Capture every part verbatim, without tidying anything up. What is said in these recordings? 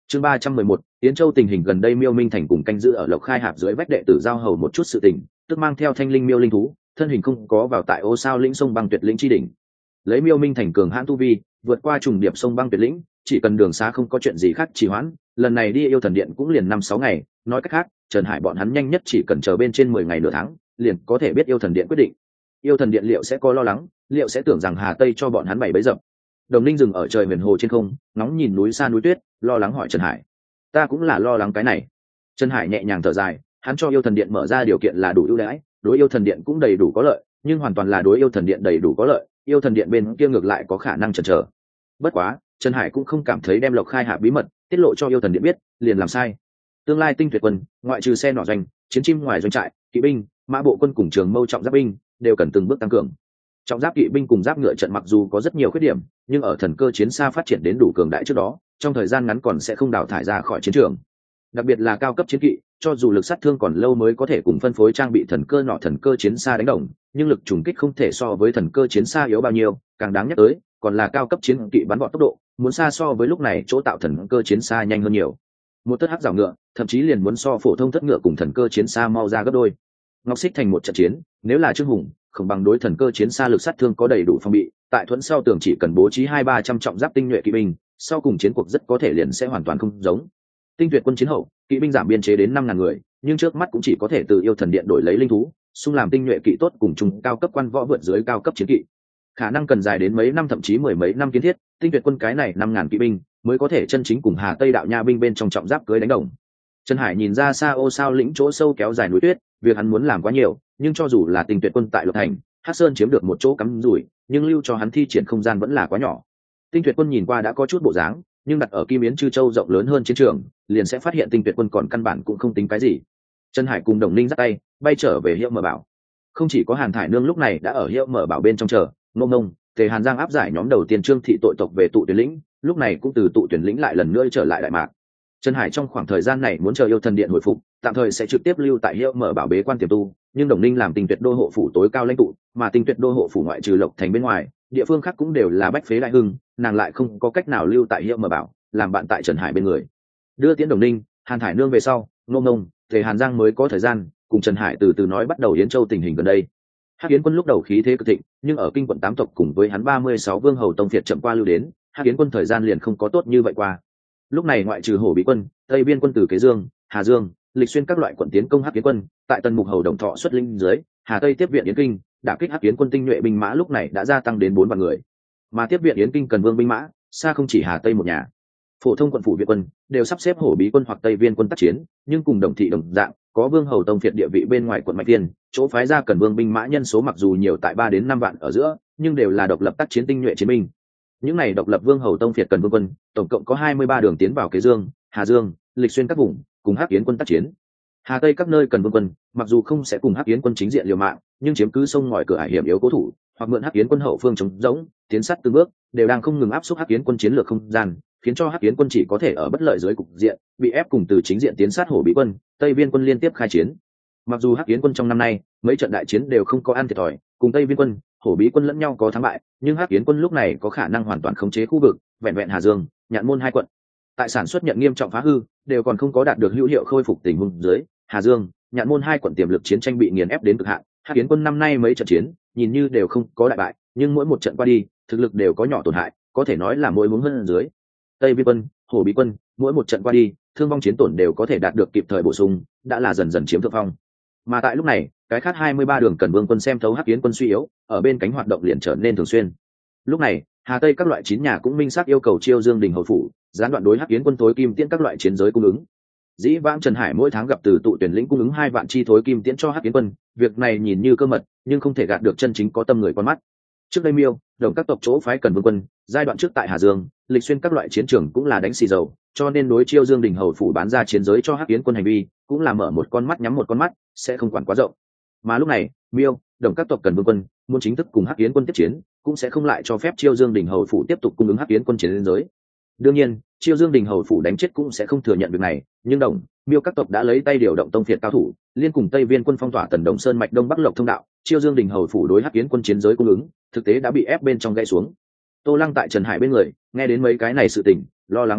Chương ba trăm mười một, Yến Châu tình hình gần đây. Miêu Minh Thành cùng canh giữ ở Lộc Khai Hạp dưới vách đệ tử giao hầu một chút sự tình, tức mang theo thanh linh miêu linh thú, thân hình không có vào tại ô sao lĩnh sông băng tuyệt lĩnh chi đỉnh. Lấy Miêu Minh Thành cường hãn tu vi, vượt qua trùng điệp sông băng tuyệt lĩnh, chỉ cần đường xá không có chuyện gì khác trì hoãn, lần này đi yêu thần điện cũng liền năm sáu ngày, nói cách khác, Trần Hải bọn hắn nhanh nhất chỉ cần chờ bên trên mười ngày nửa tháng, liền có thể biết yêu thần điện quyết định. Yêu thần điện liệu sẽ có lo lắng, liệu sẽ tưởng rằng Hà Tây cho bọn hắn bảy bẫy dập. Đồng Ninh dừng ở trời huyền hồ trên không, ngóng nhìn núi xa núi tuyết, lo lắng hỏi Trần Hải. Ta cũng là lo lắng cái này. Trần Hải nhẹ nhàng thở dài, hắn cho yêu thần điện mở ra điều kiện là đủ ưu đãi, đối yêu thần điện cũng đầy đủ có lợi, nhưng hoàn toàn là đối yêu thần điện đầy đủ có lợi, yêu thần điện bên kia ngược lại có khả năng chần chờ. Bất quá, Trần Hải cũng không cảm thấy đem Lộc Khai Hạ bí mật tiết lộ cho yêu thần điện biết liền làm sai. Tương lai tinh tuyệt quân, ngoại trừ xe nỏ doanh, chiến chim ngoài doanh trại, kỵ binh, mã bộ quân cùng trường mâu trọng giáp binh đều cần từng bước tăng cường. Trọng giáp kỵ binh cùng giáp ngựa trận mặc dù có rất nhiều khuyết điểm, nhưng ở thần cơ chiến xa phát triển đến đủ cường đại trước đó, trong thời gian ngắn còn sẽ không đào thải ra khỏi chiến trường. Đặc biệt là cao cấp chiến kỵ, cho dù lực sát thương còn lâu mới có thể cùng phân phối trang bị thần cơ nọ thần cơ chiến xa đánh đồng, nhưng lực trùng kích không thể so với thần cơ chiến xa yếu bao nhiêu, càng đáng nhắc tới còn là cao cấp chiến kỵ bắn vọt tốc độ, muốn xa so với lúc này chỗ tạo thần cơ chiến xa nhanh hơn nhiều. Một thất hắc rào ngựa, thậm chí liền muốn so phổ thông thất ngựa cùng thần cơ chiến xa mau ra gấp đôi. Ngọc Xích thành một trận chiến, nếu là Trương Hùng, không bằng đối thần cơ chiến xa lực sát thương có đầy đủ phòng bị, tại thuẫn sau tường chỉ cần bố trí hai ba trăm trọng giáp tinh nhuệ kỵ binh, sau cùng chiến cuộc rất có thể liền sẽ hoàn toàn không giống. Tinh tuyệt quân chiến hậu, kỵ binh giảm biên chế đến năm ngàn người, nhưng trước mắt cũng chỉ có thể từ yêu thần điện đổi lấy linh thú, xung làm tinh nhuệ kỵ tốt cùng chung cao cấp quan võ vượt dưới cao cấp chiến kỵ. Khả năng cần dài đến mấy năm thậm chí mười mấy năm kiến thiết, tinh tuyệt quân cái này năm ngàn kỵ binh mới có thể chân chính cùng Hà Tây đạo nha binh bên trong trọng giáp cưới đánh đồng. Trần Hải nhìn ra xa ô sao lĩnh chỗ sâu kéo dài núi tuyết, việc hắn muốn làm quá nhiều, nhưng cho dù là tinh tuyệt quân tại Lộc Thành, Hắc Sơn chiếm được một chỗ cắm rủi, nhưng lưu cho hắn thi triển không gian vẫn là quá nhỏ. Tinh tuyệt quân nhìn qua đã có chút bộ dáng, nhưng đặt ở Kim Yến Chư Châu rộng lớn hơn chiến trường, liền sẽ phát hiện tinh tuyệt quân còn căn bản cũng không tính cái gì. Trần Hải cùng Đồng Ninh dắt tay, bay trở về Hiệu Mở Bảo. Không chỉ có Hàn Thải Nương lúc này đã ở Hiệu Mở Bảo bên trong chờ, Ngô Ngông, Tề Hàn Giang áp giải nhóm đầu tiên Trương thị tội tộc về tụ tuyển lĩnh, lúc này cũng từ tụ tuyển lĩnh lại lần nữa trở lại Đại Mạc. Trần Hải trong khoảng thời gian này muốn chờ yêu thần điện hồi phục, tạm thời sẽ trực tiếp lưu tại Hiệu Mở Bảo bế quan tiềm tu, nhưng Đồng Ninh làm Tinh Tuyệt đô hộ phủ tối cao lãnh tụ, mà Tinh Tuyệt đô hộ phủ ngoại trừ Lộc Thành bên ngoài, địa phương khác cũng đều là bách phế đại hưng, nàng lại không có cách nào lưu tại Hiệu Mở Bảo, làm bạn tại Trần Hải bên người. Đưa tiễn Đồng Ninh, Hàn Thải Nương về sau, Ngô Ngông, Tề Hàn Giang mới có thời gian cùng Trần Hải từ từ nói bắt đầu Yến Châu tình hình gần đây. Hắc Yến quân lúc đầu khí thế cực thịnh, nhưng ở kinh quận tám tộc cùng với hắn ba mươi sáu vương hầu tông phiệt chậm qua lưu đến, Hắc Yến quân thời gian liền không có tốt như vậy qua. Lúc này ngoại trừ Hổ Bí quân, Tây Biên quân từ Kế Dương, Hà Dương, Lịch Xuyên các loại quận tiến công Hắc Yến quân, tại Tần Mục hầu Đồng Thọ xuất linh dưới, Hà Tây tiếp viện Yến Kinh, đả kích Hắc Yến quân tinh nhuệ binh mã lúc này đã gia tăng đến bốn vạn người. Mà tiếp viện Yến Kinh cần vương binh mã, xa không chỉ Hà Tây một nhà. Phổ thông quận phủ viện quân đều sắp xếp Hổ Bí quân hoặc Tây Viên quân tác chiến, nhưng cùng Đồng thị đồng dạng, có vương hầu tông phiệt địa vị bên ngoài quận Mạch Tiên, chỗ phái ra cần vương binh mã nhân số mặc dù nhiều tại ba đến năm vạn ở giữa, nhưng đều là độc lập tác chiến tinh nhuệ chiến binh. Những này độc lập vương hầu tông phiệt cần vương quân, tổng cộng có hai mươi ba đường tiến vào Kế Dương, Hà Dương, Lịch Xuyên các vùng, cùng Hắc Yến quân tác chiến. Hà Tây các nơi cần vương quân, mặc dù không sẽ cùng Hắc Yến quân chính diện liều mạng, nhưng chiếm cứ sông ngòi cửa ải hiểm yếu cố thủ, hoặc mượn Hắc Yến quân hậu phương chống rỗng, tiến sát từng bước, đều đang không ngừng áp suất Hắc Yến quân chiến lược không gian, khiến cho Hắc Yến quân chỉ có thể ở bất lợi dưới cục diện, bị ép cùng từ chính diện tiến sát Hổ Bí quân, Tây Viên quân liên tiếp khai chiến. Mặc dù Hắc Yến quân trong năm nay mấy trận đại chiến đều không có ăn thiệt thòi, cùng Tây Viên quân, Hổ Bí quân lẫn nhau có thắng bại, nhưng Hắc Yến quân lúc này có khả năng hoàn toàn khống chế khu vực, vẹn vẹn Hà Dương, Nhạn Môn hai quận, tại sản xuất nhận nghiêm trọng phá hư, đều còn không có đạt được hữu hiệu khôi phục tình huống dưới, Hà Dương, Nhạn Môn hai quận tiềm lực chiến tranh bị nghiền ép đến cực hạn. Hắc Yến quân năm nay mấy trận chiến, nhìn như đều không có đại bại, nhưng mỗi một trận qua đi, thực lực đều có nhỏ tổn hại, có thể nói là mỗi hướng hơn dưới. Tây Viên quân, Hổ Bí quân, mỗi một trận qua đi, thương vong chiến tổn đều có thể đạt được kịp thời bổ sung, đã là dần dần chiếm thượng phong. Mà tại lúc này, cái khác hai mươi ba đường cần vương quân xem thấu Hắc Yến quân suy yếu, ở bên cánh hoạt động liền trở nên thường xuyên. Lúc này, Hà Tây các loại chín nhà cũng minh xác yêu cầu chiêu Dương Đình hầu phủ, gián đoạn đối Hắc Yến quân tối kim tiễn các loại chiến giới cung ứng. Dĩ vãng Trần Hải mỗi tháng gặp từ tụ tuyển lĩnh cung ứng hai vạn chi thối kim tiễn cho Hắc Yến quân, việc này nhìn như cơ mật, nhưng không thể gạt được chân chính có tâm người con mắt. Trước đây Miêu, Đồng các tộc chỗ phái cần vương quân, giai đoạn trước tại Hà Dương, Lịch Xuyên các loại chiến trường cũng là đánh xì dầu, cho nên đối chiêu Dương Đình hầu phủ bán ra chiến giới cho Hắc Yến quân hành vi, cũng là mở một con mắt nhắm một con mắt, sẽ không quản quá rộng. Mà lúc này, Miêu, Đồng các tộc cần vương quân, muốn chính thức cùng Hắc Yến quân tiếp chiến, cũng sẽ không lại cho phép chiêu Dương Đình hầu phủ tiếp tục cung ứng Hắc Yến quân chiến giới. Đương nhiên, chiêu Dương Đình hầu phủ đánh chết cũng sẽ không thừa nhận việc này, nhưng Đồng, Miêu các tộc đã lấy tay điều động tông phiệt cao thủ, liên cùng Tây Viên quân phong tỏa Tần Đồng Sơn mạch đông bắc lộc thông đạo, chiêu Dương Đình hầu phủ đối Hắc Yến quân chiến giới cung ứng, thực tế đã bị ép bên trong gãy xuống. Tô Lăng tại Trần Hải bên người, nghe đến mấy cái này sự tình, lo lắng không thôi,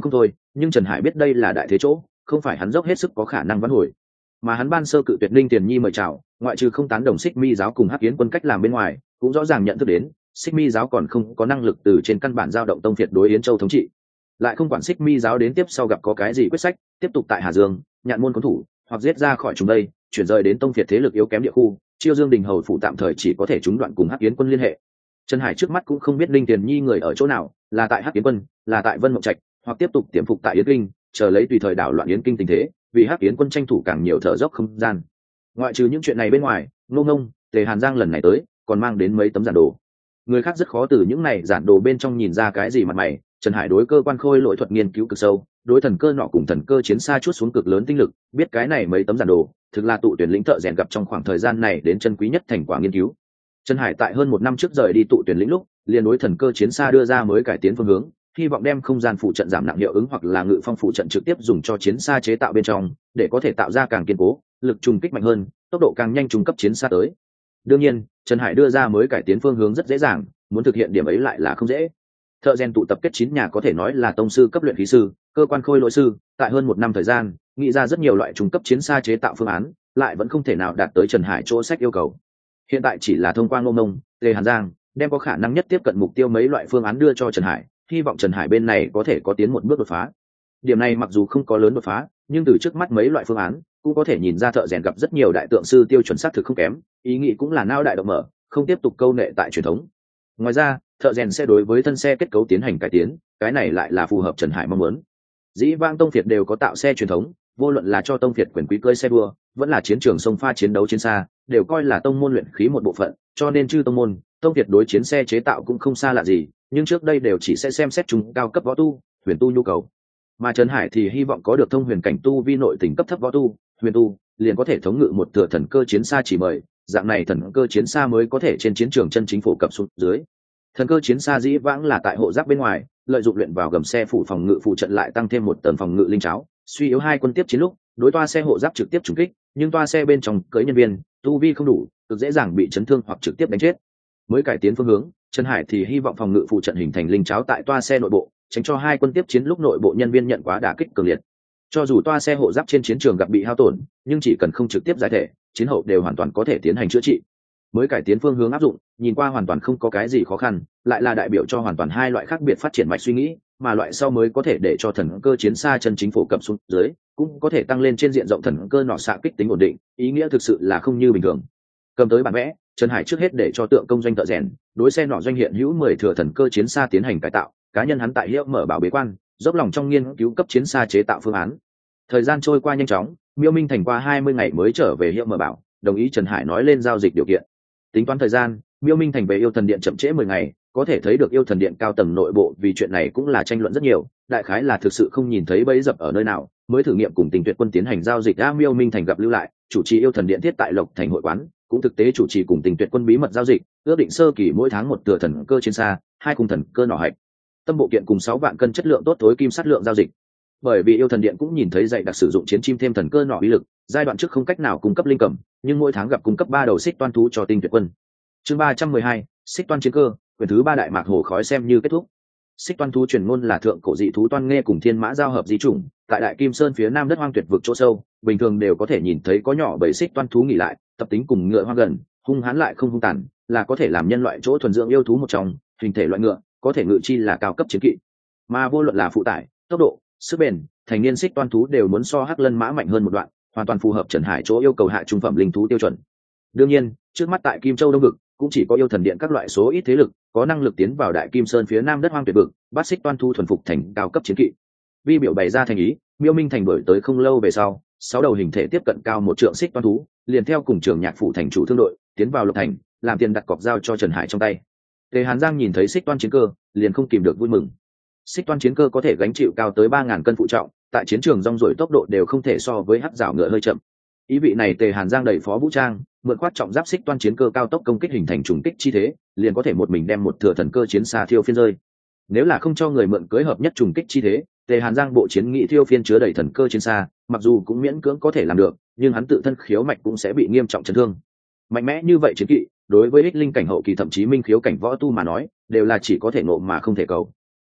nhưng Trần Hải biết đây là đại thế chỗ, không phải hắn dốc hết sức có khả năng vãn hồi. Mà hắn ban sơ cự tuyệt Ninh Tiền Nhi mời chào, ngoại trừ không tán đồng Xích Mi giáo cùng Hắc Yến quân cách làm bên ngoài, cũng rõ ràng nhận thức đến Xích Mi giáo còn không có năng lực từ trên căn bản giao động Tông Việt đối Yến Châu thống trị. Lại không quản Xích Mi giáo đến tiếp sau gặp có cái gì quyết sách, tiếp tục tại Hà Dương, Nhạn Môn cố thủ, hoặc giết ra khỏi chúng đây, chuyển rời đến Tông Việt thế lực yếu kém địa khu, Chiêu Dương Đình hầu phủ tạm thời chỉ có thể chúng đoạn cùng Hắc Yến quân liên hệ. Trần Hải trước mắt cũng không biết Ninh Tiền Nhi người ở chỗ nào, là tại Hắc Yến quân, là tại Vân Mộng Trạch, hoặc tiếp tục tiềm phục tại Yến Kinh, chờ lấy tùy thời đảo loạn Yến Kinh tình thế, vì Hắc Yến quân tranh thủ càng nhiều thở dốc không gian. Ngoại trừ những chuyện này bên ngoài, Ngô Ngông, Tề Hàn Giang lần này tới, còn mang đến mấy tấm giản đồ. Người khác rất khó từ những này giản đồ bên trong nhìn ra cái gì mặt mày. Trần Hải đối cơ quan khôi lỗi thuật nghiên cứu cực sâu, đối thần cơ nọ cùng thần cơ chiến xa chút xuống cực lớn tinh lực, biết cái này mấy tấm giản đồ thực là tụ tuyển lĩnh thợ rèn gặp trong khoảng thời gian này đến chân quý nhất thành quả nghiên cứu. Trần Hải tại hơn một năm trước rời đi tụ tuyển lĩnh lúc, liền đối thần cơ chiến xa đưa ra mới cải tiến phương hướng, hy vọng đem không gian phụ trận giảm nặng hiệu ứng hoặc là ngự phong phụ trận trực tiếp dùng cho chiến xa chế tạo bên trong, để có thể tạo ra càng kiên cố, lực trùng kích mạnh hơn, tốc độ càng nhanh trung cấp chiến xa tới. Đương nhiên, Trần Hải đưa ra mới cải tiến phương hướng rất dễ dàng, muốn thực hiện điểm ấy lại là không dễ. Thợ rèn tụ tập kết chín nhà có thể nói là tông sư cấp luyện khí sư, cơ quan khôi lỗi sư, tại hơn một năm thời gian, nghĩ ra rất nhiều loại trung cấp chiến xa chế tạo phương án, lại vẫn không thể nào đạt tới Trần Hải chỗ sách yêu cầu. Hiện tại chỉ là thông qua Ngô Ngông, Tề Hàn Giang, đem có khả năng nhất tiếp cận mục tiêu mấy loại phương án đưa cho Trần Hải, hy vọng Trần Hải bên này có thể có tiến một bước đột phá. Điểm này mặc dù không có lớn đột phá, nhưng từ trước mắt mấy loại phương án cũng có thể nhìn ra thợ rèn gặp rất nhiều đại tượng sư tiêu chuẩn xác thực không kém, ý nghĩ cũng là nao đại động mở, không tiếp tục câu nệ tại truyền thống. Ngoài ra, thợ rèn sẽ đối với thân xe kết cấu tiến hành cải tiến, cái này lại là phù hợp Trần Hải mong muốn. Dĩ vãng Tông Việt đều có tạo xe truyền thống, vô luận là cho Tông Việt quyền quý cơi xe đua, vẫn là chiến trường sông pha chiến đấu chiến xa, đều coi là tông môn luyện khí một bộ phận, cho nên chư tông môn, Tông Việt đối chiến xe chế tạo cũng không xa lạ gì, nhưng trước đây đều chỉ sẽ xem xét chúng cao cấp võ tu, huyền tu nhu cầu. Mà Trần Hải thì hy vọng có được thông huyền cảnh tu vi nội tình cấp thấp võ tu, huyền tu, liền có thể thống ngự một thừa thần cơ chiến xa chỉ mời, dạng này thần cơ chiến xa mới có thể trên chiến trường chân chính phổ cập xuống dưới. Thần cơ chiến xa dĩ vãng là tại hộ giáp bên ngoài, lợi dụng luyện vào gầm xe phủ phòng ngự phụ trận lại tăng thêm một tầng phòng ngự linh cháo, suy yếu hai quân tiếp chiến lúc, đối toa xe hộ giáp trực tiếp trúng kích, nhưng toa xe bên trong cưỡi nhân viên, tu vi không đủ, cực dễ dàng bị chấn thương hoặc trực tiếp đánh chết. Mới cải tiến phương hướng, Trần Hải thì hy vọng phòng ngự phụ trận hình thành linh cháo tại toa xe nội bộ, tránh cho hai quân tiếp chiến lúc nội bộ nhân viên nhận quá đả kích cường liệt. Cho dù toa xe hộ giáp trên chiến trường gặp bị hao tổn, nhưng chỉ cần không trực tiếp giải thể, chiến hậu đều hoàn toàn có thể tiến hành chữa trị. Mới cải tiến phương hướng áp dụng, nhìn qua hoàn toàn không có cái gì khó khăn, lại là đại biểu cho hoàn toàn hai loại khác biệt phát triển mạch suy nghĩ, mà loại sau mới có thể để cho thần cơ chiến xa chân chính phổ cập xuống dưới, cũng có thể tăng lên trên diện rộng thần cơ nọ xạ kích tính ổn định, ý nghĩa thực sự là không như bình thường. Cầm tới bản vẽ, Trần Hải trước hết để cho tượng công doanh thợ rèn, đối xe nọ doanh hiện hữu mười thừa thần cơ chiến xa tiến hành cải tạo, cá nhân hắn tại hiệu mở bảo bế quan, dốc lòng trong nghiên cứu cấp chiến xa chế tạo phương án. Thời gian trôi qua nhanh chóng, Miêu Minh Thành qua hai mươi ngày mới trở về hiệu mở bảo, đồng ý Trần Hải nói lên giao dịch điều kiện. Tính toán thời gian, Miêu Minh Thành về yêu thần điện chậm trễ mười ngày, có thể thấy được yêu thần điện cao tầng nội bộ vì chuyện này cũng là tranh luận rất nhiều, đại khái là thực sự không nhìn thấy bẫy dập ở nơi nào, mới thử nghiệm cùng Tình Tuyệt Quân tiến hành giao dịch. A Miêu Minh Thành gặp lưu lại, chủ trì yêu thần điện thiết tại Lộc Thành hội quán, cũng thực tế chủ trì cùng Tình Tuyệt Quân bí mật giao dịch, ước định sơ kỳ mỗi tháng một tựa thần cơ chiến xa, hai cùng thần cơ nỏ hạch, tâm bộ kiện cùng sáu vạn cân chất lượng tốt thối kim sắt lượng giao dịch. Bởi vì yêu thần điện cũng nhìn thấy dạy đặc sử dụng chiến chim thêm thần cơ nỏ uy lực, giai đoạn trước không cách nào cung cấp linh cẩm, nhưng mỗi tháng gặp cung cấp ba đầu xích toan thú cho Tinh Tuyệt Quân. Chương ba trăm mười hai, xích toan chiến cơ, quyển thứ ba đại mạc hồ khói xem như kết thúc. Xích toan thú truyền ngôn là thượng cổ dị thú toan nghe cùng thiên mã giao hợp dị chủng, tại Đại Kim Sơn phía nam đất hoang tuyệt vực chỗ sâu, bình thường đều có thể nhìn thấy có nhỏ bảy xích toan thú nghỉ lại, tập tính cùng ngựa hoang gần, hung hãn lại không hung tàn, là có thể làm nhân loại chỗ thuần dưỡng yêu thú một trong, hình thể loại ngựa, có thể ngự chi là cao cấp chiến kỵ. Mà vô luận là phụ tải, tốc độ, sức bền, thành niên xích toan thú đều muốn so hắc lân mã mạnh hơn một đoạn, hoàn toàn phù hợp Trần Hải chỗ yêu cầu hạ trung phẩm linh thú tiêu chuẩn. Đương nhiên, trước mắt tại Kim Châu Đông vực, cũng chỉ có yêu thần điện các loại số ít thế lực có năng lực tiến vào Đại Kim Sơn phía nam đất hoang tuyệt vực, bắt xích toan thu thuần phục thành cao cấp chiến kỵ. Vi biểu bày ra thành ý, Miêu Minh Thành đổi tới không lâu về sau, sáu đầu hình thể tiếp cận cao một trượng xích toan thú, liền theo cùng trường nhạc phủ thành chủ thương đội tiến vào Lộc Thành, làm tiền đặt cọc giao cho Trần Hải trong tay. Tề Hàn Giang nhìn thấy xích toan chiến cơ, liền không kìm được vui mừng. Xích toan chiến cơ có thể gánh chịu cao tới ba ngàn cân phụ trọng, tại chiến trường rong ruổi tốc độ đều không thể so với hắc rảo ngựa hơi chậm. Ý vị này Tề Hàn Giang đẩy phó vũ trang, mượn khoát trọng giáp xích toan chiến cơ cao tốc công kích hình thành trùng kích chi thế, liền có thể một mình đem một thừa thần cơ chiến xa thiêu phiên rơi. Nếu là không cho người mượn cưới hợp nhất trùng kích chi thế, Tề Hàn Giang bộ chiến nghị thiêu phiên chứa đầy thần cơ chiến xa, mặc dù cũng miễn cưỡng có thể làm được, nhưng hắn tự thân khiếu mạch cũng sẽ bị nghiêm trọng chấn thương. Mạnh mẽ như vậy chiến kỵ, đối với ích linh cảnh hậu kỳ thậm chí minh khiếu cảnh võ tu mà nói, đều là chỉ có thể nộ mà không thể cầu.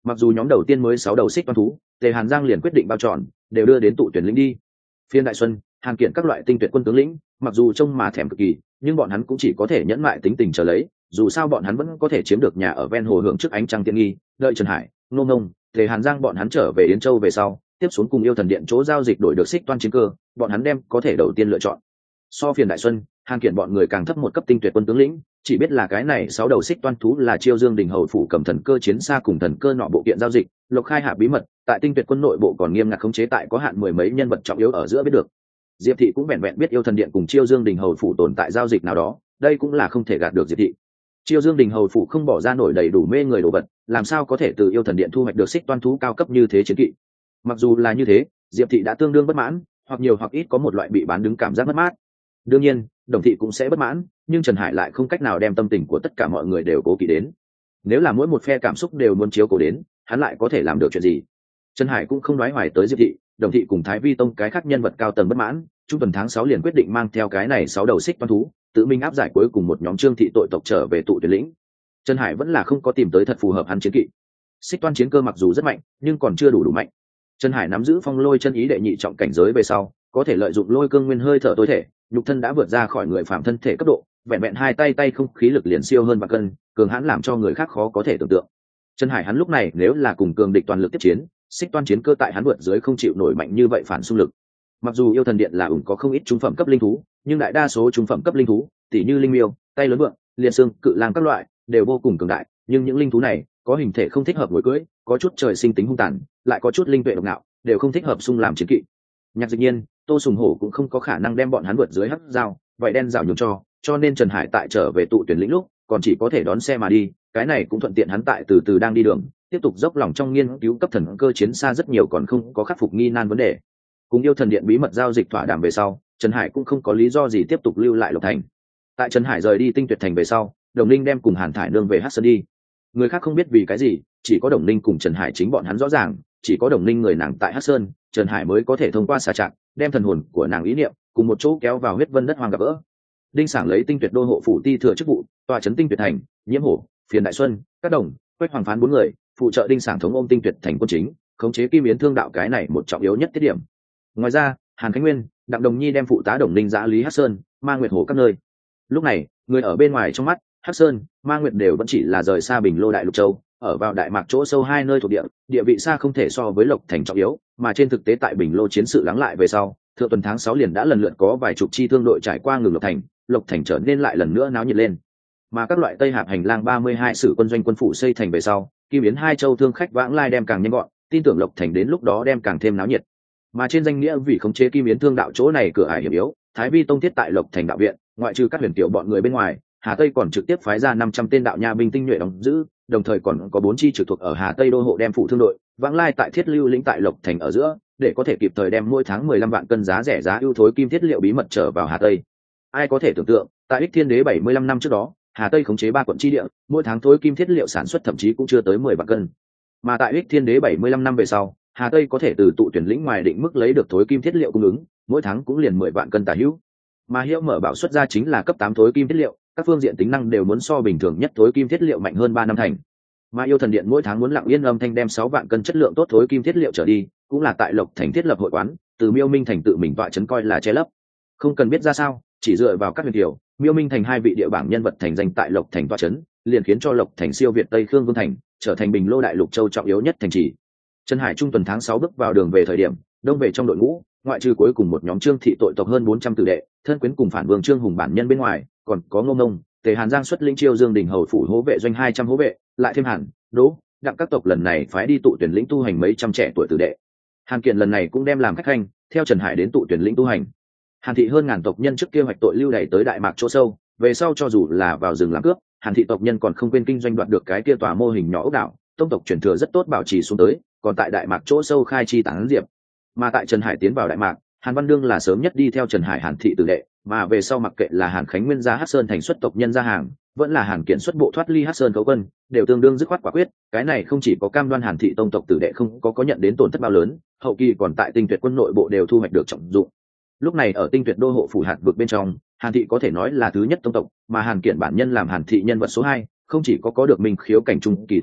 Mặc dù nhóm đầu tiên mới sáu đầu xích toan thú, Tề Hàn Giang liền quyết định bao tròn, đều đưa đến tụ tuyển lĩnh đi. Phiên Đại Xuân, Hàn Kiện các loại tinh tuyệt quân tướng lĩnh, mặc dù trông mà thèm cực kỳ, nhưng bọn hắn cũng chỉ có thể nhẫn mại tính tình chờ lấy, dù sao bọn hắn vẫn có thể chiếm được nhà ở ven hồ hưởng trước ánh trăng tiện nghi, đợi Trần Hải, Ngô Ngông, Tề Hàn Giang bọn hắn trở về Yến Châu về sau, tiếp xuống cùng Yêu Thần Điện chỗ giao dịch đổi được xích toan chiến cơ, bọn hắn đem có thể đầu tiên lựa chọn. So Phiền Đại Xuân, Hàn Kiện bọn người càng thấp một cấp tinh tuyệt quân tướng lĩnh, chỉ biết là cái này sáu đầu xích toan thú là Chiêu Dương Đình hầu phủ cầm thần cơ chiến xa cùng thần cơ nọ bộ kiện giao dịch, Lộc Khai hạ bí mật, tại tinh tuyệt quân nội bộ còn nghiêm ngặt khống chế tại có hạn mười mấy nhân vật trọng yếu ở giữa biết được. Diệp Thị cũng vẹn vẹn biết Yêu Thần Điện cùng Chiêu Dương Đình hầu phủ tồn tại giao dịch nào đó, đây cũng là không thể gạt được Diệp Thị. Chiêu Dương Đình hầu phủ không bỏ ra nổi đầy đủ mê người đồ vật, làm sao có thể từ Yêu Thần Điện thu hoạch được xích toan thú cao cấp như thế chiến kỵ. Mặc dù là như thế, Diệp Thị đã tương đương bất mãn, hoặc nhiều hoặc ít có một loại bị bán đứng cảm giác mất mát. Đương nhiên, Đồng Thị cũng sẽ bất mãn, nhưng Trần Hải lại không cách nào đem tâm tình của tất cả mọi người đều cố kỵ đến. Nếu là mỗi một phe cảm xúc đều muốn chiếu cố đến, hắn lại có thể làm được chuyện gì? Trần Hải cũng không nói hoài tới Diệp Thị, Đồng Thị cùng Thái Vi Tông cái khác nhân vật cao tầng bất mãn, trung tuần tháng sáu liền quyết định mang theo cái này sáu đầu xích toan thú, tự mình áp giải cuối cùng một nhóm Trương Thị tội tộc trở về tụ tuyển lĩnh. Trần Hải vẫn là không có tìm tới thật phù hợp hắn chiến kỵ. Xích toan chiến cơ mặc dù rất mạnh, nhưng còn chưa đủ đủ mạnh. Trần Hải nắm giữ phong lôi chân ý đệ nhị trọng cảnh giới về sau, có thể lợi dụng lôi cương nguyên hơi thở tối thể, nhục thân đã vượt ra khỏi người phàm thân thể cấp độ, vẹn vẹn hai tay tay không khí lực liền siêu hơn vạn cân, cường hãn làm cho người khác khó có thể tưởng tượng. Trần Hải hắn lúc này nếu là cùng cường địch toàn lực tiếp chiến, xích toan chiến cơ tại hắn vượt dưới không chịu nổi mạnh như vậy phản xung lực. Mặc dù Yêu Thần Điện là ủng có không ít trung phẩm cấp linh thú, nhưng đại đa số trung phẩm cấp linh thú, tỉ như linh miêu, tay lớn vượng, liệt xương, cự lang các loại, đều vô cùng cường đại, nhưng những linh thú này có hình thể không thích hợp ngồi cưỡi, có chút trời sinh tính hung tàn, lại có chút linh tuệ độc ngạo, đều không thích hợp xung làm chiến kỵ. Nhạc Dịch Nhiên, Tô Sùng Hổ cũng không có khả năng đem bọn hắn vượt dưới hắc dao, vậy đen rào nhường cho, cho nên Trần Hải tại trở về tụ tuyển lĩnh lúc, còn chỉ có thể đón xe mà đi, cái này cũng thuận tiện hắn tại từ từ đang đi đường, tiếp tục dốc lòng trong nghiên cứu cấp thần cơ chiến xa rất nhiều còn không có khắc phục nghi nan vấn đề. Cùng Yêu Thần Điện bí mật giao dịch thỏa đàm về sau, Trần Hải cũng không có lý do gì tiếp tục lưu lại Lộc Thành. Tại Trần Hải rời đi Tinh Tuyệt Thành về sau, Đồng Ninh đem cùng Hàn Thải Nương về Hắc Sơn đi. Người khác không biết vì cái gì, chỉ có Đồng Ninh cùng Trần Hải chính bọn hắn rõ ràng, chỉ có Đồng Ninh người nàng tại Hắc Sơn, Trần Hải mới có thể thông qua xà trạng, đem thần hồn của nàng ý niệm cùng một chỗ kéo vào huyết vân đất hoang gặp gỡ. Đinh Sảng lấy Tinh Tuyệt đô hộ phủ ti thừa chức vụ, tòa trấn Tinh Tuyệt Thành, Nhiễm Hổ, Phiền Đại Xuân, các đồng, Quách Hoàng Phán bốn người, phụ trợ Đinh Sảng thống ôm Tinh Tuyệt Thành quân chính, khống chế Kim Yến Thương đạo cái này một trọng yếu nhất tiết điểm. Ngoài ra, Hàn Khánh Nguyên, Đặng Đồng Nhi đem phụ tá Đồng Ninh giã lý Hắc Sơn, Ma Nguyệt Hồ các nơi. Lúc này, người ở bên ngoài trong mắt, Hắc Sơn, Ma Nguyệt đều vẫn chỉ là rời xa Bình Lô Đại Lục Châu, ở vào Đại Mạc chỗ sâu hai nơi thuộc địa, địa vị xa không thể so với Lộc Thành trọng yếu, mà trên thực tế tại Bình Lô chiến sự lắng lại về sau, thượng tuần tháng sáu liền đã lần lượt có vài chục chi thương đội trải qua ngừng Lộc Thành, Lộc Thành trở nên lại lần nữa náo nhiệt lên. Mà các loại Tây Hạp hành lang ba mươi hai sử quân doanh quân phủ xây thành về sau, Kim Yến hai châu thương khách vãng lai đem càng nhanh gọn, tin tưởng Lộc Thành đến lúc đó đem càng thêm náo nhiệt. Mà trên danh nghĩa vì khống chế Kim Yến Thương đạo chỗ này cửa ải hiểm yếu, Thái Vi Tông thiết tại Lộc Thành đạo viện, ngoại trừ các huyền tiểu bọn người bên ngoài, Hà Tây còn trực tiếp phái ra năm trăm tên đạo nha binh tinh nhuệ đóng giữ, đồng thời còn có bốn chi trực thuộc ở Hà Tây đô hộ đem phụ thương đội, vãng lai tại Thiết Lưu lĩnh tại Lộc Thành ở giữa, để có thể kịp thời đem mỗi tháng mười lăm vạn cân giá rẻ giá ưu thối kim thiết liệu bí mật trở vào Hà Tây. Ai có thể tưởng tượng, tại Ích Thiên Đế bảy mươi lăm năm trước đó, Hà Tây khống chế ba quận chi địa, mỗi tháng thối kim thiết liệu sản xuất thậm chí cũng chưa tới mười vạn cân. Mà tại Ích Thiên Đế bảy mươi lăm năm về sau, Hà Tây có thể từ tụ tuyển lĩnh ngoài định mức lấy được thối kim thiết liệu cung ứng, mỗi tháng cũng liền mười vạn cân tả hữu. Mà Hiệu mở bảo xuất ra chính là cấp tám thối kim thiết liệu, các phương diện tính năng đều muốn so bình thường nhất thối kim thiết liệu mạnh hơn ba năm thành. Mà Yêu Thần Điện mỗi tháng muốn lặng yên âm thanh đem sáu vạn cân chất lượng tốt thối kim thiết liệu trở đi, cũng là tại Lộc Thành thiết lập hội quán, từ Miêu Minh Thành tự mình tọa trấn coi là che lấp. Không cần biết ra sao, chỉ dựa vào các huyền tiểu, Miêu Minh Thành hai vị địa bảng nhân vật thành danh tại Lộc Thành tọa trấn, liền khiến cho Lộc Thành siêu việt Tây Khương Vương Thành, trở thành Bình Lô Đại Lục Châu trọng yếu nhất thành trì. Trần Hải trung tuần tháng sáu bước vào đường về thời điểm, đông về trong đội ngũ, ngoại trừ cuối cùng một nhóm Trương thị tội tộc hơn bốn trăm tử đệ, thân quyến cùng phản vương Trương Hùng bản nhân bên ngoài, còn có Ngô Ngông, Tề Hàn Giang xuất linh Chiêu Dương Đình hầu phủ hố vệ doanh hai trăm hố vệ, lại thêm Hàn, Đỗ, Đặng các tộc lần này phái đi tụ tuyển lĩnh tu hành mấy trăm trẻ tuổi tử đệ. Hàn Kiện lần này cũng đem làm khách khanh, theo Trần Hải đến tụ tuyển lĩnh tu hành. Hàn thị hơn ngàn tộc nhân trước kia hoạch tội lưu đày tới Đại Mạc chỗ sâu, về sau cho dù là vào rừng làm cướp, Hàn thị tộc nhân còn không quên kinh doanh đoạt được cái kia tòa mô hình nhỏ ốc đảo, tông tộc truyền thừa rất tốt bảo trì xuống tới, còn tại Đại Mạc chỗ sâu khai chi tán diệp. Mà tại Trần Hải tiến vào Đại Mạc, Hàn Văn Đương là sớm nhất đi theo Trần Hải Hàn thị tử đệ, mà về sau mặc kệ là Hàn Khánh Nguyên ra Hắc Sơn thành xuất tộc nhân ra hàng, vẫn là Hàn Kiện xuất bộ thoát ly Hắc Sơn cấu quân, đều tương đương dứt khoát quả quyết, cái này không chỉ có cam đoan Hàn thị tông tộc tử đệ không có có nhận đến tổn thất bao lớn, hậu kỳ còn tại Tinh Tuyệt quân nội bộ đều thu hoạch được trọng dụng. Lúc này ở Tinh Tuyệt đô hộ phủ hạt vực bên trong, Hàn thị có thể nói là thứ nhất tông tộc, mà Hàn Kiện bản nhân làm Hàn thị nhân vật số hai, không chỉ có có được minh khiếu cảnh trung kỳ tu vi,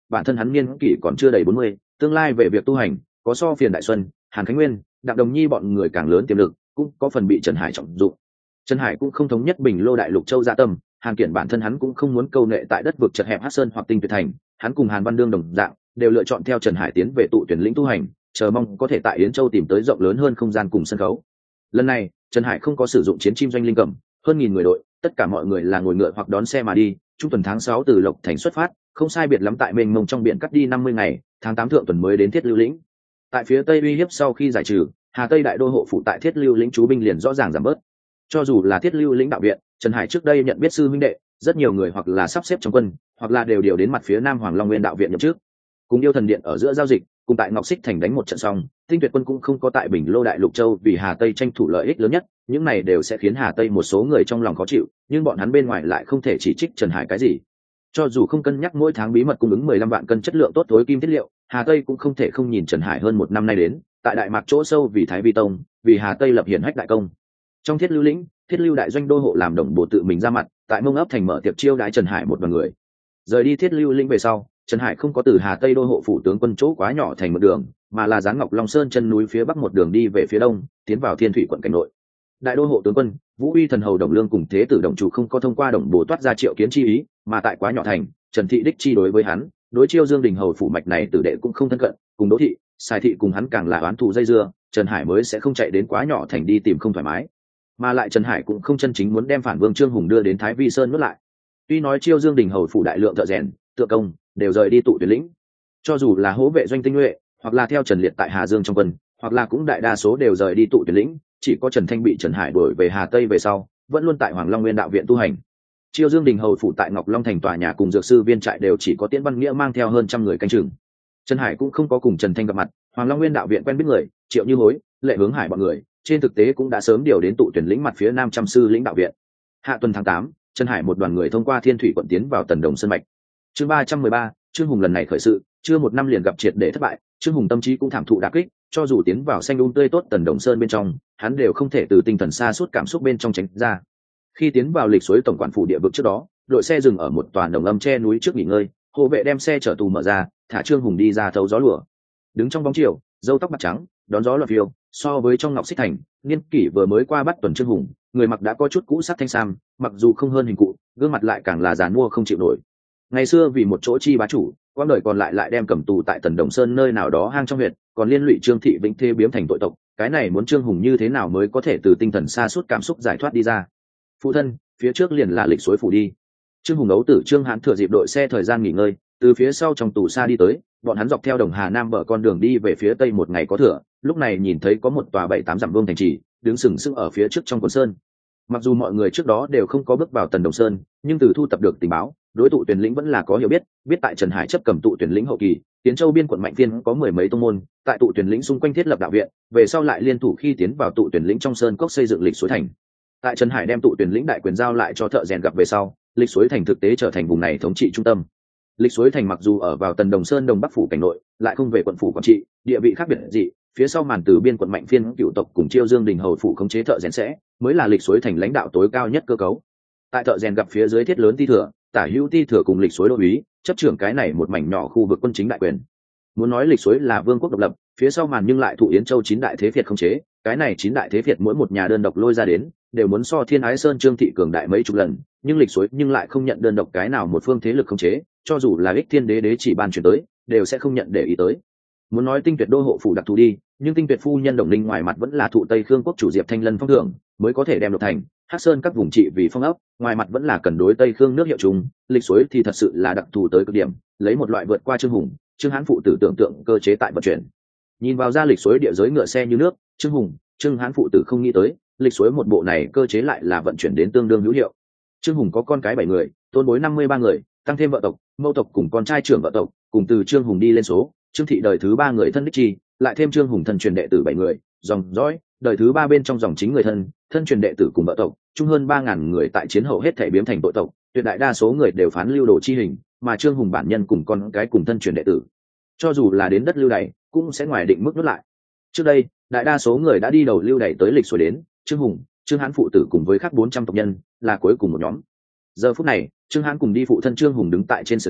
bản thân hắn niên kỷ còn chưa đầy bốn mươi, tương lai về việc tu hành có so phiền đại xuân, hàn khánh nguyên, đặng đồng nhi bọn người càng lớn tiềm lực, cũng có phần bị Trần Hải trọng dụng. Trần Hải cũng không thống nhất Bình Lô đại lục châu dạ tâm, Hàn Kiển bản thân hắn cũng không muốn câu nệ tại đất vực chật hẹp Hắc Sơn hoặc Tinh Tuyệt Thành, hắn cùng Hàn Văn Đương đồng dạng, đều lựa chọn theo Trần Hải tiến về tụ tuyển lĩnh tu hành, chờ mong có thể tại Yến Châu tìm tới rộng lớn hơn không gian cùng sân khấu. Lần này, Trần Hải không có sử dụng chiến chim doanh linh cầm, hơn nghìn người đội, tất cả mọi người là ngồi ngựa hoặc đón xe mà đi, trung tuần tháng sáu từ Lộc Thành xuất phát, không sai biệt lắm tại mênh mông trong biển cắt đi năm mươi ngày, tháng tám thượng tuần mới đến Thiết Lưu lĩnh. Tại phía Tây uy hiếp sau khi giải trừ, Hà Tây đại đô hộ phụ tại Thiết Lưu lĩnh chú binh liền rõ ràng giảm bớt. Cho dù là Thiết Lưu lĩnh đạo viện, Trần Hải trước đây nhận biết sư huynh đệ, rất nhiều người hoặc là sắp xếp trong quân, hoặc là đều điều đến mặt phía Nam Hoàng Long Nguyên đạo viện nhậm trước. Cùng yêu thần điện ở giữa giao dịch, cùng tại Ngọc Xích Thành đánh một trận xong, Tinh Tuyệt quân cũng không có tại Bình Lô đại lục châu vì Hà Tây tranh thủ lợi ích lớn nhất, những này đều sẽ khiến Hà Tây một số người trong lòng khó chịu, nhưng bọn hắn bên ngoài lại không thể chỉ trích Trần Hải cái gì. Cho dù không cân nhắc mỗi tháng bí mật cung ứng mười lăm vạn cân chất lượng tốt tối kim thiết liệu, Hà Tây cũng không thể không nhìn Trần Hải hơn một năm nay đến, tại Đại Mạc chỗ sâu vì Thái Vi Tông, vì Hà Tây lập hiển hách đại công. Trong Thiết Lưu lĩnh, Thiết Lưu đại doanh đô hộ làm đồng bộ tự mình ra mặt, tại Mông ấp thành mở tiệc chiêu đãi Trần Hải một đoàn người. Rời đi Thiết Lưu lĩnh về sau, Trần Hải không có từ Hà Tây đô hộ phủ tướng quân chỗ quá nhỏ thành một đường, mà là dán Ngọc Long Sơn chân núi phía bắc một đường đi về phía đông, tiến vào Thiên Thủy quận cảnh nội. Đại đô hộ tướng quân, Vũ Uy thần hầu Đồng Lương cùng thế tử Đồng Chủ không có thông qua đồng bộ toát ra triệu kiến chi ý, mà tại quá nhỏ thành, Trần Thị đích chi đối với hắn, đối chiêu Dương Đình hầu phủ mạch này tử đệ cũng không thân cận, cùng Đỗ Thị, Sài Thị cùng hắn càng là oán thù dây dưa, Trần Hải mới sẽ không chạy đến quá nhỏ thành đi tìm không thoải mái. Mà lại Trần Hải cũng không chân chính muốn đem phản vương Trương Hùng đưa đến Thái Vi Sơn nuốt lại. Tuy nói chiêu Dương Đình hầu phủ đại lượng thợ rèn, tượng công đều rời đi tụ tuyển lĩnh, cho dù là hỗ vệ doanh tinh nhuệ, hoặc là theo Trần Liệt tại Hà Dương trong quân, hoặc là cũng đại đa số đều rời đi tụ tuyển lĩnh, chỉ có Trần Thanh bị Trần Hải đuổi về Hà Tây về sau, vẫn luôn tại Hoàng Long Nguyên đạo viện tu hành. Chiêu Dương Đình hầu phủ tại Ngọc Long thành tòa nhà cùng dược sư viên trại đều chỉ có Tiễn Văn Nghĩa mang theo hơn trăm người canh chừng. Trần Hải cũng không có cùng Trần Thanh gặp mặt, Hoàng Long Nguyên đạo viện quen biết người, Triệu Như Hối, Lệ Hướng Hải bọn người, trên thực tế cũng đã sớm điều đến tụ tuyển lĩnh mặt phía Nam trăm sư lĩnh đạo viện. Hạ tuần tháng tám, Trần Hải một đoàn người thông qua Thiên Thủy quận tiến vào Tần Đồng Sơn mạch. Chương ba trăm mười ba, Trương Hùng lần này khởi sự, chưa một năm liền gặp triệt để thất bại, Trương Hùng tâm trí cũng thảm thụ đả kích, cho dù tiến vào xanh um tươi tốt Tần Đồng Sơn bên trong, hắn đều không thể từ tinh thần xa suốt cảm xúc bên trong tránh ra. Khi tiến vào lịch suối tổng quản phủ địa vực trước đó, đội xe dừng ở một tòa đồng âm che núi trước nghỉ ngơi, hộ vệ đem xe chở tù mở ra, thả Trương Hùng đi ra thấu gió lửa. Đứng trong bóng chiều, râu tóc bạc trắng, đón gió loạn phiêu, so với trong Ngọc Xích Thành, niên kỷ vừa mới qua bắt tuần Trương Hùng, người mặc đã có chút cũ sắc thanh sam, mặc dù không hơn hình cụ, gương mặt lại càng là giàn mua không chịu nổi. Ngày xưa vì một chỗ chi bá chủ, quãng đời còn lại lại đem cầm tù tại Tần Đồng Sơn nơi nào đó hang trong huyệt, còn liên lụy Trương Thị Vĩnh Thê biếm thành tội tộc, cái này muốn Trương Hùng như thế nào mới có thể từ tinh thần xa suốt cảm xúc giải thoát đi ra. Phụ thân, phía trước liền là lịch suối phủ đi. Trương Hùng ấu tử Trương Hán thừa dịp đội xe thời gian nghỉ ngơi, từ phía sau trong tù xa đi tới, bọn hắn dọc theo Đồng Hà Nam bờ con đường đi về phía tây một ngày có thừa, lúc này nhìn thấy có một tòa bảy tám dặm vuông thành trì, đứng sừng sững ở phía trước trong quần sơn. Mặc dù mọi người trước đó đều không có bước vào Tần Đồng Sơn, nhưng từ thu tập được tình báo, đối tụ tuyển lĩnh vẫn là có hiểu biết, biết tại Trần Hải chấp cầm tụ tuyển lĩnh hậu kỳ, Tiến Châu biên quận mạnh viên có mười mấy tông môn, tại tụ tuyển lĩnh xung quanh thiết lập đạo viện, về sau lại liên thủ khi tiến vào tụ tuyển lĩnh trong sơn cốc xây dựng lịch suối thành. Tại Trần Hải đem tụ tuyển lĩnh đại quyền giao lại cho thợ rèn gặp về sau, lịch suối thành thực tế trở thành vùng này thống trị trung tâm. Lịch suối thành mặc dù ở vào Tần Đồng Sơn Đông Bắc phủ cảnh nội, lại không về quận phủ quản trị, địa vị khác biệt dị, phía sau màn từ biên quận mạnh phiên cựu tộc cùng Chiêu Dương Đình hầu phủ khống chế thợ rèn sẽ, mới là lịch suối thành lãnh đạo tối cao nhất cơ cấu. Tại thợ rèn gặp phía dưới thiết lớn ti thừa, tả hữu ti thừa cùng lịch suối đô úy, chấp trưởng cái này một mảnh nhỏ khu vực quân chính đại quyền. Muốn nói lịch suối là vương quốc độc lập, phía sau màn nhưng lại thụ Yến Châu chín đại thế phiệt khống chế, cái này chín đại thế phiệt mỗi một nhà đơn độc lôi ra đến, đều muốn so Thiên Ái Sơn Trương Thị cường đại mấy chục lần, nhưng lịch suối nhưng lại không nhận đơn độc cái nào một phương thế lực khống chế, cho dù là Ích Thiên Đế đế chỉ ban chuyển tới, đều sẽ không nhận để ý tới. Muốn nói Tinh Tuyệt đô hộ phủ đặc thù đi, nhưng Tinh Tuyệt phu nhân Đồng Ninh ngoài mặt vẫn là thụ Tây Khương quốc chủ Diệp Thanh Lân phong thưởng, mới có thể đem Độc Thành, Hắc Sơn các vùng trị vì phong ấp, ngoài mặt vẫn là cần đối Tây Khương nước hiệu chung, lịch suối thì thật sự là đặc thù tới cực điểm, lấy một loại vượt qua Trương Hùng, Trương Hán phụ tử tưởng tượng cơ chế tại vận chuyển. Nhìn vào ra lịch suối địa giới ngựa xe như nước, Trương Hùng, Trương Hán phụ tử không nghĩ tới, lịch suối một bộ này cơ chế lại là vận chuyển đến tương đương hữu hiệu. Trương Hùng có con cái bảy người, tôn bối năm mươi ba người, tăng thêm vợ tộc, mẫu tộc cùng con trai trưởng vợ tộc, cùng từ Trương Hùng đi lên số, Trương Thị đời thứ ba người thân đích chi, lại thêm Trương Hùng thân truyền đệ tử bảy người, dòng dõi, đời thứ ba bên trong dòng chính người thân, thân truyền đệ tử cùng vợ tộc, chung hơn ba ngàn người tại chiến hậu hết thảy biếm thành tội tộc, tuyệt đại đa số người đều phán lưu đồ chi hình, mà Trương Hùng bản nhân cùng con cái cùng thân truyền đệ tử, cho dù là đến đất lưu đày, cũng sẽ ngoài định mức nuốt lại. Trước đây, đại đa số người đã đi đầu lưu đày tới lịch suối đến, Trương Hùng, Trương Hán phụ tử cùng với khác bốn trăm tộc nhân là cuối cùng một nhóm. Giờ phút này, Trương Hán cùng đi phụ thân Trương Hùng đứng tại trên sườn núi,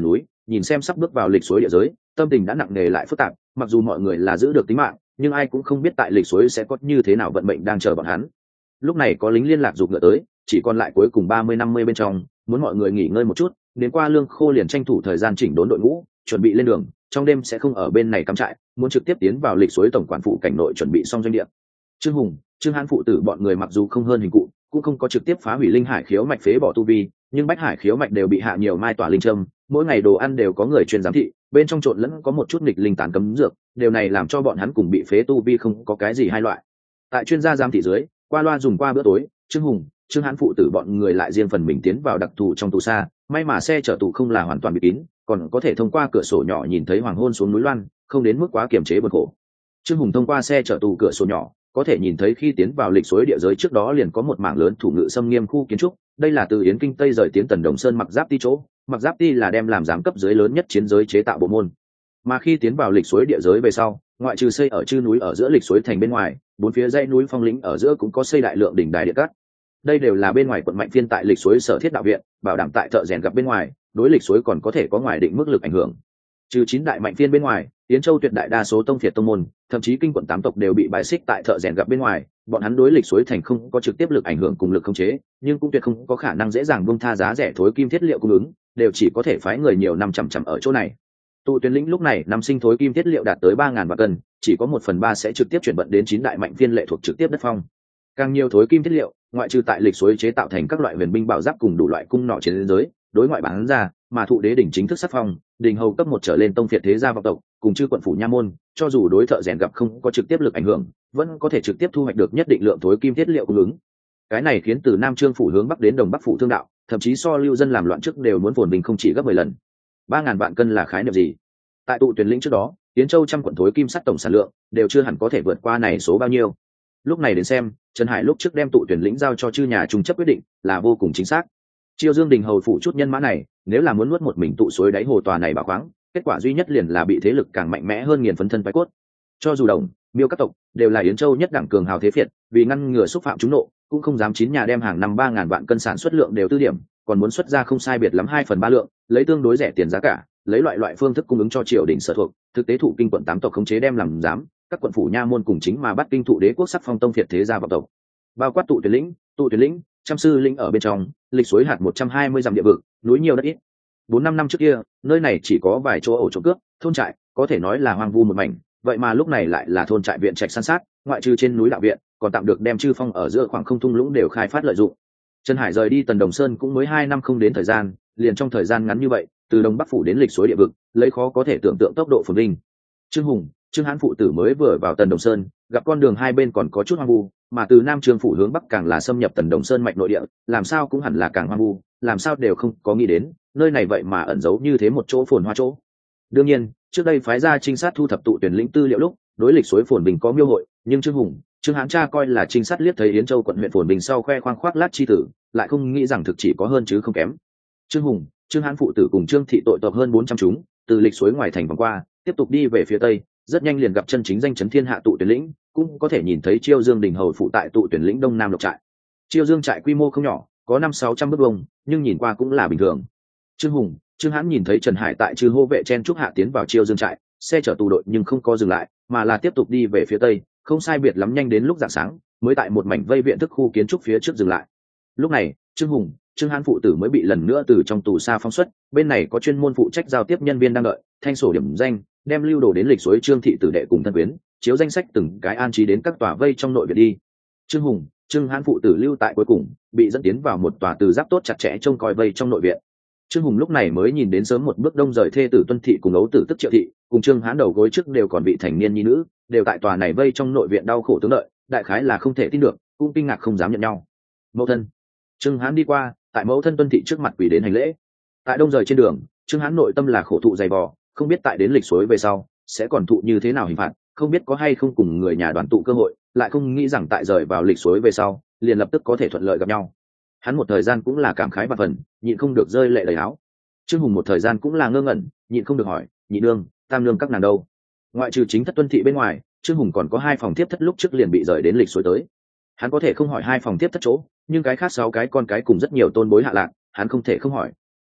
nhìn xem sắp bước vào lịch suối địa giới, tâm tình đã nặng nề lại phức tạp. Mặc dù mọi người là giữ được tính mạng, nhưng ai cũng không biết tại lịch suối sẽ có như thế nào vận mệnh đang chờ bọn hắn. Lúc này có lính liên lạc giục ngựa tới, chỉ còn lại cuối cùng ba mươi năm mươi bên trong, muốn mọi người nghỉ ngơi một chút, đến qua lương khô liền tranh thủ thời gian chỉnh đốn đội ngũ, chuẩn bị lên đường, trong đêm sẽ không ở bên này cắm trại, muốn trực tiếp tiến vào lịch suối tổng quản phụ cảnh nội chuẩn bị xong doanh địa. Trương Hùng, Trương Hán phụ tử bọn người mặc dù không hơn hình cụ, cũng không có trực tiếp phá hủy linh hải khiếu mạch phế bỏ tu vi, nhưng bách hải khiếu mạch đều bị hạ nhiều mai tỏa linh châm, mỗi ngày đồ ăn đều có người chuyên giám thị, bên trong trộn lẫn có một chút nghịch linh tán cấm dược, điều này làm cho bọn hắn cùng bị phế tu vi không có cái gì hai loại. Tại chuyên gia giám thị dưới, qua loa dùng qua bữa tối, Trương Hùng, Trương Hán phụ tử bọn người lại riêng phần mình tiến vào đặc thù trong tù xa, may mà xe chở tù không là hoàn toàn bị kín, còn có thể thông qua cửa sổ nhỏ nhìn thấy hoàng hôn xuống núi loan, không đến mức quá kiềm chế buồn khổ. Trương Hùng thông qua xe chở tù cửa sổ nhỏ, có thể nhìn thấy khi tiến vào lịch suối địa giới trước đó liền có một mảng lớn thủ ngự xâm nghiêm khu kiến trúc, đây là từ Yến Kinh Tây rời tiến Tần Đồng Sơn mặc giáp ti chỗ, mặc giáp ti là đem làm giám cấp dưới lớn nhất chiến giới chế tạo bộ môn. Mà khi tiến vào lịch suối địa giới về sau, ngoại trừ xây ở chư núi ở giữa lịch suối thành bên ngoài, bốn phía dãy núi phong lĩnh ở giữa cũng có xây đại lượng đỉnh đài điện cát. Đây đều là bên ngoài quận mạnh phiên tại lịch suối sở thiết đạo viện, bảo đảm tại thợ rèn gặp bên ngoài, đối lịch suối còn có thể có ngoài định mức lực ảnh hưởng. Trừ chín đại mạnh phiên bên ngoài, Yến Châu tuyệt đại đa số tông phiệt tông môn, thậm chí kinh quận tám tộc đều bị bài xích tại thợ rèn gặp bên ngoài, bọn hắn đối lịch suối thành không có trực tiếp lực ảnh hưởng cùng lực khống chế, nhưng cũng tuyệt không có khả năng dễ dàng buông tha giá rẻ thối kim thiết liệu cung ứng, đều chỉ có thể phái người nhiều năm chằm chằm ở chỗ này. Tụ Tuyển lĩnh lúc này năm sinh thối kim thiết liệu đạt tới ba ngàn vạn cân, chỉ có một phần ba sẽ trực tiếp chuyển vận đến chín đại mạnh phiên lệ thuộc trực tiếp đất phong. Càng nhiều thối kim thiết liệu, ngoại trừ tại lịch suối chế tạo thành các loại huyền binh bảo giáp cùng đủ loại cung nỏ chiến giới, đối ngoại bán ra, mà thụ đế đỉnh chính thức sắc phong, đình hầu cấp một trở lên tông phiệt thế gia vọng tộc, cùng chư quận phủ nha môn, cho dù đối thợ rèn gặp không có trực tiếp lực ảnh hưởng, vẫn có thể trực tiếp thu hoạch được nhất định lượng thối kim thiết liệu cung ứng. Cái này khiến từ Nam Trương phủ hướng bắc đến Đồng Bắc phủ thương đạo, thậm chí so lưu dân làm loạn trước đều muốn phồn bình không chỉ gấp mười lần. Ba ngàn vạn cân là khái niệm gì? Tại Tụ Tuyển lĩnh trước đó, Yến Châu trăm quận thối kim sắt tổng sản lượng đều chưa hẳn có thể vượt qua này số bao nhiêu. Lúc này đến xem, Trần Hải lúc trước đem Tụ Tuyển lĩnh giao cho chư nhà trung chấp quyết định là vô cùng chính xác. Chiêu Dương đình hầu phủ chút nhân mã này, nếu là muốn nuốt một mình tụ suối đáy hồ tòa này bảo khoáng, kết quả duy nhất liền là bị thế lực càng mạnh mẽ hơn nghiền phấn thân phái cốt. Cho dù Đồng, Miêu các tộc đều là Yến Châu nhất đẳng cường hào thế phiệt, vì ngăn ngừa xúc phạm chúng nộ, cũng không dám chín nhà đem hàng năm ba ngàn vạn cân sản xuất lượng đều tư điểm, còn muốn xuất ra không sai biệt lắm hai phần ba lượng, lấy tương đối rẻ tiền giá cả, lấy loại loại phương thức cung ứng cho triều đình sở thuộc, thực tế thủ kinh quận tám tộc khống chế đem làm giám, các quận phủ nha môn cùng chính mà bắt kinh thụ đế quốc sắc phong tông phiệt thế gia vọng tộc. Bao quát Tụ Tuyển lĩnh, Tụ Tuyển lĩnh, Trăm Sư lĩnh ở bên trong, lịch suối hạt một trăm hai mươi dặm địa vực, núi nhiều đất ít. Bốn năm năm trước kia, nơi này chỉ có vài chỗ ổ trộm cướp, thôn trại, có thể nói là hoang vu một mảnh, vậy mà lúc này lại là thôn trại viện trạch san sát, ngoại trừ trên núi đạo viện, còn tạm được đem chư phong ở giữa khoảng không thung lũng đều khai phát lợi dụng. Trần Hải rời đi Tần Đồng Sơn cũng mới hai năm không đến thời gian, liền trong thời gian ngắn như vậy, từ Đông Bắc phủ đến lịch suối địa vực, lấy khó có thể tưởng tượng tốc độ phồn vinh. Trương Hùng, Trương Hán phụ tử mới vừa vào Tần Đồng Sơn, gặp con đường hai bên còn có chút hoang vu, mà từ Nam Trương phủ hướng bắc càng là xâm nhập Tần Đồng Sơn mạch nội địa, làm sao cũng hẳn là càng hoang vu, làm sao đều không có nghĩ đến, nơi này vậy mà ẩn giấu như thế một chỗ phồn hoa chỗ. Đương nhiên, trước đây phái ra trinh sát thu thập Tụ Tuyển lĩnh tư liệu lúc, đối lịch suối phồn bình có miêu hội, nhưng Trương Hùng, Trương Hán cha coi là trinh sát liếc thấy Yến Châu quận huyện phồn bình sau khoe khoang khoác lác chi tử, lại không nghĩ rằng thực chỉ có hơn chứ không kém. Trương Hùng, Trương Hán phụ tử cùng Trương thị tội tộc hơn bốn trăm chúng, từ lịch suối ngoài thành vòng qua, tiếp tục đi về phía tây, rất nhanh liền gặp chân chính danh chấn thiên hạ Tụ Tuyển lĩnh, cũng có thể nhìn thấy Chiêu Dương đình hầu phụ tại Tụ Tuyển lĩnh đông nam lộc trại. Chiêu Dương trại quy mô không nhỏ, có năm sáu trăm bước vuông, nhưng nhìn qua cũng là bình thường. Trương Hùng, Trương Hán nhìn thấy Trần Hải tại trừ hô vệ chen trúc hạ tiến vào Chiêu Dương trại, xe chở tù đội nhưng không có dừng lại, mà là tiếp tục đi về phía tây, không sai biệt lắm nhanh đến lúc rạng sáng, mới tại một mảnh vây viện thức khu kiến trúc phía trước dừng lại. Lúc này, Trương Hùng, Trương Hán phụ tử mới bị lần nữa từ trong tù xa phóng xuất, bên này có chuyên môn phụ trách giao tiếp nhân viên đang đợi, thanh sổ điểm danh, đem lưu đồ đến lịch suối Trương thị tử đệ cùng thân quyến, chiếu danh sách từng cái an trí đến các tòa vây trong nội viện đi. Trương Hùng, Trương Hán phụ tử lưu tại cuối cùng, bị dẫn tiến vào một tòa từ giáp tốt chặt chẽ trông coi vây trong nội viện. Trương Hùng lúc này mới nhìn đến sớm một bước đông rời thê tử Tuân thị cùng ấu tử tức Triệu thị, cùng Trương Hán đầu gối trước đều còn bị thành niên nhi nữ, đều tại tòa này vây trong nội viện đau khổ tướng đợi, đại khái là không thể tin được, cũng kinh ngạc không dám nhận nhau. Mẫu thân. Trương Hán đi qua, tại mẫu thân Tuân thị trước mặt quỳ đến hành lễ. Tại đông rời trên đường, Trương Hán nội tâm là khổ thụ dày vò, không biết tại đến lịch suối về sau sẽ còn thụ như thế nào hình phạt, không biết có hay không cùng người nhà đoàn tụ cơ hội, lại không nghĩ rằng tại rời vào lịch suối về sau liền lập tức có thể thuận lợi gặp nhau. Hắn một thời gian cũng là cảm khái và phần, nhịn không được rơi lệ đầy áo. Trương Hùng một thời gian cũng là ngơ ngẩn, nhịn không được hỏi, nhị nương, tam nương các nàng đâu? Ngoại trừ chính thất Tuân thị bên ngoài, Trương Hùng còn có hai phòng tiếp thất lúc trước liền bị rời đến lịch suối tới. Hắn có thể không hỏi hai phòng tiếp thất chỗ, nhưng cái khác sáu cái con cái cùng rất nhiều tôn bối hạ lạc, hắn không thể không hỏi.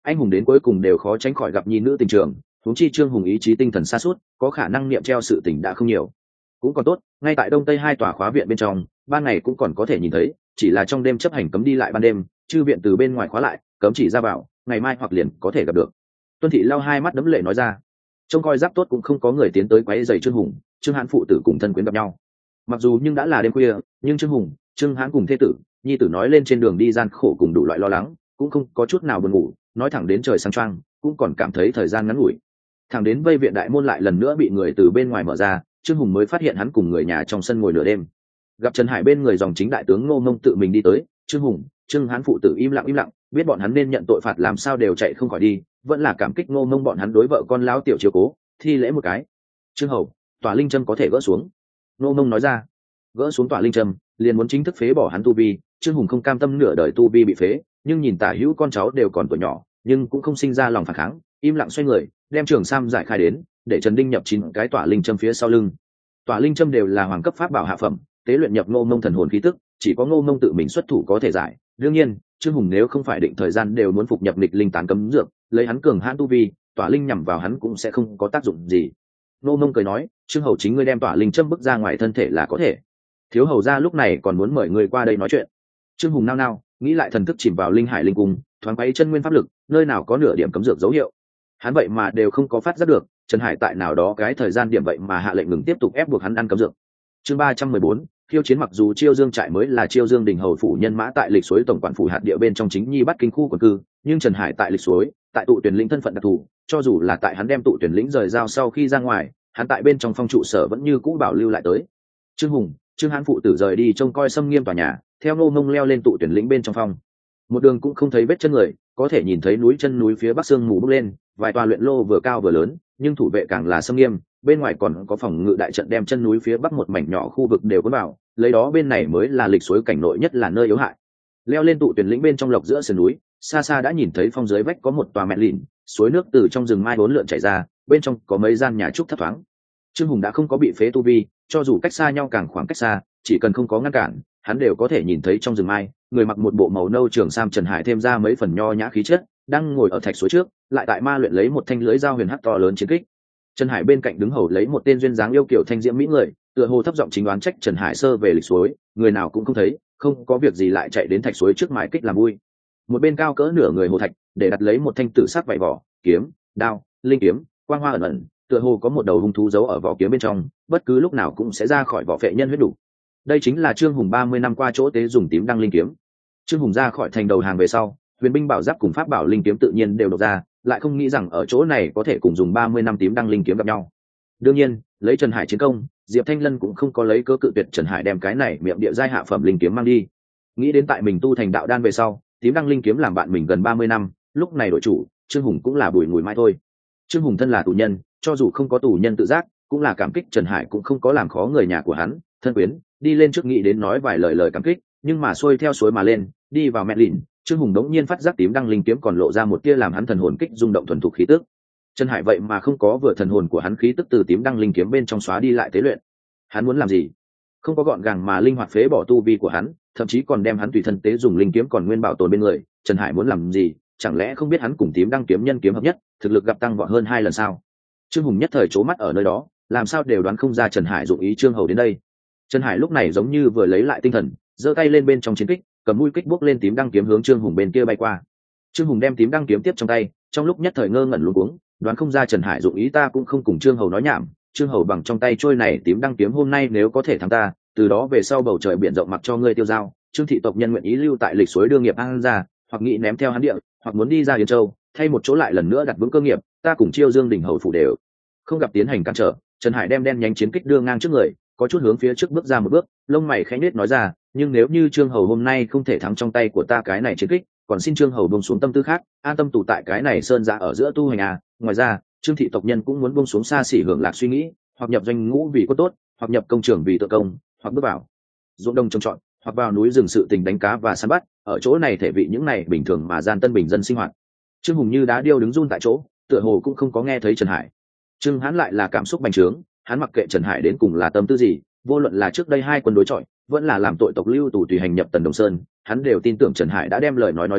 anh hùng đến cuối cùng đều khó tránh khỏi gặp nhi nữ tình trường, huống chi Trương Hùng ý chí tinh thần sa sút, có khả năng niệm treo sự tình đã không nhiều. Cũng còn tốt, ngay tại đông tây hai tòa khóa viện bên trong, ban ngày cũng còn có thể nhìn thấy, chỉ là trong đêm chấp hành cấm đi lại ban đêm, chư viện từ bên ngoài khóa lại, cấm chỉ ra vào, ngày mai hoặc liền có thể gặp được. Tuân Thị lau hai mắt đẫm lệ nói ra. Trông coi giáp tốt cũng không có người tiến tới quấy rầy Trương Hùng, Trương Hãn phụ tử cùng thân quyến gặp nhau. Mặc dù nhưng đã là đêm khuya, nhưng Trương Hùng, Trương Hãn cùng thê tử, nhi tử nói lên trên đường đi gian khổ cùng đủ loại lo lắng, cũng không có chút nào buồn ngủ, nói thẳng đến trời sáng choang, cũng còn cảm thấy thời gian ngắn ngủi. Thẳng đến vây viện đại môn lại lần nữa bị người từ bên ngoài mở ra, Trương Hùng mới phát hiện hắn cùng người nhà trong sân ngồi nửa đêm. Gặp Trần Hải bên người dòng chính đại tướng Ngô Mông tự mình đi tới, Trương Hùng, Trương Hãn phụ tử im lặng im lặng, biết bọn hắn nên nhận tội phạt làm sao đều chạy không khỏi đi, vẫn là cảm kích Ngô Mông bọn hắn đối vợ con lão tiểu chiếu cố, thi lễ một cái. Trương hầu, tỏa linh châm có thể gỡ xuống. Ngô Mông nói ra. Gỡ xuống tỏa linh châm, liền muốn chính thức phế bỏ hắn tu vi. Trương Hùng không cam tâm nửa đời tu vi bị phế, nhưng nhìn tả hữu con cháu đều còn tuổi nhỏ, nhưng cũng không sinh ra lòng phản kháng, im lặng xoay người, đem trường sam giải khai đến, để Trần Đinh nhập chín cái tỏa linh châm phía sau lưng. Tỏa linh châm đều là hoàng cấp pháp bảo hạ phẩm, tế luyện nhập Ngô Mông thần hồn khí tức, chỉ có Ngô Mông tự mình xuất thủ có thể giải. Đương nhiên, Trương Hùng nếu không phải định thời gian đều muốn phục nhập nghịch linh tán cấm dược, lấy hắn cường hãn tu vi, tỏa linh nhằm vào hắn cũng sẽ không có tác dụng gì. Ngô Mông cười nói, Trương hầu chính ngươi đem tỏa linh châm bức ra ngoài thân thể là có thể. Thiếu hầu ra lúc này còn muốn mời người qua đây nói chuyện. Trương Hùng nao nao, nghĩ lại thần thức chìm vào linh hải linh cung, thoáng quấy chân nguyên pháp lực, nơi nào có nửa điểm cấm dược dấu hiệu. Hắn vậy mà đều không có phát giác được, Trần Hải tại nào đó cái thời gian điểm vậy mà hạ lệnh ngừng tiếp tục ép buộc hắn ăn cấm dược. Chương ba trăm mười bốn, khiêu chiến. Mặc dù Chiêu Dương trại mới là Chiêu Dương đỉnh hầu phủ nhân mã tại lịch suối tổng quản phủ hạt địa bên trong chính nhi bắt kinh khu quần cư, nhưng Trần Hải tại lịch suối, tại tụ tuyển lĩnh thân phận đặc thù, cho dù là tại hắn đem tụ tuyển lĩnh rời giao sau khi ra ngoài, hắn tại bên trong phong trụ sở vẫn như cũ bảo lưu lại tới. Trương Hùng, Trương Hãn phụ tử rời đi trông coi xâm nghiêm tòa nhà, theo Ngô Mông leo lên tụ tuyển lĩnh bên trong phong. Một đường cũng không thấy vết chân người, có thể nhìn thấy núi chân núi phía bắc sương mù bốc lên, vài tòa luyện lô vừa cao vừa lớn, nhưng thủ vệ càng là xâm nghiêm, bên ngoài còn có phòng ngự đại trận đem chân núi phía bắc một mảnh nhỏ khu vực đều cuốn vào, lấy đó bên này mới là lịch suối cảnh nội nhất là nơi yếu hại. Leo lên tụ tuyển lĩnh bên trong lộc giữa sườn núi, xa xa đã nhìn thấy phong dưới vách có một tòa mẹ lìn, suối nước từ trong rừng mai bốn lượn chảy ra, bên trong có mấy gian nhà trúc thấp thoáng. Trương Hùng đã không có bị phế tu vi, cho dù cách xa nhau càng khoảng cách xa, chỉ cần không có ngăn cản, hắn đều có thể nhìn thấy trong rừng mai, người mặc một bộ màu nâu trường sam Trần Hải thêm ra mấy phần nho nhã khí chất, đang ngồi ở thạch suối trước, lại tại ma luyện lấy một thanh lưới dao huyền hắc to lớn chiến kích. Trần Hải bên cạnh đứng hầu lấy một tên duyên dáng yêu kiều thanh diễm mỹ người, tựa hồ thấp giọng chính đoán trách Trần Hải sơ về lịch suối, người nào cũng không thấy, không có việc gì lại chạy đến thạch suối trước mài kích làm vui. Một bên cao cỡ nửa người hồ thạch, để đặt lấy một thanh tử sắc vảy vỏ, kiếm, đao, linh kiếm, quang hoa ẩn ẩn, tựa hồ có một đầu hung thú giấu ở vỏ kiếm bên trong, bất cứ lúc nào cũng sẽ ra khỏi vỏ phệ nhân huyết đủ. Đây chính là Trương Hùng ba mươi năm qua chỗ tế dùng tím đăng linh kiếm. Trương Hùng ra khỏi thành đầu hàng về sau, huyền binh bảo giáp cùng pháp bảo linh kiếm tự nhiên đều đột ra, lại không nghĩ rằng ở chỗ này có thể cùng dùng ba mươi năm tím đăng linh kiếm gặp nhau. Đương nhiên, lấy Trần Hải chiến công, Diệp Thanh Lân cũng không có lấy cớ cự tuyệt Trần Hải đem cái này miệng địa giai hạ phẩm linh kiếm mang đi. Nghĩ đến tại mình tu thành đạo đan về sau, tím đăng linh kiếm làm bạn mình gần ba mươi năm, lúc này đội chủ, Trương Hùng cũng là bùi ngùi mai thôi. Trương Hùng thân là tù nhân, cho dù không có tù nhân tự giác, cũng là cảm kích Trần Hải cũng không có làm khó người nhà của hắn, thân quyến, đi lên trước nghĩ đến nói vài lời lời cảm kích, nhưng mà xuôi theo suối mà lên, đi vào mẹ lìn, Trương Hùng đống nhiên phát giác tím đăng linh kiếm còn lộ ra một tia làm hắn thần hồn kích rung động thuần thục khí tức. Trần Hải vậy mà không có vừa thần hồn của hắn khí tức từ tím đăng linh kiếm bên trong xóa đi lại tế luyện. Hắn muốn làm gì? Không có gọn gàng mà linh hoạt phế bỏ tu vi của hắn, thậm chí còn đem hắn tùy thân tế dùng linh kiếm còn nguyên bảo tồn bên người. Trần Hải muốn làm gì? Chẳng lẽ không biết hắn cùng tím đăng kiếm nhân kiếm hợp nhất, thực lực gặp tăng vọt hơn hai lần sao? Trương Hùng nhất thời trố mắt ở nơi đó, làm sao đều đoán không ra Trần Hải dụng ý Trương Hầu đến đây. Trần Hải lúc này giống như vừa lấy lại tinh thần, giơ tay lên bên trong chiến kích, cầm mũi kích bước lên tím đăng kiếm hướng Trương Hùng bên kia bay qua. Trương Hùng đem tím đăng kiếm tiếp trong tay, trong lúc nhất thời ngơ ngẩn luống cuống, đoán không ra Trần Hải dụng ý, ta cũng không cùng Trương Hầu nói nhảm, Trương Hầu bằng trong tay trôi này tím đăng kiếm hôm nay nếu có thể thắng ta, từ đó về sau bầu trời biển rộng mặc cho ngươi tiêu dao. Trương thị tộc nhân nguyện ý lưu tại lịch suối đương nghiệp an ra, hoặc nghĩ ném theo hắn địa, hoặc muốn đi ra Yên Châu, thay một chỗ lại lần nữa đặt vững cơ nghiệp, ta cùng Chiêu Dương đỉnh hầu phủ đều không gặp tiến hành cản trở. Trần Hải đem đen nhánh chiến kích đưa ngang trước người, có chút hướng phía trước bước ra một bước, lông mày khẽ nhếch nói ra, nhưng nếu như Trương Hầu hôm nay không thể thắng trong tay của ta cái này chiến kích, còn xin Trương Hầu buông xuống tâm tư khác, an tâm tù tại cái này sơn giã ở giữa tu hành à. Ngoài ra, Trương thị tộc nhân cũng muốn buông xuống xa xỉ hưởng lạc suy nghĩ, hoặc nhập doanh ngũ vì quân tốt, hoặc nhập công trường vì tự công, hoặc bước vào ruộng đồng trồng trọt, hoặc vào núi rừng sự tình đánh cá và săn bắt, ở chỗ này thể vị những này bình thường mà gian tân bình dân sinh hoạt. Trương Hùng như đá điêu đứng run tại chỗ, tựa hồ cũng không có nghe thấy Trần Hải. Trương hắn lại là cảm xúc bành trướng, hắn mặc kệ Trần Hải đến cùng là tâm tư gì, vô luận là trước đây hai quân đối chọi, vẫn là làm tội tộc lưu tù tùy hành nhập Tần Đồng Sơn, hắn đều tin tưởng Trần Hải đã đem lời nói nói ra,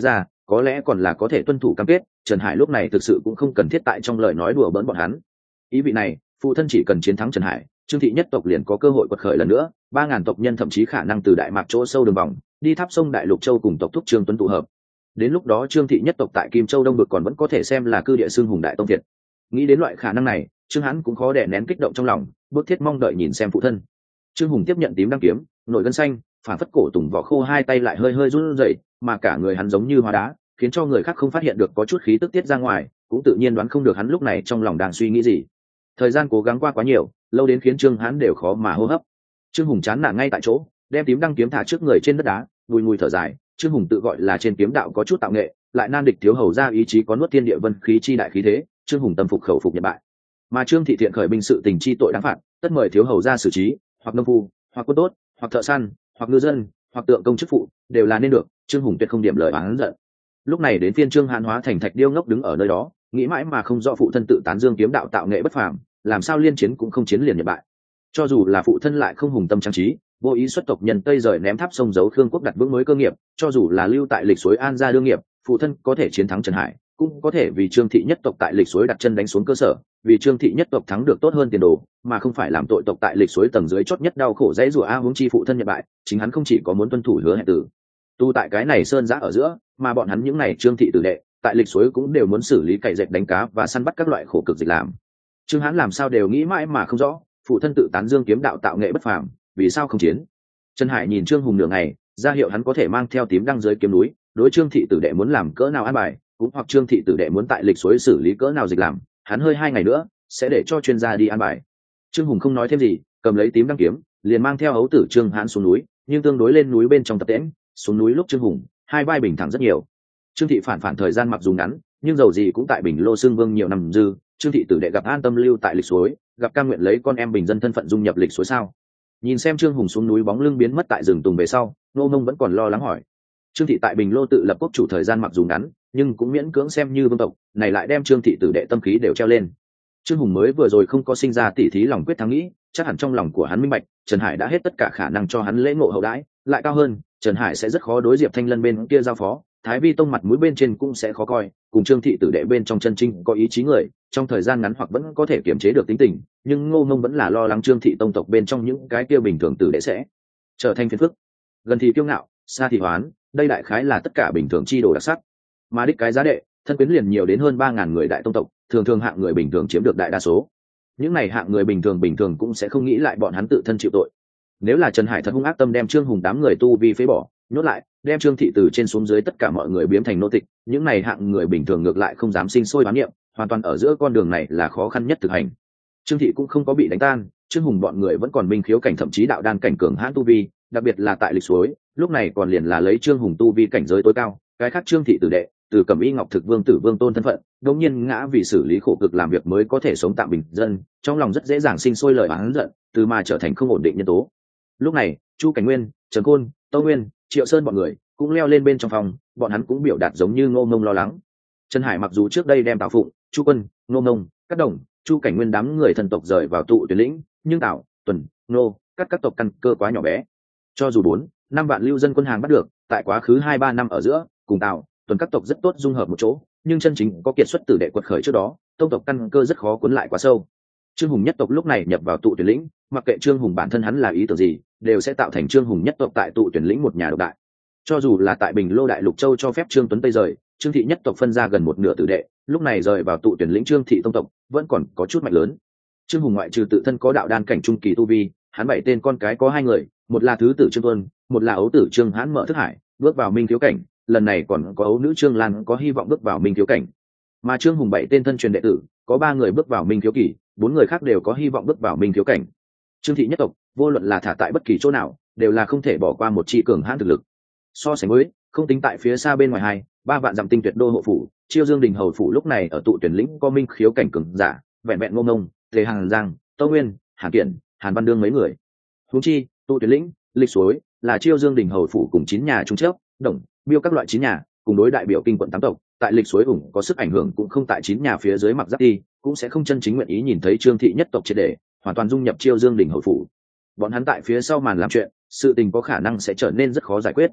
có lẽ còn là có thể tuân thủ cam kết. Trần Hải lúc này thực sự cũng không cần thiết tại trong lời nói đùa bỡn bọn hắn. Ý vị này, phụ thân chỉ cần chiến thắng Trần Hải, Trương thị nhất tộc liền có cơ hội quật khởi lần nữa, ba ngàn tộc nhân thậm chí khả năng từ đại mạc chỗ sâu đường vòng đi tháp sông Đại Lục Châu cùng tộc thúc Trương Tuấn tụ hợp. Đến lúc đó Trương thị nhất tộc tại Kim Châu Đông Vực còn vẫn có thể xem là cư địa xương hùng đại tông Việt. Nghĩ đến loại khả năng này, Trương Hán cũng khó đè nén kích động trong lòng, bức thiết mong đợi nhìn xem phụ thân. Trương Hùng tiếp nhận tím đăng kiếm, nội gân xanh, phản phất cổ tùng vỏ khô, hai tay lại hơi hơi run rẩy, mà cả người hắn giống như hóa đá, khiến cho người khác không phát hiện được có chút khí tức tiết ra ngoài, cũng tự nhiên đoán không được hắn lúc này trong lòng đang suy nghĩ gì. Thời gian cố gắng qua quá nhiều, lâu đến khiến Trương Hán đều khó mà hô hấp. Trương Hùng chán nản ngay tại chỗ, đem tím đăng kiếm thả trước người trên đất đá, bùi ngùi thở dài. Trương Hùng tự gọi là trên kiếm đạo có chút tạo nghệ, lại nan địch thiếu hầu ra ý chí có nuốt thiên địa vân khí chi đại khí thế. Trương Hùng tâm phục khẩu phục nhận bại, mà Trương thị thiện khởi binh sự tình chi tội đáng phạt, tất mời thiếu hầu ra xử trí, hoặc nông phu, hoặc quân tốt, hoặc thợ săn, hoặc ngư dân, hoặc tượng công chức phụ, đều là nên được. Trương Hùng tuyệt không điểm lời oán giận. Lúc này đến phiên Trương Hán hóa thành thạch điêu ngốc đứng ở nơi đó, nghĩ mãi mà không rõ phụ thân tự tán dương kiếm đạo tạo nghệ bất phàm, làm sao liên chiến cũng không chiến liền nhận bại. Cho dù là phụ thân lại không hùng tâm trang trí, vô ý xuất tộc nhân Tây rời ném tháp sông giấu Khương quốc đặt vững mới cơ nghiệp, cho dù là lưu tại lịch suối An gia đương nghiệp, phụ thân có thể chiến thắng Trần Hải, cũng có thể vì Trương thị nhất tộc tại lịch suối đặt chân đánh xuống cơ sở, vì Trương thị nhất tộc thắng được tốt hơn tiền đồ, mà không phải làm tội tộc tại lịch suối tầng dưới chót nhất đau khổ dãy rủa. A huống chi phụ thân nhận bại, chính hắn không chỉ có muốn tuân thủ hứa hẹn tử tu tại cái này sơn giã ở giữa, mà bọn hắn những này Trương thị tử đệ tại lịch suối cũng đều muốn xử lý cày dệt đánh cá và săn bắt các loại khổ cực dịch làm. Trương Hán làm sao đều nghĩ mãi mà không rõ, phụ thân tự tán dương kiếm đạo tạo nghệ bất phàm, vì sao không chiến? Trần Hải nhìn Trương Hùng nửa ngày, ra hiệu hắn có thể mang theo tím đăng dưới kiếm núi, đối Trương thị tử đệ muốn làm cỡ nào an bài, cũng hoặc Trương thị tử đệ muốn tại lịch suối xử lý cỡ nào dịch làm, hắn hơi hai ngày nữa sẽ để cho chuyên gia đi an bài. Trương Hùng không nói thêm gì, cầm lấy tím đăng kiếm, liền mang theo ấu tử Trương Hán xuống núi, nhưng tương đối lên núi bên trong tập tễnh, xuống núi lúc Trương Hùng hai vai bình thẳng rất nhiều. Trương thị phản phản thời gian mặc dù ngắn, nhưng dầu gì cũng tại Bình Lô Xương Vương nhiều năm dư. Trương thị tử đệ gặp an tâm lưu tại lịch suối, gặp cam nguyện lấy con em bình dân thân phận dung nhập lịch suối sao? Nhìn xem Trương Hùng xuống núi bóng lưng biến mất tại rừng tùng về sau, Ngô Mông vẫn còn lo lắng hỏi. Trương thị tại Bình Lô tự lập quốc chủ thời gian mặc dù ngắn, nhưng cũng miễn cưỡng xem như vương tộc, này lại đem Trương thị tử đệ tâm khí đều treo lên. Trương Hùng mới vừa rồi không có sinh ra tỉ thí lòng quyết thắng nghĩ, chắc hẳn trong lòng của hắn minh bạch, Trần Hải đã hết tất cả khả năng cho hắn lễ ngộ hậu đãi, lại cao hơn, Trần Hải sẽ rất khó đối Diệp Thanh Lân bên kia giao phó, Thái Vi tông mặt mũi bên trên cũng sẽ khó coi, cùng Trương thị tử đệ bên trong chân trinh có ý chí người, trong thời gian ngắn hoặc vẫn có thể kiềm chế được tính tình, nhưng Ngô Mông vẫn là lo lắng Trương thị tông tộc bên trong những cái kia bình thường tử đệ sẽ trở thành phiền phức. Gần thì kiêu ngạo, xa thì hoán, đây đại khái là tất cả bình thường chi đồ đặc sắc. Mà đích cái giá đệ, thân quyến liền nhiều đến hơn ba ngàn người đại tông tộc, thường thường hạng người bình thường chiếm được đại đa số. Những này hạng người bình thường bình thường cũng sẽ không nghĩ lại bọn hắn tự thân chịu tội. Nếu là Trần Hải thật hung ác tâm đem Trương Hùng đám người tu vi phế bỏ, nhốt lại, đem Trương thị từ trên xuống dưới tất cả mọi người biếm thành nô tịch, những này hạng người bình thường ngược lại không dám sinh sôi bám niệm, hoàn toàn ở giữa con đường này là khó khăn nhất thực hành. Trương thị cũng không có bị đánh tan, Trương Hùng bọn người vẫn còn minh khiếu cảnh thậm chí đạo đan cảnh cường hãn tu vi, đặc biệt là tại lịch suối, lúc này còn liền là lấy Trương Hùng tu vi cảnh giới tối cao, cái khác Trương thị tử đệ, từ Cẩm Y Ngọc Thực Vương tử Vương Tôn thân phận, đột nhiên ngã vì xử lý khổ cực làm việc mới có thể sống tạm bình dân, trong lòng rất dễ dàng sinh sôi lời oán giận, từ mà trở thành không ổn định nhân tố. Lúc này, Chu Cảnh Nguyên, Trần Côn, Tâu Nguyên, Triệu Sơn bọn người cũng leo lên bên trong phòng, bọn hắn cũng biểu đạt giống như Ngô Mông lo lắng. Trần Hải mặc dù trước đây đem Tào Phụng, Chu Quân, Ngô Mông, Cát Đồng, Chu Cảnh Nguyên đám người thần tộc rời vào tụ tuyển lĩnh, nhưng Tào, Tuần, Nô, các các tộc căn cơ quá nhỏ bé. Cho dù bốn, năm vạn lưu dân quân hàng bắt được, tại quá khứ hai ba năm ở giữa, cùng Tào, Tuần các tộc rất tốt dung hợp một chỗ, nhưng chân chính có kiệt xuất tử đệ quật khởi trước đó, tông tộc căn cơ rất khó cuốn lại quá sâu. Trương Hùng nhất tộc lúc này nhập vào tụ tuyển lĩnh, mặc kệ Trương Hùng bản thân hắn là ý tưởng gì, đều sẽ tạo thành Trương Hùng nhất tộc tại tụ tuyển lĩnh một nhà độc đại. Cho dù là tại Bình Lô Đại Lục Châu cho phép Trương Tuấn Tây rời, Trương thị nhất tộc phân ra gần một nửa tử đệ, lúc này rời vào tụ tuyển lĩnh Trương thị tông tộc, vẫn còn có chút mạnh lớn. Trương Hùng ngoại trừ tự thân có đạo đan cảnh trung kỳ tu vi, hắn bảy tên con cái có hai người, một là thứ tử Trương Tuân, một là ấu tử Trương Hán Mở Thức Hải, bước vào minh thiếu cảnh, lần này còn có ấu nữ Trương Lan có hy vọng bước vào minh thiếu cảnh. Mà Trương Hùng bảy tên thân truyền đệ tử, có ba người bước vào minh thiếu kỳ, bốn người khác đều có hy vọng bước vào minh thiếu cảnh. Trương thị nhất tộc, vô luận là thả tại bất kỳ chỗ nào, đều là không thể bỏ qua một chi cường hãn thực lực. So sánh với, không tính tại phía xa bên ngoài hai, ba vạn dặm tinh tuyệt đô hộ phủ, Chiêu Dương Đình hầu phủ lúc này ở tụ tuyển lĩnh có minh khiếu cảnh cường giả, vẹn vẹn Ngô Ngông, Tề Hàng Giang, Tâu Nguyên, Hàn Kiện, Hàn Văn Đương mấy người. Huống chi, tụ tuyển lĩnh, lịch suối, là Chiêu Dương Đình hầu phủ cùng chín nhà trung chấp, đồng, biêu các loại chín nhà, cùng đối đại biểu kinh quận tám tộc, tại lịch suối ủng có sức ảnh hưởng cũng không tại chín nhà phía dưới mặc giáp đi, cũng sẽ không chân chính nguyện ý nhìn thấy Trương thị nhất tộc triệt để hoàn toàn dung nhập Chiêu Dương Đình hầu phủ. Bọn hắn tại phía sau màn làm chuyện, sự tình có khả năng sẽ trở nên rất khó giải quyết.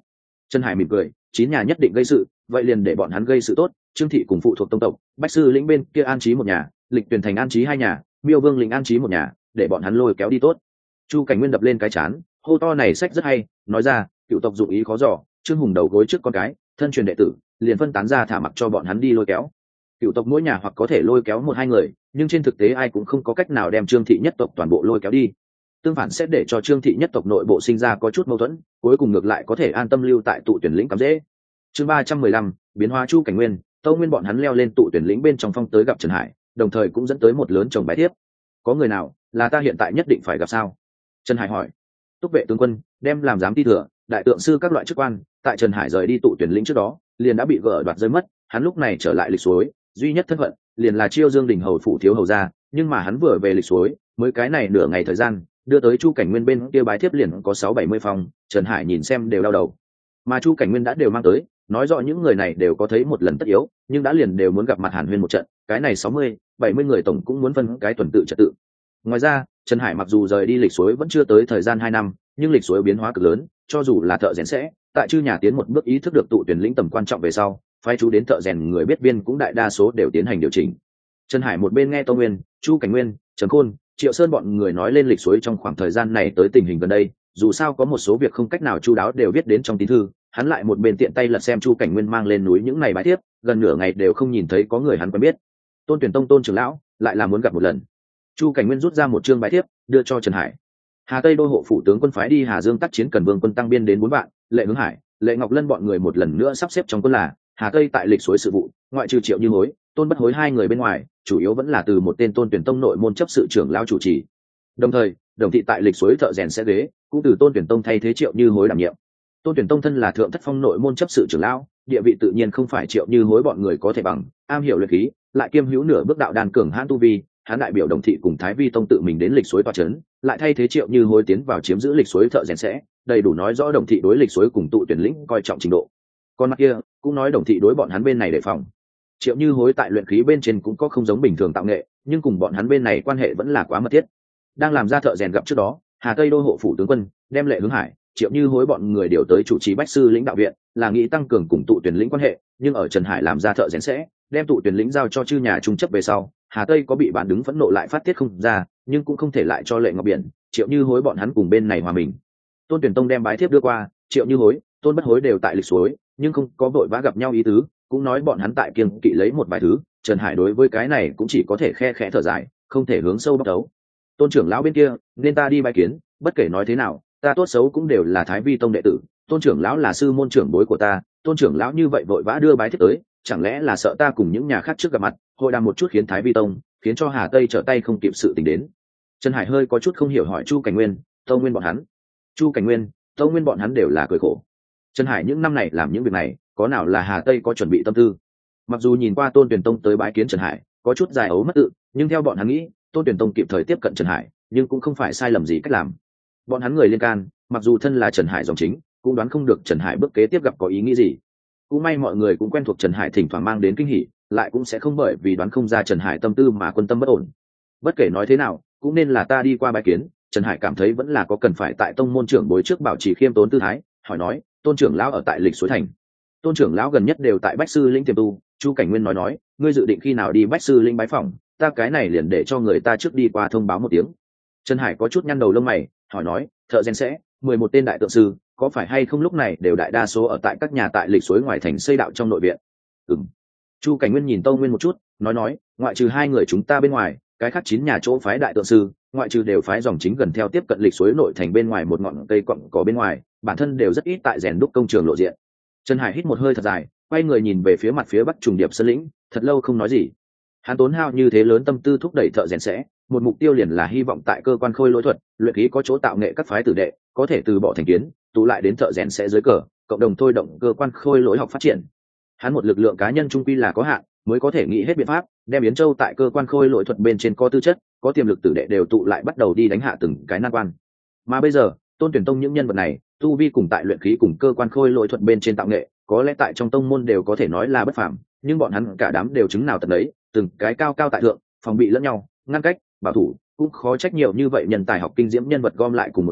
Trần Hải mỉm cười, chín nhà nhất định gây sự, vậy liền để bọn hắn gây sự tốt. Trương thị cùng phụ thuộc tông tộc, Bách sư lĩnh bên kia an trí một nhà, Lịch Tuyển thành an trí hai nhà, Miêu Vương lĩnh an trí một nhà, để bọn hắn lôi kéo đi tốt. Chu Cảnh Nguyên đập lên cái chán, hô to này sách rất hay, nói ra, cựu tộc dụng ý khó dò, Trương Hùng đầu gối trước con cái, thân truyền đệ tử, liền phân tán ra thả mặc cho bọn hắn đi lôi kéo. Cựu tộc mỗi nhà hoặc có thể lôi kéo một hai người, nhưng trên thực tế ai cũng không có cách nào đem Trương thị nhất tộc toàn bộ lôi kéo đi. Tương phản sẽ để cho Trương thị nhất tộc nội bộ sinh ra có chút mâu thuẫn, cuối cùng ngược lại có thể an tâm lưu tại tụ tuyển lĩnh cắm dễ. Chương ba trăm mười lăm, biến hóa Chu Cảnh Nguyên, Tâu Nguyên bọn hắn leo lên tụ tuyển lĩnh bên trong phong tới gặp Trần Hải, đồng thời cũng dẫn tới một lớn chồng bài tiếp. Có người nào là ta hiện tại nhất định phải gặp sao? Trần Hải hỏi. Túc vệ tướng quân đem làm giám ti thừa, đại tượng sư các loại chức quan, tại Trần Hải rời đi tụ tuyển lĩnh trước đó, liền đã bị gỡ đoạt rơi mất. Hắn lúc này trở lại lịch suối, duy nhất thân phận liền là Chiêu Dương đình hầu phủ thiếu hầu gia, nhưng mà hắn vừa về lịch suối, mới cái này nửa ngày thời gian, đưa tới Chu Cảnh Nguyên bên kia bái thiếp liền có sáu bảy mươi phong. Trần Hải nhìn xem đều đau đầu, mà Chu Cảnh Nguyên đã đều mang tới, nói rõ những người này đều có thấy một lần tất yếu, nhưng đã liền đều muốn gặp mặt Hàn Huyên một trận, cái này sáu mươi bảy mươi người tổng cũng muốn phân cái tuần tự trật tự. Ngoài ra, Trần Hải mặc dù rời đi lịch suối vẫn chưa tới thời gian hai năm, nhưng lịch suối biến hóa cực lớn, cho dù là thợ rèn sẽ tại chư nhà tiến một bước ý thức được tụ tuyển lĩnh tầm quan trọng về sau, phái chú đến thợ rèn người biết viên cũng đại đa số đều tiến hành điều chỉnh. Trần Hải một bên nghe Tô Nguyên, Chu Cảnh Nguyên, Trần Khôn, Triệu Sơn bọn người nói lên lịch suối trong khoảng thời gian này tới tình hình gần đây, dù sao có một số việc không cách nào chu đáo đều viết đến trong tín thư, hắn lại một bên tiện tay lật xem Chu Cảnh Nguyên mang lên núi những ngày bái tiếp, gần nửa ngày đều không nhìn thấy có người hắn quen biết. Tôn Tuyển Tông Tôn trưởng lão lại là muốn gặp một lần. Chu Cảnh Nguyên rút ra một chương bái tiếp, đưa cho Trần Hải. Hà Tây đô hộ phủ tướng quân phái đi Hà Dương tác chiến cần vương quân tăng biên đến bốn vạn, Lệ Hướng Hải, Lệ Ngọc Lân bọn người một lần nữa sắp xếp trong quân là Hà Tây tại lịch suối sự vụ, ngoại trừ Triệu Như Hối, Tôn Bất Hối hai người bên ngoài, chủ yếu vẫn là từ một tên Tôn Tuyển Tông nội môn chấp sự trưởng lão chủ trì. Đồng thời, Đồng thị tại lịch suối thợ rèn sẽ ghế, cũng từ Tôn Tuyển Tông thay thế Triệu Như Hối đảm nhiệm. Tôn Tuyển Tông thân là thượng thất phong nội môn chấp sự trưởng lão, địa vị tự nhiên không phải Triệu Như Hối bọn người có thể bằng, am hiểu luyện khí, lại kiêm hữu nửa bước đạo đan cường hãn tu vi, hắn đại biểu Đồng thị cùng Thái Vi Tông tự mình đến lịch suối tọa trấn, lại thay thế Triệu Như Hối tiến vào chiếm giữ lịch suối thợ rèn sẽ, đầy đủ nói rõ Đồng thị đối lịch suối cùng tụ tuyển lĩnh coi trọng trình độ. Còn mặt kia, cũng nói Đồng thị đối bọn hắn bên này đề phòng. Triệu Như Hối tại luyện khí bên trên cũng có không giống bình thường tạo nghệ, nhưng cùng bọn hắn bên này quan hệ vẫn là quá mật thiết. Đang làm ra thợ rèn gặp trước đó, Hà Tây đô hộ phủ tướng quân đem Lệ Hướng Hải, Triệu Như Hối bọn người điều tới chủ trì Bách sư lĩnh đạo viện, là nghĩ tăng cường cùng tụ tuyển lĩnh quan hệ, nhưng ở Trần Hải làm ra thợ rèn sẽ đem tụ tuyển lĩnh giao cho chư nhà trung chấp về sau, Hà Tây có bị bán đứng phẫn nộ lại phát tiết không ra, nhưng cũng không thể lại cho Lệ Ngọc Biển, Triệu Như Hối bọn hắn cùng bên này hòa mình. Tôn Tuyển Tông đem bái thiếp đưa qua, Triệu Như Hối, Tôn Bất Hối đều tại lịch suối, nhưng không có vội vã gặp nhau ý tứ, cũng nói bọn hắn tại kiêng kỵ lấy một vài thứ. Trần Hải đối với cái này cũng chỉ có thể khe khẽ thở dài, không thể hướng sâu bắt đấu. Tôn trưởng lão bên kia, nên ta đi bái kiến, bất kể nói thế nào, ta tốt xấu cũng đều là Thái Vi Tông đệ tử, Tôn trưởng lão là sư môn trưởng bối của ta, Tôn trưởng lão như vậy vội vã đưa bái thiếp tới, chẳng lẽ là sợ ta cùng những nhà khác trước gặp mặt, hội đàm một chút khiến Thái Vi Tông, khiến cho Hà Tây trở tay không kịp sự tình đến. Trần Hải hơi có chút không hiểu hỏi Chu Cảnh Nguyên, Tâu Nguyên bọn hắn. Chu Cảnh Nguyên, Tâu Nguyên bọn hắn đều là cười khổ. Trần Hải những năm này làm những việc này, có nào là Hà Tây có chuẩn bị tâm tư. Mặc dù nhìn qua Tôn Tuyển Tông tới bái kiến Trần Hải, có chút dài ấu mất tự, nhưng theo bọn hắn nghĩ, Tôn Tuyển Tông kịp thời tiếp cận Trần Hải, nhưng cũng không phải sai lầm gì cách làm. Bọn hắn người liên can, mặc dù thân là Trần Hải dòng chính, cũng đoán không được Trần Hải bước kế tiếp gặp có ý nghĩ gì. Cũng may mọi người cũng quen thuộc Trần Hải thỉnh thoảng mang đến kinh hỉ, lại cũng sẽ không bởi vì đoán không ra Trần Hải tâm tư mà quân tâm bất ổn. Bất kể nói thế nào, cũng nên là ta đi qua bái kiến. Trần Hải cảm thấy vẫn là có cần phải tại tông môn trưởng bối trước bảo trì khiêm tốn tư thái, hỏi nói, Tôn trưởng lão ở tại lịch suối thành. Tôn trưởng lão gần nhất đều tại Bách sư lĩnh tiềm tu. Chu Cảnh Nguyên nói nói, ngươi dự định khi nào đi Bách sư lĩnh bái phỏng, ta cái này liền để cho người ta trước đi qua thông báo một tiếng. Trần Hải có chút nhăn đầu lông mày, hỏi nói, thợ rèn sẽ mười một tên đại tượng sư, có phải hay không lúc này đều đại đa số ở tại các nhà tại lịch suối ngoài thành xây đạo trong nội viện? Ừm. Chu Cảnh Nguyên nhìn Tâu Nguyên một chút, nói nói, ngoại trừ hai người chúng ta bên ngoài, cái khác chín nhà chỗ phái đại tượng sư, ngoại trừ đều phái dòng chính gần theo tiếp cận lịch suối nội thành bên ngoài một ngọn cây quặng cỏ bên ngoài, bản thân đều rất ít tại rèn đúc công trường lộ diện. Trần Hải hít một hơi thật dài, quay người nhìn về phía mặt phía bắc trùng điệp sơn lĩnh, thật lâu không nói gì. Hắn tốn hao như thế lớn tâm tư thúc đẩy thợ rèn sẽ, một mục tiêu liền là hy vọng tại cơ quan khôi lỗi thuật, luyện khí có chỗ tạo nghệ các phái tử đệ, có thể từ bỏ thành kiến, tụ lại đến thợ rèn sẽ dưới cờ, cộng đồng thôi động cơ quan khôi lỗi học phát triển. Hắn một lực lượng cá nhân trung quy là có hạn, mới có thể nghĩ hết biện pháp, đem Yến Châu tại cơ quan khôi lỗi thuật bên trên có tư chất, có tiềm lực tử đệ đều tụ lại bắt đầu đi đánh hạ từng cái nan quan. Mà bây giờ, Tôn Tuyển Tông những nhân vật này, tu vi cùng tại luyện khí cùng cơ quan khôi lỗi thuật bên trên tạo nghệ, có lẽ tại trong tông môn đều có thể nói là bất phàm, nhưng bọn hắn cả đám đều chứng nào tận đấy, từng cái cao cao tại thượng, phòng bị lẫn nhau, ngăn cách, bảo thủ, cũng khó trách nhiều như vậy nhân tài học kinh diễm nhân vật gom lại cùng một chỗ,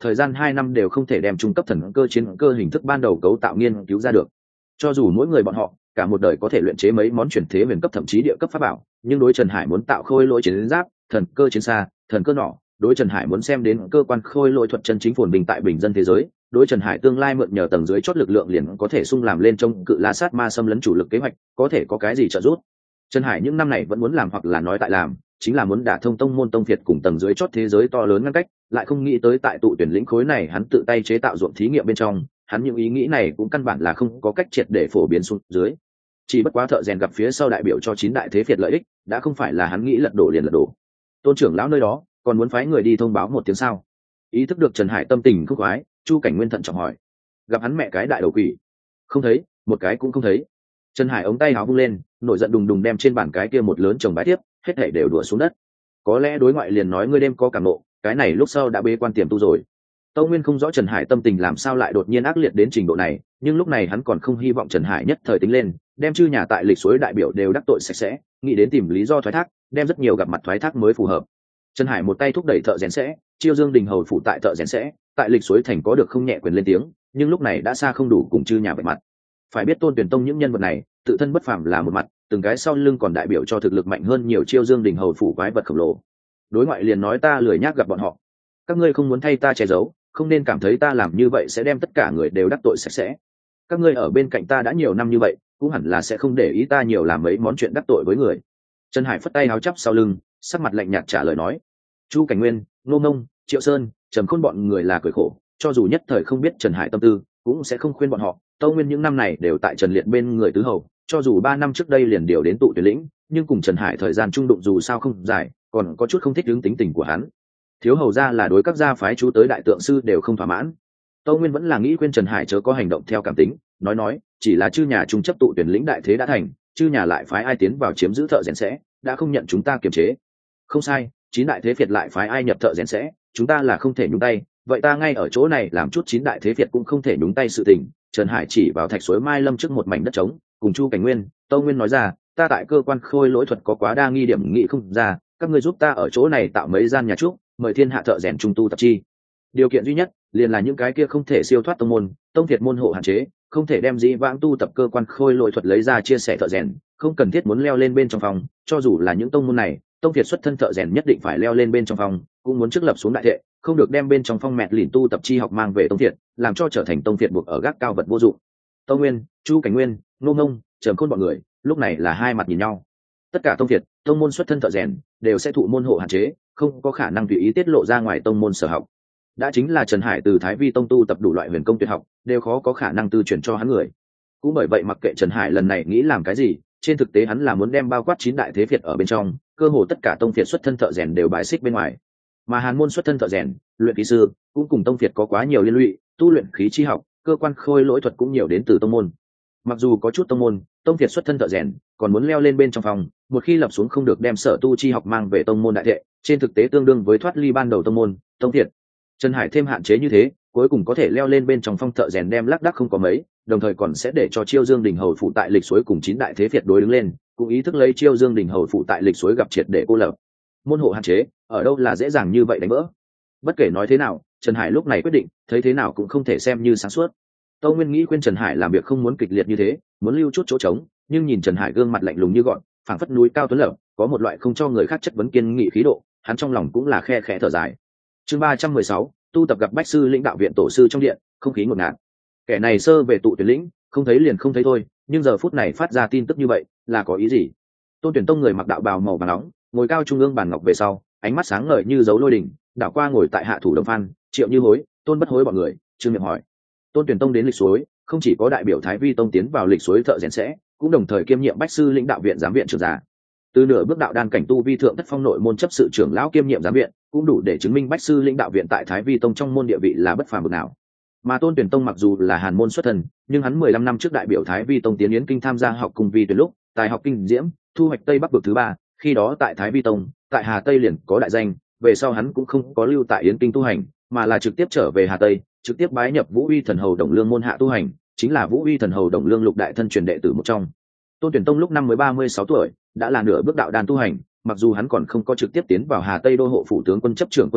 thời gian hai năm đều không thể đem trung cấp thần cơ chiến cơ hình thức ban đầu cấu tạo nghiên cứu ra được. Cho dù mỗi người bọn họ cả một đời có thể luyện chế mấy món chuyển thế huyền cấp thậm chí địa cấp pháp bảo, nhưng đối Trần Hải muốn tạo khôi lỗi chiến giáp, thần cơ chiến xa, thần cơ nỏ, đối Trần Hải muốn xem đến cơ quan khôi lỗi thuật chân chính phồn bình tại bình dân thế giới, đối Trần Hải tương lai mượn nhờ tầng dưới chót lực lượng liền có thể sung làm lên trong cự la sát ma xâm lấn chủ lực kế hoạch, có thể có cái gì trợ giúp. Trần Hải những năm này vẫn muốn làm hoặc là nói tại làm, chính là muốn đả thông tông môn tông việt cùng tầng dưới chót thế giới to lớn ngăn cách, lại không nghĩ tới tại tụ tuyển lĩnh khối này hắn tự tay chế tạo ruộng thí nghiệm bên trong, hắn những ý nghĩ này cũng căn bản là không có cách triệt để phổ biến xuống dưới. Chỉ bất quá thợ rèn gặp phía sau đại biểu cho chín đại thế phiệt lợi ích, đã không phải là hắn nghĩ lật đổ liền lật đổ. Tôn trưởng lão nơi đó còn muốn phái người đi thông báo một tiếng sao? Ý thức được Trần Hải tâm tình khúc khoái, Chu Cảnh Nguyên thận trọng hỏi. Gặp hắn mẹ cái đại đầu quỷ, không thấy, một cái cũng không thấy. Trần Hải ống tay áo vung lên, nổi giận đùng đùng đem trên bàn cái kia một lớn chồng bái tiếp, hết thảy đều đùa xuống đất. Có lẽ đối ngoại liền nói ngươi đêm có cảm nộ, cái này lúc sau đã bế quan tiềm tu rồi. Tâu Nguyên không rõ Trần Hải tâm tình làm sao lại đột nhiên ác liệt đến trình độ này, nhưng lúc này hắn còn không hy vọng Trần Hải nhất thời tính lên, đem chư nhà tại lịch suối đại biểu đều đắc tội sạch sẽ, nghĩ đến tìm lý do thoái thác, đem rất nhiều gặp mặt thoái thác mới phù hợp. Trần Hải một tay thúc đẩy thợ rèn sẽ, Chiêu Dương Đình hầu phụ tại thợ rèn sẽ, tại lịch suối thành có được không nhẹ quyền lên tiếng, nhưng lúc này đã xa không đủ cùng chư nhà vạch mặt. Phải biết Tôn Tuyển Tông những nhân vật này, tự thân bất phàm là một mặt, từng cái sau lưng còn đại biểu cho thực lực mạnh hơn nhiều Chiêu Dương Đình hầu phụ quái vật khổng lồ. Đối ngoại liền nói ta lười nhác gặp bọn họ. Các ngươi không muốn thay ta che giấu, không nên cảm thấy ta làm như vậy sẽ đem tất cả người đều đắc tội sạch sẽ. Các ngươi ở bên cạnh ta đã nhiều năm như vậy, cũng hẳn là sẽ không để ý ta nhiều làm mấy món chuyện đắc tội với người. Trần Hải phất tay áo chắp sau lưng, sắc mặt lạnh nhạt trả lời nói. Chu Cảnh Nguyên, Ngô Ngông, Triệu Sơn, Trầm Khôn bọn người là cười khổ, cho dù nhất thời không biết Trần Hải tâm tư, cũng sẽ không khuyên bọn họ. Tâu Nguyên những năm này đều tại Trần Liệt bên người tứ hầu, cho dù ba năm trước đây liền điều đến tụ tuyển lĩnh, nhưng cùng Trần Hải thời gian trung đụng dù sao không dài, còn có chút không thích ứng tính tình của hắn. Thiếu hầu ra là đối các gia phái chú tới đại tượng sư đều không thỏa mãn. Tâu Nguyên vẫn là nghĩ khuyên Trần Hải chớ có hành động theo cảm tính, nói nói, chỉ là chư nhà trung chấp tụ tuyển lĩnh đại thế đã thành, chư nhà lại phái ai tiến vào chiếm giữ thợ rèn sẽ, đã không nhận chúng ta kiềm chế. Không sai, chín đại thế phiệt lại phái ai nhập thợ rèn sẽ, chúng ta là không thể nhúng tay, vậy ta ngay ở chỗ này làm chút chín đại thế phiệt cũng không thể nhúng tay sự tình. Trần Hải chỉ vào thạch suối Mai Lâm trước một mảnh đất trống, cùng Chu Cảnh Nguyên, Tâu Nguyên nói ra, ta tại cơ quan khôi lỗi thuật có quá đa nghi điểm nghị không ra, các ngươi giúp ta ở chỗ này tạo mấy gian nhà trúc, mời thiên hạ thợ rèn trung tu tập chi. Điều kiện duy nhất liền là những cái kia không thể siêu thoát tông môn, tông thiệt môn hộ hạn chế, không thể đem dĩ vãng tu tập cơ quan khôi lỗi thuật lấy ra chia sẻ thợ rèn, không cần thiết muốn leo lên bên trong phòng, cho dù là những tông môn này, tông thiệt xuất thân thợ rèn nhất định phải leo lên bên trong phòng, cũng muốn trước lập xuống đại thệ, không được đem bên trong phong mẹt lìn tu tập chi học mang về tông thiệt, làm cho trở thành tông thiệt buộc ở gác cao vật vô dụng. Tâu Nguyên, Chu Cảnh Nguyên, Ngô Ngông, Trầm Khôn bọn người, lúc này là hai mặt nhìn nhau. Tất cả tông thiệt, tông môn xuất thân thợ rèn đều sẽ thụ môn hộ hạn chế, không có khả năng tùy ý tiết lộ ra ngoài tông môn sở học. Đã chính là Trần Hải từ Thái Vi tông tu tập đủ loại huyền công tuyệt học, đều khó có khả năng tư chuyển cho hắn người. Cũng bởi vậy mặc kệ Trần Hải lần này nghĩ làm cái gì, trên thực tế hắn là muốn đem bao quát chín đại thế phiệt ở bên trong, cơ hồ tất cả tông phiệt xuất thân thợ rèn đều bài xích bên ngoài. Mà Hàn môn xuất thân thợ rèn, luyện khí sư, cũng cùng tông phiệt có quá nhiều liên lụy, tu luyện khí chi học, cơ quan khôi lỗi thuật cũng nhiều đến từ tông môn. Mặc dù có chút tông môn, tông phiệt xuất thân thợ rèn, còn muốn leo lên bên trong phòng, một khi lập xuống không được đem sở tu chi học mang về tông môn đại thệ, trên thực tế tương đương với thoát ly ban đầu tông môn, tông phiệt. Trần Hải thêm hạn chế như thế, cuối cùng có thể leo lên bên trong phong thợ rèn đem lác đác không có mấy, đồng thời còn sẽ để cho Chiêu Dương Đình hầu phụ tại lịch suối cùng chín đại thế phiệt đối đứng lên, cũng ý thức lấy Chiêu Dương Đình hầu phụ tại lịch suối gặp triệt để cô lập. Môn hộ hạn chế, ở đâu là dễ dàng như vậy đánh vỡ. Bất kể nói thế nào, Trần Hải lúc này quyết định, thấy thế nào cũng không thể xem như sáng suốt. Tâu Nguyên nghĩ khuyên Trần Hải làm việc không muốn kịch liệt như thế, muốn lưu chút chỗ trống, nhưng nhìn Trần Hải gương mặt lạnh lùng như gọn, phảng phất núi cao tuấn lập, có một loại không cho người khác chất vấn kiên nghị khí độ, hắn trong lòng cũng là khe khẽ thở dài. Chương ba trăm mười sáu, tu tập gặp bách sư lãnh đạo viện tổ sư trong điện, không khí ngột ngạt. Kẻ này sơ về tụ tuyển lĩnh, không thấy liền không thấy thôi, nhưng giờ phút này phát ra tin tức như vậy, là có ý gì? Tôn Tuyển Tông người mặc đạo bào màu vàng nóng, ngồi cao trung ương bàn ngọc về sau, ánh mắt sáng ngời như dấu lôi đỉnh, đảo qua ngồi tại hạ thủ Đồng Phan, Triệu Như Hối, Tôn Bất Hối bọn người, trương miệng hỏi. Tôn Tuyển Tông đến lịch suối, không chỉ có đại biểu Thái Vi Tông tiến vào lịch suối thợ rèn sẽ, cũng đồng thời kiêm nhiệm bách sư lãnh đạo viện giám viện trưởng giả. Từ nửa bước đạo đan cảnh tu vi thượng thất phong nội môn chấp sự trưởng lão kiêm nhiệm giám viện, cũng đủ để chứng minh bách sư lãnh đạo viện tại Thái Vi Tông trong môn địa vị là bất phàm bậc nào. Mà Tôn Tuyển Tông mặc dù là Hàn môn xuất thân, nhưng hắn mười lăm năm trước đại biểu Thái Vi Tông tiến yến kinh tham gia học cùng vi tuyển lúc, tài học kinh diễm, thu hoạch Tây Bắc vực thứ ba, khi đó tại Thái Vi Tông, tại Hà Tây liền có đại danh, về sau hắn cũng không có lưu tại yến kinh tu hành, mà là trực tiếp trở về Hà Tây, trực tiếp bái nhập Vũ Uy Thần Hầu Đồng Lương môn hạ tu hành, chính là Vũ Uy Thần Hầu Đồng Lương lục đại thân truyền đệ tử một trong. Tôn Tuyển Tông lúc năm mới ba mươi sáu tuổi, đã là nửa bước đạo đan tu hành, mặc dù hắn còn không có trực tiếp tiến vào Hà Tây đô hộ phủ tướng quân chấp trưởng quân chính,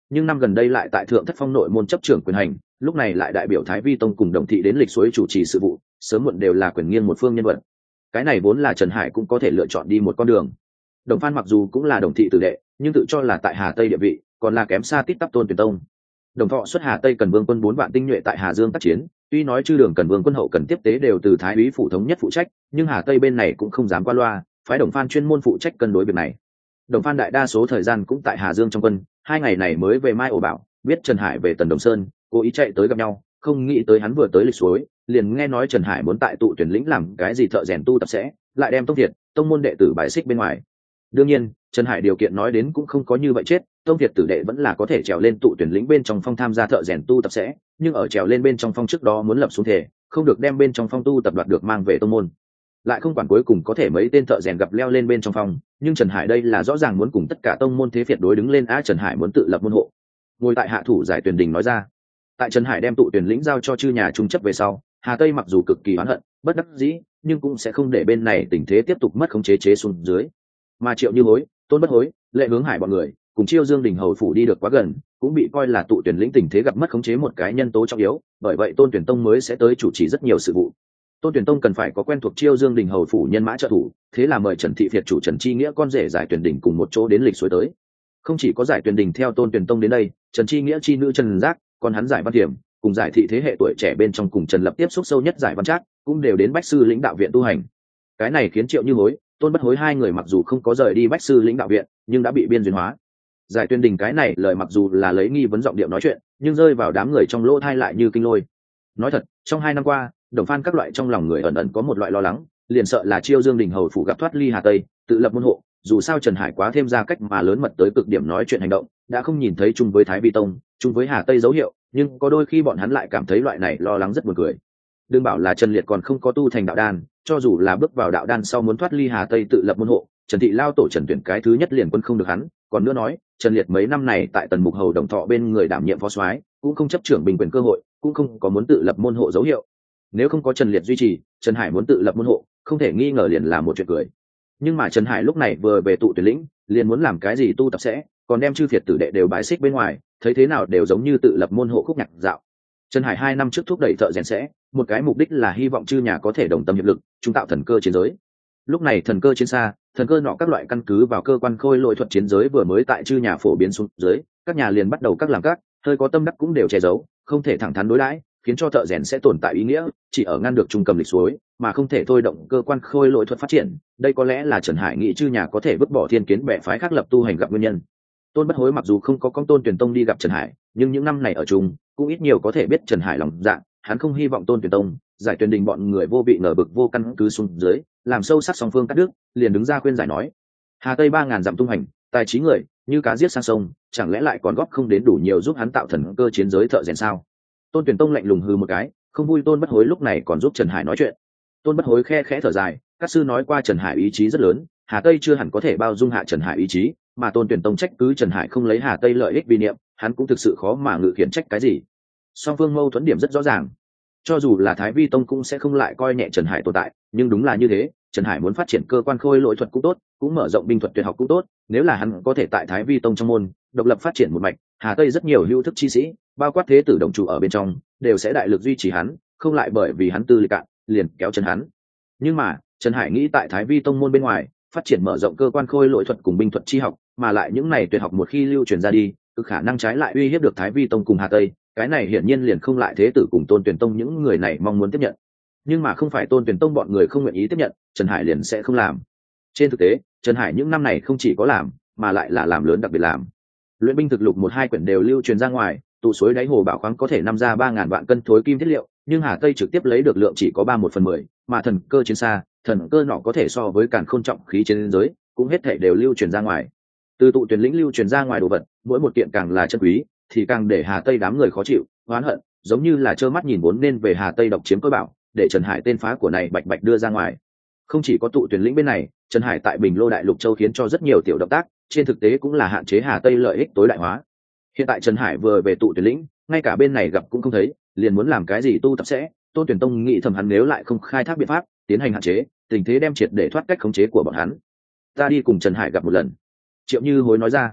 nhưng năm gần đây lại tại thượng thất phong nội môn chấp trưởng quyền hành, lúc này lại đại biểu Thái Vi tông cùng Đồng thị đến lịch suối chủ trì sự vụ, sớm muộn đều là quyền nghiêng một phương nhân vật. Cái này vốn là Trần Hải cũng có thể lựa chọn đi một con đường. Đồng Phan mặc dù cũng là Đồng thị tử đệ, nhưng tự cho là tại Hà Tây địa vị còn là kém xa tít tắp Tôn Tuyển Tông. Đồng Thọ xuất Hà Tây cần vương quân bốn vạn tinh nhuệ tại Hà Dương tác chiến, tuy nói chư đường cần vương quân hậu cần tiếp tế đều từ Thái úy phủ thống nhất phụ trách, nhưng Hà Tây bên này cũng không dám qua loa, phái Đồng Phan chuyên môn phụ trách cân đối việc này. Đồng Phan đại đa số thời gian cũng tại Hà Dương trong quân, hai ngày này mới về Mai Ổ Bảo, biết Trần Hải về Tần Đồng Sơn, cố ý chạy tới gặp nhau, không nghĩ tới hắn vừa tới lịch suối, liền nghe nói Trần Hải muốn tại tụ tuyển lĩnh làm cái gì thợ rèn tu tập sẽ, lại đem Tông Việt, tông môn đệ tử bài xích bên ngoài. Đương nhiên, Trần Hải điều kiện nói đến cũng không có như vậy chết, Tông Việt tử đệ vẫn là có thể trèo lên tụ tuyển lĩnh bên trong phong tham gia thợ rèn tu tập sẽ, nhưng ở trèo lên bên trong phong trước đó muốn lập xuống thể, không được đem bên trong phong tu tập đoạt được mang về tông môn. Lại không quản cuối cùng có thể mấy tên thợ rèn gặp leo lên bên trong phong, nhưng Trần Hải đây là rõ ràng muốn cùng tất cả tông môn thế phiệt đối đứng lên. A Trần Hải muốn tự lập môn hộ. Ngồi tại hạ thủ giải tuyển đình nói ra, tại Trần Hải đem tụ tuyển lĩnh giao cho chư nhà trung chấp về sau, Hà Tây mặc dù cực kỳ oán hận, bất đắc dĩ, nhưng cũng sẽ không để bên này tình thế tiếp tục mất khống chế chế xuống dưới. Mà Triệu Như Hối, Tôn Bất Hối, Lệ Hướng Hải bọn người cùng Chiêu Dương Đình hầu phủ đi được quá gần, cũng bị coi là tụ tuyển lĩnh tình thế gặp mất khống chế một cái nhân tố trọng yếu, bởi vậy Tôn Tuyển Tông mới sẽ tới chủ trì rất nhiều sự vụ. Tôn Tuyển Tông cần phải có quen thuộc Chiêu Dương Đình hầu phủ nhân mã trợ thủ, thế là mời Trần Thị Việt chủ Trần Chi Nghĩa con rể Giải Tuyển Đình cùng một chỗ đến lịch suối tới. Không chỉ có Giải Tuyển Đình theo Tôn Tuyển Tông đến đây, Trần Chi Nghĩa chi nữ Trần Giác, còn hắn Giải Văn Tiềm, cùng Giải Thị thế hệ tuổi trẻ bên trong cùng Trần Lập tiếp xúc sâu nhất Giải Văn Trác, cũng đều đến Bách sư lĩnh đạo viện tu hành. Cái này khiến Triệu Như Hối, Tôn Bất Hối hai người mặc dù không có rời đi Bách sư lĩnh đạo viện, nhưng đã bị biên duyên hóa. Giải Tuyên Đình cái này lời mặc dù là lấy nghi vấn giọng điệu nói chuyện, nhưng rơi vào đám người trong lỗ thai lại như kinh lôi. Nói thật, trong hai năm qua, Đồng Phan các loại trong lòng người ẩn ẩn có một loại lo lắng, liền sợ là Chiêu Dương Đình hầu phủ gặp thoát ly Hà Tây, tự lập môn hộ. Dù sao Trần Hải quá thêm ra cách mà lớn mật tới cực điểm nói chuyện hành động, đã không nhìn thấy chung với Thái Vi Tông, chung với Hà Tây dấu hiệu, nhưng có đôi khi bọn hắn lại cảm thấy loại này lo lắng rất buồn cười. Đừng bảo là Trần Liệt còn không có tu thành đạo đan, cho dù là bước vào đạo đan sau muốn thoát ly Hà Tây tự lập môn hộ, Trần Thị lao tổ Trần Tuyển cái thứ nhất liền quân không được hắn, còn nữa nói, Trần Liệt mấy năm này tại Tần Mục hầu Đồng Thọ bên người đảm nhiệm phó soái, cũng không chấp trưởng bình quyền cơ hội, cũng không có muốn tự lập môn hộ dấu hiệu. Nếu không có Trần Liệt duy trì, Trần Hải muốn tự lập môn hộ, không thể nghi ngờ liền là một chuyện cười. Nhưng mà Trần Hải lúc này vừa về tụ tuyển lĩnh, liền muốn làm cái gì tu tập sẽ, còn đem chư phiệt tử đệ đều bái xích bên ngoài, thấy thế nào đều giống như tự lập môn hộ khúc nhạc dạo. Trần Hải hai năm trước thúc đẩy thợ rèn sẽ, một cái mục đích là hy vọng chư nhà có thể đồng tâm hiệp lực, chúng tạo thần cơ chiến giới. Lúc này thần cơ chiến xa, thần cơ nọ các loại căn cứ vào cơ quan khôi lỗi thuật chiến giới vừa mới tại chư nhà phổ biến xuống dưới, các nhà liền bắt đầu các làm các, hơi có tâm đắc cũng đều che giấu, không thể thẳng thắn đối đãi, khiến cho thợ rèn sẽ tồn tại ý nghĩa, chỉ ở ngăn được trung cầm lịch suối, mà không thể thôi động cơ quan khôi lỗi thuật phát triển. Đây có lẽ là Trần Hải nghĩ chư nhà có thể vứt bỏ thiên kiến bè phái khác lập tu hành gặp nguyên nhân. Tôn Bất Hối mặc dù không có con Tôn Tuyển Tông đi gặp Trần Hải, nhưng những năm này ở chung, cũng ít nhiều có thể biết Trần Hải lòng dạ, hắn không hy vọng Tôn Tuyển Tông, Giải Tuyển Đình bọn người vô vị ngờ vực vô căn cứ xuống dưới, làm sâu sắc song phương cắt đứt, liền đứng ra khuyên giải nói: Hà Tây ba ngàn dặm tung hành, tài trí người, như cá giết sang sông, chẳng lẽ lại còn góp không đến đủ nhiều giúp hắn tạo thần cơ chiến giới thợ rèn sao? Tôn Tuyển Tông lạnh lùng hừ một cái, không vui Tôn Bất Hối lúc này còn giúp Trần Hải nói chuyện. Tôn Bất Hối khe khẽ thở dài, các sư nói qua Trần Hải ý chí rất lớn, Hà Tây chưa hẳn có thể bao dung hạ Trần Hải ý chí, mà Tôn Tuyển Tông trách cứ Trần Hải không lấy Hà Tây lợi ích vì niệm, hắn cũng thực sự khó mà ngự khiển trách cái gì. Song phương mâu thuẫn điểm rất rõ ràng, cho dù là Thái Vi Tông cũng sẽ không lại coi nhẹ Trần Hải tồn tại, nhưng đúng là như thế, Trần Hải muốn phát triển cơ quan khôi lỗi thuật cũng tốt, cũng mở rộng binh thuật tuyệt học cũng tốt, nếu là hắn có thể tại Thái Vi Tông trong môn độc lập phát triển một mạch, Hà Tây rất nhiều hữu thức chi sĩ, bao quát thế tử đồng chủ ở bên trong, đều sẽ đại lực duy trì hắn, không lại bởi vì hắn tư lịch cạn, liền kéo chân hắn. Nhưng mà, Trần Hải nghĩ tại Thái Vi Tông môn bên ngoài, phát triển mở rộng cơ quan khôi lỗi thuật cùng binh thuật chi học, mà lại những này tuyệt học một khi lưu truyền ra đi, cực khả năng trái lại uy hiếp được Thái Vi Tông cùng Hà Tây, cái này hiển nhiên liền không lại thế tử cùng Tôn Tuyển Tông những người này mong muốn tiếp nhận. Nhưng mà không phải Tôn Tuyển Tông bọn người không nguyện ý tiếp nhận, Trần Hải liền sẽ không làm. Trên thực tế, Trần Hải những năm này không chỉ có làm, mà lại là làm lớn đặc biệt làm. Luyện binh thực lục một hai quyển đều lưu truyền ra ngoài, tụ suối đáy hồ bảo khoáng có thể năm ra ba ngàn vạn cân thối kim thiết liệu, nhưng Hà Tây trực tiếp lấy được lượng chỉ có ba một phần mười, mà thần cơ chiến xa, thần cơ nọ có thể so với càn khôn trọng khí trên giới, cũng hết thể đều lưu truyền ra ngoài. Từ tụ tuyển lĩnh lưu truyền ra ngoài đồ vật, mỗi một kiện càng là chân quý, thì càng để Hà Tây đám người khó chịu, oán hận, giống như là trơ mắt nhìn vốn nên về Hà Tây độc chiếm cơ bảo, để Trần Hải tên phá của này bạch bạch đưa ra ngoài. Không chỉ có tụ tuyển lĩnh bên này, Trần Hải tại Bình Lô Đại Lục Châu khiến cho rất nhiều tiểu động tác, trên thực tế cũng là hạn chế Hà Tây lợi ích tối đại hóa. Hiện tại Trần Hải vừa về tụ tuyển lĩnh, ngay cả bên này gặp cũng không thấy, liền muốn làm cái gì tu tập sẽ, Tôn Tuyển Tông nghĩ thầm hắn nếu lại không khai thác biện pháp tiến hành hạn chế, tình thế đem triệt để thoát cách khống chế của bọn hắn. Ta đi cùng Trần Hải gặp một lần. Triệu Như Hối nói ra.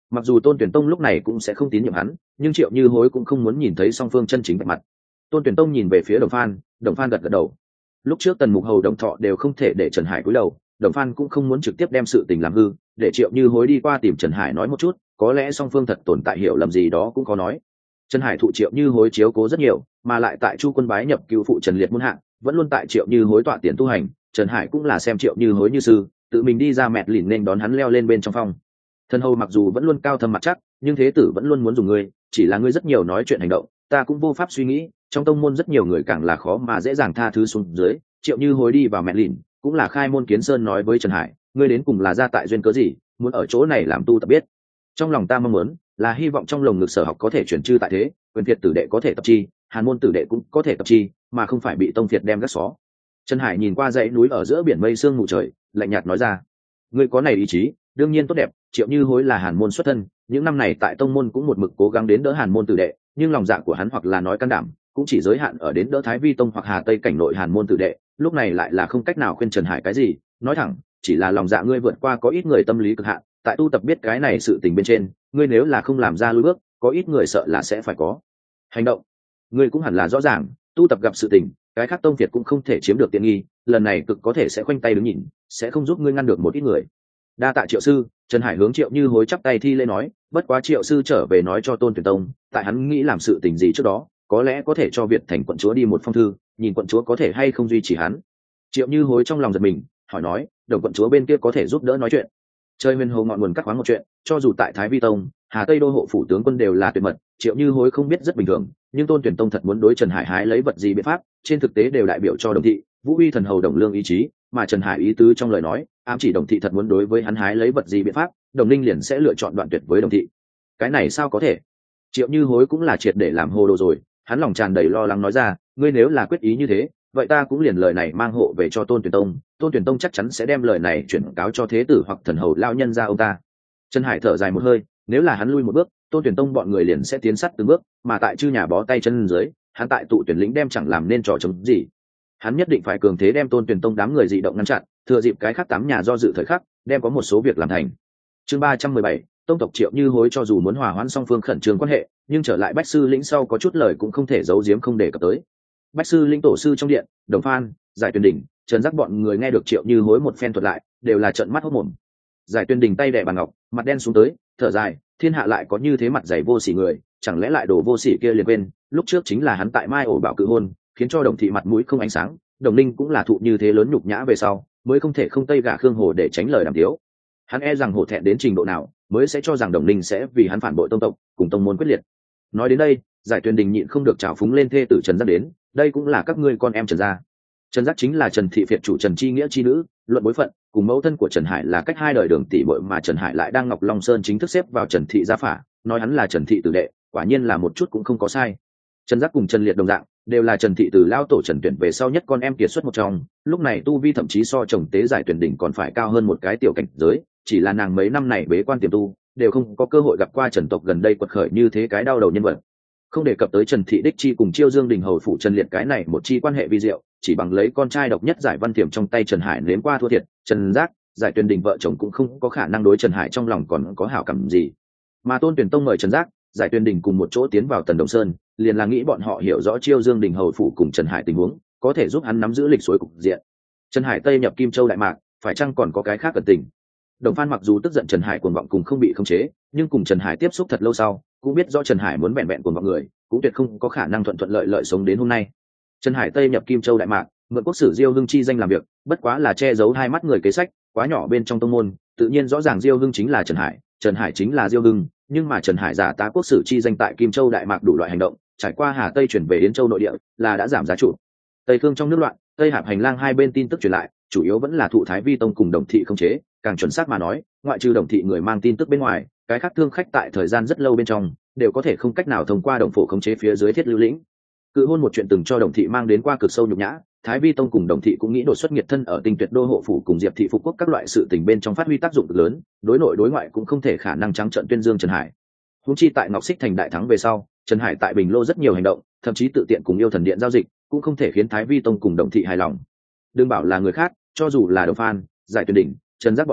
Mặc dù Tôn Tuyển Tông lúc này cũng sẽ không tín nhiệm hắn, nhưng Triệu Như Hối cũng không muốn nhìn thấy song phương chân chính vạch mặt. Tôn Tuyển Tông nhìn về phía Đồng Phan, Đồng Phan gật gật đầu. Lúc trước Tần Mục Hầu Đồng Thọ đều không thể để Trần Hải cúi đầu, Đồng Phan cũng không muốn trực tiếp đem sự tình làm hư, để Triệu Như Hối đi qua tìm Trần Hải nói một chút, có lẽ song phương thật tồn tại hiểu lầm gì đó cũng có nói. Trần Hải thụ Triệu Như Hối chiếu cố rất nhiều, mà lại tại Chu Quân bái nhập cựu phụ Trần Liệt môn hạ, vẫn luôn tại Triệu Như Hối tọa tiền tu hành, Trần Hải cũng là xem Triệu Như Hối như sư, tự mình đi ra mẹt lìn nên đón hắn leo lên bên trong phòng. Thân hầu mặc dù vẫn luôn cao thâm mặt chắc, nhưng thế tử vẫn luôn muốn dùng ngươi, chỉ là ngươi rất nhiều nói chuyện hành động, ta cũng vô pháp suy nghĩ, trong tông môn rất nhiều người càng là khó mà dễ dàng tha thứ xuống dưới. Triệu Như Hối đi vào mẹt lìn, cũng là khai môn kiến sơn nói với Trần Hải, ngươi đến cùng là ra tại duyên cớ gì, muốn ở chỗ này làm tu tập biết. Trong lòng ta mong muốn là hy vọng trong lồng ngực sở học có thể chuyển chư tại thế, quyền thiệt tử đệ có thể tập chi, hàn môn tử đệ cũng có thể tập chi, mà không phải bị tông thiệt đem gác xó. Trần Hải nhìn qua dãy núi ở giữa biển mây sương mù trời, lạnh nhạt nói ra, ngươi có này ý chí đương nhiên tốt đẹp. Triệu Như Hối là hàn môn xuất thân, những năm này tại tông môn cũng một mực cố gắng đến đỡ hàn môn tử đệ, nhưng lòng dạ của hắn hoặc là nói can đảm cũng chỉ giới hạn ở đến đỡ Thái Vi tông hoặc Hà Tây cảnh nội hàn môn tử đệ, lúc này lại là không cách nào khuyên Trần Hải cái gì. Nói thẳng, chỉ là lòng dạ ngươi vượt qua có ít người tâm lý cực hạn, tại tu tập biết cái này sự tình bên trên, ngươi nếu là không làm ra lùi bước, có ít người sợ là sẽ phải có hành động. Ngươi cũng hẳn là rõ ràng, tu tập gặp sự tình, cái khác tông việt cũng không thể chiếm được tiện nghi, lần này cực có thể sẽ khoanh tay đứng nhìn, sẽ không giúp ngươi ngăn được một ít người. Đa tạ Triệu sư. Trần Hải hướng Triệu Như Hối chắp tay thi lễ nói, bất quá Triệu sư trở về nói cho Tôn Tuyển Tông, tại hắn nghĩ làm sự tình gì trước đó, có lẽ có thể cho Việt thành quận chúa đi một phong thư, nhìn quận chúa có thể hay không duy trì hắn. Triệu Như Hối trong lòng giật mình, hỏi nói, đồng quận chúa bên kia có thể giúp đỡ nói chuyện. Chơi huyền hồ ngọn nguồn cắt khoáng một chuyện, cho dù tại Thái Vi tông, Hà Tây đô hộ phủ tướng quân đều là tuyệt mật, Triệu Như Hối không biết rất bình thường, nhưng Tôn Tuyển Tông thật muốn đối Trần Hải hái lấy vật gì biện pháp, trên thực tế đều đại biểu cho Đồng thị, Vũ Uy thần hầu Đồng Lương ý chí, mà Trần Hải ý tứ trong lời nói, ám chỉ Đồng thị thật muốn đối với hắn hái lấy vật gì biện pháp, Đồng Ninh liền sẽ lựa chọn đoạn tuyệt với Đồng thị. Cái này sao có thể? Triệu Như Hối cũng là triệt để làm hồ đồ rồi, hắn lòng tràn đầy lo lắng nói ra, ngươi nếu là quyết ý như thế, vậy ta cũng liền lời này mang hộ về cho Tôn Tuyển Tông, Tôn Tuyển Tông chắc chắn sẽ đem lời này chuyển cáo cho thế tử hoặc thần hầu lao nhân ra ông ta. Trần Hải thở dài một hơi, nếu là hắn lui một bước, Tôn Tuyển Tông bọn người liền sẽ tiến sát từng bước, mà tại chư nhà bó tay chân dưới, hắn tại tụ tuyển lĩnh đem chẳng làm nên trò chống gì. Hắn nhất định phải cường thế đem Tôn Tuyển Tông đám người dị động ngăn chặn, thừa dịp cái khác tám nhà do dự thời khắc, đem có một số việc làm thành. Chương ba trăm mười bảy, tông tộc Triệu Như Hối cho dù muốn hòa hoãn song phương khẩn trương quan hệ, nhưng trở lại Bách sư lĩnh sau có chút lời cũng không thể giấu giếm không để cập tới. Bách sư lĩnh tổ sư trong điện, Đồng Phan, Giải Tuyền Đỉnh, Trần Giác bọn người nghe được Triệu Như Hối một phen thuật lại, đều là trợn mắt hốt mồm. Giải Tuyền Đỉnh tay đè bàn ngọc, mặt đen xuống tới, thở dài, thiên hạ lại có như thế mặt dày vô sỉ người, chẳng lẽ lại đồ vô sỉ kia liền quên, lúc trước chính là hắn tại Mai ổ bảo cự hôn, khiến cho Đồng thị mặt mũi không ánh sáng, Đồng Ninh cũng là thụ như thế lớn nhục nhã về sau, mới không thể không tây gả Khương Hồ để tránh lời đàm tiếu. Hắn e rằng hổ thẹn đến trình độ nào, mới sẽ cho rằng Đồng Ninh sẽ vì hắn phản bội tông tộc, cùng tông môn quyết liệt. Nói đến đây, Giải Tuyền Đình nhịn không được trào phúng lên thê tử Trần Giác đến, đây cũng là các ngươi con em Trần gia. Trần Giác chính là Trần thị phiệt chủ Trần chi nghĩa chi nữ, luận bối phận, cùng mẫu thân của Trần Hải là cách hai đời đường tỷ muội, mà Trần Hải lại đang Ngọc Long Sơn chính thức xếp vào Trần thị gia phả, nói hắn là Trần thị tử đệ, quả nhiên là một chút cũng không có sai. Trần Giác cùng Trần Liệt đồng dạng, đều là Trần thị từ lao tổ Trần Tuyển về sau nhất con em kiệt xuất một trong, lúc này tu vi thậm chí so chồng tế Giải Tuyền Đình còn phải cao hơn một cái tiểu cảnh giới, chỉ là nàng mấy năm này bế quan tiềm tu, đều không có cơ hội gặp qua Trần tộc gần đây quật khởi như thế cái đau đầu nhân vật. Không đề cập tới Trần thị đích chi cùng Chiêu Dương Đình hầu phủ Trần Liệt cái này một chi quan hệ vi diệu, chỉ bằng lấy con trai độc nhất Giải Văn Tiềm trong tay Trần Hải nếm qua thua thiệt, Trần Giác, Giải Tuyền Đình vợ chồng cũng không có khả năng đối Trần Hải trong lòng còn có hảo cảm gì. Mà Tôn Tuyển Tông mời Trần Giác, Giải Tuyền Đình cùng một chỗ tiến vào Tần Đồng Sơn, liền là nghĩ bọn họ hiểu rõ Chiêu Dương Đình hầu phủ cùng Trần Hải tình huống, có thể giúp hắn nắm giữ lịch suối cục diện. Trần Hải tây nhập Kim Châu Đại Mạc, phải chăng còn có cái khác cẩn tình? Đồng Phan mặc dù tức giận Trần Hải cuồng vọng cùng không bị khống chế, nhưng cùng Trần Hải tiếp xúc thật lâu sau, cũng biết rõ Trần Hải muốn vẹn vẹn cuồng vọng người, cũng tuyệt không có khả năng thuận thuận lợi lợi sống đến hôm nay. Trần Hải tây nhập Kim Châu Đại Mạc, mượn quốc sử Diêu Hưng chi danh làm việc, bất quá là che giấu hai mắt người kế sách, quá nhỏ bên trong tông môn, tự nhiên rõ ràng Diêu Hưng chính là Trần Hải, Trần Hải chính là Diêu Hưng, nhưng mà Trần Hải giả tá quốc sử chi danh tại Kim Châu Đại Mạc đủ loại hành động, trải qua Hà Tây chuyển về Yến Châu nội địa, là đã giảm giá chủ. Tây Cương trong nước loạn, Tây Hạp hành lang hai bên tin tức truyền lại, chủ yếu vẫn là thụ Thái Vi tông cùng Đồng thị không chế, càng chuẩn xác mà nói, ngoại trừ Đồng thị người mang tin tức bên ngoài, cái khác thương khách tại thời gian rất lâu bên trong đều có thể không cách nào thông qua đồng phổ khống chế phía dưới Thiết Lưu lĩnh. Cự hôn một chuyện từng cho Đồng thị mang đến qua cực sâu nhục nhã, Thái Vi tông cùng Đồng thị cũng nghĩ đột xuất nghiệt thân ở Tinh Tuyệt đô hộ phủ cùng Diệp thị phục quốc các loại sự tình bên trong phát huy tác dụng cực lớn, đối nội đối ngoại cũng không thể khả năng trắng trợn tuyên dương Trần Hải. Huống chi tại Ngọc Xích thành đại thắng về sau, Trần Hải tại Bình Lô rất nhiều hành động, thậm chí tự tiện cùng Yêu Thần Điện giao dịch, cũng không thể khiến Thái Vi tông cùng Đồng thị hài lòng. Đừng bảo là người khác, cho dù là Đồng Phan, Giải Tuyền Đỉnh, Trần Giác bọn người,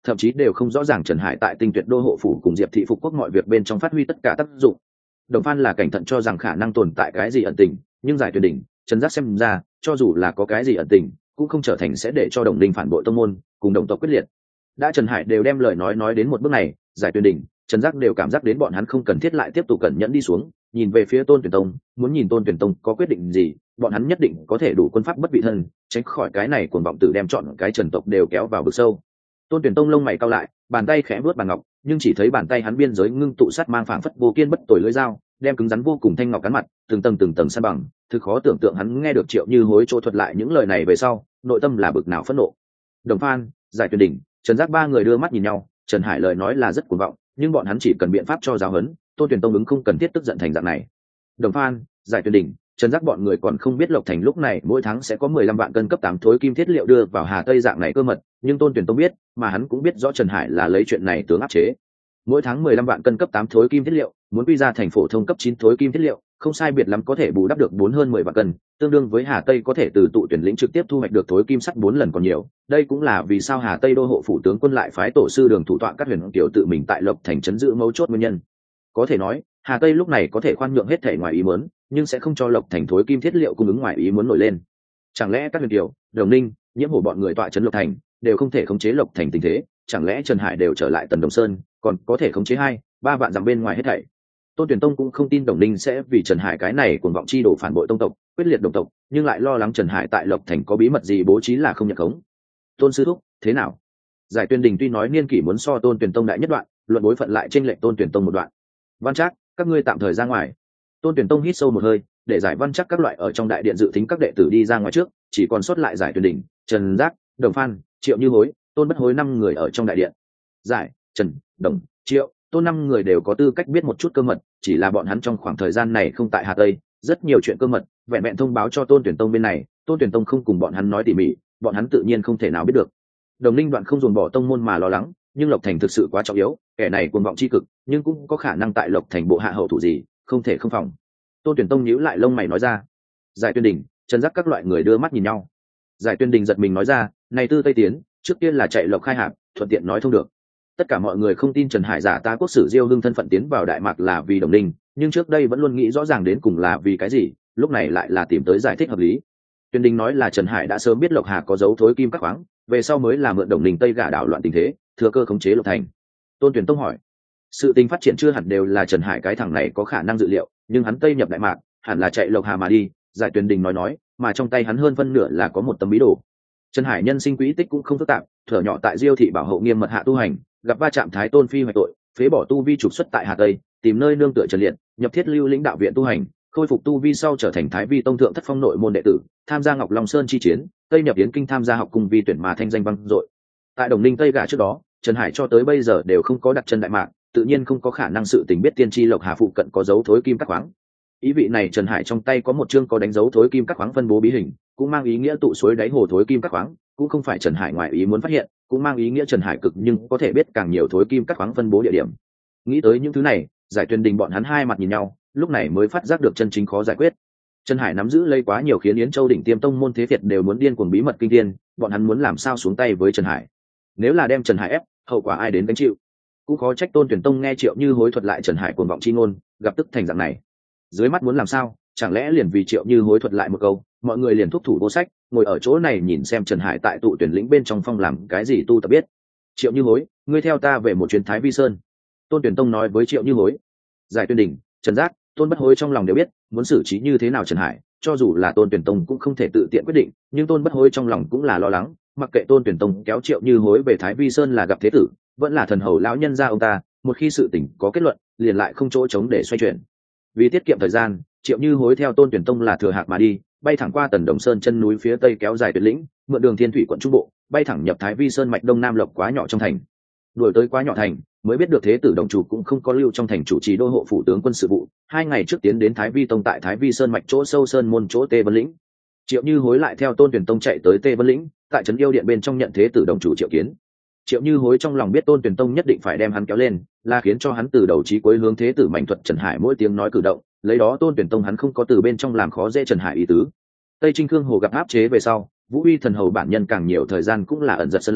thậm chí đều không rõ ràng Trần Hải tại Tinh Tuyệt đô hộ phủ cùng Diệp thị phục quốc mọi việc bên trong phát huy tất cả tác dụng. Đồng Phan là cảnh thận cho rằng khả năng tồn tại cái gì ẩn tình, nhưng Giải Tuyền Đỉnh, Trần Giác xem ra, cho dù là có cái gì ẩn tình, cũng không trở thành sẽ để cho Đồng Ninh phản bội tông môn, cùng đồng tộc quyết liệt. Đã Trần Hải đều đem lời nói nói đến một bước này, Giải Tuyền Đỉnh, Trần Giác đều cảm giác đến bọn hắn không cần thiết lại tiếp tục cẩn nhẫn đi xuống, nhìn về phía Tôn Tuyển Tông, muốn nhìn Tôn Tuyển Tông có quyết định gì, bọn hắn nhất định có thể đủ quân pháp bất vị thân, tránh khỏi cái này cuồng vọng tử đem chọn cái Trần tộc đều kéo vào vực sâu. Tôn Tuyển Tông lông mày cau lại, bàn tay khẽ vuốt bàn ngọc, nhưng chỉ thấy bàn tay hắn biên giới ngưng tụ sắt mang phảng phất vô kiên bất tồi lưỡi dao, đem cứng rắn vô cùng thanh ngọc cắn mặt, từng tầng từng tầng san bằng, thực khó tưởng tượng hắn nghe được Triệu Như Hối chỗ thuật lại những lời này về sau, nội tâm là bực nào phẫn nộ. Đồng Phan, Giải Tuyền Đỉnh, Trần Giác ba người đưa mắt nhìn nhau, Trần Hải lời nói là rất cuồng vọng, nhưng bọn hắn chỉ cần biện pháp cho giáo huấn, Tôn Tuyển Tông ứng không cần thiết tức giận thành dạng này. Đồng Phan, Giải Tuyền Đỉnh, Trần Giác bọn người còn không biết Lộc Thành lúc này mỗi tháng sẽ có mười lăm vạn cân cấp tám thối kim thiết liệu đưa vào Hà Tây dạng này cơ mật, nhưng Tôn Tuyển Tông biết, mà hắn cũng biết rõ Trần Hải là lấy chuyện này tướng áp chế. Mỗi tháng mười lăm vạn cân cấp tám thối kim thiết liệu, muốn quy ra thành phổ thông cấp chín thối kim thiết liệu, không sai biệt lắm có thể bù đắp được bốn hơn mười vạn cân, tương đương với Hà Tây có thể từ tụ tuyển lĩnh trực tiếp thu hoạch được thối kim sắt bốn lần còn nhiều. Đây cũng là vì sao Hà Tây đô hộ phủ tướng quân lại phái tổ sư Đường thủ tọa các huyền tiểu tự mình tại Lộc Thành trấn giữ mấu chốt nguyên nhân. Có thể nói, Hà Tây lúc này có thể khoan nhượng hết thể ngoài ý muốn, nhưng sẽ không cho Lộc Thành thối kim thiết liệu cung ứng ngoài ý muốn nổi lên. Chẳng lẽ các huyền tiểu, Đồng Ninh, Nhiễm Hổ bọn người tọa trấn Lộc Thành đều không thể khống chế Lộc Thành tình thế, chẳng lẽ Trần Hải đều trở lại Tần Đồng Sơn, còn có thể khống chế hai, ba vạn dặm bên ngoài hết thảy. Tôn Tuyển Tông cũng không tin Đồng Ninh sẽ vì Trần Hải cái này cuồng vọng chi đổ phản bội tông tộc, quyết liệt đồng tộc, nhưng lại lo lắng Trần Hải tại Lộc Thành có bí mật gì bố trí là không nhận khống. Tôn sư thúc, thế nào? Giải Tuyên Đình tuy nói niên kỷ muốn so Tôn Tuyển Tông đại nhất đoạn, luận bối phận lại chênh lệch Tôn Tuyển Tông một đoạn. Văn Trác, các ngươi tạm thời ra ngoài. Tôn Tuyển Tông hít sâu một hơi, để Giải Văn Trác các loại ở trong đại điện dự tính các đệ tử đi ra ngoài trước, chỉ còn sót lại Giải Tuyên Đình, Trần Giác, Đồng Phan, Triệu Như Hối, Tôn Bất Hối năm người ở trong đại điện. Giải, Trần, Đồng, Triệu, Tôn năm người đều có tư cách biết một chút cơ mật, chỉ là bọn hắn trong khoảng thời gian này không tại Hà Tây, rất nhiều chuyện cơ mật, vẹn vẹn thông báo cho Tôn Tuyển Tông bên này, Tôn Tuyển Tông không cùng bọn hắn nói tỉ mỉ, bọn hắn tự nhiên không thể nào biết được. Đồng Ninh Đoạn không dồn bỏ tông môn mà lo lắng, nhưng Lộc Thành thực sự quá trọng yếu, kẻ này cuồng vọng chi cực, nhưng cũng có khả năng tại Lộc Thành bộ hạ hậu thủ gì, không thể không phòng. Tôn Tuyển Tông nhíu lại lông mày nói ra. Giải Tuyên Đình, Trần Giác các loại người đưa mắt nhìn nhau. Giải Tuyên Đình giật mình nói ra, này Tư Tây Tiến, trước tiên là chạy Lộc khai hạp, thuận tiện nói thông được. Tất cả mọi người không tin Trần Hải giả ta quốc sử Diêu Hưng thân phận tiến vào Đại Mạc là vì Đồng Ninh, nhưng trước đây vẫn luôn nghĩ rõ ràng đến cùng là vì cái gì, lúc này lại là tìm tới giải thích hợp lý. Tuyên Đình nói là Trần Hải đã sớm biết Lộc Hà có dấu thối kim các khoáng, về sau mới là mượn Đồng Ninh Tây gả đảo loạn tình thế, thừa cơ khống chế Lộc Thành. Tôn Tuyển Tông hỏi, sự tình phát triển chưa hẳn đều là Trần Hải cái thằng này có khả năng dự liệu, nhưng hắn Tây nhập Đại Mạc, hẳn là chạy Lộc Hà mà đi. Giải Tuyên Đình nói nói, mà trong tay hắn hơn phân nửa là có một tấm bí đồ. Trần Hải nhân sinh quỹ tích cũng không phức tạp, thuở nhỏ tại Diêu thị bảo hộ nghiêm mật hạ tu hành, gặp va chạm Thái Tôn phi hoại tội, phế bỏ tu vi trục xuất tại Hà Tây, tìm nơi nương tựa Trần Liệt, nhập Thiết Lưu lĩnh đạo viện tu hành, khôi phục tu vi sau trở thành Thái Vi tông thượng thất phong nội môn đệ tử, tham gia Ngọc Long Sơn chi chiến, Tây nhập Yến Kinh tham gia học cung vi tuyển mà thanh danh vang dội. Tại Đồng Ninh Tây gả trước đó, Trần Hải cho tới bây giờ đều không có đặt chân Đại Mạc, tự nhiên không có khả năng sự tình biết tiên tri Lộc Hà phụ cận có dấu thối kim các khoáng. Ý vị này Trần Hải trong tay có một chương có đánh dấu thối kim các khoáng phân bố bí hình, cũng mang ý nghĩa tụ suối đáy hồ thối kim các khoáng, cũng không phải Trần Hải ngoại ý muốn phát hiện, cũng mang ý nghĩa Trần Hải cực nhưng có thể biết càng nhiều thối kim các khoáng phân bố địa điểm. Nghĩ tới những thứ này, Giải Tuyên Đình bọn hắn hai mặt nhìn nhau, lúc này mới phát giác được chân chính khó giải quyết. Trần Hải nắm giữ lấy quá nhiều khiến Yến Châu đỉnh tiêm tông môn thế Việt đều muốn điên cuồng bí mật kinh thiên, bọn hắn muốn làm sao xuống tay với Trần Hải. Nếu là đem Trần Hải ép, hậu quả ai đến gánh chịu? Cũng khó trách Tôn Tuyển Tông nghe Triệu Như Hối thuật lại Trần Hải cuồng vọng chi ngôn, gặp tức thành dạng này. Dưới mắt muốn làm sao, chẳng lẽ liền vì Triệu Như Hối thuật lại một câu, mọi người liền thúc thủ vô sách, ngồi ở chỗ này nhìn xem Trần Hải tại tụ tuyển lĩnh bên trong phong làm cái gì tu tập biết. Triệu Như Hối, ngươi theo ta về một chuyến Thái Vi Sơn. Tôn Tuyển Tông nói với Triệu Như Hối. Giải Tuyên Đình, Trần Giác, Tôn Bất Hối trong lòng đều biết muốn xử trí như thế nào Trần Hải, cho dù là Tôn Tuyển Tông cũng không thể tự tiện quyết định, nhưng Tôn Bất Hối trong lòng cũng là lo lắng, mặc kệ Tôn Tuyển Tông kéo Triệu Như Hối về Thái Vi Sơn là gặp thế tử, vẫn là thần hầu lão nhân gia ông ta, một khi sự tình có kết luận, liền lại không chỗ trống để xoay chuyển. Vì tiết kiệm thời gian, Triệu Như Hối theo Tôn Tuyển Tông là thừa hạc mà đi, bay thẳng qua Tần Đồng Sơn chân núi phía tây kéo dài tuyệt lĩnh, mượn đường Thiên Thủy quận trung bộ, bay thẳng nhập Thái Vi Sơn mạch đông nam lộc quá nhỏ trong thành. Đuổi tới quá nhỏ thành, mới biết được thế tử đồng chủ cũng không có lưu trong thành chủ trì đô hộ phủ tướng quân sự vụ, hai ngày trước tiến đến Thái Vi tông tại Thái Vi Sơn mạch chỗ sâu sơn môn chỗ Tê Vân lĩnh. Triệu Như Hối lại theo Tôn Tuyển Tông chạy tới Tê Vân lĩnh, tại trấn yêu điện bên trong nhận thế tử đồng chủ triệu kiến. Triệu Như Hối trong lòng biết Tôn Tuyển Tông nhất định phải đem hắn kéo lên, là khiến cho hắn từ đầu chí cuối hướng thế tử mạnh thuật Trần Hải mỗi tiếng nói cử động, lấy đó Tôn Tuyển Tông hắn không có từ bên trong làm khó dễ Trần Hải ý tứ. Tây Trinh Khương Hồ gặp áp chế về sau, Vũ Uy thần hầu bản nhân càng nhiều thời gian cũng là ẩn giật sơn lâm,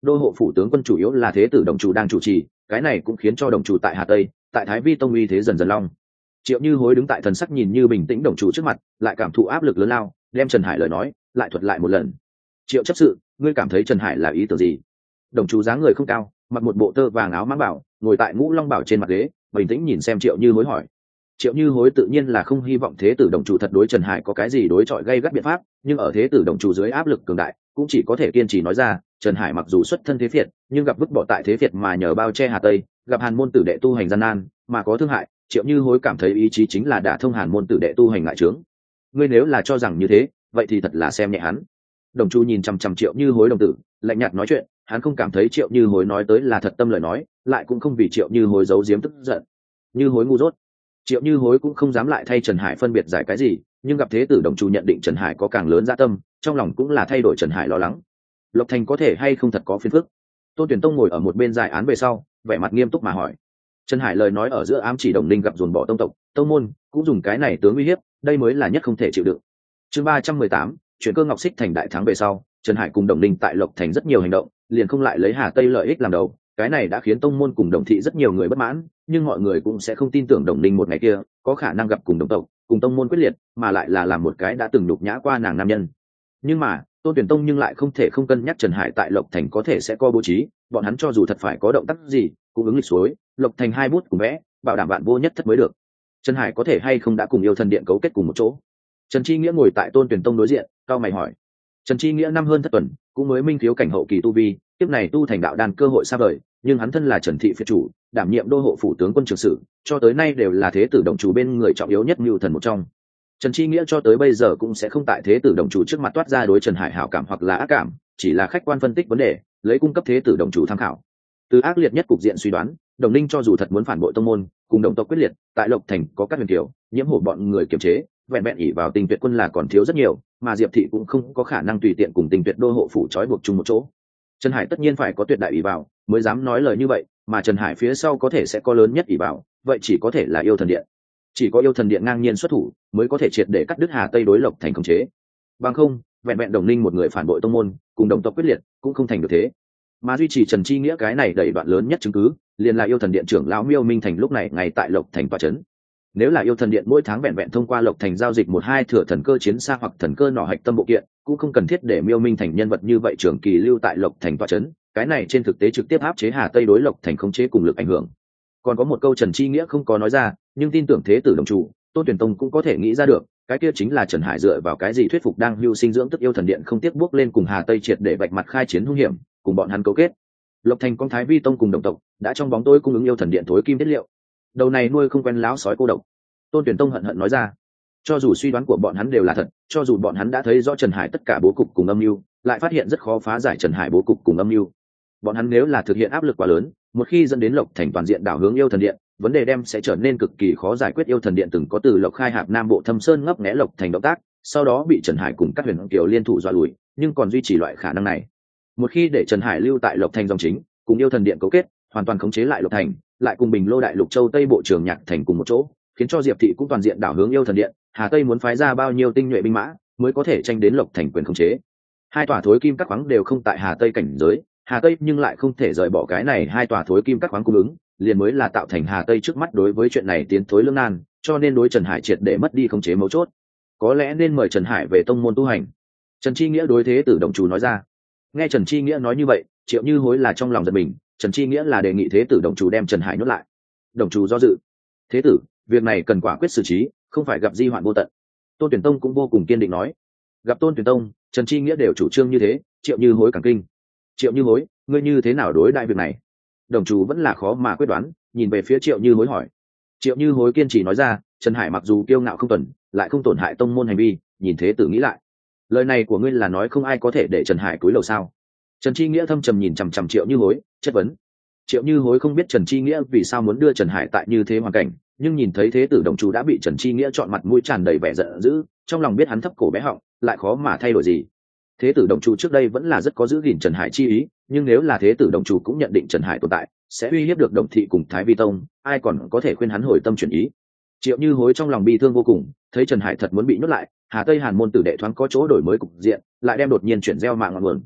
đô hộ phủ tướng quân chủ yếu là thế tử đồng chủ đang chủ trì, cái này cũng khiến cho đồng chủ tại Hà Tây, tại Thái Vi tông uy thế dần dần long. Triệu Như Hối đứng tại thần sắc nhìn như bình tĩnh đồng chủ trước mặt, lại cảm thụ áp lực lớn lao, đem Trần Hải lời nói lại thuật lại một lần. Triệu chấp sự, ngươi cảm thấy Trần Hải là ý tưởng gì? Đồng chủ dáng người không cao, mặc một bộ tơ vàng áo mãng bảo, ngồi tại ngũ long bảo trên mặt ghế, bình tĩnh nhìn xem Triệu Như Hối hỏi. Triệu Như Hối tự nhiên là không hy vọng thế tử đồng chủ thật đối Trần Hải có cái gì đối chọi gây gắt biện pháp, nhưng ở thế tử đồng chủ dưới áp lực cường đại, cũng chỉ có thể kiên trì nói ra, Trần Hải mặc dù xuất thân thế Việt, nhưng gặp vứt bỏ tại thế Việt mà nhờ bao che Hà Tây, gặp Hàn môn tử đệ tu hành gian nan, mà có thương hại, Triệu Như Hối cảm thấy ý chí chính là đả thông Hàn môn tử đệ tu hành ngại trướng. Ngươi nếu là cho rằng như thế, vậy thì thật là xem nhẹ hắn. Đồng Chu nhìn chằm chằm Triệu Như Hối đồng tử, lạnh nhạt nói chuyện, hắn không cảm thấy Triệu Như Hối nói tới là thật tâm lời nói, lại cũng không vì Triệu Như Hối giấu giếm tức giận. Như Hối ngu dốt. Triệu Như Hối cũng không dám lại thay Trần Hải phân biệt giải cái gì, nhưng gặp thế tử đồng Chu nhận định Trần Hải có càng lớn dạ tâm, trong lòng cũng là thay đổi Trần Hải lo lắng. Lộc Thành có thể hay không thật có phiền phức? Tôn Tuyển Tông ngồi ở một bên giải án về sau, vẻ mặt nghiêm túc mà hỏi. Trần Hải lời nói ở giữa ám chỉ Đồng Ninh gặp dồn bỏ tông tộc, tông môn cũng dùng cái này tướng uy hiếp, đây mới là nhất không thể chịu đựng. Chương ba trăm mười tám, chuyển cơ Ngọc Xích thành đại thắng về sau, Trần Hải cùng Đồng Ninh tại Lộc Thành rất nhiều hành động, liền không lại lấy Hà Tây lợi ích làm đầu, cái này đã khiến tông môn cùng đồng thị rất nhiều người bất mãn, nhưng mọi người cũng sẽ không tin tưởng Đồng Ninh một ngày kia có khả năng gặp cùng đồng tộc, cùng tông môn quyết liệt, mà lại là làm một cái đã từng nhục nhã qua nàng nam nhân. Nhưng mà, Tôn Tuyển Tông nhưng lại không thể không cân nhắc Trần Hải tại Lộc Thành có thể sẽ có bố trí, bọn hắn cho dù thật phải có động tác gì, cũng ứng lịch suối, Lộc Thành hai bút cùng vẽ, bảo đảm bạn vô nhất thất mới được. Trần Hải có thể hay không đã cùng yêu thần điện cấu kết cùng một chỗ? Trần Chi Nghĩa ngồi tại Tôn Tuyển Tông đối diện, cao mày hỏi. Trần Chi Nghĩa năm hơn thất tuần, cũng mới minh khiếu cảnh hậu kỳ tu vi, tiếp này tu thành đạo đan cơ hội xa vời, nhưng hắn thân là Trần thị phiệt chủ, đảm nhiệm đô hộ phủ tướng quân trường sử, cho tới nay đều là thế tử đồng chủ bên người trọng yếu nhất mưu thần một trong. Trần Chi Nghĩa cho tới bây giờ cũng sẽ không tại thế tử đồng chủ trước mặt toát ra đối Trần Hải hảo cảm hoặc là ác cảm, chỉ là khách quan phân tích vấn đề, lấy cung cấp thế tử đồng chủ tham khảo. Từ ác liệt nhất cục diện suy đoán, Đồng Ninh cho dù thật muốn phản bội tông môn, cùng đồng tộc quyết liệt, tại Lộc Thành có các huyền kiều, nhiễm hổ bọn người kiềm chế, vẹn vẹn ỷ vào Tình Tuyệt quân là còn thiếu rất nhiều, mà Diệp thị cũng không có khả năng tùy tiện cùng Tình Tuyệt đô hộ phủ trói buộc chung một chỗ. Trần Hải tất nhiên phải có tuyệt đại ỷ vào, mới dám nói lời như vậy, mà Trần Hải phía sau có thể sẽ có lớn nhất ỷ vào, vậy chỉ có thể là yêu thần điện. Chỉ có yêu thần điện ngang nhiên xuất thủ, mới có thể triệt để cắt đứt Hà Tây đối Lộc Thành khống chế. Bằng không, vẹn vẹn Đồng Ninh một người phản bội tông môn, cùng đồng tộc quyết liệt, cũng không thành được thế. Mà duy trì Trần Chi Nghĩa cái này đẩy đoạn lớn nhất chứng cứ, liền là yêu thần điện trưởng lão Miêu Minh Thành lúc này ngay tại Lộc Thành tọa trấn. Nếu là yêu thần điện mỗi tháng vẹn vẹn thông qua Lộc Thành giao dịch một hai thừa thần cơ chiến xa hoặc thần cơ nỏ hạch tâm bộ kiện, cũng không cần thiết để Miêu Minh Thành nhân vật như vậy trưởng kỳ lưu tại Lộc Thành tọa trấn, cái này trên thực tế trực tiếp áp chế Hà Tây đối Lộc Thành khống chế cùng lực ảnh hưởng. Còn có một câu Trần Chi Nghĩa không có nói ra, nhưng tin tưởng thế tử đồng chủ, Tôn Tuyển Tông cũng có thể nghĩ ra được, cái kia chính là Trần Hải dựa vào cái gì thuyết phục đang hưu sinh dưỡng tức yêu thần điện không tiếc bước lên cùng Hà Tây triệt để vạch mặt khai chiến hung hiểm, cùng bọn hắn cấu kết. Lộc Thành con Thái Vi tông cùng đồng tộc đã trong bóng tối cung ứng yêu thần điện thối kim tiết liệu, đầu này nuôi không quen láo sói cô độc. Tôn Tuyển Tông hận hận nói ra, cho dù suy đoán của bọn hắn đều là thật, cho dù bọn hắn đã thấy rõ Trần Hải tất cả bố cục cùng âm mưu, lại phát hiện rất khó phá giải Trần Hải bố cục cùng âm mưu. Bọn hắn nếu là thực hiện áp lực quá lớn, một khi dẫn đến Lộc Thành toàn diện đảo hướng yêu thần điện, vấn đề đem sẽ trở nên cực kỳ khó giải quyết. Yêu thần điện từng có từ Lộc Khai Hạp Nam bộ Thâm Sơn ngấp nghé Lộc Thành động tác, sau đó bị Trần Hải cùng các huyền kiều liên thủ dọa lùi, nhưng còn duy trì loại khả năng này. Một khi để Trần Hải lưu tại Lộc Thành dòng chính, cùng yêu thần điện cấu kết, hoàn toàn khống chế lại Lộc Thành, lại cùng Bình Lô Đại Lục Châu Tây bộ trưởng Nhạc Thành cùng một chỗ, khiến cho Diệp thị cũng toàn diện đảo hướng yêu thần điện, Hà Tây muốn phái ra bao nhiêu tinh nhuệ binh mã mới có thể tranh đến Lộc Thành quyền khống chế. Hai tòa thối kim các khoáng đều không tại Hà Tây cảnh giới, Hà Tây nhưng lại không thể rời bỏ cái này hai tòa thối kim các khoáng cung ứng, liền mới là tạo thành Hà Tây trước mắt đối với chuyện này tiến thối lưỡng nan, cho nên đối Trần Hải triệt để mất đi khống chế mấu chốt. Có lẽ nên mời Trần Hải về tông môn tu hành. Trần Chi Nghĩa đối thế tử đồng chủ nói ra. Nghe Trần Chi Nghĩa nói như vậy, Triệu Như Hối là trong lòng giật mình, Trần Chi Nghĩa là đề nghị thế tử đồng chủ đem Trần Hải nhốt lại. Đồng chủ do dự. Thế tử, việc này cần quả quyết xử trí, không phải gặp di hoạn vô tận. Tôn Tuyển Tông cũng vô cùng kiên định nói. Gặp Tôn Tuyển Tông, Trần Chi Nghĩa đều chủ trương như thế, Triệu Như Hối càng kinh. Triệu Như Hối, ngươi như thế nào đối đại việc này? Đồng chủ vẫn là khó mà quyết đoán, nhìn về phía Triệu Như Hối hỏi. Triệu Như Hối kiên trì nói ra, Trần Hải mặc dù kiêu ngạo không tuần, lại không tổn hại tông môn hành vi, nhìn thế tử nghĩ lại. Lời này của ngươi là nói không ai có thể để Trần Hải cúi đầu sao? Trần Chi Nghĩa thâm trầm nhìn chằm chằm Triệu Như Hối, chất vấn. Triệu Như Hối không biết Trần Chi Nghĩa vì sao muốn đưa Trần Hải tại như thế hoàn cảnh, nhưng nhìn thấy thế tử đồng chủ đã bị Trần Chi Nghĩa chọn mặt mũi tràn đầy vẻ giận dữ, trong lòng biết hắn thấp cổ bé họng, lại khó mà thay đổi gì. Thế tử đồng chủ trước đây vẫn là rất có giữ gìn Trần Hải chi ý, nhưng nếu là thế tử đồng chủ cũng nhận định Trần Hải tồn tại, sẽ uy hiếp được Đồng thị cùng Thái Vi tông, ai còn có thể khuyên hắn hồi tâm chuyển ý. Triệu Như Hối trong lòng bi thương vô cùng, thấy Trần Hải thật muốn bị nhốt lại, Hà Tây Hàn môn tử đệ thoáng có chỗ đổi mới cục diện, lại đem đột nhiên chuyển gieo mạng ngọn nguồn.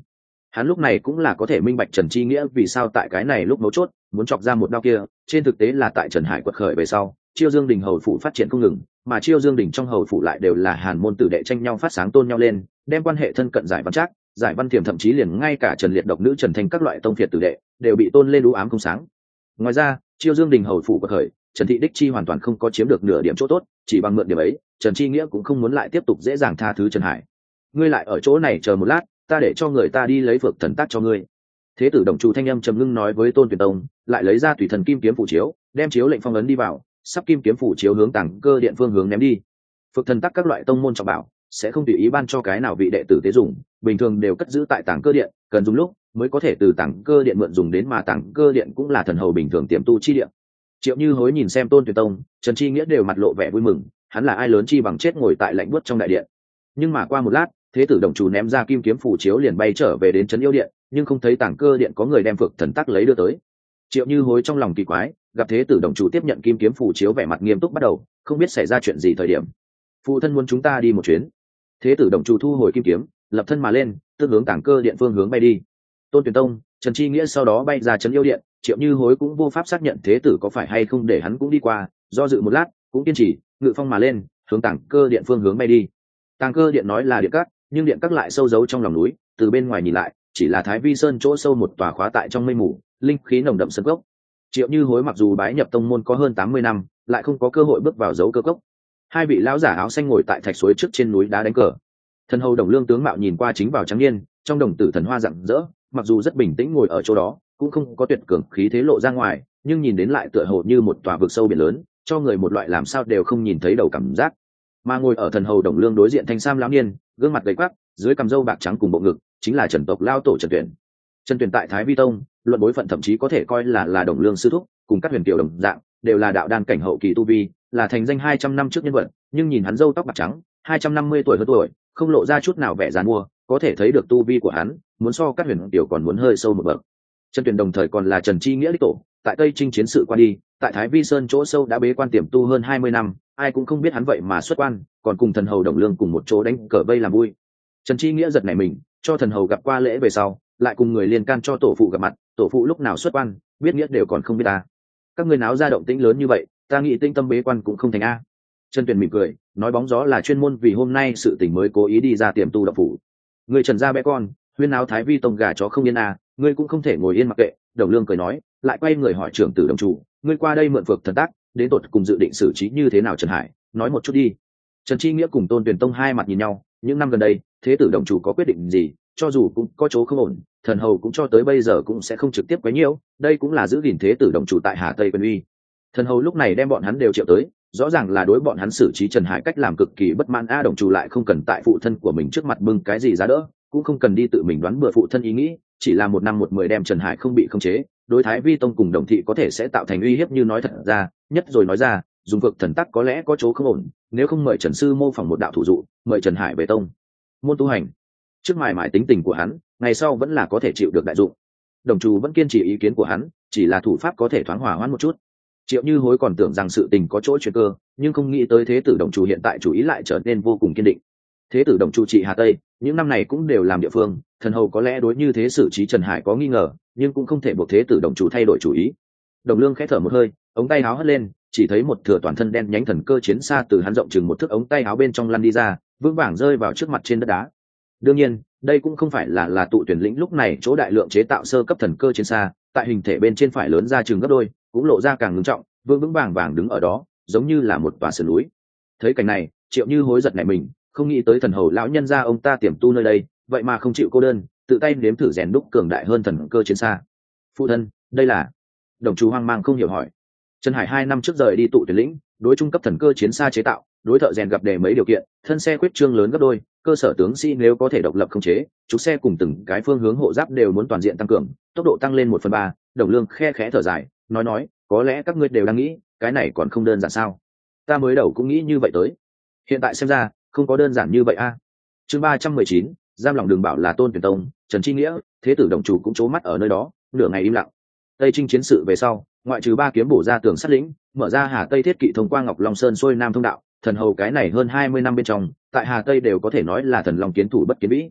Hắn lúc này cũng là có thể minh bạch Trần Chi Nghĩa vì sao tại cái này lúc mấu chốt muốn chọc ra một đao kia. Trên thực tế là tại Trần Hải quật khởi về sau, Chiêu Dương Đình hầu phủ phát triển không ngừng, mà Chiêu Dương Đình trong hầu phủ lại đều là Hàn môn tử đệ tranh nhau phát sáng tôn nhau lên, đem quan hệ thân cận Giải Văn Trác, Giải Văn Thiểm, thậm chí liền ngay cả Trần Liệt độc nữ Trần Thanh các loại tông phiệt tử đệ đều bị tôn lên u ám không sáng. Ngoài ra, Chiêu Dương Đình hầu phủ quật khởi, Trần Thị Đích Chi hoàn toàn không có chiếm được nửa điểm chỗ tốt, chỉ bằng mượn điểm ấy, Trần Chi Nghĩa cũng không muốn lại tiếp tục dễ dàng tha thứ Trần Hải. Ngươi lại ở chỗ này chờ một lát, ta để cho người ta đi lấy phược thần tác cho ngươi. Thế tử Đồng Chu thanh âm trầm ngưng nói với Tôn Tuyển Tông, lại lấy ra tùy thần kim kiếm phủ chiếu, đem chiếu lệnh phong ấn đi vào, sắp kim kiếm phủ chiếu hướng Tàng Cơ Điện phương hướng ném đi. Phược thần tác các loại tông môn trọng bảo sẽ không tùy ý ban cho cái nào vị đệ tử tế dùng, bình thường đều cất giữ tại Tàng Cơ Điện, cần dùng lúc mới có thể từ Tàng Cơ Điện mượn dùng đến, mà Tàng Cơ Điện cũng là thần hầu bình thường tiềm tu chi điện. Triệu Như Hối nhìn xem Tôn Tuyển Tông, Trần Chi Nghĩa đều mặt lộ vẻ vui mừng, hắn là ai lớn chi bằng chết ngồi tại lạnh buốt trong đại điện. Nhưng mà qua một lát, thế tử Đồng Chủ ném ra kim kiếm phủ chiếu liền bay trở về đến trấn yêu điện, nhưng không thấy Tàng Cơ Điện có người đem phược thần tắc lấy đưa tới. Triệu Như Hối trong lòng kỳ quái, gặp thế tử Đồng Chủ tiếp nhận kim kiếm phủ chiếu vẻ mặt nghiêm túc bắt đầu, không biết xảy ra chuyện gì thời điểm. Phụ thân muốn chúng ta đi một chuyến. Thế tử Đồng Chủ thu hồi kim kiếm, lập thân mà lên, tương hướng Tàng Cơ Điện phương hướng bay đi. Tôn Tuyển Tông, Trần Chi Nghĩa sau đó bay ra trấn yêu điện, Triệu Như Hối cũng vô pháp xác nhận thế tử có phải hay không để hắn cũng đi qua, do dự một lát, cũng kiên trì, ngự phong mà lên, hướng Tàng Cơ Điện phương hướng bay đi. Tàng Cơ Điện nói là điện các, nhưng điện các lại sâu giấu trong lòng núi, từ bên ngoài nhìn lại chỉ là Thái Vi Sơn chỗ sâu một tòa khóa tại trong mây mù, linh khí nồng đậm sân cốc. Triệu Như Hối mặc dù bái nhập tông môn có hơn tám mươi năm, lại không có cơ hội bước vào dấu cơ cốc. Hai vị lão giả áo xanh ngồi tại thạch suối trước trên núi đá đánh cờ. Thần hầu Đồng Lương tướng mạo nhìn qua chính vào trắng niên, trong đồng tử thần hoa rạng rỡ, mặc dù rất bình tĩnh ngồi ở chỗ đó, cũng không có tuyệt cường khí thế lộ ra ngoài, nhưng nhìn đến lại tựa hồ như một tòa vực sâu biển lớn, cho người một loại làm sao đều không nhìn thấy đầu cảm giác. Mà ngồi ở thần hầu Đồng Lương đối diện thanh sam lão niên, gương mặt gầy quắc, dưới cằm râu bạc trắng cùng bộ ngực, chính là Trần tộc lao tổ Trần Tuyển. Trần Tuyển tại Thái Vi Tông, luận bối phận thậm chí có thể coi là là Đồng Lương sư thúc, cùng các huyền tiểu đồng dạng, đều là đạo đan cảnh hậu kỳ tu vi, là thành danh hai trăm năm trước nhân vật, nhưng nhìn hắn râu tóc bạc trắng, hai trăm năm mươi tuổi hơn tuổi, không lộ ra chút nào vẻ giàn mua, có thể thấy được tu vi của hắn, muốn so các huyền tiểu còn muốn hơi sâu một bậc. Trần Tuyển đồng thời còn là Trần Chi Nghĩa đích tổ, tại Tây Trinh chiến sự qua đi, tại Thái Vi Sơn chỗ sâu đã bế quan tiềm tu hơn hai mươi năm, ai cũng không biết hắn vậy mà xuất quan, còn cùng thần hầu Đồng Lương cùng một chỗ đánh cờ vây làm vui. Trần Chi Nghĩa giật nảy mình, cho thần hầu gặp qua lễ về sau, lại cùng người liên can cho tổ phụ gặp mặt, tổ phụ lúc nào xuất quan, biết nghĩa đều còn không biết ta. Các ngươi náo ra động tĩnh lớn như vậy, ta nghĩ tinh tâm bế quan cũng không thành a. Trần Tuyển mỉm cười, nói bóng gió là chuyên môn vì hôm nay sự tình mới cố ý đi ra tiềm tu động phủ. Người Trần gia bé con, huyên áo Thái Vi Tông gà chó không yên a, ngươi cũng không thể ngồi yên mặc kệ. Đồng Lương cười nói, lại quay người hỏi trưởng tử Đồng Chủ, ngươi qua đây mượn phược thần tác, đến tột cùng dự định xử trí như thế nào Trần Hải, nói một chút đi. Trần Chi Nghĩa cùng Tôn Tuyển Tông hai mặt nhìn nhau, những năm gần đây, thế tử Đồng Chủ có quyết định gì, cho dù cũng có chỗ không ổn, thần hầu cũng cho tới bây giờ cũng sẽ không trực tiếp quấy nhiễu, đây cũng là giữ gìn thế tử Đồng Chủ tại Hà Tây quyền uy. Thần hầu lúc này đem bọn hắn đều triệu tới, rõ ràng là đối bọn hắn xử trí Trần Hải cách làm cực kỳ bất mãn. A Đồng Chủ lại không cần tại phụ thân của mình trước mặt bưng cái gì giá đỡ, cũng không cần đi tự mình đoán bừa phụ thân ý nghĩ, chỉ là một năm một mười đem Trần Hải không bị khống chế, đối Thái Vi Tông cùng Đồng Thị có thể sẽ tạo thành uy hiếp như nói thật ra, nhất rồi nói ra, dùng vực thần tắc có lẽ có chỗ không ổn, nếu không mời Trần sư mô phỏng một đạo thủ dụ, mời Trần Hải về tông môn tu hành. Trước mài mài tính tình của hắn, ngày sau vẫn là có thể chịu được đại dụng. Đồng Chủ vẫn kiên trì ý kiến của hắn, chỉ là thủ pháp có thể thoáng hòa hoãn một chút. Triệu Như Hối còn tưởng rằng sự tình có chỗ chuyển cơ, nhưng không nghĩ tới thế tử Đồng Chủ hiện tại chủ ý lại trở nên vô cùng kiên định. Thế tử Đồng Chủ trị Hà Tây, những năm này cũng đều làm địa phương, thần hầu có lẽ đối như thế xử trí Trần Hải có nghi ngờ, nhưng cũng không thể buộc thế tử Đồng Chủ thay đổi chủ ý. Đồng Lương khẽ thở một hơi, ống tay áo hất lên, chỉ thấy một thừa toàn thân đen nhánh thần cơ chiến xa từ hắn rộng chừng một thước ống tay áo bên trong lăn đi ra, vững vàng rơi vào trước mặt trên đất đá. Đương nhiên, đây cũng không phải là là tụ tuyển lĩnh lúc này chỗ đại lượng chế tạo sơ cấp thần cơ chiến xa, tại hình thể bên trên phải lớn ra chừng gấp đôi, cũng lộ ra càng ngưng trọng, vững vững vàng vàng đứng ở đó, giống như là một tòa sườn núi. Thấy cảnh này, Triệu Như Hối giật nảy mình, không nghĩ tới thần hầu lão nhân gia ông ta tiềm tu nơi đây, vậy mà không chịu cô đơn, tự tay nếm thử rèn đúc cường đại hơn thần cơ chiến xa. Phụ thân, đây là? Đồng Chủ hoang mang không hiểu hỏi. Trần Hải hai năm trước rời đi tụ tuyển lĩnh, đối trung cấp thần cơ chiến xa chế tạo, đối thợ rèn gặp đề mấy điều kiện, thân xe khuyết trương lớn gấp đôi, cơ sở tướng sĩ nếu có thể độc lập khống chế, trục xe cùng từng cái phương hướng hộ giáp đều muốn toàn diện tăng cường, tốc độ tăng lên một phần ba. Đồng Lương khe khẽ thở dài, nói nói, có lẽ các ngươi đều đang nghĩ, cái này còn không đơn giản sao? Ta mới đầu cũng nghĩ như vậy tới, hiện tại xem ra không có đơn giản như vậy a. À. Chương ba trăm mười chín, giam lòng đường bảo là Tôn Tuyển Tông, Trần Chi Nghĩa, thế tử Đồng Chủ cũng trố mắt ở nơi đó, nửa ngày im lặng. Tây Trinh chiến sự về sau, ngoại trừ ba kiếm bổ ra tường sắt lĩnh, mở ra Hà Tây thiết kỵ thông qua Ngọc Long Sơn xuôi nam thông đạo, thần hầu cái này hơn hai mươi năm bên trong, tại Hà Tây đều có thể nói là thần long kiến thủ bất kiến vĩ.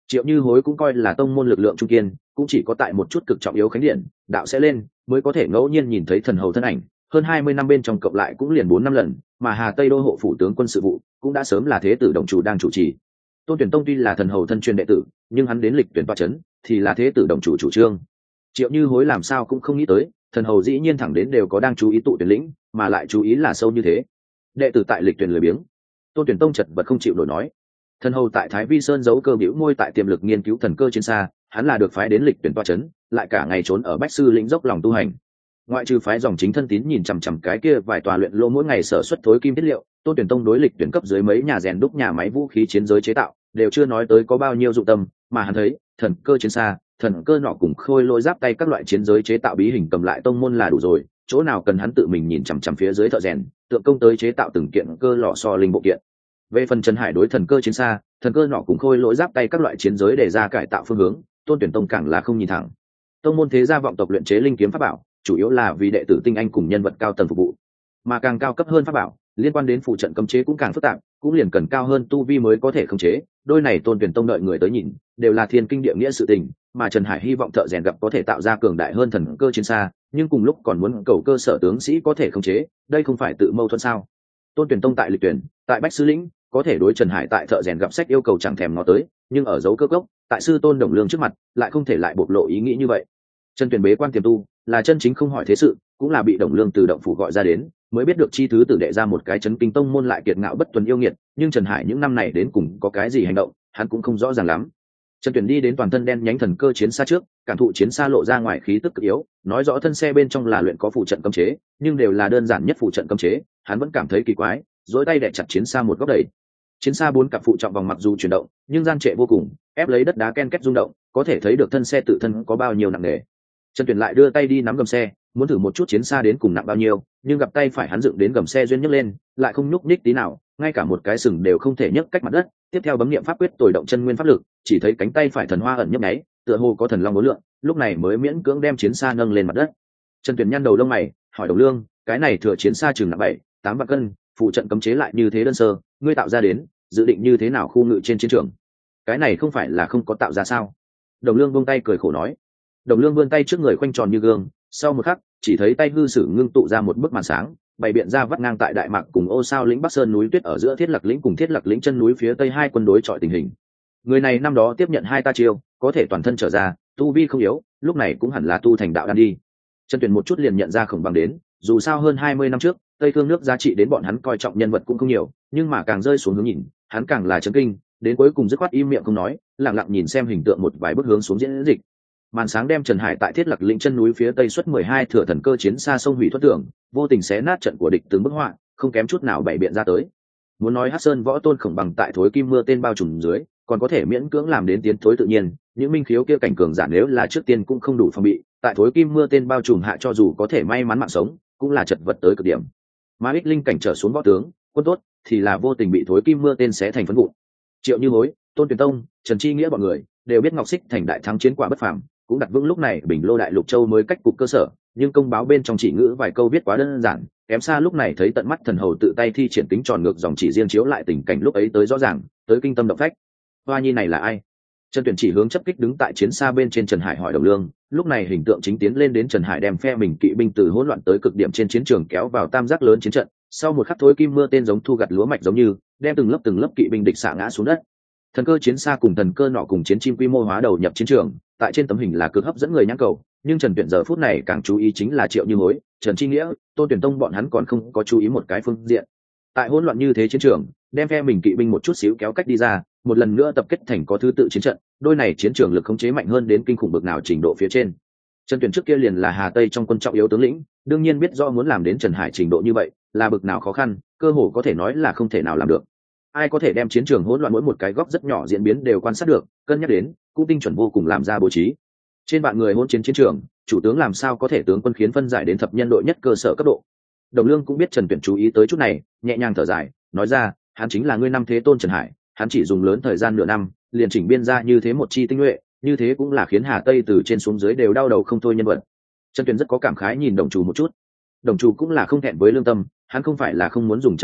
Triệu Như Hối cũng coi là tông môn lực lượng trung kiên, cũng chỉ có tại một chút cực trọng yếu khánh điện đạo sẽ lên mới có thể ngẫu nhiên nhìn thấy thần hầu thân ảnh. Hơn hai mươi năm bên trong cộng lại cũng liền bốn năm lần, mà Hà Tây đô hộ phủ tướng quân sự vụ cũng đã sớm là thế tử đồng chủ đang chủ trì. Tôn Tuyển Tông tuy là thần hầu thân truyền đệ tử, nhưng hắn đến lịch tuyển toa chấn thì là thế tử đồng chủ chủ trương. Triệu Như Hối làm sao cũng không nghĩ tới, thần hầu dĩ nhiên thẳng đến đều có đang chú ý tụ tuyển lĩnh, mà lại chú ý là sâu như thế. Đệ tử tại lịch tuyển lười biếng. Tôn Tuyển Tông chật vật không chịu nổi nói. Thần hầu tại Thái Vi Sơn giấu cơ biểu môi tại tiềm lực nghiên cứu thần cơ chiến xa, hắn là được phái đến lịch tuyển toa chấn, lại cả ngày trốn ở Bách Sư lĩnh dốc lòng tu hành. Ngoại trừ phái dòng chính thân tín nhìn chằm chằm cái kia vài tòa luyện lô mỗi ngày sở xuất thối kim tiết liệu, Tôn Tuyển Tông đối lịch tuyển cấp dưới mấy nhà rèn đúc nhà máy vũ khí chiến giới chế tạo, đều chưa nói tới có bao nhiêu dụng tâm, mà hắn thấy, thần cơ chiến xa, thần cơ nọ cùng khôi lôi giáp tay các loại chiến giới chế tạo bí hình cầm lại tông môn là đủ rồi, chỗ nào cần hắn tự mình nhìn chằm chằm phía dưới thợ rèn, tượng công tới chế tạo từng kiện cơ lò so linh bộ kiện. Về phần Trần Hải đối thần cơ chiến xa, thần cơ nọ cùng khôi lỗi giáp tay các loại chiến giới để ra cải tạo phương hướng, Tôn Tuyển Tông càng là không nhìn thẳng. Tông môn thế gia vọng tộc luyện chế linh kiếm pháp bảo, chủ yếu là vì đệ tử tinh anh cùng nhân vật cao tầng phục vụ, mà càng cao cấp hơn pháp bảo liên quan đến phụ trận cấm chế cũng càng phức tạp, cũng liền cần cao hơn tu vi mới có thể khống chế. Đôi này Tôn Tuyển Tông đợi người tới nhìn đều là thiên kinh địa nghĩa sự tình, mà Trần Hải hy vọng thợ rèn gặp có thể tạo ra cường đại hơn thần cơ chiến xa, nhưng cùng lúc còn muốn cầu cơ sở tướng sĩ có thể khống chế, đây không phải tự mâu thuẫn sao? Tôn Tuyển Tông tại lịch tuyển, tại Bách Sư lĩnh có thể đối Trần Hải tại thợ rèn gặp sách yêu cầu chẳng thèm ngó tới, nhưng ở dấu cơ cốc tại sư tôn Đồng Lương trước mặt lại không thể lại bộc lộ ý nghĩ như vậy. Trần Tuyển bế quan tiềm tu là chân chính không hỏi thế sự, cũng là bị Đồng Lương từ động phủ gọi ra đến, mới biết được chi thứ tử đệ ra một cái chấn kinh tông môn lại kiệt ngạo bất tuần yêu nghiệt, nhưng Trần Hải những năm này đến cùng có cái gì hành động, hắn cũng không rõ ràng lắm. Trần Tuyển đi đến toàn thân đen nhánh thần cơ chiến xa trước, cảm thụ chiến xa lộ ra ngoài khí tức cực yếu, nói rõ thân xe bên trong là luyện có phụ trận cấm chế, nhưng đều là đơn giản nhất phụ trận cấm chế, hắn vẫn cảm thấy kỳ quái, dối tay đè chặt chiến xa một góc đẩy. Chiến xa bốn cặp phụ trọng vòng mặc dù chuyển động, nhưng gian trệ vô cùng, ép lấy đất đá ken két rung động, có thể thấy được thân xe tự thân có bao nhiêu nặng nề. Trần Tuyển lại đưa tay đi nắm gầm xe, muốn thử một chút chiến xa đến cùng nặng bao nhiêu, nhưng gặp tay phải hắn dựng đến gầm xe duyên nhấc lên, lại không nhúc nhích tí nào, ngay cả một cái sừng đều không thể nhấc cách mặt đất. Tiếp theo bấm niệm pháp quyết tồi động chân nguyên pháp lực, chỉ thấy cánh tay phải thần hoa ẩn nhấp nháy, tựa hồ có thần long uốn lượn, lúc này mới miễn cưỡng đem chiến xa nâng lên mặt đất. Trần Tuyển nhăn đầu lông mày, hỏi Đồng Lương, cái này thừa chiến xa chừng nặng bảy, tám vạn cân, phụ trận cấm chế lại như thế đơn sơ, ngươi tạo ra đến, dự định như thế nào khu ngự trên chiến trường? Cái này không phải là không có tạo ra sao? Đồng Lương buông tay cười khổ nói. Đồng Lương vươn tay trước người khoanh tròn như gương, sau một khắc, chỉ thấy tay hư sử ngưng tụ ra một bức màn sáng, bày biện ra vắt ngang tại Đại Mạc cùng Ô Sao lĩnh Bắc Sơn núi tuyết ở giữa Thiết Lạc lĩnh cùng Thiết Lạc lĩnh chân núi phía tây hai quân đối chọi tình hình. Người này năm đó tiếp nhận hai ta chiêu, có thể toàn thân trở ra, tu vi không yếu, lúc này cũng hẳn là tu thành đạo đan đi. Trần Tuyển một chút liền nhận ra Khổng Bằng đến, dù sao hơn hai mươi năm trước, Tây Cương nước giá trị đến bọn hắn coi trọng nhân vật cũng không nhiều, nhưng mà càng rơi xuống hướng nhìn, hắn càng là chấn kinh, đến cuối cùng dứt khoát im miệng không nói, lặng lặng nhìn xem hình tượng một vài bước hướng xuống diễn dịch. Màn sáng đem Trần Hải tại Thiết Lạc lĩnh chân núi phía tây xuất mười hai thừa thần cơ chiến xa sông hủy thoát tưởng, vô tình xé nát trận của địch từng bức họa, không kém chút nào bày biện ra tới. Muốn nói Hắc Sơn võ tôn Khổng Bằng tại thối kim mưa tên bao trùm dưới, còn có thể miễn cưỡng làm đến tiến thối tự nhiên, những minh khiếu kia cảnh cường giả nếu là trước tiên cũng không đủ phòng bị, tại thối kim mưa tên bao trùm hạ cho dù có thể may mắn mạng sống, cũng là chật vật tới cực điểm. Mà ích linh cảnh trở xuống võ tướng, quân tốt thì là vô tình bị thối kim mưa tên xé thành phấn vụn. Triệu Như Hối, Tôn Tuyển Tông, Trần Chi Nghĩa bọn người đều biết Ngọc Xích thành đại thắng chiến quả bất phàm, cũng đặt vững lúc này Bình Lô Đại Lục Châu mới cách cục cơ sở, nhưng công báo bên trong chỉ ngữ vài câu viết quá đơn giản, kém xa lúc này thấy tận mắt thần hầu tự tay thi triển tính tròn ngược dòng chỉ riêng chiếu lại tình cảnh lúc ấy tới rõ ràng, tới kinh tâm động phách. Hoa nhi này là ai? Trần Tuyển chỉ hướng chấp kích đứng tại chiến xa bên trên Trần Hải hỏi Đồng Lương, lúc này hình tượng chính tiến lên đến Trần Hải đem phe mình kỵ binh từ hỗn loạn tới cực điểm trên chiến trường kéo vào tam giác lớn chiến trận, sau một khắc thối kim mưa tên giống thu gặt lúa mạch giống như, đem từng lớp từng lớp kỵ binh địch xạ ngã xuống đất. Thần cơ chiến xa cùng thần cơ nọ cùng chiến chim quy mô hóa đầu nhập chiến trường, tại trên tấm hình là cực hấp dẫn người nhãn cầu, nhưng Trần Tuyển giờ phút này càng chú ý chính là Triệu Như Hối, Trần Chi Nghĩa, Tôn Tuyển Tông bọn hắn còn không có chú ý một cái phương diện. Tại hỗn loạn như thế chiến trường, đem phe mình kỵ binh một chút xíu kéo cách đi ra, một lần nữa tập kết thành có thứ tự chiến trận, đôi này chiến trường lực khống chế mạnh hơn đến kinh khủng bậc nào trình độ phía trên. Trần Tuyển trước kia liền là Hà Tây trong quân trọng yếu tướng lĩnh, đương nhiên biết rõ muốn làm đến Trần Hải trình độ như vậy là bậc nào khó khăn, cơ hồ có thể nói là không thể nào làm được. Ai có thể đem chiến trường hỗn loạn mỗi một cái góc rất nhỏ diễn biến đều quan sát được, cân nhắc đến, cũng tinh chuẩn vô cùng làm ra bố trí. Trên vạn người hỗn chiến chiến trường, chủ tướng làm sao có thể tướng quân khiến phân giải đến thập nhân đội nhất cơ sở cấp độ. Đồng Lương cũng biết Trần Tuyển chú ý tới chút này, nhẹ nhàng thở dài, nói ra, hắn chính là ngươi năm thế tôn Trần Hải, hắn chỉ dùng lớn thời gian nửa năm, liền chỉnh biên ra như thế một chi tinh nhuệ, như thế cũng là khiến Hà Tây từ trên xuống dưới đều đau đầu không thôi nhân vật. Trần Tuyển rất có cảm khái nhìn Đồng Chủ một chút. Đồng Chủ cũng là không thẹn với lương tâm, hắn không phải là không muốn dùng Trần Hải,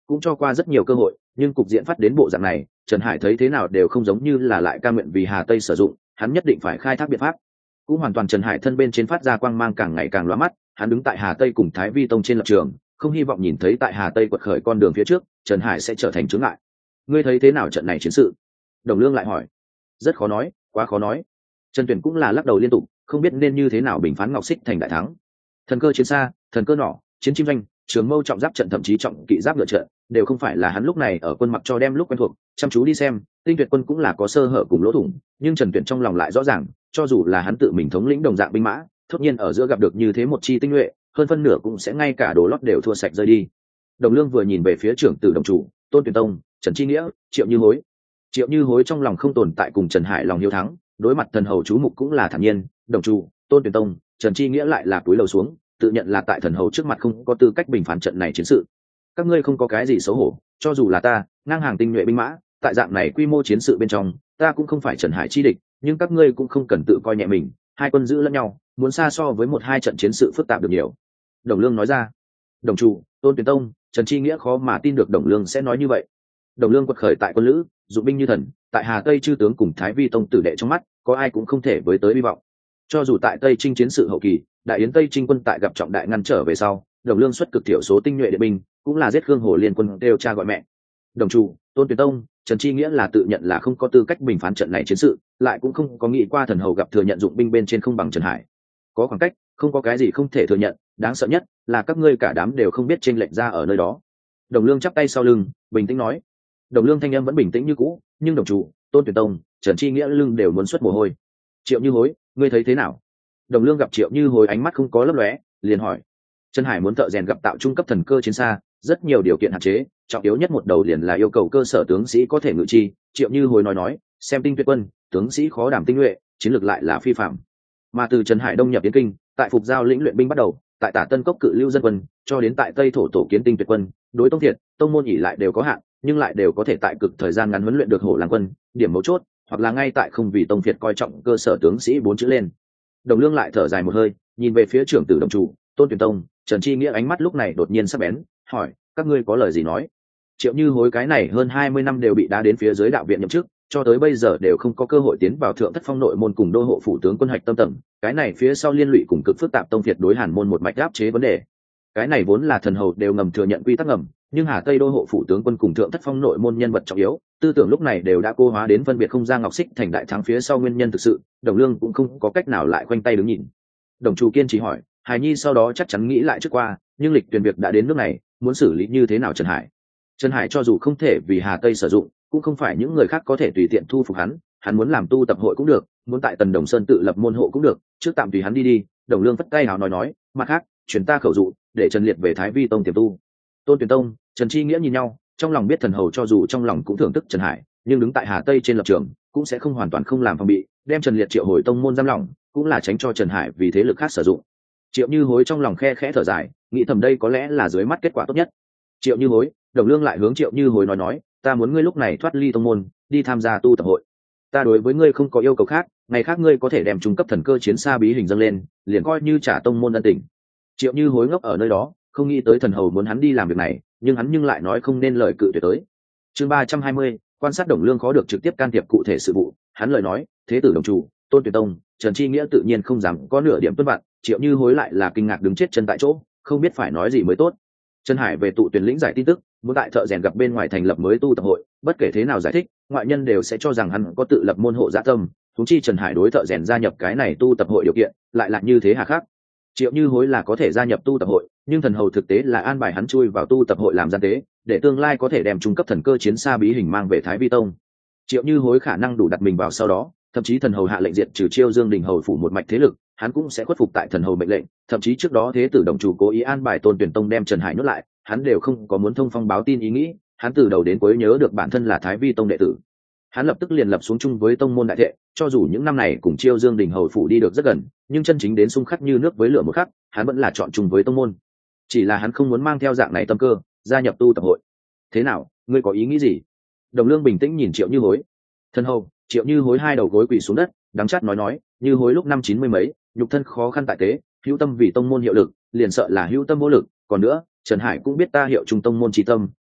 cũng cho qua rất nhiều cơ hội, nhưng cục diện phát đến bộ dạng này, Trần Hải thấy thế nào đều không giống như là lại ca nguyện vì Hà Tây sử dụng, hắn nhất định phải khai thác biện pháp. Cũng hoàn toàn Trần Hải thân bên trên phát ra quang mang càng ngày càng lóa mắt, hắn đứng tại Hà Tây cùng Thái Vi Tông trên lập trường, không hy vọng nhìn thấy tại Hà Tây quật khởi con đường phía trước, Trần Hải sẽ trở thành chướng ngại. Ngươi thấy thế nào trận này chiến sự? Đồng Lương lại hỏi. Rất khó nói, quá khó nói. Trần Tuyển cũng là lắc đầu liên tục, không biết nên như thế nào bình phán Ngọc Xích thành đại thắng. Thần cơ chiến xa, thần cơ nỏ, chiến chim doanh, trường mâu trọng giáp trận, thậm chí trọng kỵ giáp ngựa trận, đều không phải là hắn lúc này ở quân mặc cho đem lúc quen thuộc, chăm chú đi xem, Tinh Tuyệt quân cũng là có sơ hở cùng lỗ thủng, nhưng Trần Tuyển trong lòng lại rõ ràng, cho dù là hắn tự mình thống lĩnh đồng dạng binh mã, thốt nhiên ở giữa gặp được như thế một chi tinh nhuệ, hơn phân nửa cũng sẽ ngay cả đồ lót đều thua sạch rơi đi. Đồng Lương vừa nhìn về phía trưởng tử đồng chủ, Tôn Tuyển Tông, Trần Chi Nghĩa, Triệu Như Hối. Triệu Như Hối trong lòng không tồn tại cùng Trần Hải lòng hiếu thắng, đối mặt thần hầu chú mục cũng là thản nhiên, đồng chủ, Tôn Tuyển Tông, Trần Chi Nghĩa lại là túi lầu xuống, tự nhận là tại thần hầu trước mặt không có tư cách bình phán trận này chiến sự. Các ngươi không có cái gì xấu hổ, cho dù là ta, ngang hàng tinh nhuệ binh mã, tại dạng này quy mô chiến sự bên trong, ta cũng không phải Trần Hải chi địch, nhưng các ngươi cũng không cần tự coi nhẹ mình, hai quân giữ lẫn nhau, muốn xa so với một hai trận chiến sự phức tạp được nhiều. Đồng Lương nói ra. Đồng chủ, Tôn Tuyển Tông, Trần Chi Nghĩa khó mà tin được Đồng Lương sẽ nói như vậy. Đồng Lương quật khởi tại quân lữ, dụng binh như thần, tại Hà Tây chư tướng cùng Thái Vi Tông tử đệ trong mắt, có ai cũng không thể với tới hy vọng. Cho dù tại Tây Trinh chiến sự hậu kỳ, đại yến Tây Trinh quân tại gặp trọng đại ngăn trở về sau, Đồng Lương xuất cực thiểu số tinh nhuệ điện binh, cũng là giết Khương Hồ liên quân đều cha gọi mẹ. Đồng chủ, Tôn Tuyển Tông, Trần Chi Nghĩa là tự nhận là không có tư cách bình phán trận này chiến sự, lại cũng không có nghĩ qua thần hầu gặp thừa nhận dụng binh bên trên không bằng Trần Hải. Có khoảng cách, không có cái gì không thể thừa nhận, đáng sợ nhất là các ngươi cả đám đều không biết chênh lệch ra ở nơi đó. Đồng Lương chắp tay sau lưng, bình tĩnh nói. Đồng Lương thanh âm vẫn bình tĩnh như cũ, nhưng đồng chủ, Tôn Tuyển Tông, Trần Chi Nghĩa lưng đều muốn xuất mồ hôi. Triệu Như Hối, ngươi thấy thế nào? Đồng Lương gặp Triệu Như Hối ánh mắt không có lấp lóe, liền hỏi. Trần Hải muốn thợ rèn gặp tạo trung cấp thần cơ chiến xa, rất nhiều điều kiện hạn chế, trọng yếu nhất một đầu liền là yêu cầu cơ sở tướng sĩ có thể ngự chi. Triệu Như Hối nói nói, xem Tinh Tuyệt quân, tướng sĩ khó đảm tinh nhuệ, chiến lược lại là phi phạm. Mà từ Trần Hải đông nhập Yến Kinh, tại Phục Giao lĩnh luyện binh bắt đầu, tại Tả Tân Cốc cự lưu dân quân, cho đến tại Tây thổ tổ kiến Tinh Tuyệt quân, đối Tông Thiệt, tông môn nhị lại đều có hạn, nhưng lại đều có thể tại cực thời gian ngắn huấn luyện được Hổ Lang quân, điểm mấu chốt, hoặc là ngay tại không vì Tông Thiệt coi trọng cơ sở tướng sĩ bốn chữ lên. Đồng Lương lại thở dài một hơi, nhìn về phía trưởng tử đồng chủ, Tôn Tuyển Tông, Trần Chi Nghĩa ánh mắt lúc này đột nhiên sắc bén, hỏi, các ngươi có lời gì nói? Triệu Như Hối cái này hơn hai mươi năm đều bị đá đến phía dưới đạo viện nhậm chức, cho tới bây giờ đều không có cơ hội tiến vào thượng thất phong nội môn cùng đô hộ phủ tướng quân hạch tâm tầng, cái này phía sau liên lụy cùng cực phức tạp Tông Thiệt đối Hàn môn một mạch áp chế vấn đề. Cái này vốn là thần hầu đều ngầm thừa nhận quy tắc ngầm, nhưng Hà Tây đô hộ phủ tướng quân cùng thượng thất phong nội môn nhân vật trọng yếu, tư tưởng lúc này đều đã cô hóa đến phân biệt không ra Ngọc Xích thành đại thắng phía sau nguyên nhân thực sự, Đồng Lương cũng không có cách nào lại khoanh tay đứng nhìn. Đồng chủ kiên trì hỏi, Hải Nhi sau đó chắc chắn nghĩ lại trước qua, nhưng lịch tuyển việc đã đến nước này, muốn xử lý như thế nào Trần Hải? Trần Hải cho dù không thể vì Hà Tây sử dụng, cũng không phải những người khác có thể tùy tiện thu phục hắn, hắn muốn làm tu tập hội cũng được, muốn tại Tần Đồng Sơn tự lập môn hộ cũng được, trước tạm tùy hắn đi đi. Đồng Lương vất tay hào nói nói, mặt khác, truyền ta khẩu dụ, để Trần Liệt về Thái Vi Tông tiềm tu. Tôn Tuyển Tông, Trần Chi Nghĩa nhìn nhau, trong lòng biết thần hầu cho dù trong lòng cũng thưởng thức Trần Hải, nhưng đứng tại Hà Tây trên lập trường, cũng sẽ không hoàn toàn không làm phòng bị, đem Trần Liệt triệu hồi tông môn giam lỏng, cũng là tránh cho Trần Hải vì thế lực khác sử dụng. Triệu Như Hối trong lòng khe khẽ thở dài, nghĩ thầm đây có lẽ là dưới mắt kết quả tốt nhất. Triệu Như Hối, Đồng Lương lại hướng Triệu Như Hối nói nói, ta muốn ngươi lúc này thoát ly tông môn, đi tham gia tu tập hội. Ta đối với ngươi không có yêu cầu khác, ngày khác ngươi có thể đem trung cấp thần cơ chiến xa bí hình dâng lên, liền coi như trả tông môn ân tình. Triệu Như Hối ngốc ở nơi đó, không nghĩ tới thần hầu muốn hắn đi làm việc này, nhưng hắn nhưng lại nói không nên lời cự tuyệt tới. Chương ba trăm hai mươi, quan sát Đồng Lương khó được trực tiếp can thiệp cụ thể sự vụ, hắn lời nói, thế tử đồng chủ, Tôn Tuyển Tông, Trần Chi Nghĩa tự nhiên không dám có nửa điểm tuân vạn, Triệu Như Hối lại là kinh ngạc đứng chết chân tại chỗ, không biết phải nói gì mới tốt. Trần Hải về tụ tuyển lĩnh giải tin tức, muốn tại thợ rèn gặp bên ngoài thành lập mới tu tập hội, bất kể thế nào giải thích, ngoại nhân đều sẽ cho rằng hắn có tự lập môn hộ dạ tâm, huống chi Trần Hải đối thợ rèn gia nhập cái này tu tập hội điều kiện, lại là như thế hà khắc. Triệu Như Hối là có thể gia nhập tu tập hội, nhưng thần hầu thực tế là an bài hắn chui vào tu tập hội làm gian tế, để tương lai có thể đem trung cấp thần cơ chiến xa bí hình mang về Thái Vi Tông. Triệu Như Hối khả năng đủ đặt mình vào sau đó, thậm chí thần hầu hạ lệnh diệt trừ Chiêu Dương Đình hầu phủ một mạch thế lực, hắn cũng sẽ khuất phục tại thần hầu mệnh lệnh, thậm chí trước đó thế tử đồng chủ cố ý an bài Tôn Tuyển Tông đem Trần Hải nhốt lại, hắn đều không có muốn thông phong báo tin ý nghĩ, hắn từ đầu đến cuối nhớ được bản thân là Thái Vi Tông đệ tử. Hắn lập tức liền lập xuống chung với tông môn đại thệ, cho dù những năm này cùng Chiêu Dương Đình hầu phủ đi được rất gần, nhưng chân chính đến xung khắc như nước với lửa một khắc, hắn vẫn là chọn chung với tông môn. Chỉ là hắn không muốn mang theo dạng này tâm cơ, gia nhập tu tập hội. Thế nào, ngươi có ý nghĩ gì? Đồng Lương bình tĩnh nhìn Triệu Như Hối. Thân hầu, Triệu Như Hối hai đầu gối quỳ xuống đất, đắng chát nói nói, Như Hối lúc năm chín mươi mấy, nhục thân khó khăn tại tế, hữu tâm vì tông môn hiệu lực, liền sợ là hữu tâm vô lực, còn nữa, Trần Hải cũng biết ta hiệu trung tông môn trí tâm,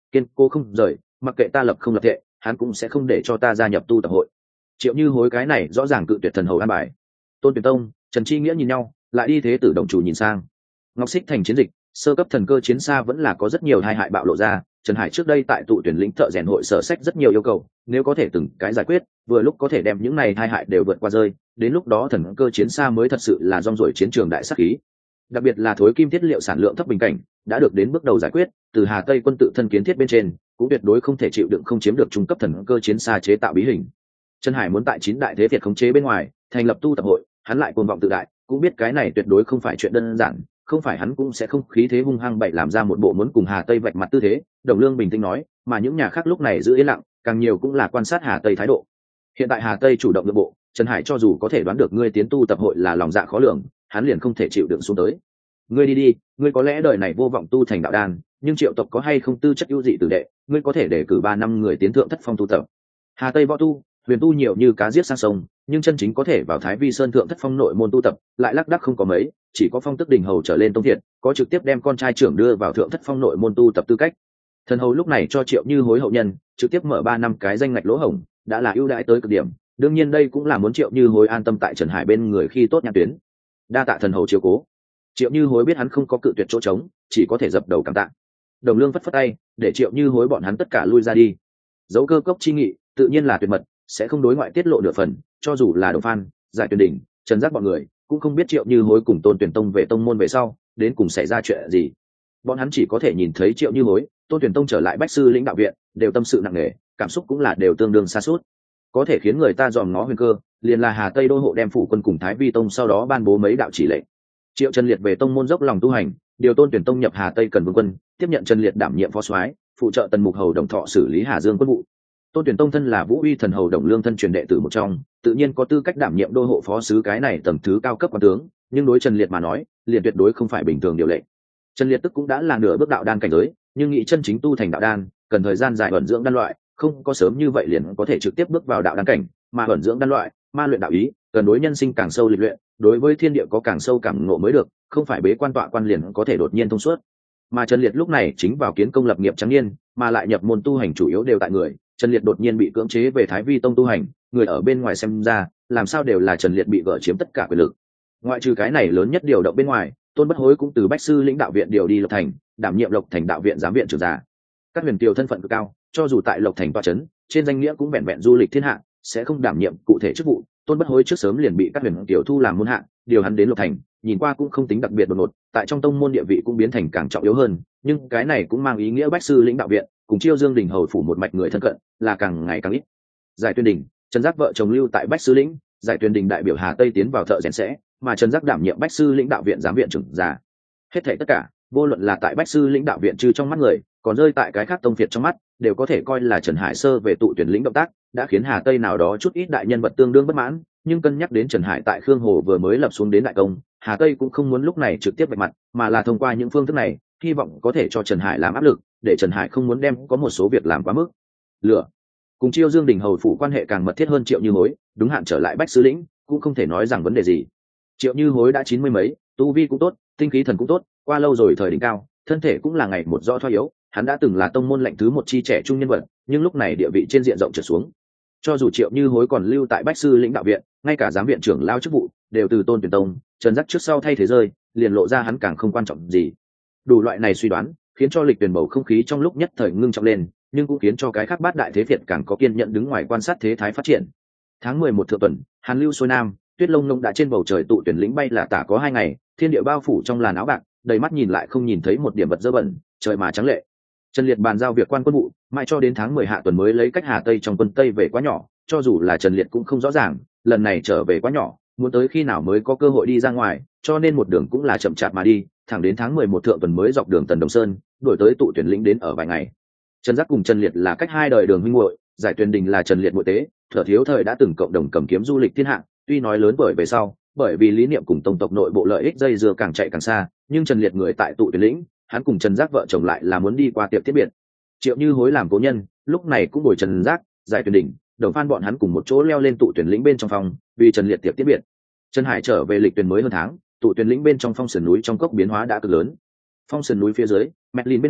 kiên cố không rời, mặc kệ ta lập không lập thệ, hắn cũng sẽ không để cho ta gia nhập tu tập hội. Triệu Như Hối cái này rõ ràng cự tuyệt thần hầu an bài. Tôn Tuyển Tông, Trần Chi Nghĩa nhìn nhau, lại đi thế tử đồng chủ nhìn sang. Ngọc Xích thành chiến dịch, sơ cấp thần cơ chiến xa vẫn là có rất nhiều tai hại bạo lộ ra. Trần Hải trước đây tại tụ tuyển lĩnh thợ rèn hội sở sách rất nhiều yêu cầu, nếu có thể từng cái giải quyết, vừa lúc có thể đem những này tai hại đều vượt qua rơi, đến lúc đó thần cơ chiến xa mới thật sự là rong ruổi chiến trường đại sát khí. Đặc biệt là thối kim thiết liệu sản lượng thấp bình cảnh, đã được đến bước đầu giải quyết, từ Hà Tây quân tự thân kiến thiết bên trên, cũng tuyệt đối không thể chịu đựng không chiếm được trung cấp thần cơ chiến xa chế tạo bí hình. Trần Hải muốn tại chín đại thế Việt khống chế bên ngoài, thành lập tu tập hội, hắn lại cuồng vọng tự đại, cũng biết cái này tuyệt đối không phải chuyện đơn giản, không phải hắn cũng sẽ không khí thế hung hăng bậy làm ra một bộ muốn cùng Hà Tây vạch mặt tư thế. Đồng Lương bình tĩnh nói, mà những nhà khác lúc này giữ yên lặng, càng nhiều cũng là quan sát Hà Tây thái độ. Hiện tại Hà Tây chủ động nội bộ, Trần Hải cho dù có thể đoán được ngươi tiến tu tập hội là lòng dạ khó lường, hắn liền không thể chịu đựng xuống tới. Ngươi đi đi, ngươi có lẽ đời này vô vọng tu thành đạo đan, nhưng Triệu tộc có hay không tư chất ưu dị tử đệ, ngươi có thể để cử ba năm người tiến thượng thất phong tu tập. Hà Tây võ tu, huyền tu nhiều như cá giết sang sông, nhưng chân chính có thể vào Thái Vi Sơn thượng thất phong nội môn tu tập, lại lác đác không có mấy, chỉ có Phong Tức Đình hầu trở lên tông thiện, có trực tiếp đem con trai trưởng đưa vào thượng thất phong nội môn tu tập tư cách. Thần hầu lúc này cho Triệu Như Hối hậu nhân, trực tiếp mở ba năm cái danh ngạch lỗ hổng, đã là ưu đãi tới cực điểm, đương nhiên đây cũng là muốn Triệu Như Hối an tâm tại Trần Hải bên người khi tốt nhãn tuyến. Đa tạ thần hầu chiếu cố. Triệu Như Hối biết hắn không có cự tuyệt chỗ trống, chỉ có thể dập đầu cảm tạ. Đồng Lương phất phất tay, để Triệu Như Hối bọn hắn tất cả lui ra đi. Dấu cơ cốc chi nghị, tự nhiên là tuyệt mật, sẽ không đối ngoại tiết lộ nửa phần, cho dù là Đồng Phan, Giải Tuyền Đỉnh, Trần Giác bọn người, cũng không biết Triệu Như Hối cùng Tôn Tuyển Tông về tông môn về sau, đến cùng xảy ra chuyện gì. Bọn hắn chỉ có thể nhìn thấy Triệu Như Hối, Tôn Tuyển Tông trở lại Bách sư lĩnh đạo viện, đều tâm sự nặng nề, cảm xúc cũng là đều tương đương xa suốt. Có thể khiến người ta dòm ngó huyền cơ, liền là Hà Tây đô hộ đem phủ quân cùng Thái Vi Tông sau đó ban bố mấy đạo chỉ lệnh. Triệu Trần Liệt về tông môn dốc lòng tu hành, điều Tôn Tuyển Tông nhập Hà Tây cần vương quân, tiếp nhận Trần Liệt đảm nhiệm phó soái, phụ trợ Tần Mục hầu Đồng Thọ xử lý Hà Dương quân vụ. Tôn Tuyển Tông thân là Vũ Uy thần hầu Đồng Lương thân truyền đệ tử một trong, tự nhiên có tư cách đảm nhiệm đô hộ phó sứ cái này tầng thứ cao cấp quan tướng, nhưng đối Trần Liệt mà nói, liền tuyệt đối không phải bình thường điều lệ. Trần Liệt tức cũng đã là nửa bước đạo đan cảnh giới, nhưng nghị chân chính tu thành đạo đan, cần thời gian dài ẩn dưỡng đan loại, không có sớm như vậy liền có thể trực tiếp bước vào đạo đan cảnh, mà ẩn dưỡng đan loại, ma luyện đạo ý, cần đối nhân sinh càng sâu lịch luyện, đối với thiên địa có càng sâu cảm ngộ mới được, không phải bế quan tọa quan liền có thể đột nhiên thông suốt. Mà Trần Liệt lúc này chính vào kiến công lập nghiệp trắng niên, mà lại nhập môn tu hành chủ yếu đều tại người, Trần Liệt đột nhiên bị cưỡng chế về Thái Vi Tông tu hành, người ở bên ngoài xem ra, làm sao đều là Trần Liệt bị gỡ chiếm tất cả quyền lực. Ngoại trừ cái này lớn nhất điều động bên ngoài, Tôn Bất Hối cũng từ Bách sư lĩnh đạo viện điều đi Lộc Thành, đảm nhiệm Lộc Thành đạo viện giám viện trưởng giả. Các huyền kiều thân phận cực cao, cho dù tại Lộc Thành tọa trấn, trên danh nghĩa cũng vẹn vẹn du lịch thiên hạ, sẽ không đảm nhiệm cụ thể chức vụ. Tôn Bất Hối trước sớm liền bị các huyền kiều thu làm môn hạ, điều hắn đến Lộc Thành, nhìn qua cũng không tính đặc biệt đột ngột, tại trong tông môn địa vị cũng biến thành càng trọng yếu hơn, nhưng cái này cũng mang ý nghĩa Bách sư lĩnh đạo viện cùng Chiêu Dương Đình hầu phủ một mạch người thân cận là càng ngày càng ít. Giải Tuyên Đình, Trần Giác vợ chồng lưu tại Bách sư lĩnh, Giải Tuyên Đình đại biểu Hà Tây tiến vào thợ rèn sẽ, mà Trần Giác đảm nhiệm Bách sư lĩnh đạo viện giám viện trưởng giả. Hết thảy tất cả, vô luận là tại Bách sư lĩnh đạo viện trừ trong mắt người, còn rơi tại cái khác tông phiệt trong mắt, đều có thể coi là Trần Hải sơ về tụ tuyển lĩnh động tác, đã khiến Hà Tây nào đó chút ít đại nhân vật tương đương bất mãn, nhưng cân nhắc đến Trần Hải tại Khương Hồ vừa mới lập xuống đến đại công, Hà Tây cũng không muốn lúc này trực tiếp vạch mặt, mà là thông qua những phương thức này, hy vọng có thể cho Trần Hải làm áp lực, để Trần Hải không muốn đem có một số việc làm quá mức. Lửa. Cùng Chiêu Dương Đình hầu phủ quan hệ càng mật thiết hơn Triệu Như Hối, đúng hạn trở lại Bách sư lĩnh, cũng không thể nói rằng vấn đề gì. Triệu Như Hối đã chín mươi mấy, tu vi cũng tốt, tinh khí thần cũng tốt, qua lâu rồi thời đỉnh cao, thân thể cũng là ngày một rõ thoái yếu, hắn đã từng là tông môn lệnh thứ một chi trẻ trung nhân vật, nhưng lúc này địa vị trên diện rộng trở xuống. Cho dù Triệu Như Hối còn lưu tại Bách sư lĩnh đạo viện, ngay cả giám viện trưởng lao chức vụ đều từ Tôn Tuyển Tông, Trần Giác trước sau thay thế rơi, liền lộ ra hắn càng không quan trọng gì. Đủ loại này suy đoán, khiến cho lịch tuyển bầu không khí trong lúc nhất thời ngưng trọng lên, nhưng cũng khiến cho cái khác bát đại thế Việt càng có kiên nhẫn đứng ngoài quan sát thế thái phát triển. Tháng mười một thượng tuần, Hàn lưu xuôi nam, tuyết lông lông đã trên bầu trời tụ tuyển lĩnh bay là tả có hai ngày, thiên địa bao phủ trong làn áo bạc, đầy mắt nhìn lại không nhìn thấy một điểm vật dơ bẩn, trời mà trắng lệ. Trần Liệt bàn giao việc quan quân vụ, mãi cho đến tháng mười hạ tuần mới lấy cách Hà Tây trong quân Tây về quá nhỏ, cho dù là Trần Liệt cũng không rõ ràng, lần này trở về quá nhỏ, muốn tới khi nào mới có cơ hội đi ra ngoài, cho nên một đường cũng là chậm chạp mà đi, thẳng đến tháng mười một thượng tuần mới dọc đường Tần Đồng Sơn, đuổi tới tụ tuyển lĩnh đến ở vài ngày. Trần Giác cùng Trần Liệt là cách hai đời đường huynh muội, Giải Tuyền Đình là Trần Liệt muội tế, Thừa Thiếu thời đã từng cộng đồng cầm kiếm du lịch thiên hạ, tuy nói lớn bởi về sau, bởi vì lý niệm cùng tông tộc nội bộ lợi ích dây dưa càng chạy càng xa, nhưng Trần Liệt người tại tụ tuyển lĩnh, hắn cùng Trần Giác vợ chồng lại là muốn đi qua tiệc tiết biệt. Triệu Như Hối làm cố nhân, lúc này cũng bồi Trần Giác, Giải Tuyền Đình, Đồng Phan bọn hắn cùng một chỗ leo lên tụ tuyển lĩnh bên trong phòng, vì Trần Liệt tiệc tiết biệt. Trần Hải trở về lịch tuyển mới hơn tháng, tụ tuyển lĩnh bên trong phong sườn núi trong cốc biến hóa đã cực lớn. Phong sườn núi phía dưới, Medlin bên ngoài,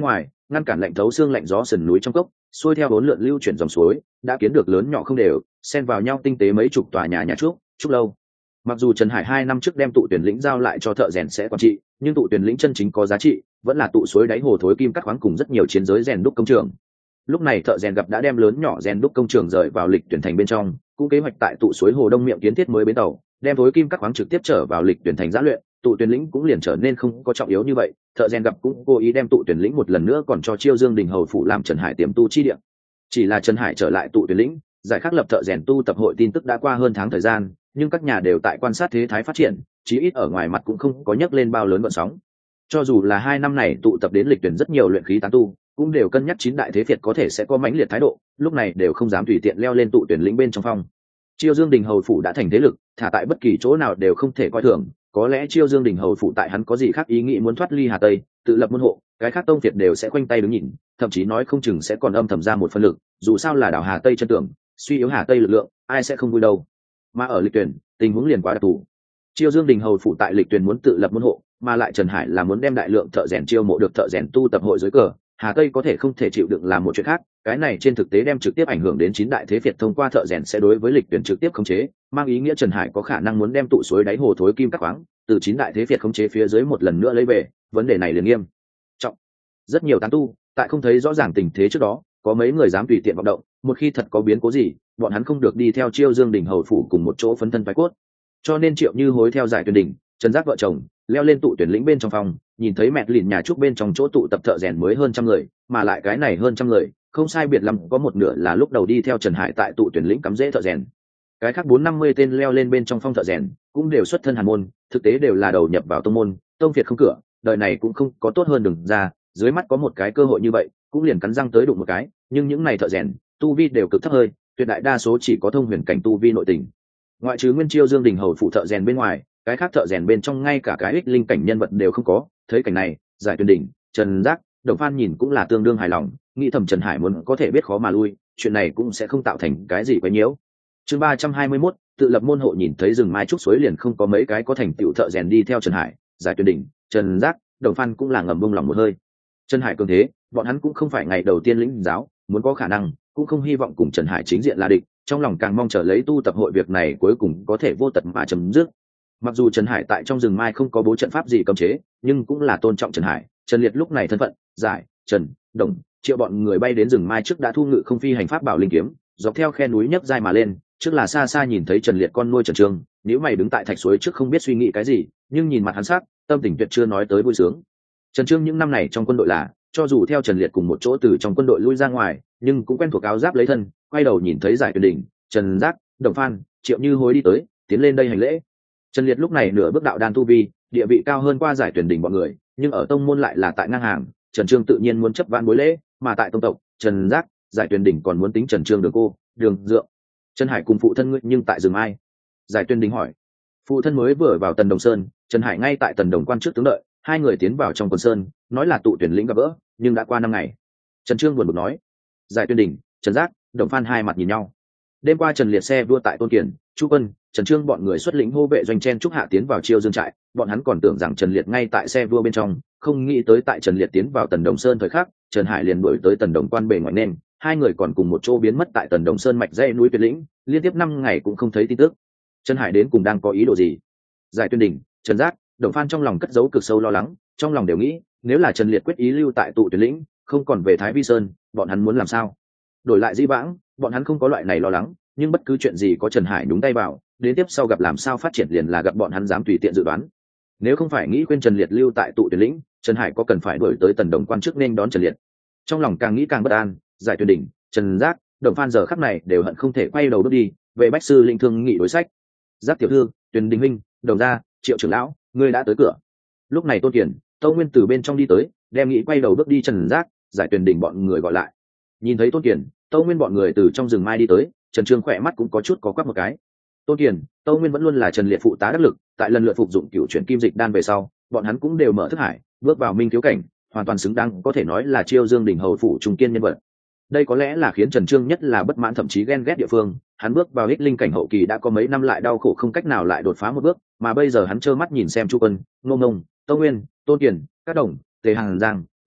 ngăn cản lạnh thấu xương lạnh gió sườn núi trong cốc, xuôi theo bốn lượn lưu chuyển dòng suối, đã kiến được lớn nhỏ không đều, xen vào nhau tinh tế mấy chục tòa nhà nhà trúc, trúc lâu. Mặc dù Trần Hải hai năm trước đem tụ tuyển lĩnh giao lại cho thợ rèn sẽ quản trị, nhưng tụ tuyển lĩnh chân chính có giá trị vẫn là tụ suối đáy hồ thối kim cắt khoáng cùng rất nhiều chiến giới rèn đúc công trường. Lúc này thợ rèn gặp đã đem lớn nhỏ rèn đúc công trường rời vào lịch tuyển thành bên trong, cũng kế hoạch tại tụ suối hồ đông miệng kiến thiết mới bến tàu, đem thối kim cắt khoáng trực tiếp trở vào lịch tuyển thành giã luyện, tụ tuyển lĩnh cũng liền trở nên không có trọng yếu như vậy. Thợ rèn gặp cũng cố ý đem tụ tuyển lĩnh một lần nữa còn cho Chiêu Dương Đình hầu phủ làm Trần Hải tiềm tu chi địa. Chỉ là Trần Hải trở lại tụ tuyển lĩnh, giải khắc lập thợ rèn tu tập hội tin tức đã qua hơn tháng thời gian, nhưng các nhà đều tại quan sát thế thái phát triển, chí ít ở ngoài mặt cũng không có nhấc lên bao lớn gợn sóng. Cho dù là hai năm này tụ tập đến lịch tuyển rất nhiều luyện khí tán tu, cũng đều cân nhắc chín đại thế Việt có thể sẽ có mãnh liệt thái độ, lúc này đều không dám tùy tiện leo lên tụ tuyển lĩnh bên trong phong. Chiêu Dương Đình hầu phủ đã thành thế lực, thả tại bất kỳ chỗ nào đều không thể coi thường, có lẽ Chiêu Dương Đình hầu phủ tại hắn có gì khác ý nghĩ muốn thoát ly Hà Tây, tự lập môn hộ, cái khác tông Việt đều sẽ khoanh tay đứng nhìn, thậm chí nói không chừng sẽ còn âm thầm ra một phân lực, dù sao là đảo Hà Tây chân tưởng, suy yếu Hà Tây lực lượng, ai sẽ không vui đâu. Mà ở lịch tuyển, tình huống liền quá đặc thù. Chiêu Dương Đình hầu phủ tại lịch tuyển muốn tự lập môn hộ, mà lại Trần Hải là muốn đem đại lượng thợ rèn chiêu mộ được thợ rèn tu tập hội dưới cờ, Hà Tây có thể không thể chịu đựng làm một chuyện khác, cái này trên thực tế đem trực tiếp ảnh hưởng đến chín đại thế Việt thông qua thợ rèn sẽ đối với lịch tuyển trực tiếp khống chế, mang ý nghĩa Trần Hải có khả năng muốn đem tụ suối đáy hồ thối kim các khoáng từ chín đại thế Việt khống chế phía dưới một lần nữa lấy về, vấn đề này liền nghiêm trọng. Rất nhiều tán tu tại không thấy rõ ràng tình thế trước đó, có mấy người dám tùy tiện vọng động, một khi thật có biến cố gì, bọn hắn không được đi theo Chiêu Dương Đình hầu phủ cùng một chỗ phấn thân phái cốt. Cho nên Triệu Như Hối theo giải tuyển đỉnh, Trần Giác vợ chồng leo lên tụ tuyển lĩnh bên trong phòng, nhìn thấy mẹ lìn nhà trúc bên trong chỗ tụ tập thợ rèn mới hơn trăm người, mà lại cái này hơn trăm người không sai biệt lắm có một nửa là lúc đầu đi theo Trần Hải tại tụ tuyển lĩnh cắm rễ thợ rèn, cái khác bốn năm mươi tên leo lên bên trong phong thợ rèn cũng đều xuất thân hàn môn, thực tế đều là đầu nhập vào tông môn, tông Việt không cửa, đời này cũng không có tốt hơn đừng ra, dưới mắt có một cái cơ hội như vậy, cũng liền cắn răng tới đụng một cái, nhưng những này thợ rèn tu vi đều cực thấp hơi, tuyệt đại đa số chỉ có thông huyền cảnh tu vi nội tình. Ngoại trừ Nguyên Chiêu Dương Đình hầu phụ thợ rèn bên ngoài, cái khác thợ rèn bên trong ngay cả cái ích linh cảnh nhân vật đều không có. Thấy cảnh này, giải tuyển đỉnh, Trần Giác, Đồng Phan nhìn cũng là tương đương hài lòng, nghĩ thầm Trần Hải muốn có thể biết khó mà lui, chuyện này cũng sẽ không tạo thành cái gì quấy nhiễu. Chương ba trăm hai mươi mốt, tự lập môn hộ. Nhìn thấy rừng mai trúc suối liền không có mấy cái có thành tựu thợ rèn đi theo Trần Hải, giải tuyển đỉnh, Trần Giác, Đồng Phan cũng là ngầm bông lòng một hơi. Trần Hải cường thế, bọn hắn cũng không phải ngày đầu tiên lĩnh giáo, muốn có khả năng, cũng không hy vọng cùng Trần Hải chính diện là địch, trong lòng càng mong chờ lấy tu tập hội việc này cuối cùng có thể vô tật mà chấm dứt. Mặc dù Trần Hải tại trong rừng mai không có bố trận pháp gì cấm chế, nhưng cũng là tôn trọng Trần Hải. Trần Liệt lúc này thân phận, giải, Trần, Đồng, Triệu bọn người bay đến rừng mai trước đã thu ngự không phi hành pháp bảo linh kiếm, dọc theo khe núi nhấp dai mà lên, trước là xa xa nhìn thấy Trần Liệt con nuôi Trần Trương, nếu mày đứng tại thạch suối trước không biết suy nghĩ cái gì, nhưng nhìn mặt hắn sắc, tâm tình tuyệt chưa nói tới vui sướng. Trần Trương những năm này trong quân đội là, cho dù theo Trần Liệt cùng một chỗ từ trong quân đội lui ra ngoài, nhưng cũng quen thuộc áo giáp lấy thân, quay đầu nhìn thấy giải tuyển đỉnh, Trần Giác, Đồng Phan, Triệu Như Hối đi tới, tiến lên đây hành lễ. Trần Liệt lúc này nửa bước đạo đan tu vi, địa vị cao hơn qua giải tuyển đỉnh bọn người, nhưng ở tông môn lại là tại ngang hàng, Trần Trương tự nhiên muốn chấp vãn bối lễ, mà tại tông tộc, Trần Giác, giải tuyển đỉnh còn muốn tính Trần Trương đường cô, đường dượng. Trần Hải cùng phụ thân ngươi nhưng tại rừng ai? Giải tuyển đỉnh hỏi. Phụ thân mới vừa vào Tần Đồng Sơn, Trần Hải ngay tại Tần Đồng quan trước tướng đợi, hai người tiến vào trong quần sơn, nói là tụ tuyển lĩnh gặp gỡ, nhưng đã qua năm ngày. Trần Trương buồn bực nói. Giải tuyển đỉnh, Trần Giác, Đồng Phan hai mặt nhìn nhau. Đêm qua Trần Liệt xe đua tại Tôn Kiền, Chu Quân, Trần Trương bọn người xuất lĩnh hô vệ doanh chen trúc hạ tiến vào Chiêu Dương trại, bọn hắn còn tưởng rằng Trần Liệt ngay tại xe đua bên trong, không nghĩ tới tại Trần Liệt tiến vào Tần Đồng Sơn thời khắc, Trần Hải liền đuổi tới Tần Đồng quan bề ngoài nên, hai người còn cùng một chỗ biến mất tại Tần Đồng Sơn mạch dãy núi tuyệt lĩnh, liên tiếp năm ngày cũng không thấy tin tức. Trần Hải đến cùng đang có ý đồ gì? Giải tuyển đỉnh, Trần Giác, Đồng Phan trong lòng cất giấu cực sâu lo lắng, trong lòng đều nghĩ, nếu là Trần Liệt quyết ý lưu tại tụ tuyển lĩnh, không còn về Thái Vi Sơn, bọn hắn muốn làm sao? Đổi lại dĩ vãng, bọn hắn không có loại này lo lắng, nhưng bất cứ chuyện gì có Trần Hải nhúng tay vào, đến tiếp sau gặp làm sao phát triển liền là gặp bọn hắn dám tùy tiện dự đoán. Nếu không phải nghĩ quên Trần Liệt lưu tại tụ tuyển lĩnh, Trần Hải có cần phải đuổi tới Tần Đồng quan trước nên đón Trần Liệt? Trong lòng càng nghĩ càng bất an, giải tuyển đỉnh, Trần Giác, Đồng Phan giờ khắc này đều hận không thể quay đầu bước đi, về bách sư linh thương nghị đối sách. Giác tiểu thư, Tuyền Đình huynh, Đồng gia, Triệu trưởng lão, ngươi đã tới cửa. Lúc này Tôn Kiền, Tâu Nguyên từ bên trong đi tới, đem nghĩ quay đầu bước đi Trần Giác, giải tuyển đỉnh bọn người gọi lại. Nhìn thấy Tôn Kiền, Tâu Nguyên bọn người từ trong rừng mai đi tới, Trần Trương khỏe mắt cũng có chút có quắc một cái. Tôn Kiền, Tâu Nguyên vẫn luôn là Trần Liệt phụ tá đắc lực, tại lần lượt phục dụng cửu chuyển kim dịch đan về sau, bọn hắn cũng đều mở thức hải, bước vào minh thiếu cảnh, hoàn toàn xứng đáng có thể nói là Chiêu Dương đỉnh hầu phủ trung kiên nhân vật. Đây có lẽ là khiến Trần Trương nhất là bất mãn thậm chí ghen ghét địa phương, hắn bước vào ích linh cảnh hậu kỳ đã có mấy năm lại đau khổ không cách nào lại đột phá một bước, mà bây giờ hắn trơ mắt nhìn xem Chu Quân, Ngô Ngông, Tâu Nguyên, Tôn Kiền, các đồng, Tề Hàn Giang,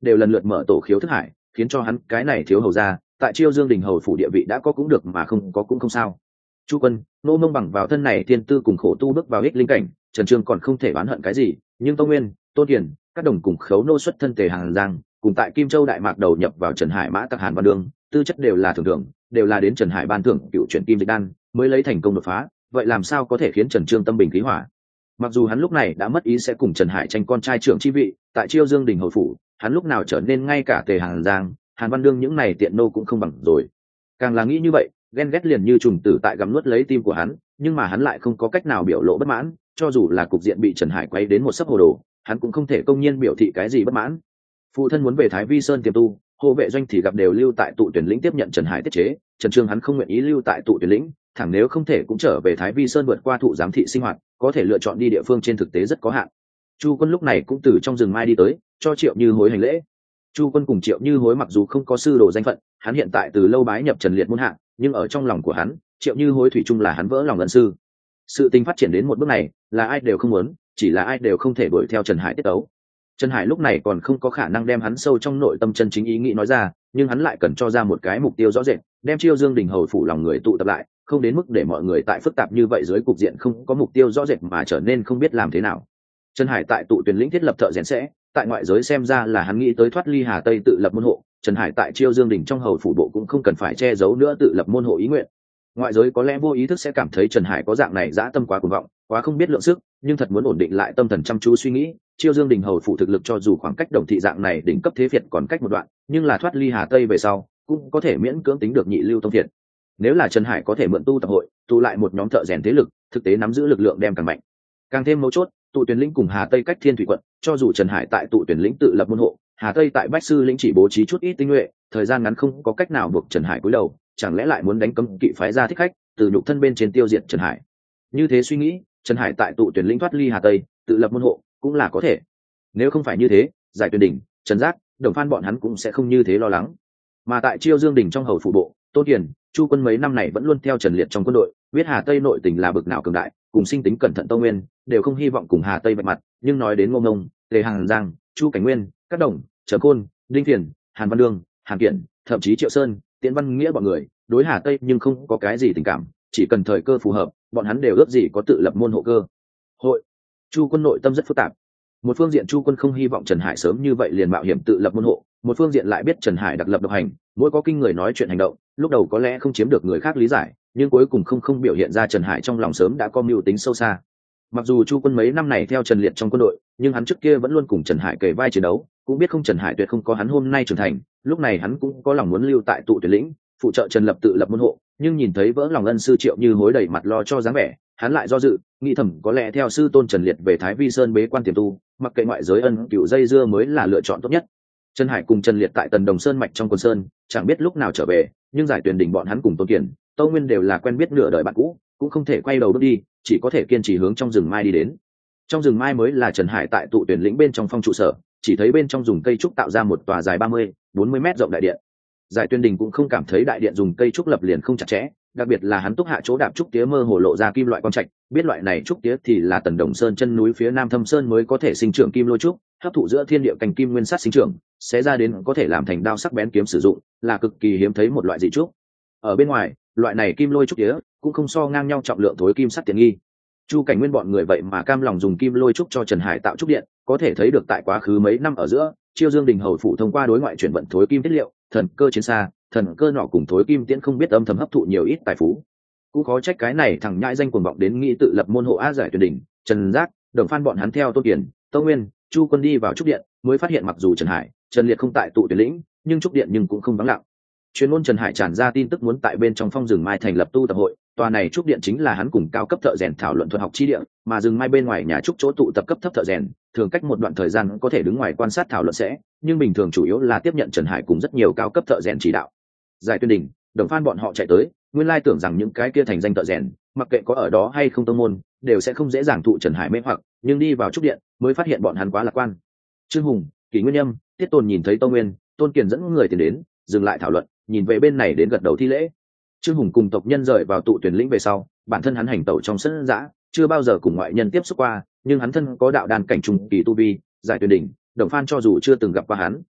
đều lần lượt mở tổ khiếu thức hải, khiến cho hắn cái này thiếu hầu ra tại Chiêu Dương đình hầu phủ địa vị đã có cũng được mà không có cũng không sao. Chu Quân, Nô Mông bằng vào thân này tiên tư cùng khổ tu bước vào ích linh cảnh, Trần Trương còn không thể oán hận cái gì, nhưng Tông Nguyên, Tôn Kiền, các đồng cùng Khấu Nô xuất thân Tề Hàng Giang, cùng tại Kim Châu Đại Mạc đầu nhập vào Trần Hải Mã Tặc Hàn Văn Đường, tư chất đều là thường thường, đều là đến Trần Hải ban thưởng cựu chuyển kim dịch đan, mới lấy thành công đột phá, vậy làm sao có thể khiến Trần Trương tâm bình khí hỏa? Mặc dù hắn lúc này đã mất ý sẽ cùng Trần Hải tranh con trai trưởng chi vị, tại Chiêu Dương đình hầu phủ, hắn lúc nào trở nên ngay cả Tề Hàng Giang, Hàn Văn Đương những này tiện nô cũng không bằng rồi. Càng là nghĩ như vậy, ghen ghét liền như trùng tử tại gặm nuốt lấy tim của hắn, nhưng mà hắn lại không có cách nào biểu lộ bất mãn, cho dù là cục diện bị Trần Hải quay đến một sấp hồ đồ, hắn cũng không thể công nhiên biểu thị cái gì bất mãn. Phụ thân muốn về Thái Vi Sơn tiềm tu, hộ vệ doanh thì gặp đều lưu tại tụ tuyển lĩnh tiếp nhận Trần Hải tiết chế, Trần Trương hắn không nguyện ý lưu tại tụ tuyển lĩnh, thẳng nếu không thể cũng trở về Thái Vi Sơn vượt qua thụ giám thị sinh hoạt, có thể lựa chọn đi địa phương trên thực tế rất có hạn. Chu Quân lúc này cũng từ trong rừng mai đi tới, cho Triệu Như Hối hành lễ. Chu Quân cùng Triệu Như Hối mặc dù không có sư đồ danh phận, hắn hiện tại từ lâu bái nhập Trần Liệt môn hạ, nhưng ở trong lòng của hắn, Triệu Như Hối thủy chung là hắn vỡ lòng ân sư. Sự tình phát triển đến một bước này, là ai đều không muốn, chỉ là ai đều không thể đuổi theo Trần Hải tiết tấu. Trần Hải lúc này còn không có khả năng đem hắn sâu trong nội tâm chân chính ý nghĩ nói ra, nhưng hắn lại cần cho ra một cái mục tiêu rõ rệt, đem Chiêu Dương đình hầu phủ lòng người tụ tập lại, không đến mức để mọi người tại phức tạp như vậy dưới cục diện không có mục tiêu rõ rệt mà trở nên không biết làm thế nào. Trần Hải tại tụ tuyển lĩnh thiết lập thợ rèn sẽ, tại ngoại giới xem ra là hắn nghĩ tới thoát ly Hà Tây tự lập môn hộ, Trần Hải tại Chiêu Dương đình trong hầu phủ bộ cũng không cần phải che giấu nữa tự lập môn hộ ý nguyện. Ngoại giới có lẽ vô ý thức sẽ cảm thấy Trần Hải có dạng này dã tâm quá cuồng vọng, quá không biết lượng sức, nhưng thật muốn ổn định lại tâm thần chăm chú suy nghĩ, Chiêu Dương đình hầu phủ thực lực cho dù khoảng cách đồng thị dạng này đỉnh cấp thế Việt còn cách một đoạn, nhưng là thoát ly Hà Tây về sau, cũng có thể miễn cưỡng tính được nhị lưu tông Việt. Nếu là Trần Hải có thể mượn tu tập hội, tụ lại một nhóm thợ rèn thế lực, thực tế nắm giữ lực lượng đem càng mạnh. Càng thêm mấu chốt, tụ tuyển lĩnh cùng Hà Tây cách Thiên Thủy quận, cho dù Trần Hải tại tụ tuyển lĩnh tự lập môn hộ, Hà Tây tại Bách Sư lĩnh chỉ bố trí chút ít tinh nhuệ, thời gian ngắn không có cách nào buộc Trần Hải cúi đầu, chẳng lẽ lại muốn đánh cấm kỵ phái ra thích khách, từ nhục thân bên trên tiêu diệt Trần Hải. Như thế suy nghĩ, Trần Hải tại tụ tuyển lĩnh thoát ly Hà Tây, tự lập môn hộ, cũng là có thể. Nếu không phải như thế, Giải Tuyền đỉnh, Trần Giác, Đồng Phan bọn hắn cũng sẽ không như thế lo lắng. Mà tại Chiêu Dương đỉnh trong hầu phủ bộ, Tôn Kiền, Chu Quân mấy năm này vẫn luôn theo Trần Liệt trong quân đội, biết Hà Tây nội tình là bực nào cường đại, cùng sinh tính cẩn thận Tông Nguyên, đều không hy vọng cùng Hà Tây vạch mặt, nhưng nói đến Ngô Ngông, Tề Hàng Giang, Chu Cảnh Nguyên, các đồng, Trần Côn, Đinh Thiền, Hàn Văn Đương, Hàn Kiện, thậm chí Triệu Sơn, Tiễn Văn Nghĩa bọn người, đối Hà Tây nhưng không có cái gì tình cảm, chỉ cần thời cơ phù hợp, bọn hắn đều ước gì có tự lập môn hộ cơ hội. Chu Quân nội tâm rất phức tạp. Một phương diện Chu Quân không hy vọng Trần Hải sớm như vậy liền mạo hiểm tự lập môn hộ, một phương diện lại biết Trần Hải đặc lập độc hành, mỗi có kinh người nói chuyện hành động, lúc đầu có lẽ không chiếm được người khác lý giải, nhưng cuối cùng không không biểu hiện ra Trần Hải trong lòng sớm đã có mưu tính sâu xa. Mặc dù Chu Quân mấy năm này theo Trần Liệt trong quân đội, nhưng hắn trước kia vẫn luôn cùng Trần Hải kề vai chiến đấu, cũng biết không Trần Hải tuyệt không có hắn hôm nay trưởng thành, lúc này hắn cũng có lòng muốn lưu tại tụ tuyển lĩnh, phụ trợ Trần Lập tự lập môn hộ, nhưng nhìn thấy vỡ lòng ân sư Triệu Như Hối đầy mặt lo cho dáng vẻ, hắn lại do dự, nghĩ thầm có lẽ theo sư tôn Trần Liệt về Thái Vi Sơn bế quan tiềm tu, mặc kệ ngoại giới ân cựu dây dưa mới là lựa chọn tốt nhất. Trần Hải cùng Trần Liệt tại Tần Đồng Sơn mạch trong quần sơn, chẳng biết lúc nào trở về, nhưng Giải Tuyền đỉnh bọn hắn cùng Tôn Kiền, Tâu Nguyên đều là quen biết nửa đời bạn cũ, cũng không thể quay đầu bước đi, chỉ có thể kiên trì hướng trong rừng mai đi đến. Trong rừng mai mới là Trần Hải tại tụ tuyển lĩnh bên trong phong trụ sở, chỉ thấy bên trong dùng cây trúc tạo ra một tòa dài ba mươi, bốn mươi mét rộng đại điện. Giải Tuyền đỉnh cũng không cảm thấy đại điện dùng cây trúc lập liền không chặt chẽ, đặc biệt là hắn túc hạ chỗ đạp trúc tía mơ hồ lộ ra kim loại quang trạch, biết loại này trúc tía thì là Tần Đồng Sơn chân núi phía Nam Thâm Sơn mới có thể sinh trưởng kim lôi trúc, hấp thụ giữa thiên địa cành kim nguyên sắt sinh trưởng, sẽ ra đến có thể làm thành đao sắc bén kiếm sử dụng, là cực kỳ hiếm thấy một loại dị trúc. Ở bên ngoài, loại này kim lôi trúc tía cũng không so ngang nhau trọng lượng thối kim sắt tiện nghi. Chu Cảnh Nguyên bọn người vậy mà cam lòng dùng kim lôi trúc cho Trần Hải tạo trúc điện, có thể thấy được tại quá khứ mấy năm ở giữa, Chiêu Dương đình hầu phủ thông qua đối ngoại chuyển vận thối kim tiết liệu, thần cơ chiến xa, thần cơ nọ cùng thối kim tiễn không biết âm thầm hấp thụ nhiều ít tài phú. Cũng khó trách cái này thằng nhãi danh cuồng vọng đến nghĩ tự lập môn hộ á Giải Tuyền đỉnh, Trần Giác, Đồng Phan bọn hắn theo Tôn Kiền, Tâu Nguyên, Chu Quân đi vào trúc điện, mới phát hiện mặc dù Trần Hải, Trần Liệt không tại tụ tuyển lĩnh, nhưng trúc điện nhưng cũng không vắng lặng. Chuyên môn Trần Hải tràn ra tin tức muốn tại bên trong phong rừng mai thành lập tu tập hội, tòa này trúc điện chính là hắn cùng cao cấp thợ rèn thảo luận thuật học chi địa, mà rừng mai bên ngoài nhà trúc chỗ tụ tập cấp thấp thợ rèn, thường cách một đoạn thời gian có thể đứng ngoài quan sát thảo luận sẽ, nhưng bình thường chủ yếu là tiếp nhận Trần Hải cùng rất nhiều cao cấp thợ rèn chỉ đạo. Giải Tuyền đỉnh, Đồng Phan bọn họ chạy tới, nguyên lai tưởng rằng những cái kia thành danh thợ rèn, mặc kệ có ở đó hay không tông môn, đều sẽ không dễ dàng thụ Trần Hải mê hoặc, nhưng đi vào trúc điện, mới phát hiện bọn hắn quá lạc quan. Trương Hùng, Kỷ Nguyên Nhâm, Tiết Tồn nhìn thấy Tâu Nguyên, Tôn Kiền dẫn người tiền đến, dừng lại thảo luận, nhìn về bên này đến gật đầu thi lễ. Trương Hùng cùng tộc nhân rời vào tụ tuyển lĩnh về sau, bản thân hắn hành tẩu trong sân dã, chưa bao giờ cùng ngoại nhân tiếp xúc qua, nhưng hắn thân có đạo đan cảnh trung kỳ tu vi, Giải Tuyền đỉnh, Đồng Phan cho dù chưa từng gặp qua hắn,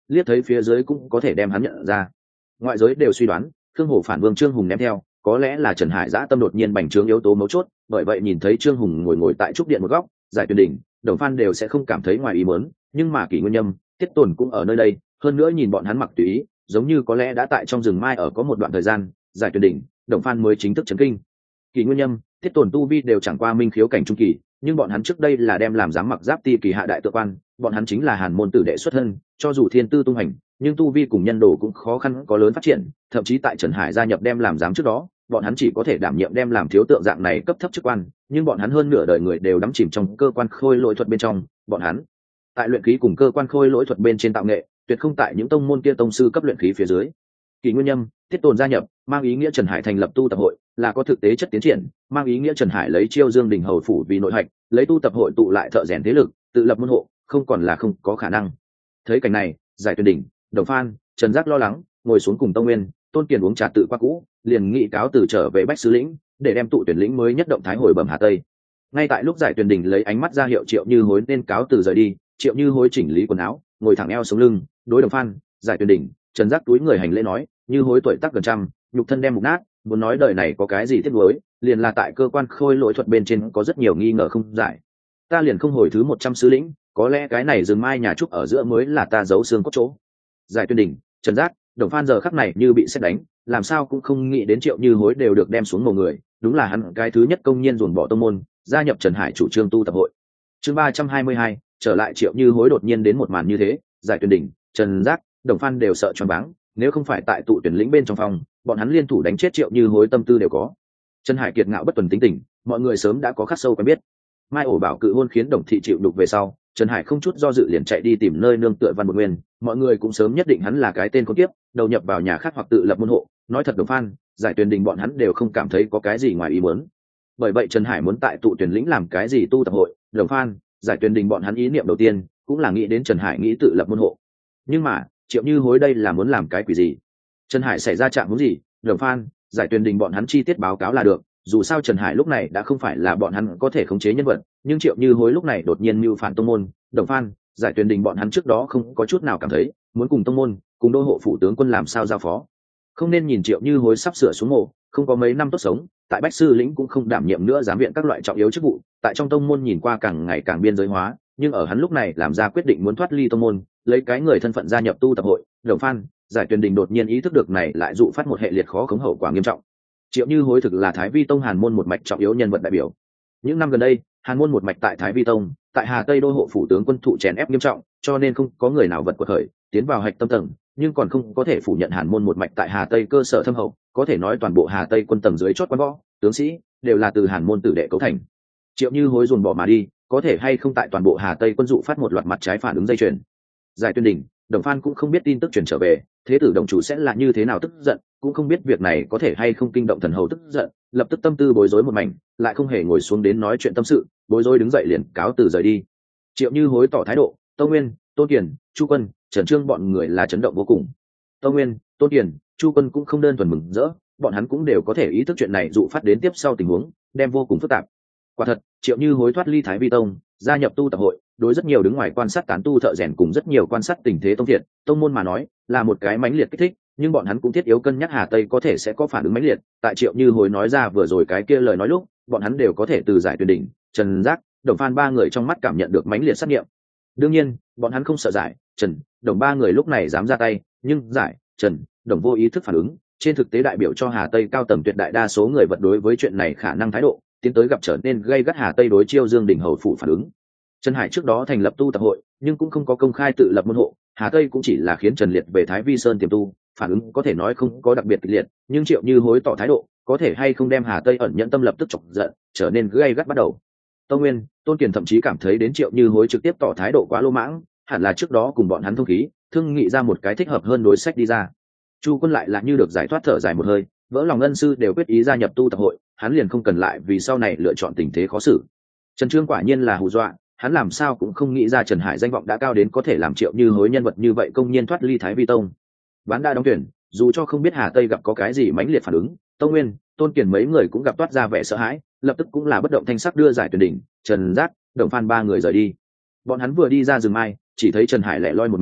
liếc thấy phía dưới cũng có thể đem hắn nhận ra. Ngoại giới đều suy đoán Khương Hổ phản vương Trương Hùng ném theo, có lẽ là Trần Hải dã tâm đột nhiên bành trướng yếu tố mấu chốt, bởi vậy nhìn thấy Trương Hùng ngồi ngồi tại trúc điện một góc, Giải Tuyền Đỉnh, Đồng Phan đều sẽ không cảm thấy ngoài ý muốn, nhưng mà Kỷ Nguyên Nhâm, Tiết Tồn cũng ở nơi đây, hơn nữa nhìn bọn hắn mặc tùy ý, giống như có lẽ đã tại trong rừng mai ở có một đoạn thời gian, Giải Tuyền Đỉnh, Đồng Phan mới chính thức chấn kinh. Kỷ Nguyên Nhâm, Tiết Tồn tu vi đều chẳng qua minh khiếu cảnh trung kỳ, nhưng bọn hắn trước đây là đem làm dám mặc giáp ti kỳ hạ đại tự quan, bọn hắn chính là Hàn môn tử đệ xuất thân, cho dù thiên tư tung hành, nhưng tu vi cùng nhân đồ cũng khó khăn có lớn phát triển, thậm chí tại Trần Hải gia nhập đem làm giám trước đó, bọn hắn chỉ có thể đảm nhiệm đem làm thiếu tượng dạng này cấp thấp chức quan, nhưng bọn hắn hơn nửa đời người đều đắm chìm trong cơ quan khôi lỗi thuật bên trong, bọn hắn tại luyện khí cùng cơ quan khôi lỗi thuật bên trên tạo nghệ, tuyệt không tại những tông môn kia tông sư cấp luyện khí phía dưới. Kỷ Nguyên Nhâm, Tiết Tồn gia nhập, mang ý nghĩa Trần Hải thành lập tu tập hội, là có thực tế chất tiến triển, mang ý nghĩa Trần Hải lấy Chiêu Dương Đình hầu phủ vì nội hạch, lấy tu tập hội tụ lại thợ rèn thế lực, tự lập môn hộ, không còn là không có khả năng. Thấy cảnh này, Giải Tuyền Đỉnh, Đồng Phan, Trần Giác lo lắng, ngồi xuống cùng Tông Nguyên, Tôn Kiền uống trà tự qua cũ, liền nghị cáo từ trở về Bách Sứ lĩnh, để đem tụ tuyển lĩnh mới nhất động thái hồi bẩm Hà Tây. Ngay tại lúc Giải Tuyền Đỉnh lấy ánh mắt ra hiệu Triệu Như Hối nên cáo từ rời đi, Triệu Như Hối chỉnh lý quần áo, ngồi thẳng eo sống lưng, đối Đồng Phan, Giải Tuyền Đỉnh, Trần Giác túi người hành lễ nói, Như Hối tuổi tác gần trăm, nhục thân đem mục nát, muốn nói đời này có cái gì tiếc nuối, liền là tại cơ quan khôi lỗi thuật bên trên có rất nhiều nghi ngờ không giải. Ta liền không hồi thứ một trăm sứ lĩnh, có lẽ cái này rừng mai nhà trúc ở giữa mới là ta giấu xương cốt chỗ. Giải Tuyền Đỉnh, Trần Giác, Đồng Phan giờ khắc này như bị sét đánh, làm sao cũng không nghĩ đến Triệu Như Hối đều được đem xuống mồ người, đúng là hắn cái thứ nhất công nhiên dồn bỏ tông môn, gia nhập Trần Hải chủ trương tu tập hội. Chương ba trăm hai mươi hai, trở lại Triệu Như Hối đột nhiên đến một màn như thế, Giải Tuyền Đỉnh, Trần Giác, Đồng Phan đều sợ choáng váng, nếu không phải tại tụ tuyển lĩnh bên trong phòng, bọn hắn liên thủ đánh chết Triệu Như Hối tâm tư đều có. Trần Hải kiệt ngạo bất tuần tính tình, mọi người sớm đã có khắc sâu quen biết. Mai ổ bảo cự hôn khiến Đồng thị chịu đục về sau, Trần Hải không chút do dự liền chạy đi tìm nơi nương tựa Văn Bội Nguyên, mọi người cũng sớm nhất định hắn là cái tên khốn kiếp, đầu nhập vào nhà khác hoặc tự lập môn hộ, nói thật Đồng Phan, Giải Tuyền Đình bọn hắn đều không cảm thấy có cái gì ngoài ý muốn. Bởi vậy Trần Hải muốn tại tụ tuyển lĩnh làm cái gì tu tập hội, Đồng Phan, Giải Tuyền Đình bọn hắn ý niệm đầu tiên cũng là nghĩ đến Trần Hải nghĩ tự lập môn hộ. Nhưng mà, Triệu Như Hối đây là muốn làm cái quỷ gì? Trần Hải xảy ra trạng huống gì? Đồng Phan, Giải Tuyền Đình bọn hắn chi tiết báo cáo là được, dù sao Trần Hải lúc này đã không phải là bọn hắn có thể khống chế nhân vật, nhưng Triệu Như Hối lúc này đột nhiên mưu phản tông môn, Đồng Phan, Giải Tuyền Đình bọn hắn trước đó không có chút nào cảm thấy muốn cùng tông môn, cùng đô hộ phủ tướng quân làm sao giao phó. Không nên nhìn Triệu Như Hối sắp sửa xuống mộ, không có mấy năm tốt sống, tại Bách Sư lĩnh cũng không đảm nhiệm nữa giám viện các loại trọng yếu chức vụ, tại trong tông môn nhìn qua càng ngày càng biên giới hóa, nhưng ở hắn lúc này làm ra quyết định muốn thoát ly tông môn, lấy cái người thân phận gia nhập tu tập hội, Đồng Phan, Giải Tuyền Đình đột nhiên ý thức được này lại dụ phát một hệ liệt khó khống hậu quả nghiêm trọng. Triệu Như Hối thực là Thái Vi tông Hàn môn một mạch trọng yếu nhân vật đại biểu. Những năm gần đây, Hàn môn một mạch tại Thái Vi tông, tại Hà Tây đô hộ phủ tướng quân thụ chèn ép nghiêm trọng, cho nên không có người nào vật quật khởi, tiến vào hạch tâm tầng, nhưng còn không có thể phủ nhận Hàn môn một mạch tại Hà Tây cơ sở thâm hậu, có thể nói toàn bộ Hà Tây quân tầng dưới chót quan võ, tướng sĩ đều là từ Hàn môn tử đệ cấu thành. Triệu Như Hối dồn bỏ mà đi, có thể hay không tại toàn bộ Hà Tây quân dụ phát một loạt mặt trái phản ứng dây chuyền. Giải Tuyền Đình, Đồng Phan cũng không biết tin tức truyền trở về, thế tử đồng chủ sẽ là như thế nào tức giận, cũng không biết việc này có thể hay không kinh động thần hầu tức giận, lập tức tâm tư bối rối một mảnh, lại không hề ngồi xuống đến nói chuyện tâm sự, bối rối đứng dậy liền cáo từ rời đi. Triệu Như Hối tỏ thái độ, Tông Nguyên, Tôn Kiền, Chu Quân, Trần Trương bọn người là chấn động vô cùng. Tông Nguyên, Tôn Kiền, Chu Quân cũng không đơn thuần mừng rỡ, bọn hắn cũng đều có thể ý thức chuyện này dụ phát đến tiếp sau tình huống, đem vô cùng phức tạp. Quả thật, Triệu Như Hối thoát ly Thái Vi tông, gia nhập tu tập hội, đối rất nhiều đứng ngoài quan sát tán tu thợ rèn cùng rất nhiều quan sát tình thế tông thiện, tông môn mà nói, là một cái mãnh liệt kích thích, nhưng bọn hắn cũng thiết yếu cân nhắc Hà Tây có thể sẽ có phản ứng mãnh liệt. Tại Triệu Như Hối nói ra vừa rồi cái kia lời nói lúc, bọn hắn đều có thể từ Giải Tuyền Đỉnh, Trần Giác, Đồng Phan ba người trong mắt cảm nhận được mãnh liệt sát nghiệm. Đương nhiên, bọn hắn không sợ Giải, Trần, Đồng ba người lúc này dám ra tay, nhưng Giải, Trần, Đồng vô ý thức phản ứng, trên thực tế đại biểu cho Hà Tây cao tầng tuyệt đại đa số người vật đối với chuyện này khả năng thái độ tiến tới gặp trở nên gây gắt Hà Tây đối Chiêu Dương Đình hầu phủ phản ứng. Trần Hải trước đó thành lập tu tập hội, nhưng cũng không có công khai tự lập môn hộ, Hà Tây cũng chỉ là khiến Trần Liệt về Thái Vi Sơn tiềm tu, phản ứng có thể nói không có đặc biệt kịch liệt, nhưng Triệu Như Hối tỏ thái độ, có thể hay không đem Hà Tây ẩn nhẫn tâm lập tức chọc giận, trở nên gay gắt bắt đầu. Tông Nguyên, Tôn Kiền thậm chí cảm thấy đến Triệu Như Hối trực tiếp tỏ thái độ quá lô mãng, hẳn là trước đó cùng bọn hắn thông khí, thương nghị ra một cái thích hợp hơn đối sách đi ra. Chu Quân lại là như được giải thoát thở dài một hơi, vỡ lòng ân sư đều quyết ý gia nhập tu tập hội, hắn liền không cần lại vì sau này lựa chọn tình thế khó xử. Trần Trương quả nhiên là hù dọa, hắn làm sao cũng không nghĩ ra Trần Hải danh vọng đã cao đến có thể làm Triệu Như Hối nhân vật như vậy công nhiên thoát ly Thái Vi tông. Ván đã đóng tuyển, dù cho không biết Hà Tây gặp có cái gì mãnh liệt phản ứng, Tông Nguyên, Tôn Kiền mấy người cũng gặp toát ra vẻ sợ hãi, lập tức cũng là bất động thanh sắc đưa Giải Tuyền Đỉnh, Trần Giác, Đồng Phan ba người rời đi. Bọn hắn vừa đi ra rừng mai, chỉ thấy Trần Hải lẻ loi một mình,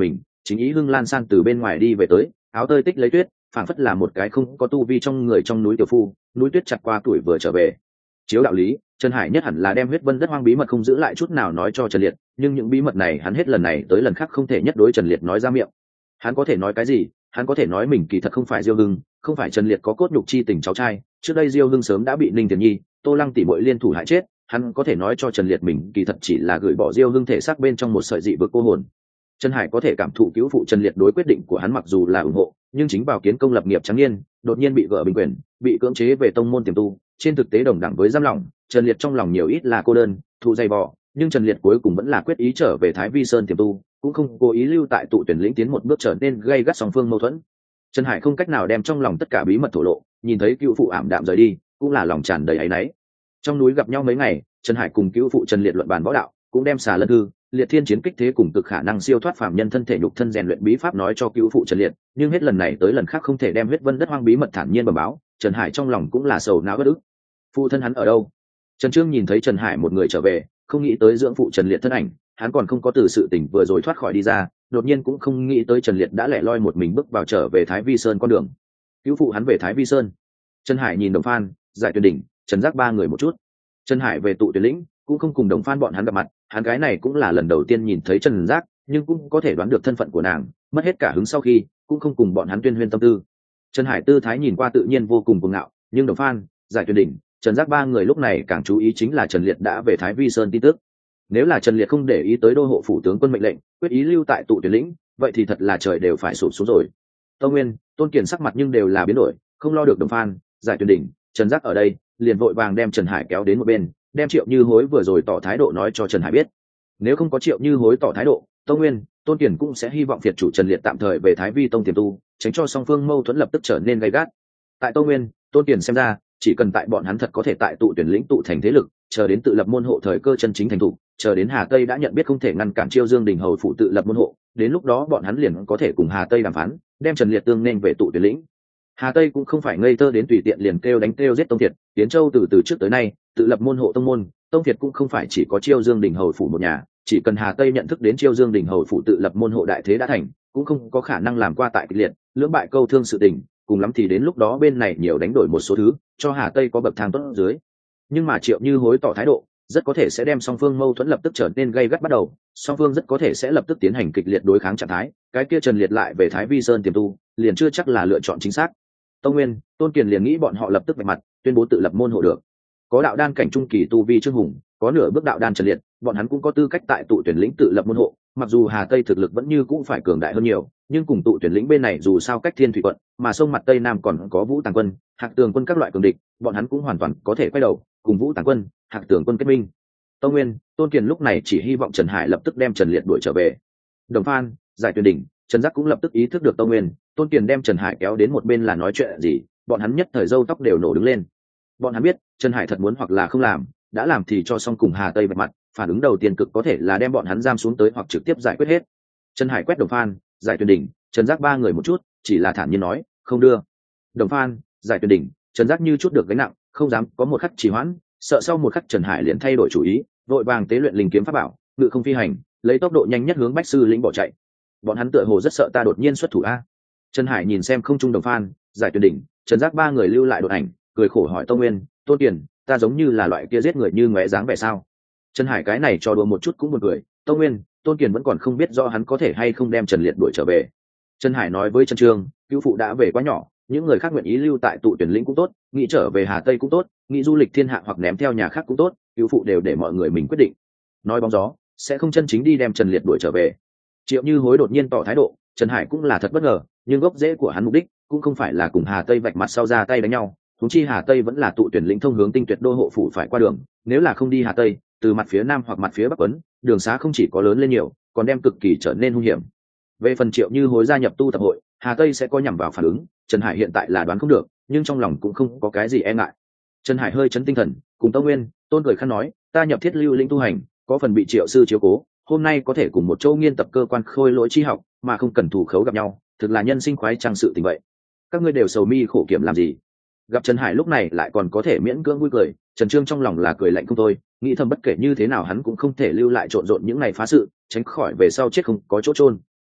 chính ý hưng lan san từ bên ngoài đi về tới, áo tơi tích lấy tuyết, phảng phất là một cái không có tu vi trong người trong núi tiểu phu, núi tuyết chặt qua tuổi vừa trở về. Chiếu đạo lý, Trần Hải nhất hẳn là đem huyết vân đất hoang bí mật không giữ lại chút nào nói cho Trần Liệt, nhưng những bí mật này hắn hết lần này tới lần khác không thể nhất đối Trần Liệt nói ra miệng. Hắn có thể nói cái gì? Hắn có thể nói mình kỳ thật không phải Diêu Hưng, không phải Trần Liệt có cốt nhục chi tình cháu trai, trước đây Diêu Hưng sớm đã bị Ninh Tiền Nhi, Tô Lăng tỷ muội liên thủ hại chết, hắn có thể nói cho Trần Liệt mình kỳ thật chỉ là gửi bỏ Diêu Hưng thể xác bên trong một sợi dị vực cô hồn. Trần Hải có thể cảm thụ cứu phụ Trần Liệt đối quyết định của hắn mặc dù là ủng hộ, nhưng chính vào kiến công lập nghiệp trắng niên, đột nhiên bị gỡ bình quyền, bị cưỡng chế về tông môn tiềm tu, trên thực tế đồng đẳng với giam lỏng, Trần Liệt trong lòng nhiều ít là cô đơn, thụ dày vò, nhưng Trần Liệt cuối cùng vẫn là quyết ý trở về Thái Vi Sơn tiềm tu, cũng không cố ý lưu tại tụ tuyển lĩnh tiến một bước trở nên gây gắt song phương mâu thuẫn. Trần Hải không cách nào đem trong lòng tất cả bí mật thổ lộ, nhìn thấy cựu phụ ảm đạm rời đi, cũng là lòng tràn đầy áy náy. Trong núi gặp nhau mấy ngày, Trần Hải cùng cựu phụ Trần Liệt luận bàn võ đạo, cũng đem xà lân thư, liệt thiên chiến kích thế cùng cực khả năng siêu thoát phàm nhân thân thể nhục thân rèn luyện bí pháp nói cho cựu phụ Trần Liệt, nhưng hết lần này tới lần khác không thể đem huyết vân đất hoang bí mật thản nhiên bẩm báo. Trần Hải trong lòng cũng là sầu não bất ức. Phụ thân hắn ở đâu? Trần Trương nhìn thấy Trần Hải một người trở về, không nghĩ tới dưỡng phụ Trần Liệt thân ảnh, hắn còn không có từ sự tỉnh vừa rồi thoát khỏi đi ra, đột nhiên cũng không nghĩ tới Trần Liệt đã lẻ loi một mình bước vào trở về Thái Vi Sơn con đường. Cứu phụ hắn về Thái Vi Sơn. Trần Hải nhìn Đồng Phan, Giải Tuyền Đỉnh, Trần Giác ba người một chút. Trần Hải về tụ tuyển lĩnh, cũng không cùng Đồng Phan bọn hắn gặp mặt, hắn gái này cũng là lần đầu tiên nhìn thấy Trần Giác, nhưng cũng có thể đoán được thân phận của nàng, mất hết cả hứng sau khi, cũng không cùng bọn hắn tuyên huyên tâm tư. Trần Hải tư thái nhìn qua tự nhiên vô cùng cuồng ngạo, nhưng Đồng Phan, Giải Tuyền Đỉnh, Trần Giác ba người lúc này càng chú ý chính là Trần Liệt đã về Thái Vi Sơn tin tức. Nếu là Trần Liệt không để ý tới đô hộ phủ tướng quân mệnh lệnh, quyết ý lưu tại tụ tuyển lĩnh, vậy thì thật là trời đều phải sụp xuống rồi. Tâu Nguyên, Tôn Kiền sắc mặt nhưng đều là biến đổi, không lo được Đồng Phan, Giải Tuyền Đỉnh, Trần Giác ở đây, liền vội vàng đem Trần Hải kéo đến một bên, đem Triệu Như Hối vừa rồi tỏ thái độ nói cho Trần Hải biết. Nếu không có Triệu Như Hối tỏ thái độ, Tâu Nguyên, Tôn Kiền cũng sẽ hy vọng Việt chủ Trần Liệt tạm thời về Thái Vi tông tiềm tu, tránh cho song phương mâu thuẫn lập tức trở nên gay gắt. Tại Tâu Nguyên, Tôn Kiền xem ra, chỉ cần tại bọn hắn thật có thể tại tụ tuyển lĩnh tụ thành thế lực, chờ đến tự lập môn hộ thời cơ chân chính thành thủ, chờ đến Hà Tây đã nhận biết không thể ngăn cản Chiêu Dương Đình hầu phụ tự lập môn hộ, đến lúc đó bọn hắn liền có thể cùng Hà Tây đàm phán, đem Trần Liệt tương nên về tụ tuyển lĩnh. Hà Tây cũng không phải ngây thơ đến tùy tiện liền kêu đánh kêu giết Tông Thiệt, Tiến Châu từ từ trước tới nay, tự lập môn hộ tông môn, Tông Thiệt cũng không phải chỉ có Chiêu Dương Đình hầu phụ một nhà, chỉ cần Hà Tây nhận thức đến Chiêu Dương Đình hầu phụ tự lập môn hộ đại thế đã thành, cũng không có khả năng làm qua tại kịch liệt, lưỡng bại câu thương sự tình, cùng lắm thì đến lúc đó bên này nhiều đánh đổi một số thứ, cho Hà Tây có bậc thang tốt dưới. Nhưng mà Triệu Như Hối tỏ thái độ, rất có thể sẽ đem song phương mâu thuẫn lập tức trở nên gay gắt bắt đầu, song phương rất có thể sẽ lập tức tiến hành kịch liệt đối kháng trạng thái, cái kia Trần Liệt lại về Thái Vi Sơn tiềm tu, liền chưa chắc là lựa chọn chính xác. Tông Nguyên, Tôn Kiền liền nghĩ bọn họ lập tức vạch mặt, tuyên bố tự lập môn hộ được. Có đạo đan cảnh trung kỳ tu vi Trương Hùng, có nửa bước đạo đan Trần Liệt, bọn hắn cũng có tư cách tại tụ tuyển lĩnh tự lập môn hộ, mặc dù Hà Tây thực lực vẫn như cũng phải cường đại hơn nhiều, nhưng cùng tụ tuyển lĩnh bên này dù sao cách thiên thủy quận, mà sông mặt Tây Nam còn có Vũ Tàng quân, Hạc Tường quân các loại cường địch, bọn hắn cũng hoàn toàn có thể quay đầu, cùng Vũ Tàng quân, Hạc Tường quân kết minh. Tông Nguyên, Tôn Kiền lúc này chỉ hy vọng Trần Hải lập tức đem Trần Liệt đuổi trở về. Đồng Phan, Giải Tuyền Đỉnh, Trần Giác cũng lập tức ý thức được Tông Nguyên, Tôn Kiền đem Trần Hải kéo đến một bên là nói chuyện gì, bọn hắn nhất thời râu tóc đều nổ đứng lên. Bọn hắn biết, Trần Hải thật muốn hoặc là không làm, đã làm thì cho xong cùng Hà Tây vạch mặt, phản ứng đầu tiên cực có thể là đem bọn hắn giam xuống tới hoặc trực tiếp giải quyết hết. Trần Hải quét Đồng Phan, Giải Tuyền Đỉnh, Trần Giác ba người một chút, chỉ là thản nhiên nói, không đưa. Đồng Phan, Giải Tuyền Đỉnh, Trần Giác như chút được gánh nặng, không dám có một khắc trì hoãn, sợ sau một khắc Trần Hải liền thay đổi chủ ý, vội vàng tế luyện linh kiếm pháp bảo, ngự không phi hành, lấy tốc độ nhanh nhất hướng Bách Sư lĩnh bỏ chạy. Bọn hắn tựa hồ rất sợ ta đột nhiên xuất thủ a. Trần Hải nhìn xem không trung Đồng Phan, Giải Tuyền Đỉnh, Trần Giác ba người lưu lại đột ảnh, cười khổ hỏi Tông Nguyên, Tôn Kiền, ta giống như là loại kia giết người như ngóe dáng vẻ sao? Trần Hải cái này cho đùa một chút cũng buồn cười, Tông Nguyên, Tôn Kiền vẫn còn không biết rõ hắn có thể hay không đem Trần Liệt đuổi trở về. Trần Hải nói với Trần Trương, cứu phụ đã về quá nhỏ, những người khác nguyện ý lưu tại tụ tuyển lĩnh cũng tốt, nghĩ trở về Hà Tây cũng tốt, nghĩ du lịch thiên hạ hoặc ném theo nhà khác cũng tốt, cứu phụ đều để mọi người mình quyết định. Nói bóng gió, sẽ không chân chính đi đem Trần Liệt đuổi trở về. Triệu Như Hối đột nhiên tỏ thái độ, Trần Hải cũng là thật bất ngờ, nhưng gốc rễ của hắn mục đích cũng không phải là cùng Hà Tây vạch mặt sau ra tay đánh nhau, huống chi Hà Tây vẫn là tụ tuyển lĩnh thông hướng tinh tuyệt đô hộ phủ phải qua đường, nếu là không đi Hà Tây, từ mặt phía nam hoặc mặt phía bắc quấn, đường xá không chỉ có lớn lên nhiều, còn đem cực kỳ trở nên hung hiểm. Về phần Triệu Như Hối gia nhập tu tập hội, Hà Tây sẽ có nhằm vào phản ứng, Trần Hải hiện tại là đoán không được, nhưng trong lòng cũng không có cái gì e ngại. Trần Hải hơi chấn tinh thần, cùng Tông Nguyên, Tôn cười khăn nói, ta nhập Thiết Lưu lĩnh tu hành, có phần bị Triệu sư chiếu cố, hôm nay có thể cùng một châu nghiên tập cơ quan khôi lỗi chi học, mà không cần thủ khấu gặp nhau, thực là nhân sinh khoái trang sự tình vậy. Các ngươi đều sầu mi khổ kiểm làm gì? Gặp Trần Hải lúc này lại còn có thể miễn cưỡng vui cười, Trần Trương trong lòng là cười lạnh không thôi, nghĩ thầm bất kể như thế nào hắn cũng không thể lưu lại trộn rộn những ngày phá sự, tránh khỏi về sau chết không có chỗ chôn.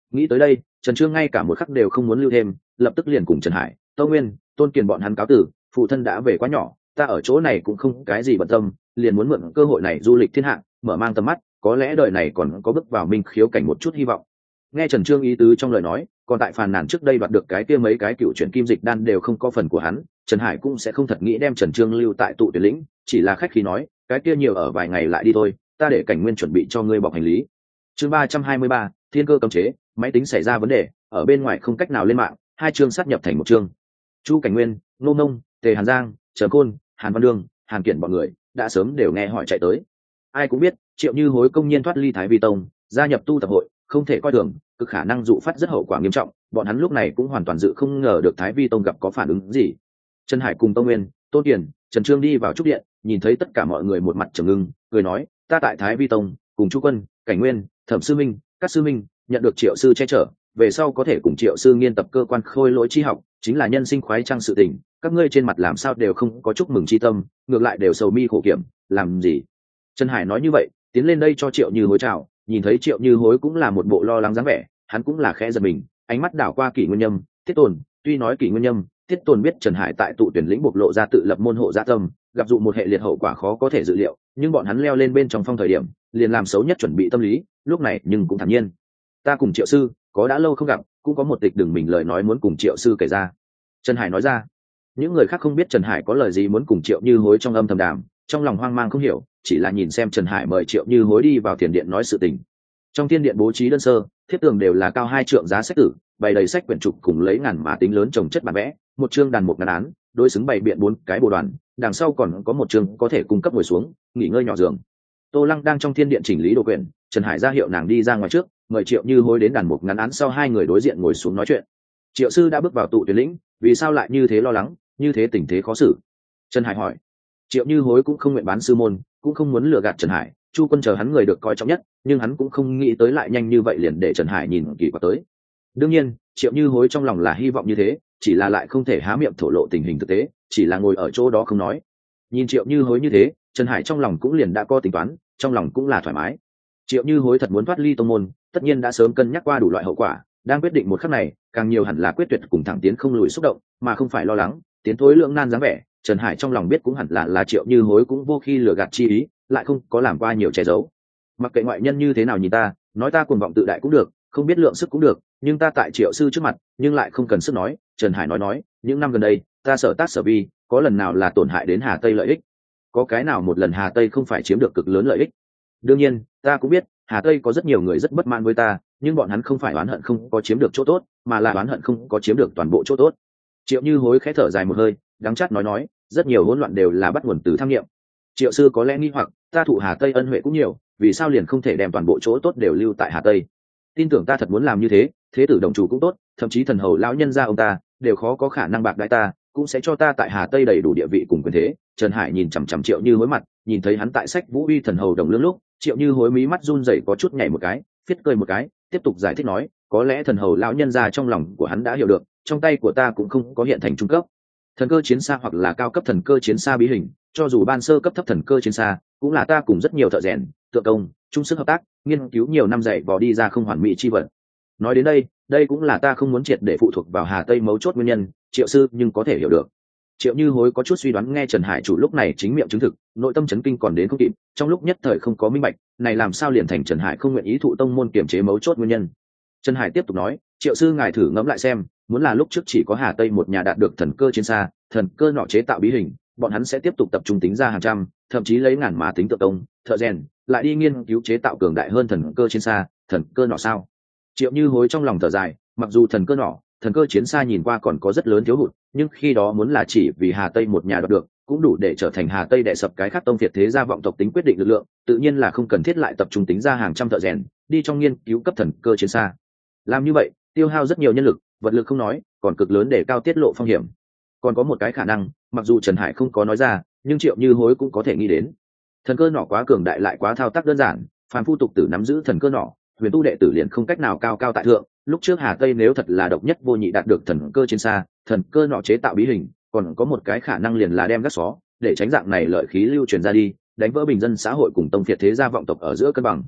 Nghĩ tới đây, Trần Trương ngay cả một khắc đều không muốn lưu thêm, lập tức liền cùng Trần Hải, Tâu Nguyên, Tôn Kiền bọn hắn cáo tử, phụ thân đã về quá nhỏ, ta ở chỗ này cũng không cái gì bận tâm, liền muốn mượn cơ hội này du lịch thiên hạ, mở mang tầm mắt, có lẽ đời này còn có bước vào minh khiếu cảnh một chút hy vọng. Nghe Trần Trương ý tứ trong lời nói, còn tại phàn nàn trước đây đoạt được cái kia mấy cái cựu chuyển kim dịch đan đều không có phần của hắn, Trần Hải cũng sẽ không thật nghĩ đem Trần Trương lưu tại tụ tuyển lĩnh, chỉ là khách khí nói, cái kia nhiều ở vài ngày lại đi thôi, ta để Cảnh Nguyên chuẩn bị cho ngươi bọc hành lý. Chương ba trăm hai mươi ba, Thiên Cơ cấm chế, máy tính xảy ra vấn đề, ở bên ngoài không cách nào lên mạng, hai chương sát nhập thành một chương. Chu Cảnh Nguyên, Nô Nông, Tề Hàn Giang, Trần Côn, Hàn Văn Đương, Hàn Kiện bọn người đã sớm đều nghe hỏi chạy tới. Ai cũng biết, Triệu Như Hối công nhiên thoát ly Thái Vi Tông, gia nhập tu tập hội, không thể coi thường, cực khả năng dụ phát rất hậu quả nghiêm trọng, bọn hắn lúc này cũng hoàn toàn dự không ngờ được Thái Vi Tông gặp có phản ứng gì. Trần Hải cùng Tông Nguyên, Tôn Kiền, Trần Trương đi vào trúc điện, nhìn thấy tất cả mọi người một mặt trầm ngưng, cười nói, ta tại Thái Vi Tông, cùng Chu Quân, Cảnh Nguyên, Thẩm Sư Minh, các sư minh, nhận được Triệu sư che chở, về sau có thể cùng Triệu sư nghiên tập cơ quan khôi lỗi chi học, chính là nhân sinh khoái trăng sự tình, các ngươi trên mặt làm sao đều không có chúc mừng chi tâm, ngược lại đều sầu mi khổ kiểm, làm gì? Trần Hải nói như vậy, tiến lên đây cho Triệu Như Hối chào, nhìn thấy Triệu Như Hối cũng là một bộ lo lắng dáng vẻ, hắn cũng là khẽ giật mình, ánh mắt đảo qua Kỷ Nguyên Nhâm, Tiết Tồn, tuy nói Kỷ Nguyên Nhâm, Tiết Tồn biết Trần Hải tại tụ tuyển lĩnh bộc lộ ra tự lập môn hộ dạ tâm, gặp dụ một hệ liệt hậu quả khó có thể dự liệu, nhưng bọn hắn leo lên bên trong phong thời điểm, liền làm xấu nhất chuẩn bị tâm lý, lúc này nhưng cũng thản nhiên. Ta cùng Triệu sư có đã lâu không gặp, cũng có một tịch đừng mình lời nói muốn cùng Triệu sư kể ra. Trần Hải nói ra. Những người khác không biết Trần Hải có lời gì muốn cùng Triệu Như Hối trong âm thầm đàm, trong lòng hoang mang không hiểu, chỉ là nhìn xem Trần Hải mời Triệu Như Hối đi vào thiền điện nói sự tình. Trong thiên điện bố trí đơn sơ, thiết tường đều là cao hai trượng giá sách tử, bày đầy sách quyển trục cùng lấy ngàn mã tính lớn trồng chất bản vẽ, một chương đàn một ngàn án, đối xứng bày biện bốn cái bồ đoàn, đằng sau còn có một chương có thể cung cấp ngồi xuống, nghỉ ngơi nhỏ giường. Tô Lăng đang trong thiên điện chỉnh lý đồ quyển, Trần Hải ra hiệu nàng đi ra ngoài trước, mời Triệu Như Hối đến đàn một ngắn án sau hai người đối diện ngồi xuống nói chuyện. Triệu sư đã bước vào tụ tuyển lĩnh, vì sao lại như thế lo lắng, như thế tình thế khó xử? Trần Hải hỏi. Triệu Như Hối cũng không nguyện bán sư môn, cũng không muốn lừa gạt Trần Hải, Chu Quân chờ hắn người được coi trọng nhất, nhưng hắn cũng không nghĩ tới lại nhanh như vậy liền để Trần Hải nhìn kỳ quả tới. Đương nhiên, Triệu Như Hối trong lòng là hy vọng như thế, chỉ là lại không thể há miệng thổ lộ tình hình thực tế, chỉ là ngồi ở chỗ đó không nói. Nhìn Triệu Như Hối như thế, Trần Hải trong lòng cũng liền đã có tính toán, trong lòng cũng là thoải mái. Triệu Như Hối thật muốn thoát ly tông môn, tất nhiên đã sớm cân nhắc qua đủ loại hậu quả, đang quyết định một khắc này, càng nhiều hẳn là quyết tuyệt cùng thẳng tiến không lùi xúc động, mà không phải lo lắng, tiến thối lưỡng nan dáng vẻ. Trần Hải trong lòng biết cũng hẳn là là Triệu Như Hối cũng vô khi lừa gạt chi ý, lại không có làm qua nhiều che giấu. Mặc kệ ngoại nhân như thế nào nhìn ta, nói ta cuồng vọng tự đại cũng được, không biết lượng sức cũng được, nhưng ta tại Triệu sư trước mặt, nhưng lại không cần sức nói. Trần Hải nói nói, những năm gần đây, ta sở tác sở vi, có lần nào là tổn hại đến Hà Tây lợi ích? Có cái nào một lần Hà Tây không phải chiếm được cực lớn lợi ích? Đương nhiên, ta cũng biết, Hà Tây có rất nhiều người rất bất mãn với ta, nhưng bọn hắn không phải oán hận không có chiếm được chỗ tốt, mà là oán hận không có chiếm được toàn bộ chỗ tốt. Triệu Như Hối khẽ thở dài một hơi, đắng chát nói nói, rất nhiều hỗn loạn đều là bắt nguồn từ tham nghiệm. Triệu sư có lẽ nghi hoặc, ta thụ Hà Tây ân huệ cũng nhiều, vì sao liền không thể đem toàn bộ chỗ tốt đều lưu tại Hà Tây? Tin tưởng ta thật muốn làm như thế, thế tử đồng chủ cũng tốt, thậm chí thần hầu lão nhân gia ông ta đều khó có khả năng bạc đãi ta, cũng sẽ cho ta tại Hà Tây đầy đủ địa vị cùng quyền thế. Trần Hải nhìn chằm chằm Triệu Như Hối mặt, nhìn thấy hắn tại sách Vũ Uy thần hầu đồng lương lúc, Triệu Như Hối mí mắt run rẩy có chút nhảy một cái, phiết cười một cái, tiếp tục giải thích nói, có lẽ thần hầu lão nhân gia trong lòng của hắn đã hiểu được, trong tay của ta cũng không có hiện thành trung cấp thần cơ chiến xa hoặc là cao cấp thần cơ chiến xa bí hình, cho dù ban sơ cấp thấp thần cơ chiến xa, cũng là ta cùng rất nhiều thợ rèn, tượng công, chung sức hợp tác, nghiên cứu nhiều năm dạy vò đi ra không hoàn mỹ chi vật. Nói đến đây, đây cũng là ta không muốn triệt để phụ thuộc vào Hà Tây mấu chốt nguyên nhân, Triệu sư nhưng có thể hiểu được. Triệu Như Hối có chút suy đoán nghe Trần Hải chủ lúc này chính miệng chứng thực, nội tâm chấn kinh còn đến không kịp, trong lúc nhất thời không có minh bạch, này làm sao liền thành Trần Hải không nguyện ý thụ tông môn kiểm chế mấu chốt nguyên nhân. Trần Hải tiếp tục nói, Triệu sư ngài thử ngẫm lại xem, muốn là lúc trước chỉ có Hà Tây một nhà đạt được thần cơ chiến xa, thần cơ nọ chế tạo bí hình, bọn hắn sẽ tiếp tục tập trung tính ra hàng trăm, thậm chí lấy ngàn mà tính tượng công, thợ rèn, lại đi nghiên cứu chế tạo cường đại hơn thần cơ chiến xa, thần cơ nọ sao? Triệu Như Hối trong lòng thở dài, mặc dù thần cơ nọ, thần cơ chiến xa nhìn qua còn có rất lớn thiếu hụt, nhưng khi đó muốn là chỉ vì Hà Tây một nhà đoạt được, cũng đủ để trở thành Hà Tây đệ sập cái khác tông việt thế gia vọng tộc tính quyết định lực lượng, tự nhiên là không cần thiết lại tập trung tính ra hàng trăm thợ rèn, đi trong nghiên cứu cấp thần cơ chiến xa. Làm như vậy, tiêu hao rất nhiều nhân lực, vật lực không nói, còn cực lớn để cao tiết lộ phong hiểm. Còn có một cái khả năng, mặc dù Trần Hải không có nói ra, nhưng Triệu Như Hối cũng có thể nghĩ đến. Thần cơ nỏ quá cường đại lại quá thao tác đơn giản, phàm phu tục tử nắm giữ thần cơ nỏ, huyền tu đệ tử liền không cách nào cao cao tại thượng. Lúc trước Hà Tây nếu thật là độc nhất vô nhị đạt được thần cơ chiến xa, thần cơ nỏ chế tạo bí hình, còn có một cái khả năng liền là đem gác xó, để tránh dạng này lợi khí lưu truyền ra đi, đánh vỡ bình dân xã hội cùng tông phiệt thế gia vọng tộc ở giữa cân bằng.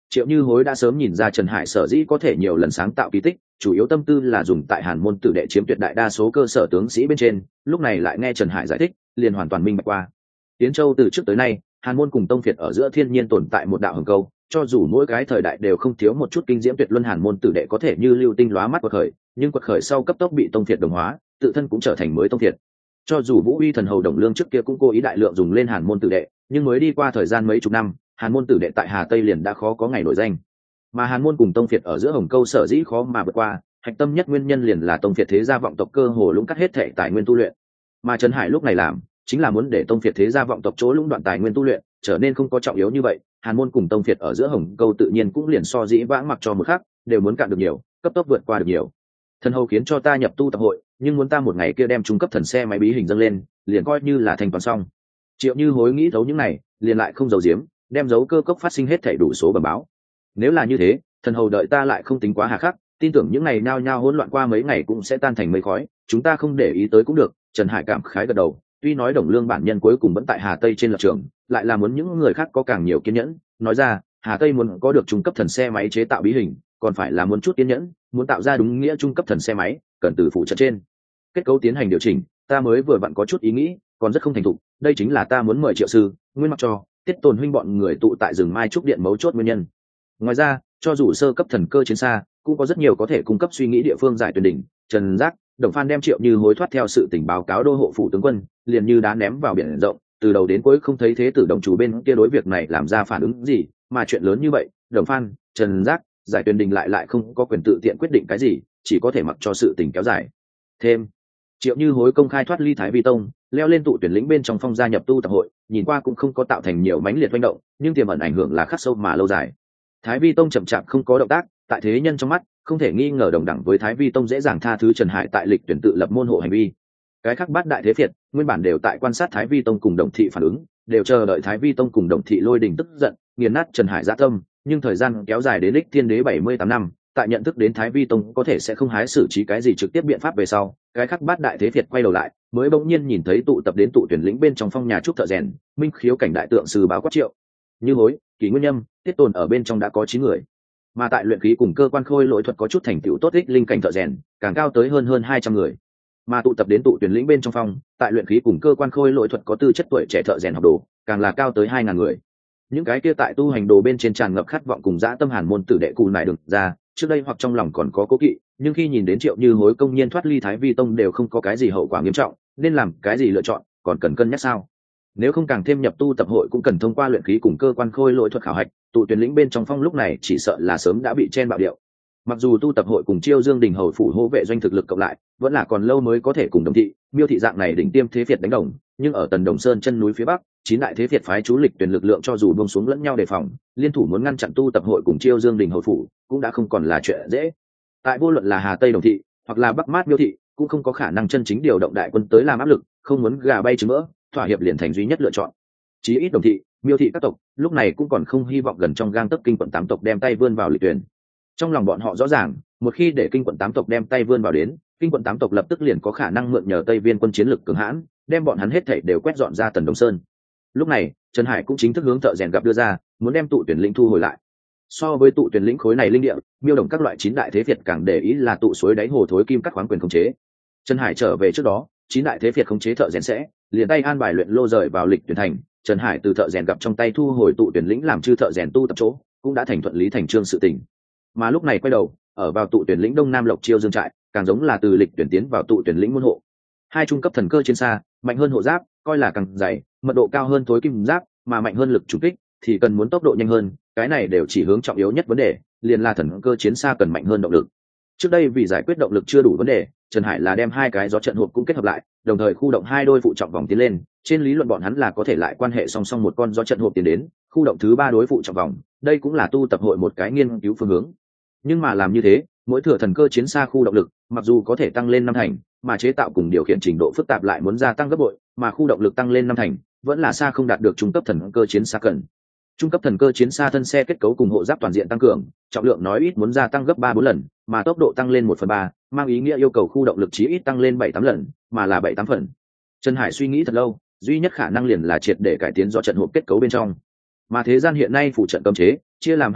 Triệu Như Hối đã sớm nhìn ra Trần Hải sở dĩ có thể nhiều lần sáng tạo kỳ tích, chủ yếu tâm tư là dùng tại Hàn môn tử đệ chiếm tuyệt đại đa số cơ sở tướng sĩ bên trên, lúc này lại nghe Trần Hải giải thích, liền hoàn toàn minh bạch qua. Tiến Châu từ trước tới nay, Hàn môn cùng Tông Việt ở giữa thiên nhiên tồn tại một đạo hồng câu, cho dù mỗi cái thời đại đều không thiếu một chút kinh diễm tuyệt luân Hàn môn tử đệ có thể như lưu tinh lóa mắt quật khởi, nhưng quật khởi sau cấp tốc bị Tông Việt đồng hóa, tự thân cũng trở thành mới Tông Việt. Cho dù Vũ Uy thần hầu Đồng Lương trước kia cũng cố ý đại lượng dùng lên Hàn môn tử đệ, nhưng mới đi qua thời gian mấy chục năm, Hàn môn tử đệ tại Hà Tây liền đã khó có ngày nổi danh. Mà Hàn môn cùng Tông Việt ở giữa hồng câu sở dĩ khó mà vượt qua, hạch tâm nhất nguyên nhân liền là Tông Việt thế gia vọng tộc cơ hồ lũng cắt hết thể tài nguyên tu luyện. Mà Trần Hải lúc này làm, chính là muốn để Tông Việt thế gia vọng tộc chỗ lũng đoạn tài nguyên tu luyện trở nên không có trọng yếu như vậy, Hàn môn cùng Tông Việt ở giữa hồng câu tự nhiên cũng liền so dĩ vãng mặc cho một khác, đều muốn cạn được nhiều, cấp tốc vượt qua được nhiều. Thần hầu khiến cho ta nhập tu tập hội, nhưng muốn ta một ngày kia đem trung cấp thần xe máy bí hình dâng lên, liền coi như là thành toàn xong. Triệu Như Hối nghĩ thấu những này, liền lại không giấu giếm, đem dấu cơ cốc phát sinh hết thảy đủ số bẩm báo. Nếu là như thế, thần hầu đợi ta lại không tính quá hà khắc, tin tưởng những ngày nao nhao hỗn loạn qua mấy ngày cũng sẽ tan thành mây khói, chúng ta không để ý tới cũng được. Trần Hải cảm khái gật đầu, tuy nói Đồng Lương bản nhân cuối cùng vẫn tại Hà Tây trên lập trường, lại là muốn những người khác có càng nhiều kiên nhẫn, nói ra, Hà Tây muốn có được trung cấp thần xe máy chế tạo bí hình, còn phải là muốn chút kiên nhẫn, muốn tạo ra đúng nghĩa trung cấp thần xe máy, cần từ phụ trợ trên kết cấu tiến hành điều chỉnh, ta mới vừa vặn có chút ý nghĩ, còn rất không thành thục, đây chính là ta muốn mời Triệu sư, Nguyên Mặc cho, Tiết Tồn huynh bọn người tụ tại rừng Mai trúc điện mấu chốt nguyên nhân. Ngoài ra, cho dù sơ cấp thần cơ chiến xa, cũng có rất nhiều có thể cung cấp suy nghĩ địa phương giải tuyển đỉnh. Trần Giác, Đồng Phan đem Triệu Như Hối thoát theo sự tình báo cáo đô hộ phủ tướng quân, liền như đá ném vào biển rộng, từ đầu đến cuối không thấy thế tử đồng chủ bên kia đối việc này làm ra phản ứng gì, mà chuyện lớn như vậy, Đồng Phan, Trần Giác, giải tuyển đình lại lại không có quyền tự tiện quyết định cái gì, chỉ có thể mặc cho sự tình kéo dài. Thêm, Triệu Như Hối công khai thoát ly Thái Vi Tông, leo lên tụ tuyển lĩnh bên trong phong gia nhập tu tập hội, nhìn qua cũng không có tạo thành nhiều mãnh liệt manh động, nhưng tiềm ẩn ảnh hưởng là khắc sâu mà lâu dài. Thái Vi Tông chậm chạp không có động tác, tại thế nhân trong mắt, không thể nghi ngờ đồng đẳng với Thái Vi Tông dễ dàng tha thứ Trần Hải tại lịch tuyển tự lập môn hộ hành vi. Cái khác bát đại thế phiệt, nguyên bản đều tại quan sát Thái Vi Tông cùng Đồng thị phản ứng, đều chờ đợi Thái Vi Tông cùng Đồng thị lôi đình tức giận, nghiền nát Trần Hải dạ tâm, nhưng thời gian kéo dài đến lịch thiên đế bảy mươi tám năm, tại nhận thức đến Thái Vi Tông có thể sẽ không hái xử trí cái gì trực tiếp biện pháp về sau, cái khác bát đại thế phiệt quay đầu lại, mới bỗng nhiên nhìn thấy tụ tập đến tụ tuyển lĩnh bên trong phong nhà trúc thợ rèn, minh khiếu cảnh đại tượng sư báo quát Triệu Như Hối, Kỷ Nguyên Nhâm, Tiết Tồn ở bên trong đã có chín người, mà tại luyện khí cùng cơ quan khôi lỗi thuật có chút thành tựu tốt ích linh cảnh thợ rèn, càng cao tới hơn hơn hai trăm người. Mà tụ tập đến tụ tuyển lĩnh bên trong phong, tại luyện khí cùng cơ quan khôi lỗi thuật có tư chất tuổi trẻ thợ rèn học đồ, càng là cao tới hai ngàn người. Những cái kia tại tu hành đồ bên trên tràn ngập khát vọng cùng dã tâm Hàn môn tử đệ cù nải được ra, trước đây hoặc trong lòng còn có cố kỵ, nhưng khi nhìn đến Triệu Như Hối công nhiên thoát ly Thái Vi Tông đều không có cái gì hậu quả nghiêm trọng, nên làm cái gì lựa chọn, còn cần cân nhắc sao? Nếu không càng thêm nhập tu tập hội cũng cần thông qua luyện khí cùng cơ quan khôi lỗi thuật khảo hạch, tụ tuyển lĩnh bên trong phong lúc này chỉ sợ là sớm đã bị chen bạo điệu. Mặc dù tu tập hội cùng Chiêu Dương Đình hầu phủ hô vệ doanh thực lực cộng lại, vẫn là còn lâu mới có thể cùng Đồng thị, Miêu thị dạng này đỉnh tiêm thế phiệt đánh đồng, nhưng ở Tần Đồng Sơn chân núi phía bắc, chín đại thế phiệt phái chú lịch tuyển lực lượng cho dù buông xuống lẫn nhau đề phòng, liên thủ muốn ngăn chặn tu tập hội cùng Chiêu Dương Đình hầu phủ, cũng đã không còn là chuyện dễ. Tại vô luận là Hà Tây Đồng thị, hoặc là Bắc Mát Miêu thị, cũng không có khả năng chân chính điều động đại quân tới làm áp lực, không muốn gà bay trứng mỡ, thỏa hiệp liền thành duy nhất lựa chọn. Chí ít Đồng thị, Miêu thị các tộc, lúc này cũng còn không hy vọng gần trong gang tấc kinh quận tám tộc đem tay vươn vào lịch tuyển. Trong lòng bọn họ rõ ràng, một khi để kinh quận tám tộc đem tay vươn vào đến, kinh quận tám tộc lập tức liền có khả năng mượn nhờ Tây Viên quân chiến lực cường hãn, đem bọn hắn hết thảy đều quét dọn ra Tần Đồng Sơn. Lúc này, Trần Hải cũng chính thức hướng thợ rèn gặp đưa ra, muốn đem tụ tuyển lĩnh thu hồi lại. So với tụ tuyển lĩnh khối này linh địa, Miêu Đồng các loại chín đại thế phiệt càng để ý là tụ suối đáy hồ thối kim các khoáng quyền khống chế. Trần Hải trở về trước đó, chín đại thế phiệt khống chế thợ rèn sẽ liền tay an bài luyện lô rời vào lịch tuyển thành. Trần Hải từ thợ rèn gặp trong tay thu hồi tụ tuyển lĩnh làm chư thợ rèn tu tập chỗ, cũng đã thành thuận lý thành trương sự tình. Mà lúc này quay đầu, ở vào tụ tuyển lĩnh Đông Nam Lộc Chiêu Dương trại, càng giống là từ lịch tuyển tiến vào tụ tuyển lĩnh môn hộ. Hai trung cấp thần cơ chiến xa, mạnh hơn hộ giáp, coi là càng dày, mật độ cao hơn thối kim giáp, mà mạnh hơn lực trùng kích, thì cần muốn tốc độ nhanh hơn, cái này đều chỉ hướng trọng yếu nhất vấn đề, liền là thần cơ chiến xa cần mạnh hơn động lực. Trước đây vì giải quyết động lực chưa đủ vấn đề, Trần Hải là đem hai cái gió trận hộp cũng kết hợp lại, đồng thời khu động hai đôi phụ trọng vòng tiến lên, trên lý luận bọn hắn là có thể lại quan hệ song song một con gió trận hộp tiến đến, khu động thứ ba đối phụ trọng vòng, đây cũng là tu tập hội một cái nghiên cứu phương hướng. Nhưng mà làm như thế, mỗi thừa thần cơ chiến xa khu động lực, mặc dù có thể tăng lên năm thành, mà chế tạo cùng điều khiển trình độ phức tạp lại muốn gia tăng gấp bội, mà khu động lực tăng lên năm thành, vẫn là xa không đạt được trung cấp thần cơ chiến xa cần. Trung cấp thần cơ chiến xa thân xe kết cấu cùng hộ giáp toàn diện tăng cường, trọng lượng nói ít muốn gia tăng gấp ba bốn lần, mà tốc độ tăng lên một phần ba, mang ý nghĩa yêu cầu khu động lực chí ít tăng lên bảy tám lần, mà là bảy tám phần. Trần Hải suy nghĩ thật lâu, duy nhất khả năng liền là triệt để cải tiến do trận hộp kết cấu bên trong. Mà thế gian hiện nay phụ trận cấm chế chia làm hai loại,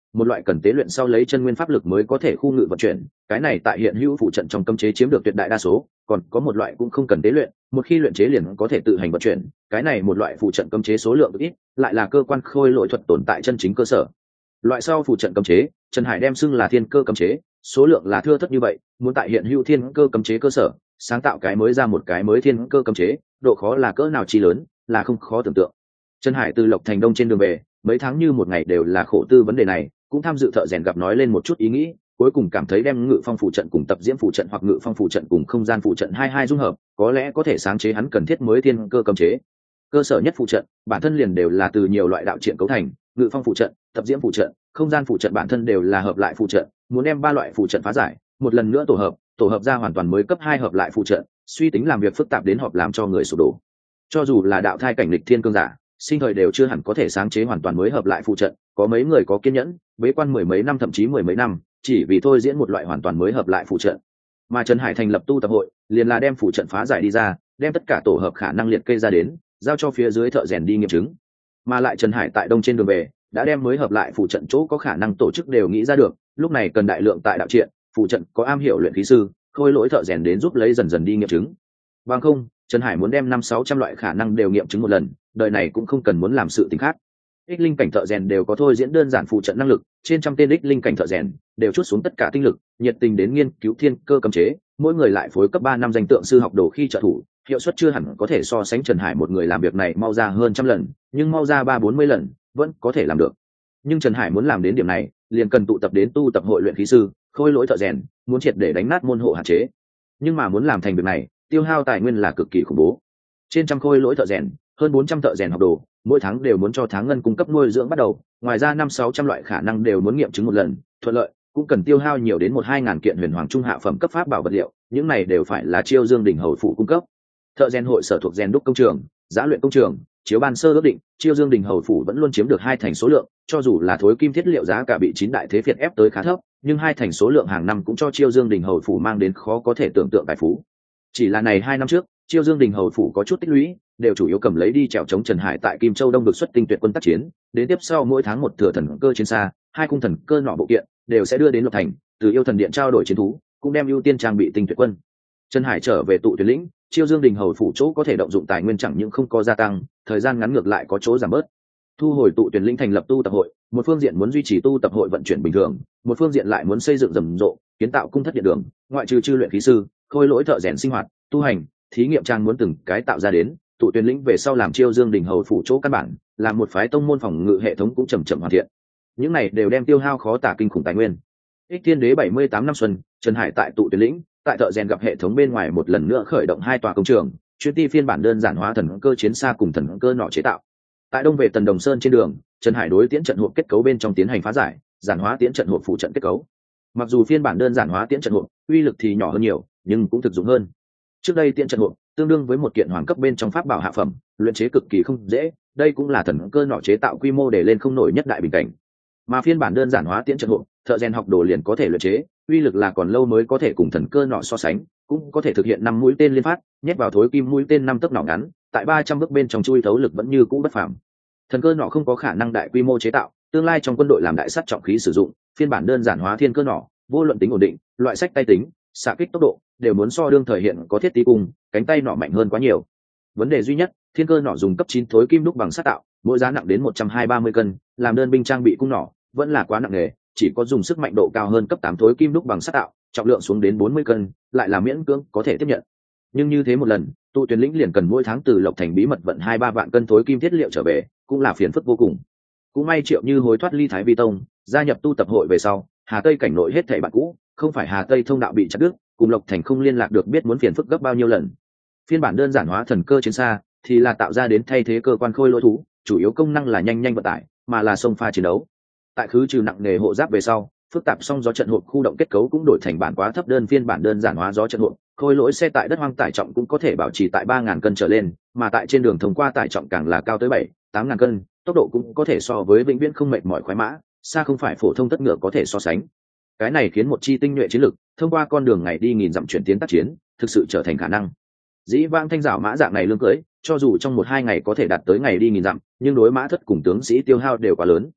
một loại cần tế luyện sau lấy chân nguyên pháp lực mới có thể khu ngự vận chuyển, cái này tại hiện hữu phụ trận trong cấm chế chiếm được tuyệt đại đa số. Còn có một loại cũng không cần tế luyện, một khi luyện chế liền có thể tự hành vận chuyển, cái này một loại phụ trận cấm chế số lượng ít, lại là cơ quan khôi lỗi thuật tồn tại chân chính cơ sở. Loại sau phụ trận cấm chế, Trần Hải đem xưng là thiên cơ cấm chế, số lượng là thưa thớt như vậy, muốn tại hiện hữu thiên cơ cấm chế cơ sở sáng tạo cái mới ra một cái mới thiên cơ cấm chế, độ khó là cỡ nào chi lớn, là không khó tưởng tượng. Trần Hải từ Lộc Thành Đông trên đường về, mấy tháng như một ngày đều là khổ tư vấn đề này, cũng tham dự thợ rèn gặp nói lên một chút ý nghĩ, cuối cùng cảm thấy đem ngự phong phụ trận cùng tập diễm phụ trận hoặc ngự phong phụ trận cùng không gian phụ trận hai hai dung hợp, có lẽ có thể sáng chế hắn cần thiết mới thiên cơ cấm chế. Cơ sở nhất phụ trận, bản thân liền đều là từ nhiều loại đạo triện cấu thành, ngự phong phụ trận, tập diễm phụ trận, không gian phụ trận bản thân đều là hợp lại phụ trận, muốn đem ba loại phụ trận phá giải, một lần nữa tổ hợp, tổ hợp ra hoàn toàn mới cấp hai hợp lại phụ trận, suy tính làm việc phức tạp đến họp làm cho người sụp đổ. Cho dù là đạo thai cảnh lịch thiên cương giả, sinh thời đều chưa hẳn có thể sáng chế hoàn toàn mới hợp lại phụ trận, có mấy người có kiên nhẫn, bế quan mười mấy năm thậm chí mười mấy năm, chỉ vì thôi diễn một loại hoàn toàn mới hợp lại phụ trận. Mà Trần Hải thành lập tu tập hội, liền là đem phụ trận phá giải đi ra, đem tất cả tổ hợp khả năng liệt kê ra đến, giao cho phía dưới thợ rèn đi nghiệm chứng. Mà lại Trần Hải tại Đông trên đường về, đã đem mới hợp lại phụ trận chỗ có khả năng tổ chức đều nghĩ ra được, lúc này cần đại lượng tại đạo triện, phụ trận có am hiểu luyện khí sư, khôi lỗi thợ rèn đến giúp lấy dần dần đi nghiệm chứng. Bằng không, Trần Hải muốn đem năm sáu trăm loại khả năng đều nghiệm chứng một lần, đời này cũng không cần muốn làm sự tình khác. Ích linh cảnh thợ rèn đều có thôi diễn đơn giản phụ trận năng lực, trên trăm tên ích linh cảnh thợ rèn đều chút xuống tất cả tinh lực, nhiệt tình đến nghiên cứu thiên cơ cấm chế, mỗi người lại phối cấp ba năm danh tượng sư học đồ khi trợ thủ, hiệu suất chưa hẳn có thể so sánh Trần Hải một người làm việc này mau ra hơn trăm lần, nhưng mau ra ba bốn mươi lần vẫn có thể làm được. Nhưng Trần Hải muốn làm đến điểm này, liền cần tụ tập đến tu tập hội luyện khí sư, khôi lỗi thợ rèn, muốn triệt để đánh nát môn hộ hạn chế. Nhưng mà muốn làm thành việc này, tiêu hao tài nguyên là cực kỳ khủng bố. Trên trăm khôi lỗi thợ rèn, hơn bốn trăm thợ rèn học đồ, mỗi tháng đều muốn cho tháng ngân cung cấp nuôi dưỡng bắt đầu, ngoài ra năm sáu trăm loại khả năng đều muốn nghiệm chứng một lần, thuận lợi cũng cần tiêu hao nhiều đến một hai ngàn kiện huyền hoàng trung hạ phẩm cấp pháp bảo vật liệu, những này đều phải là Chiêu Dương đỉnh hầu phụ cung cấp. Thợ rèn hội sở thuộc rèn đúc công trường, giá luyện công trường, chiếu ban sơ ước định, Chiêu Dương đỉnh hầu phủ vẫn luôn chiếm được hai thành số lượng, cho dù là thối kim thiết liệu giá cả bị chín đại thế phiệt ép tới khá thấp, nhưng hai thành số lượng hàng năm cũng cho Chiêu Dương đỉnh hầu phủ mang đến khó có thể tưởng tượng tài phú. Chỉ là này hai năm trước, Chiêu Dương đỉnh hầu phủ có chút tích lũy, đều chủ yếu cầm lấy đi trèo chống Trần Hải tại Kim Châu Đông được xuất tinh tuyệt quân tác chiến, đến tiếp sau mỗi tháng một thừa thần cơ chiến xa, hai cung thần cơ nọ bộ kiện đều sẽ đưa đến Lộc Thành, từ yêu thần điện trao đổi chiến thú, cũng đem ưu tiên trang bị tinh tuyệt quân. Trần Hải trở về tụ tuyệt lĩnh, Chiêu Dương đỉnh hầu phủ chỗ có thể động dụng tài nguyên chẳng những không có gia tăng, thời gian ngắn ngược lại có chỗ giảm bớt. Thu hồi tụ tuyệt lĩnh thành lập tu tập hội, một phương diện muốn duy trì tu tập hội vận chuyển bình thường, một phương diện lại muốn xây dựng rầm rộ, kiến tạo cung thất điện đường, ngoại trừ chư luyện khí sư, khôi lỗi thợ rèn sinh hoạt, tu hành, thí nghiệm trang muốn từng cái tạo ra đến, tụ tuyệt lĩnh về sau làm Chiêu Dương đỉnh hầu phủ chỗ căn bản, làm một phái tông môn phòng ngự hệ thống cũng chậm chậm hoàn thiện. Những này đều đem tiêu hao khó tả kinh khủng tài nguyên. Ích Thiên Đế bảy mươi tám năm xuân, Trần Hải tại tụ tuyệt lĩnh, tại thợ rèn gặp hệ thống bên ngoài một lần nữa khởi động hai tòa công trường, chuyên ti phiên bản đơn giản hóa thần cơ chiến xa cùng thần cơ nọ chế tạo. Tại đông về Tần Đồng Sơn trên đường, Trần Hải đối tiễn trận hộp kết cấu bên trong tiến hành phá giải, giản hóa tiễn trận hộp phụ trận kết cấu. Mặc dù phiên bản đơn giản hóa tiễn trận hộp, uy lực thì nhỏ hơn nhiều, nhưng cũng thực dụng hơn. Trước đây tiễn trận hộp tương đương với một kiện hoàng cấp bên trong pháp bảo hạ phẩm, luyện chế cực kỳ không dễ, đây cũng là thần cơ nọ chế tạo quy mô để lên không nổi nhất đại bình cảnh. Mà phiên bản đơn giản hóa tiễn trận hộp, thợ rèn học đồ liền có thể luyện chế, uy lực là còn lâu mới có thể cùng thần cơ nọ so sánh, cũng có thể thực hiện năm mũi tên liên phát, nhét vào thối kim mũi tên năm tấc nỏ ngắn, tại ba trăm bước bên trong chui thấu lực vẫn như cũ bất phàm. Thần cơ nọ không có khả năng đại quy mô chế tạo, tương lai trong quân đội làm đại sắt trọng khí sử dụng, phiên bản đơn giản hóa thiên cơ nọ, vô luận tính ổn định, loại sách tay tính, xạ kích tốc độ đều muốn so đương thời hiện có thiết tí cung, cánh tay nọ mạnh hơn quá nhiều. Vấn đề duy nhất, thiên cơ nọ dùng cấp chín thối kim đúc bằng sắt tạo, mỗi giá nặng đến một trăm hai mươi ba mươi cân, làm đơn binh trang bị cung nọ vẫn là quá nặng nề, chỉ có dùng sức mạnh độ cao hơn cấp tám thối kim đúc bằng sắt tạo, trọng lượng xuống đến bốn mươi cân, lại là miễn cưỡng có thể tiếp nhận. Nhưng như thế một lần, tụ tuyển lĩnh liền cần mỗi tháng từ Lộc Thành bí mật vận hai ba vạn cân thối kim thiết liệu trở về, cũng là phiền phức vô cùng. Cũng may Triệu Như hối thoát ly Thái Vi Tông, gia nhập tu tập hội về sau, Hà Tây cảnh nội hết thảy bạn cũ, không phải Hà Tây thông đạo bị chặt đứt, cùng Lộc Thành không liên lạc được biết muốn phiền phức gấp bao nhiêu lần. Phiên bản đơn giản hóa thần cơ chiến xa thì là tạo ra đến thay thế cơ quan khôi lỗi thú, chủ yếu công năng là nhanh nhanh vận tải, mà là xông pha chiến đấu. Tại khứ trừ nặng nghề hộ giáp về sau, phức tạp song gió trận hộp khu động kết cấu cũng đổi thành bản quá thấp đơn phiên bản đơn giản hóa gió trận hộp, khôi lỗi xe tại đất hoang tải trọng cũng có thể bảo trì tại ba ngàn cân trở lên, mà tại trên đường thông qua tải trọng càng là cao tới bảy tám ngàn cân, tốc độ cũng có thể so với vĩnh viễn không mệt mỏi khoái mã, xa không phải phổ thông tất ngựa có thể so sánh. Cái này khiến một chi tinh nhuệ chiến lực thông qua con đường ngày đi nghìn dặm chuyển tiến tác chiến, thực sự trở thành khả năng. Dĩ vãng thanh giảo mã dạng này lương cưỡi, cho dù trong một hai ngày có thể đạt tới ngày đi nghìn dặm, nhưng đối mã thất cùng tướng sĩ tiêu hao đều quá lớn.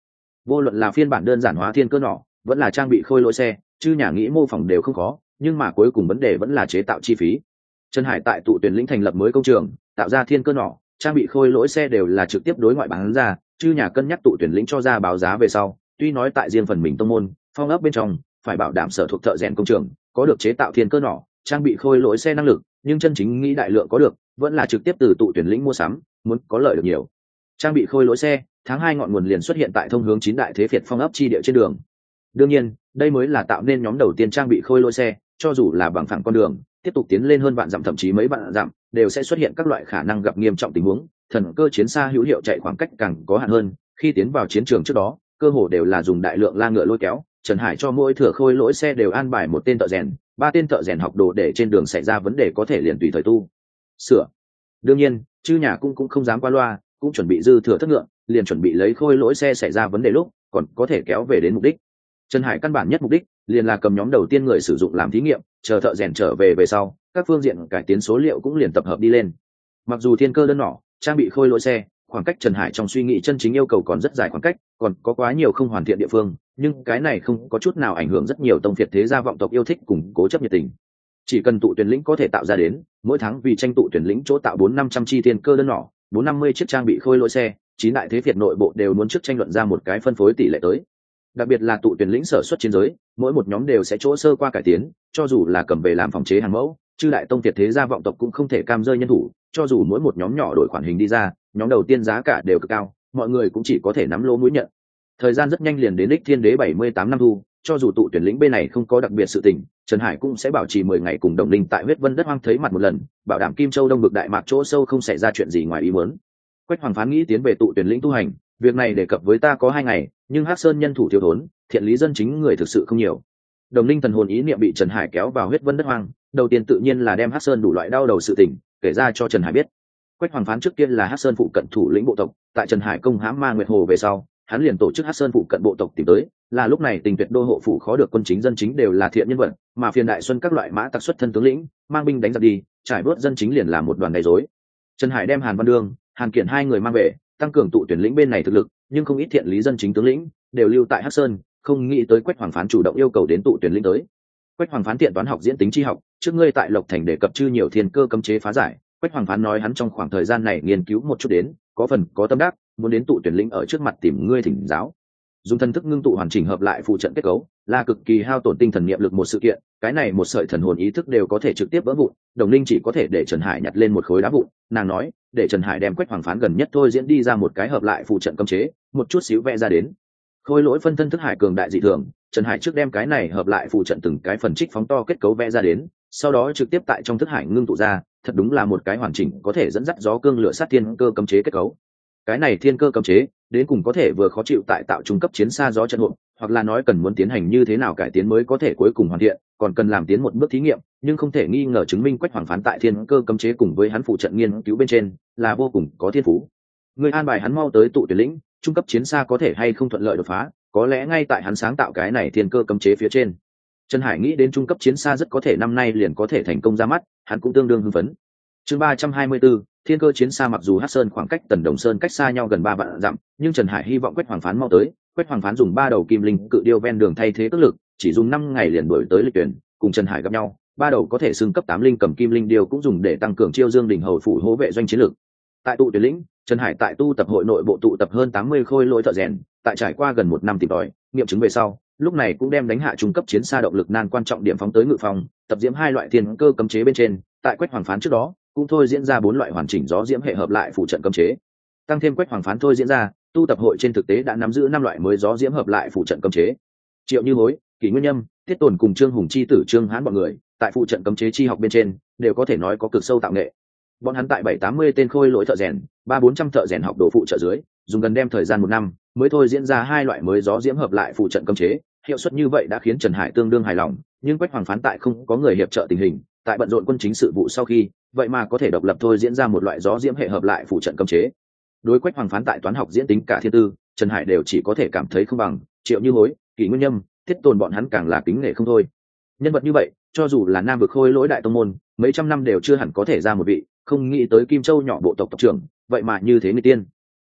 vô luận là phiên bản đơn giản hóa thiên cơ nỏ vẫn là trang bị khôi lỗi xe, chư nhà nghĩ mô phỏng đều không khó, nhưng mà cuối cùng vấn đề vẫn là chế tạo chi phí. Trần Hải tại tụ tuyển lĩnh thành lập mới công trường, tạo ra thiên cơ nỏ, trang bị khôi lỗi xe đều là trực tiếp đối ngoại bán ra, chư nhà cân nhắc tụ tuyển lĩnh cho ra báo giá về sau, tuy nói tại riêng phần mình tông môn phong ấp bên trong phải bảo đảm sở thuộc thợ rèn công trường có được chế tạo thiên cơ nỏ, trang bị khôi lỗi xe năng lực, nhưng chân chính nghĩ đại lượng có được vẫn là trực tiếp từ tụ tuyển lĩnh mua sắm, muốn có lợi được nhiều. Trang bị khôi lỗi xe, tháng hai ngọn nguồn liền xuất hiện tại thông hướng chín đại thế phiệt phong ấp chi địa trên đường. Đương nhiên, đây mới là tạo nên nhóm đầu tiên trang bị khôi lỗi xe, cho dù là bằng phẳng con đường, tiếp tục tiến lên hơn vạn dặm thậm chí mấy vạn dặm, đều sẽ xuất hiện các loại khả năng gặp nghiêm trọng tình huống, thần cơ chiến xa hữu hiệu chạy khoảng cách càng có hạn hơn, khi tiến vào chiến trường trước đó, cơ hồ đều là dùng đại lượng la ngựa lôi kéo. Trần Hải cho mỗi thừa khôi lỗi xe đều an bài một tên thợ rèn, ba tên thợ rèn học đồ để trên đường xảy ra vấn đề có thể liền tùy thời tu sửa. Đương nhiên, chư nhà cũng cũng không dám qua loa, cũng chuẩn bị dư thừa thất ngựa, liền chuẩn bị lấy khôi lỗi xe xảy ra vấn đề lúc còn có thể kéo về đến mục đích. Trần Hải căn bản nhất mục đích liền là cầm nhóm đầu tiên người sử dụng làm thí nghiệm, chờ thợ rèn trở về về sau, các phương diện cải tiến số liệu cũng liền tập hợp đi lên. Mặc dù thiên cơ đơn nỏ, trang bị khôi lỗi xe, khoảng cách Trần Hải trong suy nghĩ chân chính yêu cầu còn rất dài khoảng cách, còn có quá nhiều không hoàn thiện địa phương, nhưng cái này không có chút nào ảnh hưởng rất nhiều tông phiệt thế gia vọng tộc yêu thích cùng cố chấp nhiệt tình. Chỉ cần tụ tuyển lĩnh có thể tạo ra đến, mỗi tháng vì tranh tụ tuyển lĩnh chỗ tạo bốn năm trăm chi thiên cơ đơn nỏ, bốn năm mươi chiếc trang bị khôi lỗi xe, chín đại thế phiệt nội bộ đều muốn trước tranh luận ra một cái phân phối tỷ lệ tới. Đặc biệt là tụ tuyển lĩnh sở xuất chiến giới, mỗi một nhóm đều sẽ chỗ sơ qua cải tiến, cho dù là cầm về làm phòng chế hàng mẫu, chư đại tông phiệt thế gia vọng tộc cũng không thể cam rơi nhân thủ, cho dù mỗi một nhóm nhỏ đổi khoản hình đi ra, nhóm đầu tiên giá cả đều cực cao, mọi người cũng chỉ có thể nắm lỗ mũi nhận. Thời gian rất nhanh liền đến đích thiên đế bảy mươi tám năm thu, cho dù tụ tuyển lĩnh bên này không có đặc biệt sự tình, Trần Hải cũng sẽ bảo trì mười ngày cùng đồng linh tại huyết vân đất hoang thấy mặt một lần, bảo đảm Kim Châu Đông Bực đại mạc chỗ sâu không xảy ra chuyện gì ngoài ý muốn. Quách Hoàng phán nghĩ tiến về tụ tuyển lĩnh tu hành, việc này đề cập với ta có hai ngày, nhưng Hắc Sơn nhân thủ thiếu thốn, thiện lý dân chính người thực sự không nhiều. Đồng linh thần hồn ý niệm bị Trần Hải kéo vào huyết vân đất hoang, đầu tiên tự nhiên là đem Hắc Sơn đủ loại đau đầu sự tình kể ra cho Trần Hải biết. Quách Hoàng phán trước tiên là Hắc Sơn phụ cận thủ lĩnh bộ tộc, tại Trần Hải công hãm Ma Nguyệt Hồ về sau, hắn liền tổ chức Hắc Sơn phụ cận bộ tộc tìm tới, là lúc này Tình Tuyệt đô hộ phủ khó được quân chính dân chính đều là thiện nhân vật, mà phiền đại xuân các loại mã tặc xuất thân tướng lĩnh, mang binh đánh giặc đi, trải bớt dân chính liền là một đoàn gây rối. Trần Hải đem Hàn Văn Đương, Hàn Kiện hai người mang về, tăng cường tụ tuyển lĩnh bên này thực lực, nhưng không ít thiện lý dân chính tướng lĩnh đều lưu tại Hắc Sơn, không nghĩ tới Quách Hoàng phán chủ động yêu cầu đến tụ tuyển lĩnh tới. Quách Hoàng phán tiện toán học diễn tính chi học, trước ngươi tại Lộc Thành đề cập chư nhiều thiên cơ cấm chế phá giải, Quách Hoàng phán nói hắn trong khoảng thời gian này nghiên cứu một chút đến, có phần có tâm đắc, muốn đến tụ tuyển lĩnh ở trước mặt tìm ngươi thỉnh giáo. Dùng thần thức ngưng tụ hoàn chỉnh hợp lại phụ trận kết cấu, là cực kỳ hao tổn tinh thần niệm lực một sự kiện, cái này một sợi thần hồn ý thức đều có thể trực tiếp vỡ vụn, Đồng Linh chỉ có thể để Trần Hải nhặt lên một khối đá vụn, nàng nói, để Trần Hải đem Quách Hoàng phán gần nhất thôi diễn đi ra một cái hợp lại phụ trận cấm chế, một chút xíu vẽ ra đến. Khôi lỗi phân thân thức hải cường đại dị thường, Trần Hải trước đem cái này hợp lại phụ trận từng cái phần trích phóng to kết cấu vẽ ra đến, sau đó trực tiếp tại trong thức hải ngưng tụ ra, thật đúng là một cái hoàn chỉnh có thể dẫn dắt gió cương lửa sát thiên cơ cấm chế kết cấu. Cái này thiên cơ cấm chế đến cùng có thể vừa khó chịu tại tạo trung cấp chiến xa gió trận hộp, hoặc là nói cần muốn tiến hành như thế nào cải tiến mới có thể cuối cùng hoàn thiện, còn cần làm tiến một bước thí nghiệm, nhưng không thể nghi ngờ chứng minh Quách Hoàng phán tại thiên cơ cấm chế cùng với hắn phụ trận nghiên cứu bên trên là vô cùng có thiên phú. Người an bài hắn mau tới tụ tuyển lĩnh, trung cấp chiến xa có thể hay không thuận lợi đột phá, có lẽ ngay tại hắn sáng tạo cái này thiên cơ cấm chế phía trên. Trần Hải nghĩ đến trung cấp chiến xa rất có thể năm nay liền có thể thành công ra mắt, hắn cũng tương đương hưng phấn. Chương ba trăm hai mươi bốn, thiên cơ chiến xa mặc dù Hắc Sơn khoảng cách Tần Đồng Sơn cách xa nhau gần ba vạn dặm, nhưng Trần Hải hy vọng Quách Hoàng phán mau tới. Quách Hoàng phán dùng ba đầu kim linh cự điêu ven đường thay thế cước lực, chỉ dùng năm ngày liền đuổi tới lịch tuyển, cùng Trần Hải gặp nhau. Ba đầu có thể xưng cấp tám linh cầm kim linh điêu cũng dùng để tăng cường chiêu dương đỉnh hầu phủ hố vệ doanh chiến lược. Tại tụ tuyển lĩnh, Trần Hải tại tu tập hội nội bộ tụ tập hơn tám mươi khôi lỗi thợ rèn, tại trải qua gần một năm tìm tòi, nghiệm chứng về sau, lúc này cũng đem đánh hạ trung cấp chiến xa động lực nan quan trọng điểm phóng tới ngự phòng, tập diễm hai loại thiên cơ cấm chế bên trên, tại Quách Hoàng phán trước đó, cũng thôi diễn ra bốn loại hoàn chỉnh gió diễm hệ hợp lại phụ trận cấm chế. Tăng thêm Quách Hoàng phán thôi diễn ra, tu tập hội trên thực tế đã nắm giữ năm loại mới gió diễm hợp lại phụ trận cấm chế. Triệu Như Hối, Kỷ Nguyên Nhâm, Tiết Tồn cùng Trương Hùng chi tử Trương Hán bọn người, tại phụ trận cấm chế chi học bên trên, đều có thể nói có cực sâu tạo nghệ. Bọn hắn tại bảy tám mươi tên khôi lỗi thợ rèn, ba bốn trăm thợ rèn học đồ phụ trợ dưới, dùng gần đem thời gian một năm, mới thôi diễn ra hai loại mới gió diễm hợp lại phụ trận cấm chế, hiệu suất như vậy đã khiến Trần Hải tương đương hài lòng, nhưng Quách Hoàng phán tại không có người hiệp trợ tình hình, tại bận rộn quân chính sự vụ sau khi, vậy mà có thể độc lập thôi diễn ra một loại gió diễm hệ hợp lại phụ trận cấm chế. Đối Quách Hoàng phán tại toán học diễn tính cả thiên tư, Trần Hải đều chỉ có thể cảm thấy không bằng. Triệu Như Hối, Kỷ Nguyên Nhâm, Tiết Tồn bọn hắn càng là kính nể không thôi. Nhân vật như vậy, cho dù là nam vực khôi lỗi đại tông môn, mấy trăm năm đều chưa hẳn có thể ra một vị, không nghĩ tới Kim Châu nhỏ bộ tộc tộc trưởng, vậy mà như thế người tiên.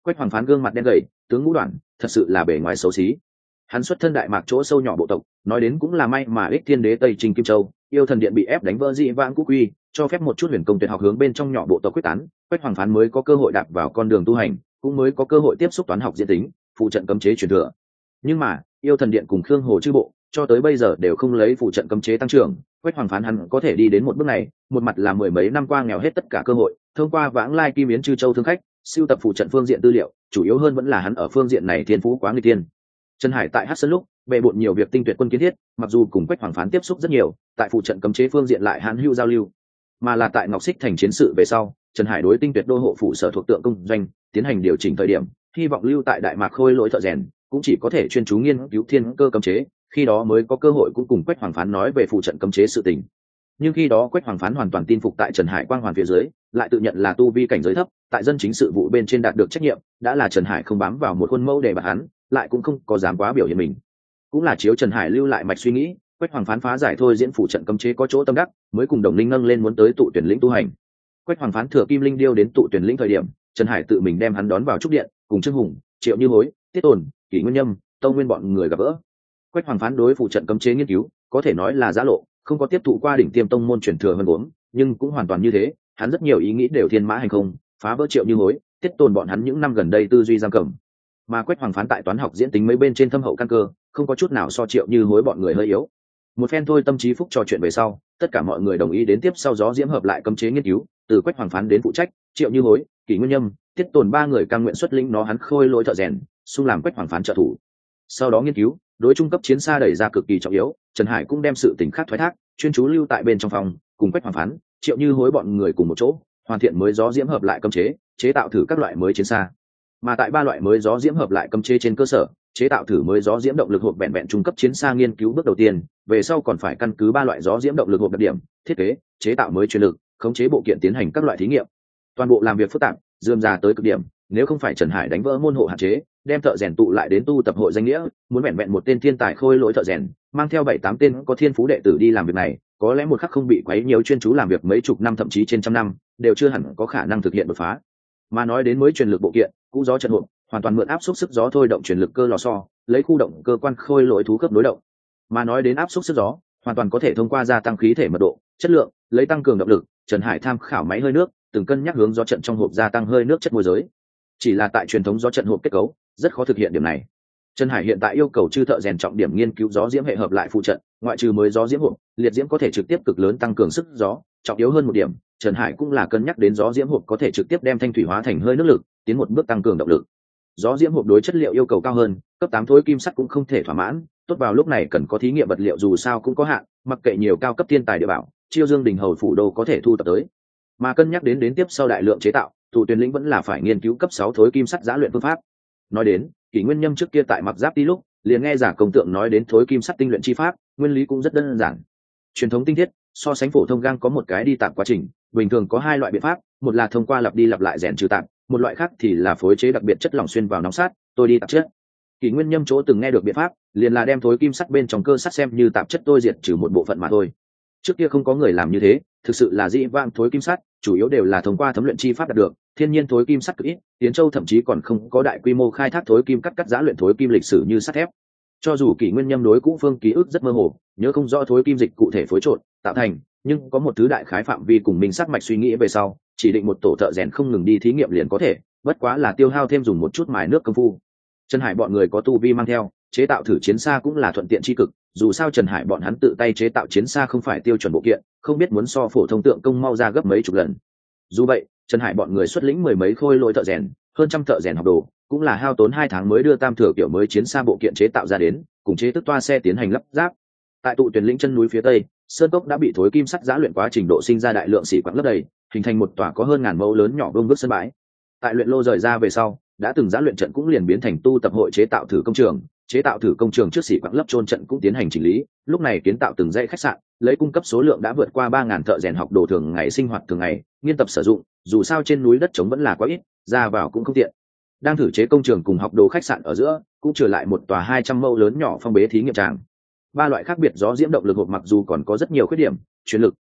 Quách Hoàng Phán gương mặt đen gầy, tướng ngũ đoạn, thật sự là bề ngoài xấu xí. Hắn xuất thân đại mạc chỗ sâu nhỏ bộ tộc, nói đến cũng là may mà ích thiên đế tây trình kim châu, yêu thần điện bị ép đánh vỡ dị vãng cũ quy, cho phép một chút huyền công tuyệt học hướng bên trong nhỏ bộ tộc quyết tán, Quách Hoàng Phán mới có cơ hội đạp vào con đường tu hành, cũng mới có cơ hội tiếp xúc toán học diễn tính, phụ trận cấm chế truyền thừa. Nhưng mà yêu thần điện cùng Khương Hồ chư bộ cho tới bây giờ đều không lấy phụ trận cấm chế tăng trưởng. Quách Hoàng Phán hắn có thể đi đến một bước này, một mặt là mười mấy năm qua nghèo hết tất cả cơ hội, thông qua vãng lai kim yến chư châu thương khách siêu tập phụ trận phương diện tư liệu, chủ yếu hơn vẫn là hắn ở phương diện này thiên phú quá nguy tiên. Trần Hải tại Hắc Sơn lúc bệ bội nhiều việc tinh tuyệt quân kiến thiết, mặc dù cùng Quách Hoàng Phán tiếp xúc rất nhiều, tại phụ trận cấm chế phương diện lại hắn hữu giao lưu, mà là tại Ngọc Xích thành chiến sự về sau, Trần Hải đối tinh tuyệt đô hộ phụ sở thuộc tượng công doanh tiến hành điều chỉnh thời điểm, hy vọng lưu tại đại mạc khôi lỗi thợ rèn cũng chỉ có thể chuyên chú nghiên cứu thiên cơ cấm chế, khi đó mới có cơ hội cũng cùng Quách Hoàng Phán nói về phụ trận cấm chế sự tình. Nhưng khi đó Quách Hoàng Phán hoàn toàn tin phục tại Trần Hải quang hoàn phía dưới, lại tự nhận là tu vi cảnh giới thấp, tại dân chính sự vụ bên trên đạt được trách nhiệm, đã là Trần Hải không bám vào một khuôn mẫu để bạt hắn, lại cũng không có dám quá biểu hiện mình. Cũng là chiếu Trần Hải lưu lại mạch suy nghĩ, Quách Hoàng Phán phá giải thôi diễn phụ trận cấm chế có chỗ tâm đắc, mới cùng Đồng Linh nâng lên muốn tới tụ tuyển lĩnh tu hành. Quách Hoàng Phán thừa Kim Linh điêu đến tụ tuyển lĩnh thời điểm, Trần Hải tự mình đem hắn đón vào trúc điện, cùng Trương Hùng, Triệu Như Hối, Tiết Tồn, Kỷ Nguyên Nhâm, Tâu Nguyên bọn người gặp gỡ. Quách Hoàng Phán đối phụ trận cấm chế nghiên cứu, có thể nói là giã lộ, không có tiếp thụ qua đỉnh tiêm tông môn truyền thừa hơn uống, nhưng cũng hoàn toàn như thế, hắn rất nhiều ý nghĩ đều thiên mã hành không, phá vỡ Triệu Như Hối, Tiết Tồn bọn hắn những năm gần đây tư duy giam cầm. Mà Quách Hoàng Phán tại toán học diễn tính mấy bên trên thâm hậu căn cơ, không có chút nào so Triệu Như Hối bọn người hơi yếu. Một phen thôi tâm trí phúc trò chuyện về sau, tất cả mọi người đồng ý đến tiếp sau gió diễm hợp lại cấm chế nghiên cứu, từ Quách Hoàng Phán đến phụ trách, Triệu Như Hối, Kỷ Nguyên Nhâm, Tiết Tồn ba người cam nguyện xuất lĩnh nó hắn khôi lỗi thợ rèn, xung làm Quách Hoàng Phán trợ thủ. Sau đó nghiên cứu, đối trung cấp chiến xa đẩy ra cực kỳ trọng yếu, Trần Hải cũng đem sự tình khác thoái thác, chuyên chú lưu tại bên trong phòng, cùng Quách Hoàng Phán, Triệu Như Hối bọn người cùng một chỗ, hoàn thiện mới gió diễm hợp lại cấm chế, chế tạo thử các loại mới chiến xa. Mà tại ba loại mới gió diễm hợp lại cấm chế trên cơ sở, chế tạo thử mới gió diễm động lực hộp vẹn vẹn trung cấp chiến xa nghiên cứu bước đầu tiên, về sau còn phải căn cứ ba loại gió diễm động lực hộp đặc điểm, thiết kế, chế tạo mới chuyên lực, khống chế bộ kiện tiến hành các loại thí nghiệm. Toàn bộ làm việc phức tạp, rườm rà tới cực điểm, nếu không phải Trần Hải đánh vỡ môn hộ hạn chế, đem thợ rèn tụ lại đến tu tập hội danh nghĩa, muốn vẹn vẹn một tên thiên tài khôi lỗi thợ rèn, mang theo bảy tám tên có thiên phú đệ tử đi làm việc này, có lẽ một khắc không bị quấy nhiều chuyên chú làm việc mấy chục năm thậm chí trên trăm năm, đều chưa hẳn có khả năng thực hiện đột phá. Mà nói đến mới truyền lực bộ kiện, cũ gió trận hộp, hoàn toàn mượn áp suất sức gió thôi động truyền lực cơ lò xo, lấy khu động cơ quan khôi lỗi thú cấp đối động. Mà nói đến áp suất sức gió, hoàn toàn có thể thông qua gia tăng khí thể mật độ, chất lượng, lấy tăng cường động lực. Trần Hải tham khảo máy hơi nước, từng cân nhắc hướng gió trận trong hộp gia tăng hơi nước chất môi giới. Chỉ là tại truyền thống gió trận hộp kết cấu, rất khó thực hiện điểm này. Trần Hải hiện tại yêu cầu chư thợ rèn trọng điểm nghiên cứu gió diễm hệ hợp lại phụ trận, ngoại trừ mới gió diễm hộp, liệt diễm có thể trực tiếp cực lớn tăng cường sức gió, trọng yếu hơn một điểm, Trần Hải cũng là cân nhắc đến gió diễm hộp có thể trực tiếp đem thanh thủy hóa thành hơi nước lực, tiến một bước tăng cường động lực. Gió diễm hộp đối chất liệu yêu cầu cao hơn, cấp tám thối kim sắt cũng không thể thỏa mãn, tốt vào lúc này cần có thí nghiệm vật liệu dù sao cũng có hạn, mặc kệ nhiều cao cấp thiên tài địa bảo, Chiêu Dương Đình Hầu phủ đô có thể thu tập tới. Mà cân nhắc đến đến tiếp sau đại lượng chế tạo, thủ tuyển lĩnh vẫn là phải nghiên cứu cấp sáu thối kim sắt giã luyện phương pháp. Nói đến, Kỷ Nguyên Nhâm trước kia tại Mặc Giáp Ti lúc, liền nghe giả công tượng nói đến thối kim sắt tinh luyện chi pháp, nguyên lý cũng rất đơn giản. Truyền thống tinh thiết, so sánh phổ thông gang có một cái đi tạp quá trình, bình thường có hai loại biện pháp, một là thông qua lặp đi lặp lại rèn trừ tạp, một loại khác thì là phối chế đặc biệt chất lỏng xuyên vào nóng sát, tôi đi tạp chất. Kỷ Nguyên Nhâm chỗ từng nghe được biện pháp, liền là đem thối kim sắt bên trong cơ sắt xem như tạp chất tôi diệt trừ một bộ phận mà thôi. Trước kia không có người làm như thế, thực sự là dĩ vãng thối kim sắt, chủ yếu đều là thông qua thấm luyện chi pháp đạt được, thiên nhiên thối kim sắt cực ít, Tiến Châu thậm chí còn không có đại quy mô khai thác thối kim cắt cắt giã luyện thối kim lịch sử như sắt thép. Cho dù Kỷ Nguyên Nhâm đối cũ phương ký ức rất mơ hồ, nhớ không rõ thối kim dịch cụ thể phối trộn tạo thành, nhưng có một thứ đại khái phạm vi cùng mình sát mạch suy nghĩ về sau, chỉ định một tổ thợ rèn không ngừng đi thí nghiệm liền có thể, bất quá là tiêu hao thêm dùng một chút mài nước công phu. Trần Hải bọn người có tu vi mang theo, chế tạo thử chiến xa cũng là thuận tiện chi cực, dù sao Trần Hải bọn hắn tự tay chế tạo chiến xa không phải tiêu chuẩn bộ kiện, không biết muốn so phổ thông tượng công mau ra gấp mấy chục lần. Dù vậy, Trần Hải bọn người xuất lĩnh mười mấy khôi lỗi thợ rèn, hơn trăm thợ rèn học đồ, cũng là hao tốn hai tháng mới đưa tam thừa kiểu mới chiến xa bộ kiện chế tạo ra đến, cùng chế tức toa xe tiến hành lắp ráp. Tại tụ tuyển lĩnh chân núi phía tây, sơn cốc đã bị thối kim sắt giã luyện quá trình độ sinh ra đại lượng xỉ quặng lấp đầy, hình thành một tòa có hơn ngàn mẫu lớn nhỏ vương vức sân bãi. Tại luyện lô rời ra về sau, đã từng giã luyện trận cũng liền biến thành tu tập hội chế tạo thử công trường, chế tạo thử công trường trước xỉ quặng lấp trôn trận cũng tiến hành chỉnh lý, lúc này kiến tạo từng dãy khách sạn, lấy cung cấp số lượng đã vượt qua ba ngàn thợ rèn học đồ thường ngày sinh hoạt thường ngày, nghiên tập sử dụng, dù sao trên núi đất trống vẫn là quá ít, ra vào cũng không tiện. Đang thử chế công trường cùng học đồ khách sạn ở giữa, cũng trở lại một tòa hai trăm mẫu lớn nhỏ phong bế thí nghiệm tràng. Ba loại khác biệt gió diễm động lực hộp mặc dù còn có rất nhiều khuyết điểm, truyền lực,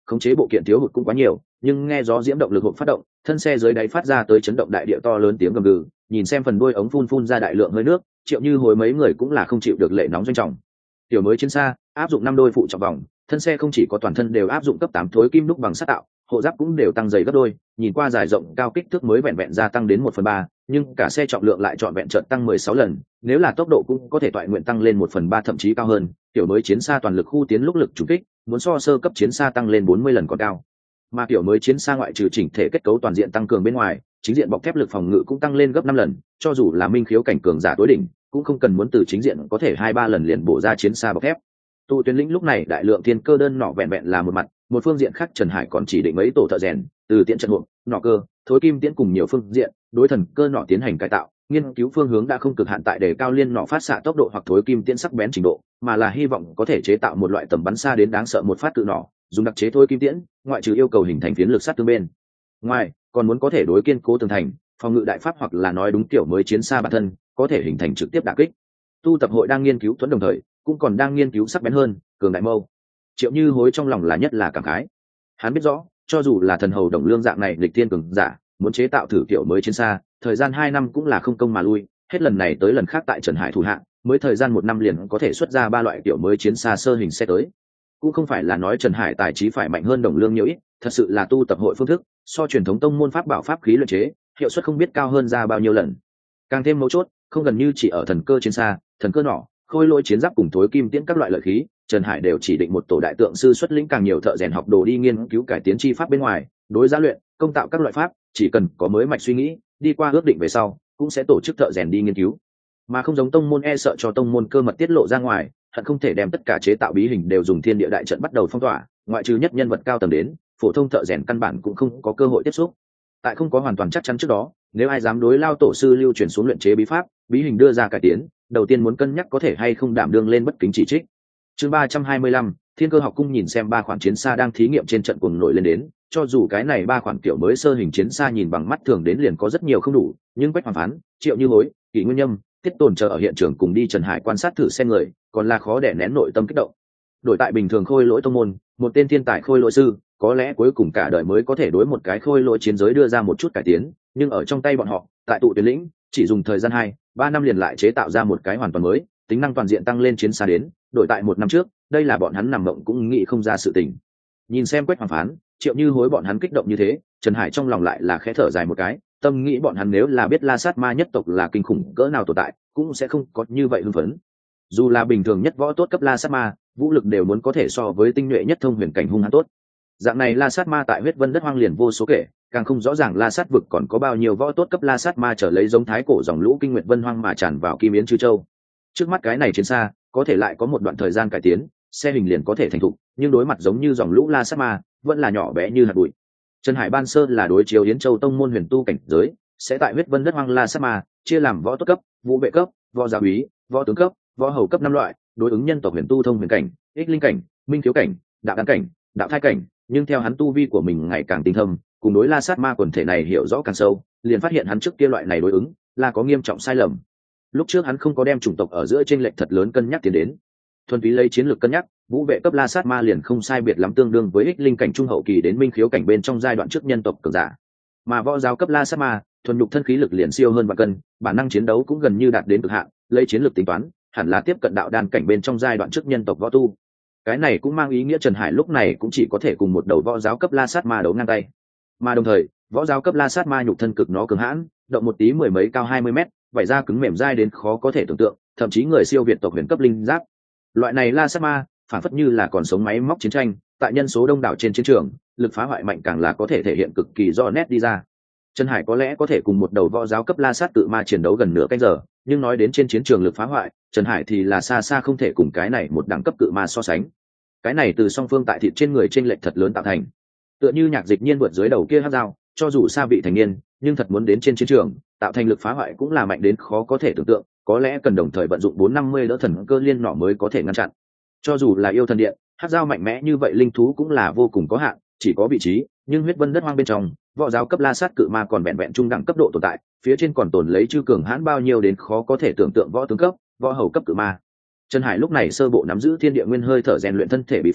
khống chế bộ kiện thiếu hụt cũng quá nhiều, nhưng nghe gió diễm động lực hộp phát động, thân xe dưới đáy phát ra tới chấn động đại địa to lớn tiếng gầm gừ, nhìn xem phần đuôi ống phun phun ra đại lượng hơi nước, Triệu Như Hối mấy người cũng là không chịu được lệ nóng doanh trọng. Tiểu mới chiến xa áp dụng năm đôi phụ trọng vòng, thân xe không chỉ có toàn thân đều áp dụng cấp tám thối kim đúc bằng sắt tạo, hộ giáp cũng đều tăng dày gấp đôi, nhìn qua dài rộng cao kích thước mới vẹn vẹn gia tăng đến một phần ba, nhưng cả xe trọng lượng lại trọn vẹn trợn tăng mười sáu lần, nếu là tốc độ cũng có thể toại nguyện tăng lên một phần ba thậm chí cao hơn. Tiểu mới chiến xa toàn lực khu tiến lúc lực trùng kích, muốn so sơ cấp chiến xa tăng lên bốn mươi lần còn cao. Mà tiểu mới chiến xa ngoại trừ chỉnh thể kết cấu toàn diện tăng cường bên ngoài, chính diện bọc thép lực phòng ngự cũng tăng lên gấp năm lần, cho dù là minh khiếu cảnh cường giả tối đỉnh, cũng không cần muốn từ chính diện có thể hai ba lần liền bổ ra chiến xa bọc thép. Tụ Tuyến lĩnh lúc này đại lượng thiên cơ đơn nỏ vẹn vẹn là một mặt, một phương diện khác Trần Hải còn chỉ định mấy tổ thợ rèn, từ tiễn trận hộp, nỏ cơ, thối kim tiễn cùng nhiều phương diện, đối thần cơ nỏ tiến hành cải tạo, nghiên cứu phương hướng đã không cực hạn tại đề cao liên nỏ phát xạ tốc độ hoặc thối kim tiễn sắc bén trình độ, mà là hy vọng có thể chế tạo một loại tầm bắn xa đến đáng sợ một phát cự nỏ, dùng đặc chế thối kim tiễn, ngoại trừ yêu cầu hình thành phiến lực sát tương bên ngoài, còn muốn có thể đối kiên cố tường thành, phòng ngự đại pháp hoặc là nói đúng kiểu mới chiến xa bản thân, có thể hình thành trực tiếp đả kích. Tu tập hội đang nghiên cứu thuẫn đồng thời, cũng còn đang nghiên cứu sắc bén hơn, cường đại mâu. Triệu Như Hối trong lòng là nhất là cảm khái. Hắn biết rõ, cho dù là thần hầu Đồng Lương dạng này lịch tiên cường giả, muốn chế tạo thử kiểu mới chiến xa, thời gian hai năm cũng là không công mà lui, hết lần này tới lần khác tại Trần Hải thủ hạng, mới thời gian một năm liền có thể xuất ra ba loại kiểu mới chiến xa sơ hình xe tới. Cũng không phải là nói Trần Hải tài trí phải mạnh hơn Đồng Lương nhiều ít, thật sự là tu tập hội phương thức, so truyền thống tông môn pháp bảo pháp khí luyện chế, hiệu suất không biết cao hơn ra bao nhiêu lần. Càng thêm mấu chốt, không gần như chỉ ở thần cơ chiến xa, thần cơ nỏ, khôi lỗi chiến giáp cùng thối kim tiễn các loại lợi khí, Trần Hải đều chỉ định một tổ đại tượng sư xuất lĩnh càng nhiều thợ rèn học đồ đi nghiên cứu cải tiến chi pháp bên ngoài, đối giá luyện, công tạo các loại pháp, chỉ cần có mới mạch suy nghĩ, đi qua ước định về sau, cũng sẽ tổ chức thợ rèn đi nghiên cứu. Mà không giống tông môn e sợ cho tông môn cơ mật tiết lộ ra ngoài, hận không thể đem tất cả chế tạo bí hình đều dùng thiên địa đại trận bắt đầu phong tỏa, ngoại trừ nhất nhân vật cao tầng đến, phổ thông thợ rèn căn bản cũng không có cơ hội tiếp xúc. Tại không có hoàn toàn chắc chắn trước đó, nếu ai dám đối lao tổ sư lưu truyền xuống luyện chế bí pháp, bí hình đưa ra cải tiến, đầu tiên muốn cân nhắc có thể hay không đảm đương lên bất kính chỉ trích. Chương ba trăm hai mươi lăm, Thiên Cơ học cung nhìn xem ba khoản chiến xa đang thí nghiệm trên trận cuồng nổi lên đến, cho dù cái này ba khoản kiểu mới sơ hình chiến xa nhìn bằng mắt thường đến liền có rất nhiều không đủ, nhưng Quách Hoàn Phán, Triệu Như Hối, Kỷ Nguyên Nhâm, Tiết Tồn chờ ở hiện trường cùng đi Trần Hải quan sát thử xe người, còn là khó để nén nội tâm kích động. Đổi tại bình thường khôi lỗi tông môn, một tên thiên tài khôi lỗi sư, có lẽ cuối cùng cả đời mới có thể đối một cái khôi lỗi chiến giới đưa ra một chút cải tiến, nhưng ở trong tay bọn họ, tại Tụ Tuyến lĩnh, chỉ dùng thời gian hai, ba năm liền lại chế tạo ra một cái hoàn toàn mới, tính năng toàn diện tăng lên chiến xa đến, đổi tại một năm trước, đây là bọn hắn nằm mộng cũng nghĩ không ra sự tình. Nhìn xem Quách Hoàn Phán, Triệu Như Hối bọn hắn kích động như thế, Trần Hải trong lòng lại là khẽ thở dài một cái, tâm nghĩ bọn hắn nếu là biết La Sát Ma nhất tộc là kinh khủng cỡ nào tồn tại, cũng sẽ không có như vậy hưng phấn. Dù là bình thường nhất võ tốt cấp La Sát Ma, vũ lực đều muốn có thể so với tinh nhuệ nhất thông huyền cảnh hung hãn tốt. Dạng này La Sát Ma tại huyết vân đất hoang liền vô số kể, càng không rõ ràng La Sát vực còn có bao nhiêu võ tốt cấp La Sát Ma trở lấy giống thái cổ dòng lũ kinh nguyệt vân hoang mà tràn vào Kim Yến Chư Châu. Trước mắt cái này chiến xa, có thể lại có một đoạn thời gian cải tiến, xe hình liền có thể thành thục, nhưng đối mặt giống như dòng lũ La Sát Ma, vẫn là nhỏ bé như hạt bụi. Trần Hải ban sơ là đối chiếu Yến Châu tông môn huyền tu cảnh giới, sẽ tại huyết vân đất hoang La Sát Ma chia làm võ tốt cấp, vũ vệ cấp, võ giáo úy, võ tướng cấp, võ hầu cấp năm loại, đối ứng nhân tộc huyền tu thông huyền cảnh, ích linh cảnh, minh thiếu cảnh, đạo đan cảnh, đạo thai cảnh, nhưng theo hắn tu vi của mình ngày càng tinh thâm, cùng đối La Sát Ma quần thể này hiểu rõ càng sâu, liền phát hiện hắn trước kia loại này đối ứng là có nghiêm trọng sai lầm. Lúc trước hắn không có đem chủng tộc ở giữa chênh lệch thật lớn cân nhắc tiến đến, thuần túy lấy chiến lược cân nhắc, vũ vệ cấp La Sát Ma liền không sai biệt lắm tương đương với ích linh cảnh trung hậu kỳ đến minh khiếu cảnh bên trong giai đoạn trước nhân tộc cường giả. Mà võ giáo cấp La Sát Ma, thuần nhục thân khí lực liền siêu hơn vạn cân, bản năng chiến đấu cũng gần như đạt đến cực hạn, lấy chiến lược tính toán, hẳn là tiếp cận đạo đan cảnh bên trong giai đoạn trước nhân tộc võ tu. Cái này cũng mang ý nghĩa Trần Hải lúc này cũng chỉ có thể cùng một đầu võ giáo cấp La Sát Ma đấu ngang tay. Mà đồng thời, võ giáo cấp La Sát Ma nhục thân cực nó cường hãn, động một tí mười mấy cao hai mươi mét, vảy da cứng mềm dai đến khó có thể tưởng tượng, thậm chí người siêu việt tộc huyền cấp linh giáp. Loại này La Sát Ma, phản phất như là còn sống máy móc chiến tranh, tại nhân số đông đảo trên chiến trường, lực phá hoại mạnh càng là có thể thể hiện cực kỳ rõ nét đi ra. Trần Hải có lẽ có thể cùng một đầu võ giáo cấp La Sát tự ma chiến đấu gần nửa canh giờ, nhưng nói đến trên chiến trường lực phá hoại, Trần Hải thì là xa xa không thể cùng cái này một đẳng cấp cự ma so sánh. Cái này từ song phương tại thịt trên người trên lệch thật lớn tạo thành. Tựa như Nhạc Dịch Nhiên vượt dưới đầu kia hắc dao, cho dù xa vị thành niên, nhưng thật muốn đến trên chiến trường, tạo thành lực phá hoại cũng là mạnh đến khó có thể tưởng tượng, có lẽ cần đồng thời vận dụng bốn năm mươi đỡ thần cơ liên nỏ mới có thể ngăn chặn. Cho dù là yêu thần điện, hắc dao mạnh mẽ như vậy linh thú cũng là vô cùng có hạn, chỉ có vị trí, nhưng huyết vân đất hoang bên trong, võ giáo cấp La Sát cự ma còn vẹn vẹn trung đẳng cấp độ tồn tại, phía trên còn tồn lấy chư cường hãn bao nhiêu đến khó có thể tưởng tượng võ tướng cấp, võ hầu cấp cự ma. Trần Hải lúc này sơ bộ nắm giữ thiên địa nguyên hơi thở rèn luyện thân thể bí pháp,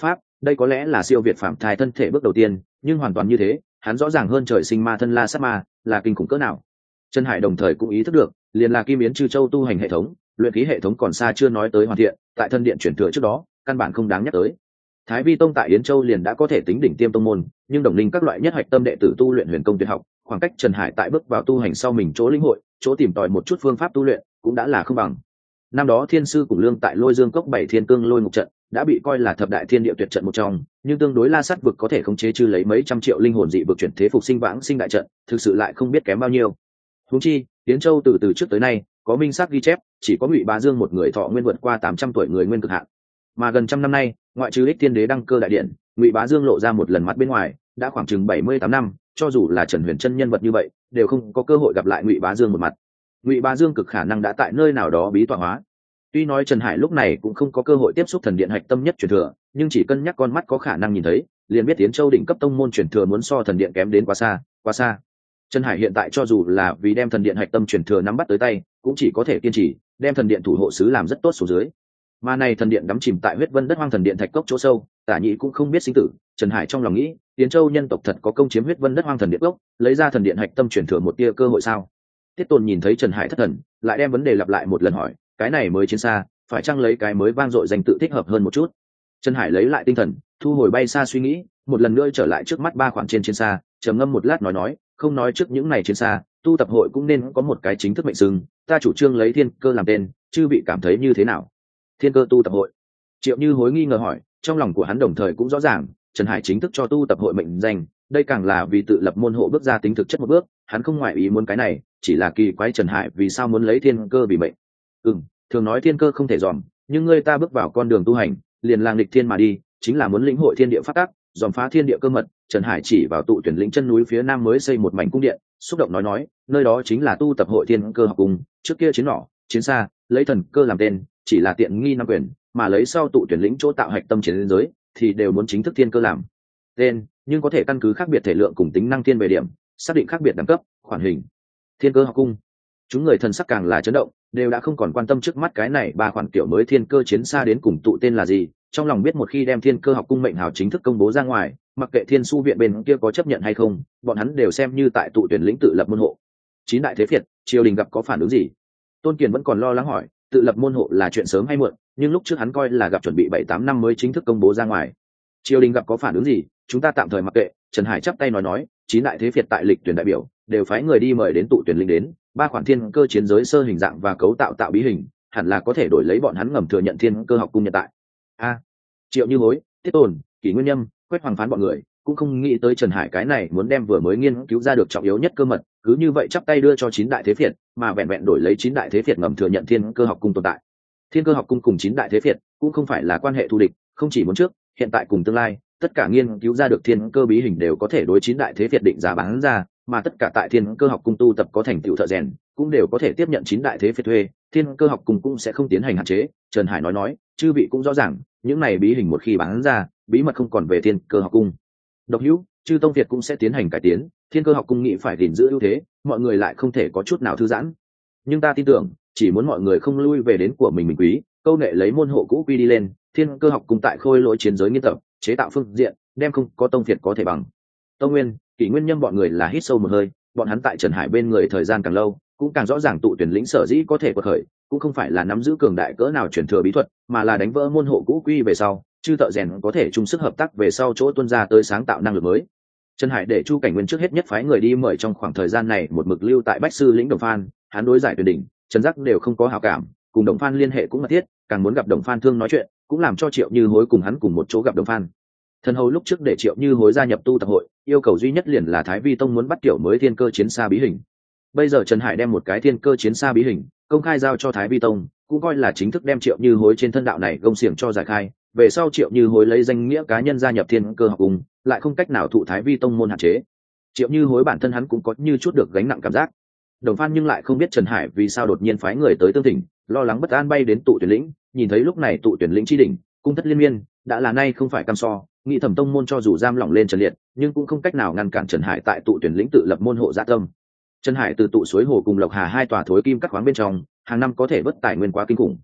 đây có lẽ là siêu việt phạm thai thân thể bước đầu tiên, nhưng hoàn toàn như thế hắn rõ ràng hơn trời sinh ma thân la sát ma là kinh khủng cỡ nào. Trần Hải đồng thời cũng ý thức được, liền là Kim Yến Chư Châu tu hành hệ thống, luyện khí hệ thống còn xa chưa nói tới hoàn thiện, tại thân điện chuyển thừa trước đó, căn bản không đáng nhắc tới. Thái Vi Tông tại Yến Châu liền đã có thể tính đỉnh tiêm tông môn, nhưng đồng linh các loại nhất hạch tâm đệ tử tu luyện huyền công tuyệt học, khoảng cách Trần Hải tại bước vào tu hành sau mình chỗ lĩnh hội, chỗ tìm tòi một chút phương pháp tu luyện, cũng đã là không bằng. Năm đó Thiên sư cùng Lương tại Lôi Dương Cốc bảy thiên cương lôi ngục trận, đã bị coi là thập đại thiên địa tuyệt trận một trong, nhưng tương đối La Sát vực có thể khống chế chư lấy mấy trăm triệu linh hồn dị vực chuyển thế phục sinh vãng sinh đại trận, thực sự lại không biết kém bao nhiêu. Huống chi, Yến Châu từ từ trước tới nay, có minh xác ghi chép, chỉ có Ngụy Bá Dương một người thọ nguyên vượt qua tám trăm tuổi người nguyên cực hạn. Mà gần trăm năm nay, ngoại trừ Ích Thiên Đế đăng cơ đại điện, Ngụy Bá Dương lộ ra một lần mặt bên ngoài, đã khoảng chừng bảy mươi tám năm, cho dù là Trần Huyền Trân nhân vật như vậy, đều không có cơ hội gặp lại Ngụy Bá Dương một mặt. Ngụy Bá Dương cực khả năng đã tại nơi nào đó bí tọa hóa. Tuy nói Trần Hải lúc này cũng không có cơ hội tiếp xúc thần điện hạch tâm nhất truyền thừa, nhưng chỉ cân nhắc con mắt có khả năng nhìn thấy, liền biết Tiến Châu đỉnh cấp tông môn truyền thừa muốn so thần điện kém đến quá xa, quá xa. Trần Hải hiện tại cho dù là vì đem thần điện hạch tâm truyền thừa nắm bắt tới tay, cũng chỉ có thể kiên trì, đem thần điện thủ hộ sứ làm rất tốt xuống dưới. Mà này thần điện đắm chìm tại huyết vân đất hoang thần điện thạch cốc chỗ sâu, Tả Nhĩ cũng không biết sinh tử. Trần Hải trong lòng nghĩ, Tiến Châu nhân tộc thật có công chiếm huyết vân đất hoang thần điện cốc, lấy ra thần điện hạch tâm truyền thừa một tia cơ hội sao? Tiết Tồn nhìn thấy Trần Hải thất thần, lại đem vấn đề lặp lại một lần hỏi, cái này mới chiến xa, phải chăng lấy cái mới vang dội danh tự thích hợp hơn một chút? Trần Hải lấy lại tinh thần, thu hồi bay xa suy nghĩ, một lần nữa trở lại trước mắt ba khoản trên chiến xa, trầm ngâm một lát nói nói, không nói trước những này chiến xa, tu tập hội cũng nên có một cái chính thức mệnh xưng, ta chủ trương lấy Thiên Cơ làm tên, chư vị cảm thấy như thế nào? Thiên Cơ tu tập hội. Triệu Như Hối nghi ngờ hỏi, trong lòng của hắn đồng thời cũng rõ ràng, Trần Hải chính thức cho tu tập hội mệnh danh, đây càng là vì tự lập môn hộ bước ra tính thực chất một bước, hắn không ngoại ý muốn cái này, chỉ là kỳ quái Trần Hải vì sao muốn lấy Thiên Cơ vì mệnh. Ừm, thường nói Thiên Cơ không thể dòm, nhưng ngươi ta bước vào con đường tu hành, liền lang nghịch thiên mà đi, chính là muốn lĩnh hội thiên địa pháp tắc, dòm phá thiên địa cơ mật. Trần Hải chỉ vào tụ tuyển lĩnh chân núi phía nam mới xây một mảnh cung điện, xúc động nói nói, nơi đó chính là tu tập hội Thiên Cơ học cung, trước kia chiến nỏ, chiến xa, lấy thần cơ làm tên, chỉ là tiện nghi năm quyền, mà lấy sau tụ tuyển lĩnh chỗ tạo hạch tâm chiến giới, thì đều muốn chính thức Thiên Cơ làm tên, nhưng có thể căn cứ khác biệt thể lượng cùng tính năng thiên về điểm, xác định khác biệt đẳng cấp, khoản hình. Thiên Cơ học cung. Chúng người thần sắc càng là chấn động, đều đã không còn quan tâm trước mắt cái này ba khoản kiểu mới Thiên Cơ chiến xa đến cùng tụ tên là gì, trong lòng biết một khi đem Thiên Cơ học cung mệnh hào chính thức công bố ra ngoài, mặc kệ Thiên Su viện bên kia có chấp nhận hay không, bọn hắn đều xem như tại tụ tuyển lĩnh tự lập môn hộ. Chín đại thế phiệt, triều đình gặp có phản ứng gì? Tôn Kiền vẫn còn lo lắng hỏi, tự lập môn hộ là chuyện sớm hay muộn, nhưng lúc trước hắn coi là gặp chuẩn bị bảy tám năm mới chính thức công bố ra ngoài. Triều đình gặp có phản ứng gì, chúng ta tạm thời mặc kệ. Trần Hải chắp tay nói nói, chín đại thế phiệt tại lịch tuyển đại biểu, đều phái người đi mời đến tụ tuyển lĩnh đến, ba khoản Thiên Cơ chiến giới sơ hình dạng và cấu tạo tạo bí hình, hẳn là có thể đổi lấy bọn hắn ngầm thừa nhận Thiên Cơ học cung hiện tại. A, Triệu Như Hối, Tiết Tồn, Kỷ Nguyên Nhâm, Quách Hoàng Phán bọn người cũng không nghĩ tới Trần Hải cái này muốn đem vừa mới nghiên cứu ra được trọng yếu nhất cơ mật, cứ như vậy chắp tay đưa cho chín đại thế phiệt, mà vẹn vẹn đổi lấy chín đại thế phiệt ngầm thừa nhận Thiên Cơ học cung tồn tại. Thiên Cơ học cung cùng chín đại thế phiệt cũng không phải là quan hệ thù địch, không chỉ muốn trước, hiện tại cùng tương lai, tất cả nghiên cứu ra được Thiên Cơ bí hình đều có thể đối chín đại thế phiệt định giá bán ra, mà tất cả tại Thiên Cơ học cung tu tập có thành tựu thợ rèn, cũng đều có thể tiếp nhận chín đại thế phiệt thuê, Thiên Cơ học cung cũng sẽ không tiến hành hạn chế. Trần Hải nói nói, chư vị cũng rõ ràng, những này bí hình một khi bán ra, bí mật không còn về Thiên Cơ học cung. Độc hữu, chư tông việt cũng sẽ tiến hành cải tiến, Thiên Cơ học cung nghĩ phải gìn giữ ưu thế, mọi người lại không thể có chút nào thư giãn. Nhưng ta tin tưởng, chỉ muốn mọi người không lui về đến của mình mình quý, câu nệ lấy môn hộ cũ quy đi lên, Thiên Cơ học cung tại khôi lỗi chiến giới nghiên tập, chế tạo phương diện, đem không có tông việt có thể bằng. Tông Nguyên, Kỷ Nguyên Nhâm bọn người là hít sâu một hơi, bọn hắn tại Trần Hải bên người thời gian càng lâu, cũng càng rõ ràng tụ tuyển lĩnh sở dĩ có thể quật khởi, cũng không phải là nắm giữ cường đại cỡ nào truyền thừa bí thuật, mà là đánh vỡ môn hộ cũ quy về sau, chư thợ rèn có thể chung sức hợp tác về sau chỗ tuân ra tới sáng tạo năng lực mới. Trần Hải để Chu Cảnh Nguyên trước hết nhất phái người đi mời trong khoảng thời gian này một mực lưu tại Bách Sư lĩnh Đồng Phan, hắn đối giải tuyển đỉnh, Trần Giác đều không có hảo cảm, cùng Đồng Phan liên hệ cũng mật thiết, càng muốn gặp Đồng Phan thương nói chuyện, cũng làm cho Triệu Như Hối cùng hắn cùng một chỗ gặp Đồng Phan. Thần hầu lúc trước để Triệu Như Hối gia nhập tu tập hội, yêu cầu duy nhất liền là Thái Vi Tông muốn bắt kiểu mới Thiên Cơ chiến xa bí hình. Bây giờ Trần Hải đem một cái Thiên Cơ chiến xa bí hình công khai giao cho Thái Vi Tông, cũng coi là chính thức đem Triệu Như Hối trên thân đạo này gông xiềng cho giải khai. Về sau Triệu Như Hối lấy danh nghĩa cá nhân gia nhập Thiên Cơ học cung, lại không cách nào thụ Thái Vi Tông môn hạn chế. Triệu Như Hối bản thân hắn cũng có như chút được gánh nặng cảm giác. Đồng Phan nhưng lại không biết Trần Hải vì sao đột nhiên phái người tới tương thỉnh, lo lắng bất an bay đến tụ tuyển lĩnh, nhìn thấy lúc này tụ tuyển lĩnh chi đỉnh, cung thất liên miên, đã là nay không phải cam so, nghĩ Thẩm tông môn cho dù giam lỏng lên Trần Liệt, nhưng cũng không cách nào ngăn cản Trần Hải tại tụ tuyển lĩnh tự lập môn hộ dạ tâm. Trần Hải từ tụ suối hồ cùng Lộc Hà hai tòa thối kim cắt khoáng bên trong, hàng năm có thể vớt tài nguyên quá kinh khủng.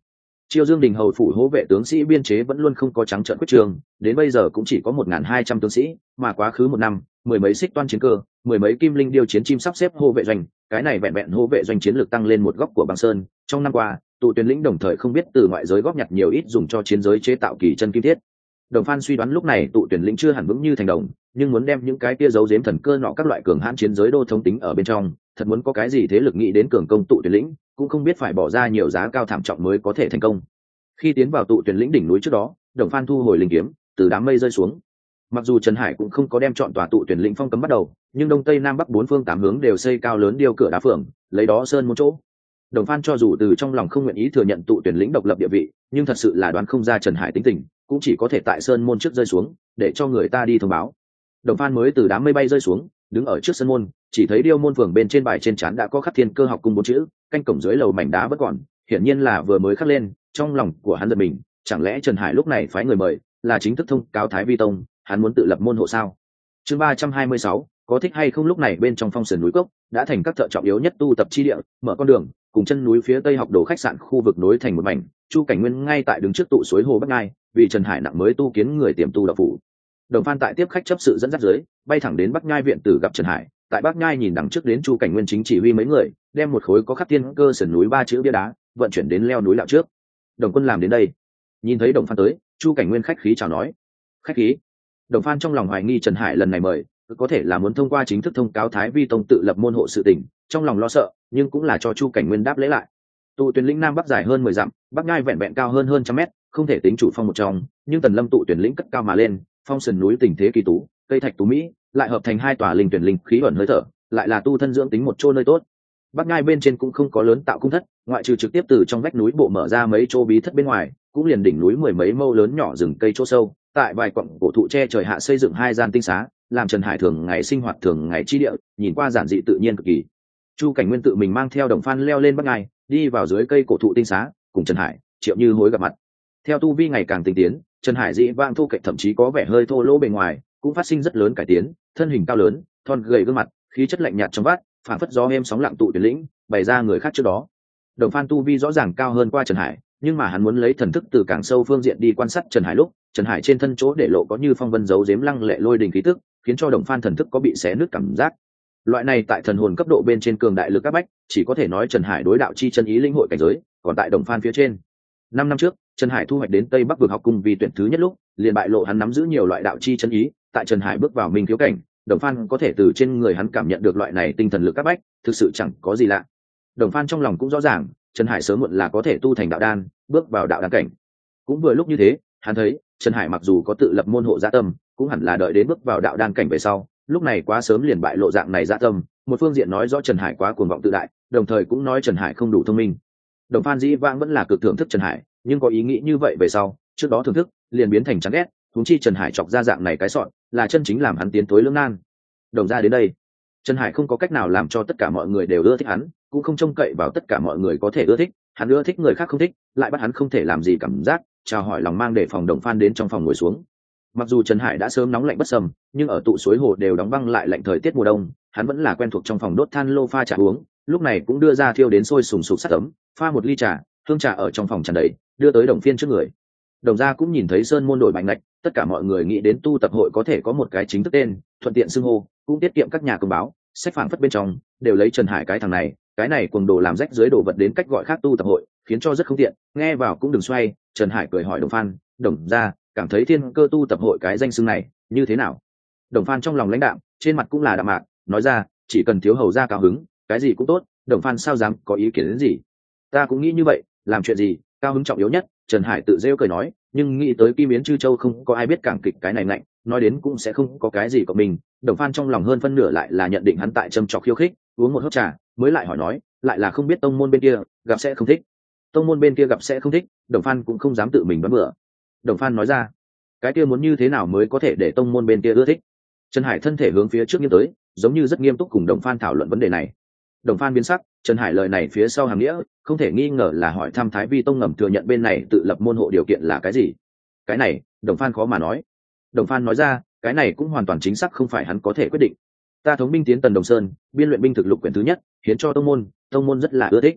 Chiêu Dương Đình hầu phủ hỗ vệ tướng sĩ biên chế vẫn luôn không có trắng trợn quyết trường, đến bây giờ cũng chỉ có một nghìn hai trăm tướng sĩ, mà quá khứ một năm, mười mấy xích toan chiến cơ, mười mấy kim linh điêu chiến chim sắp xếp hô vệ doanh, cái này vẹn vẹn hô vệ doanh chiến lược tăng lên một góc của băng sơn. Trong năm qua, tụ tuyển lĩnh đồng thời không biết từ ngoại giới góp nhặt nhiều ít dùng cho chiến giới chế tạo kỳ chân kim thiết. Đồng Phan suy đoán lúc này tụ tuyển lĩnh chưa hẳn vững như thành đồng, nhưng muốn đem những cái kia giấu giếm thần cơ nọ các loại cường hãn chiến giới đô thống tính ở bên trong, thật muốn có cái gì thế lực nghĩ đến cường công tụ tuyển lĩnh, cũng không biết phải bỏ ra nhiều giá cao thảm trọng mới có thể thành công. Khi tiến vào tụ tuyển lĩnh đỉnh núi trước đó, Đồng Phan thu hồi linh kiếm, từ đám mây rơi xuống. Mặc dù Trần Hải cũng không có đem chọn tòa tụ tuyển lĩnh phong cấm bắt đầu, nhưng đông tây nam bắc bốn phương tám hướng đều xây cao lớn điêu cửa đá phượng, lấy đó sơn một chỗ. Đồng Phan cho dù từ trong lòng không nguyện ý thừa nhận tụ tuyển lĩnh độc lập địa vị, nhưng thật sự là đoán không ra Trần Hải tính tình, cũng chỉ có thể tại sơn môn trước rơi xuống, để cho người ta đi thông báo. Đồng Phan mới từ đám mây bay rơi xuống, đứng ở trước sân môn, chỉ thấy điêu môn phường bên trên bài trên trán đã có khắc Thiên Cơ học cung bốn chữ, canh cổng dưới lầu mảnh đá vẫn còn, hiển nhiên là vừa mới khắc lên. Trong lòng của hắn giật mình, chẳng lẽ Trần Hải lúc này phái người mời, là chính thức thông cáo Thái Vi Tông, hắn muốn tự lập môn hộ sao? Chương ba trăm hai mươi sáu, có thích hay không? Lúc này bên trong phong sườn núi cốc đã thành các thợ trọng yếu nhất tu tập chi địa, mở con đường cùng chân núi phía tây học đồ khách sạn khu vực nối thành một mảnh. Chu Cảnh Nguyên ngay tại đứng trước tụ suối hồ Bắc Ngai, vì Trần Hải nặng mới tu kiến người tiềm tu đạo phủ. Đồng Phan tại tiếp khách chấp sự dẫn dắt dưới, bay thẳng đến Bắc Ngai viện tử gặp Trần Hải. Tại Bắc Ngai nhìn đằng trước đến Chu Cảnh Nguyên chính chỉ huy mấy người, đem một khối có khắc Thiên Cơ sườn núi ba chữ bia đá vận chuyển đến leo núi lão trước. Đồng quân làm đến đây, nhìn thấy Đồng Phan tới, Chu Cảnh Nguyên khách khí chào nói. Khách khí? Đồng Phan trong lòng hoài nghi Trần Hải lần này mời có thể là muốn thông qua chính thức thông cáo Thái Vi Tông tự lập môn hộ sự tình, trong lòng lo sợ, nhưng cũng là cho Chu Cảnh Nguyên đáp lễ lại. Tụ tuyển lĩnh nam bắc dài hơn mười dặm, Bắc Ngai vẹn vẹn cao hơn hơn trăm mét, không thể tính chủ phong một trong, nhưng Tần Lâm tụ tuyển lĩnh cất cao mà lên, phong sườn núi tình thế kỳ tú, cây thạch tú mỹ, lại hợp thành hai tòa linh tuyển linh khí ẩn hơi thở, lại là tu thân dưỡng tính một chỗ nơi tốt. Bắc Ngai bên trên cũng không có lớn tạo cung thất, ngoại trừ trực tiếp từ trong vách núi bộ mở ra mấy chỗ bí thất bên ngoài, cũng liền đỉnh núi mười mấy mâu lớn nhỏ rừng cây chỗ sâu, tại vài quặng cổ thụ che trời hạ xây dựng hai gian tinh xá, làm Trần Hải thường ngày sinh hoạt thường ngày chi địa, nhìn qua giản dị tự nhiên cực kỳ. Chu Cảnh Nguyên tự mình mang theo Đồng Phan leo lên Bắc Ngai, đi vào dưới cây cổ thụ tinh xá, cùng Trần Hải, Triệu Như Hối gặp mặt. Theo tu vi ngày càng tinh tiến, Trần Hải dị vãng thu kệch thậm chí có vẻ hơi thô lỗ bề ngoài, cũng phát sinh rất lớn cải tiến, thân hình cao lớn, thon gầy gương mặt, khí chất lạnh nhạt trong vắt, phản phất gió êm sóng lặng tụ tuyển lĩnh, bày ra người khác trước đó. Đồng Phan tu vi rõ ràng cao hơn qua Trần Hải, nhưng mà hắn muốn lấy thần thức từ càng sâu phương diện đi quan sát Trần Hải lúc, Trần Hải trên thân chỗ để lộ có như phong vân dấu giếm lăng lệ lôi đình khí tức, khiến cho Đồng Phan thần thức có bị xé nứt cảm giác. Loại này tại thần hồn cấp độ bên trên cường đại lực áp bách, chỉ có thể nói Trần Hải đối đạo chi chân ý linh hội cảnh giới, còn tại Đồng Phan phía trên. Năm năm trước, Trần Hải thu hoạch đến Tây Bắc vực học cung vì tuyển thứ nhất lúc, liền bại lộ hắn nắm giữ nhiều loại đạo chi chân ý, tại Trần Hải bước vào minh thiếu cảnh, Đồng Phan có thể từ trên người hắn cảm nhận được loại này tinh thần lực áp bách, thực sự chẳng có gì lạ. Đồng Phan trong lòng cũng rõ ràng, Trần Hải sớm muộn là có thể tu thành đạo đan, bước vào đạo đan cảnh. Cũng vừa lúc như thế, hắn thấy, Trần Hải mặc dù có tự lập môn hộ dạ tâm, cũng hẳn là đợi đến bước vào đạo đan cảnh về sau, lúc này quá sớm liền bại lộ dạng này dạ tâm, một phương diện nói rõ Trần Hải quá cuồng vọng tự đại, đồng thời cũng nói Trần Hải không đủ thông minh. Đồng Phan dĩ vãng vẫn là cực thưởng thức Trần Hải, nhưng có ý nghĩ như vậy về sau, trước đó thưởng thức, liền biến thành chán ghét, huống chi Trần Hải chọc ra dạng này cái sọn, là chân chính làm hắn tiến tối lưỡng nan. Đồng ra đến đây, Trần Hải không có cách nào làm cho tất cả mọi người đều ưa thích hắn, cũng không trông cậy vào tất cả mọi người có thể ưa thích, hắn ưa thích người khác không thích, lại bắt hắn không thể làm gì cảm giác, chào hỏi lòng mang để phòng Đồng Phan đến trong phòng ngồi xuống. Mặc dù Trần Hải đã sớm nóng lạnh bất sầm, nhưng ở tụ suối hồ đều đóng băng lại lạnh thời tiết mùa đông, hắn vẫn là quen thuộc trong phòng đốt than lô pha trà uống, lúc này cũng đưa ra thiêu đến sôi sùng sục sắt ấm, pha một ly trà, hương trà ở trong phòng tràn đầy, đưa tới Đồng Phiên trước người. Đồng gia cũng nhìn thấy sơn môn đổi mạnh ngạch, tất cả mọi người nghĩ đến tu tập hội có thể có một cái chính thức tên, thuận tiện xưng hô, cũng tiết kiệm các nhà công báo, sách phảng phất bên trong đều lấy Trần Hải cái thằng này, cái này cuồng đồ làm rách dưới đồ vật đến cách gọi khác tu tập hội, khiến cho rất không tiện, nghe vào cũng đừng xoay. Trần Hải cười hỏi Đồng Phan, Đồng gia cảm thấy Thiên Cơ tu tập hội cái danh xưng này như thế nào? Đồng Phan trong lòng lãnh đạm, trên mặt cũng là đạm mạc, nói ra, chỉ cần thiếu hầu gia cao hứng, cái gì cũng tốt. Đồng Phan sao dám có ý kiến đến gì? Ta cũng nghĩ như vậy, làm chuyện gì cao hứng trọng yếu nhất. Trần Hải tự rêu cười nói, nhưng nghĩ tới Kim Yến Chư Châu không có ai biết cảng kịch cái này lạnh, nói đến cũng sẽ không có cái gì của mình. Đồng Phan trong lòng hơn phân nửa lại là nhận định hắn tại châm trọc khiêu khích, uống một hớp trà mới lại hỏi nói, lại là không biết tông môn bên kia gặp sẽ không thích. Tông môn bên kia gặp sẽ không thích, Đồng Phan cũng không dám tự mình đoán bừa. Đồng Phan nói ra, cái kia muốn như thế nào mới có thể để tông môn bên kia ưa thích? Trần Hải thân thể hướng phía trước nghiêng tới, giống như rất nghiêm túc cùng Đồng Phan thảo luận vấn đề này. Đồng Phan biến sắc, Trần Hải lời này phía sau hàm nghĩa không thể nghi ngờ là hỏi thăm Thái Vi Tông ngầm thừa nhận bên này tự lập môn hộ điều kiện là cái gì. Cái này Đồng Phan khó mà nói. Đồng Phan nói ra, cái này cũng hoàn toàn chính xác không phải hắn có thể quyết định. Ta thống binh tiến Tần Đồng Sơn, biên luyện binh thực lục quyển thứ nhất, hiến cho tông môn, tông môn rất là ưa thích.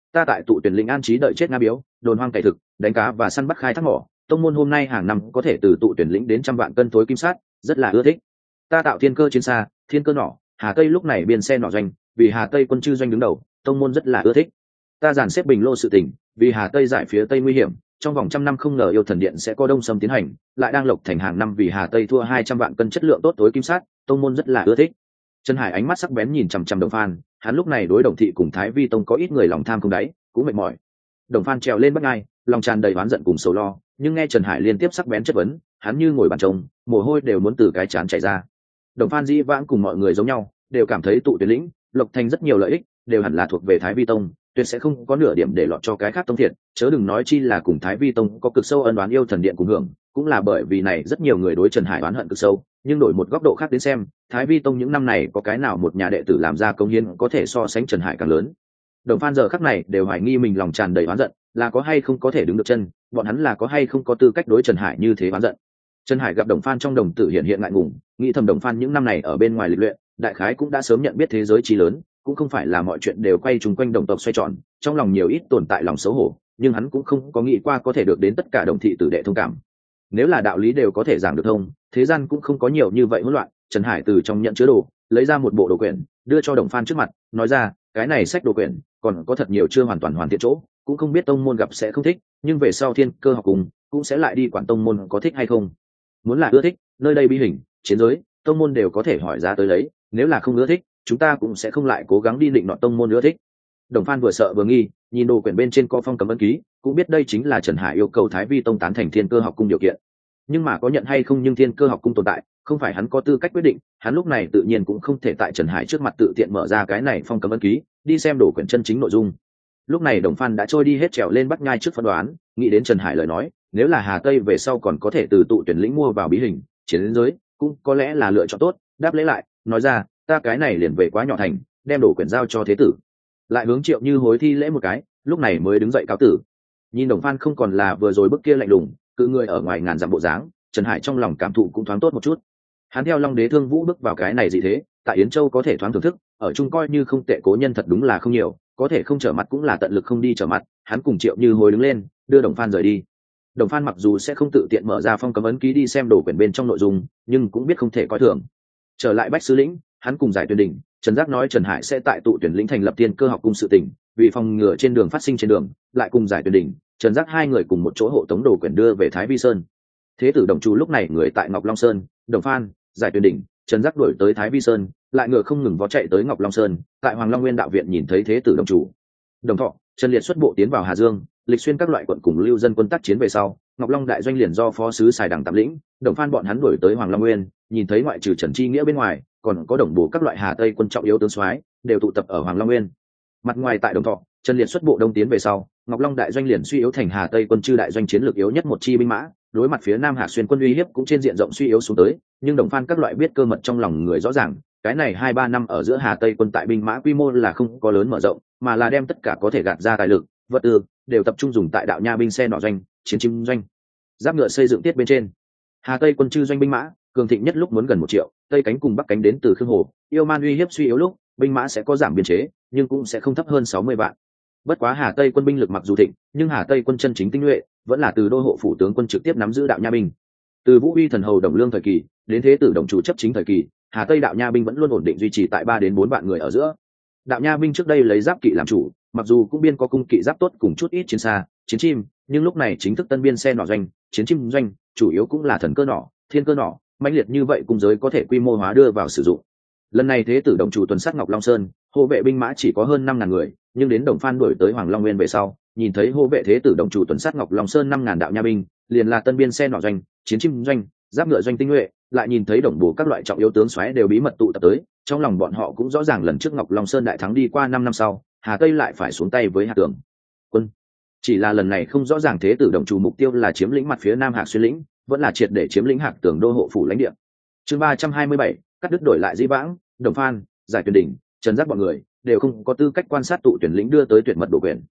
ta tại tụ tuyển lĩnh an trí đợi chết nga biếu, đồn hoang cày thực, đánh cá và săn bắt khai thác mỏ, tông môn hôm nay hàng năm có thể từ tụ tuyển lĩnh đến trăm vạn cân tối kim sát, rất là ưa thích. Ta tạo thiên cơ chiến xa, thiên cơ nỏ, Hà Tây lúc này biên xe nỏ doanh, vì Hà Tây quân chư doanh đứng đầu, tông môn rất là ưa thích. Ta dàn xếp bình lô sự tình, vì Hà Tây giải phía Tây nguy hiểm, trong vòng trăm năm không ngờ yêu thần điện sẽ có đông xâm tiến hành, lại đang lộc thành hàng năm vì Hà Tây thua hai trăm vạn cân chất lượng tốt tối kim sát, tông môn rất là ưa thích. Trần Hải ánh mắt sắc bén nhìn chằm chằm Đồng Phan, hắn lúc này đối Đồng thị cùng Thái Vi tông có ít người lòng tham không đáy, cũng mệt mỏi. Đồng Phan trèo lên bắt ngai, lòng tràn đầy oán giận cùng sầu lo, nhưng nghe Trần Hải liên tiếp sắc bén chất vấn, hắn như ngồi bàn trông, mồ hôi đều muốn từ cái trán chảy ra. Đồng Phan dĩ vãng cùng mọi người giống nhau, đều cảm thấy tụ tuyển lĩnh, lộc thành rất nhiều lợi ích, đều hẳn là thuộc về Thái Vi tông, tuyệt sẽ không có nửa điểm để lọt cho cái khác tông thiệt, chớ đừng nói chi là cùng Thái Vi tông có cực sâu ân oán yêu thần điện cùng hưởng, cũng là bởi vì này rất nhiều người đối Trần Hải oán hận cực sâu, nhưng đổi một góc độ khác đến xem, Thái Vi tông những năm này có cái nào một nhà đệ tử làm ra công hiến có thể so sánh Trần Hải càng lớn. Đồng Phan giờ khắc này đều hoài nghi mình lòng tràn đầy oán giận, là có hay không có thể đứng được chân, bọn hắn là có hay không có tư cách đối Trần Hải như thế oán giận. Trần Hải gặp Đồng Phan trong đồng tử hiện hiện ngại ngùng, nghĩ thầm Đồng Phan những năm này ở bên ngoài lịch luyện, đại khái cũng đã sớm nhận biết thế giới trí lớn, cũng không phải là mọi chuyện đều quay chung quanh đồng tộc xoay tròn, trong lòng nhiều ít tồn tại lòng xấu hổ, nhưng hắn cũng không có nghĩ qua có thể được đến tất cả đồng thị tử đệ thông cảm. Nếu là đạo lý đều có thể giảng được thông, thế gian cũng không có nhiều như vậy hỗn loạn. Trần Hải từ trong nhận chứa đồ lấy ra một bộ đồ quyển, đưa cho Đồng Phan trước mặt, nói ra, cái này sách đồ quyển còn có thật nhiều chưa hoàn toàn hoàn thiện chỗ, cũng không biết tông môn gặp sẽ không thích, nhưng về sau thiên cơ học cùng cũng sẽ lại đi quản tông môn có thích hay không. Muốn là ưa thích, nơi đây bi hình chiến giới tông môn đều có thể hỏi giá tới lấy, nếu là không ưa thích, chúng ta cũng sẽ không lại cố gắng đi định nọ tông môn ưa thích. Đồng Phan vừa sợ vừa nghi, nhìn đồ quyển bên trên có phong cấm ấn ký, cũng biết đây chính là Trần Hải yêu cầu Thái Vi tông tán thành thiên cơ học cung điều kiện. Nhưng mà có nhận hay không, nhưng thiên cơ học cung tồn tại, không phải hắn có tư cách quyết định, hắn lúc này tự nhiên cũng không thể tại Trần Hải trước mặt tự tiện mở ra cái này phong cấm ấn ký, đi xem đồ quyển chân chính nội dung. Lúc này Đồng Phan đã trôi đi hết trèo lên bắt nhai trước phán đoán, nghĩ đến Trần Hải lời nói, nếu là Hà Tây về sau còn có thể từ tụ tuyển lĩnh mua vào bí hình chiến giới, cũng có lẽ là lựa chọn tốt. Đáp lễ lại, nói ra, ta cái này liền về quá nhỏ thành, đem đồ quyển giao cho thế tử, lại hướng Triệu Như hối thi lễ một cái, lúc này mới đứng dậy cáo tử. Nhìn Đồng Phan không còn là vừa rồi bức kia lạnh lùng cự người ở ngoài ngàn dặm bộ dáng, Trần Hải trong lòng cảm thụ cũng thoáng tốt một chút. Hắn theo Long Đế Thương Vũ bước vào cái này gì thế, tại Yến Châu có thể thoáng thưởng thức, ở chung coi như không tệ cố nhân thật đúng là không nhiều, có thể không trở mặt cũng là tận lực không đi trở mặt. Hắn cùng Triệu Như hối đứng lên, đưa Đồng Phan rời đi. Đồng Phan mặc dù sẽ không tự tiện mở ra phong cấm ấn ký đi xem đồ quyển bên trong nội dung, nhưng cũng biết không thể coi thường. Trở lại Bách Sứ lĩnh, hắn cùng Giải Tuyền Đỉnh, Trần Giác nói Trần Hải sẽ tại tụ tuyển lĩnh thành lập tiên cơ học cung sự tình, vì phòng ngừa trên đường phát sinh trên đường, lại cùng Giải Tuyền Đỉnh, Trần Giác hai người cùng một chỗ hộ tống đồ quyển đưa về Thái Vi Sơn. Thế tử Đồng Chu lúc này người tại Ngọc Long Sơn, Đồng Phan, Giải Tuyền Đỉnh, Trần Giác đuổi tới Thái Vi Sơn, lại ngựa không ngừng vó chạy tới Ngọc Long Sơn, tại Hoàng Long Nguyên đạo viện nhìn thấy thế tử Đồng Chu. Đồng Thọ, Trần Liệt xuất bộ tiến vào Hà Dương, lịch xuyên các loại quận cùng lưu dân quân tác chiến về sau, Ngọc Long đại doanh liền do phó sứ Sài Đằng tạm lĩnh, Đồng Phan bọn hắn đuổi tới Hoàng Long Nguyên, nhìn thấy ngoại trừ Trần Chi Nghĩa bên ngoài, còn có đồng bổ các loại Hà Tây quân trọng yếu tướng soái đều tụ tập ở Hoàng Long Nguyên. Mặt ngoài tại Đồng Thọ, Trần Liệt xuất bộ đông tiến về sau, Ngọc Long đại doanh liền suy yếu thành Hà Tây quân chư đại doanh chiến lược yếu nhất một chi binh mã, đối mặt phía Nam Hạ Xuyên quân uy hiếp cũng trên diện rộng suy yếu xuống tới, nhưng Đồng Phan các loại biết cơ mật trong lòng người rõ ràng, cái này hai ba năm ở giữa Hà Tây quân tại binh mã quy mô là không có lớn mở rộng, mà là đem tất cả có thể gạt ra tài lực, vật tư đều tập trung dùng tại đạo nha binh xe nỏ doanh, chiến chim doanh, giáp ngựa xây dựng tiết bên trên. Hà Tây quân chư doanh binh mã cường thịnh nhất lúc muốn gần một triệu, tây cánh cùng bắc cánh đến từ Khương Hồ, yêu man uy hiếp suy yếu lúc, binh mã sẽ có giảm biên chế, nhưng cũng sẽ không thấp hơn sáu mươi vạn. Bất quá Hà Tây quân binh lực mặc dù thịnh, nhưng Hà Tây quân chân chính tinh nhuệ vẫn là từ đô hộ phủ tướng quân trực tiếp nắm giữ đạo nha binh. Từ Vũ Uy thần hầu Đồng Lương thời kỳ đến thế tử Đồng Chủ chấp chính thời kỳ, Hà Tây đạo nha binh vẫn luôn ổn định duy trì tại ba đến bốn vạn người ở giữa. Đạo nha binh trước đây lấy giáp kỵ làm chủ, mặc dù cũng biên có cung kỵ giáp tốt cùng chút ít chiến xa, chiến chim, nhưng lúc này chính thức tân biên xe nỏ doanh, chiến chim doanh, chủ yếu cũng là thần cơ nỏ, thiên cơ nỏ, mãnh liệt như vậy cung giới có thể quy mô hóa đưa vào sử dụng. Lần này thế tử Đồng Chủ tuần sát Ngọc Long Sơn, hộ vệ binh mã chỉ có hơn năm ngàn người, nhưng đến Đồng Phan đuổi tới Hoàng Long Nguyên về sau, nhìn thấy hộ vệ thế tử Đồng Chủ tuần sát Ngọc Long Sơn năm ngàn đạo nha binh, liền là tân biên xe nỏ doanh, chiến chim doanh, giáp ngựa doanh tinh nhuệ, lại nhìn thấy đồng bổ các loại trọng yếu tướng soái đều bí mật tụ tập tới, trong lòng bọn họ cũng rõ ràng lần trước Ngọc Long Sơn đại thắng đi qua năm năm sau, Hà Tây lại phải xuống tay với Hà Tường quân. Chỉ là lần này không rõ ràng thế tử Đồng Chủ mục tiêu là chiếm lĩnh mặt phía Nam Hạc Xuyên lĩnh, vẫn là triệt để chiếm lĩnh Hạc Tường đô hộ phủ lãnh địa. Chương ba trăm hai mươi bảy, cắt đứt đổi lại Dĩ Vãng, Đồng Phan, Giải Tuyền Đỉnh, Trần Giác bọn người đều không có tư cách quan sát tụ tuyển lĩnh đưa tới tuyển mật đồ quyền.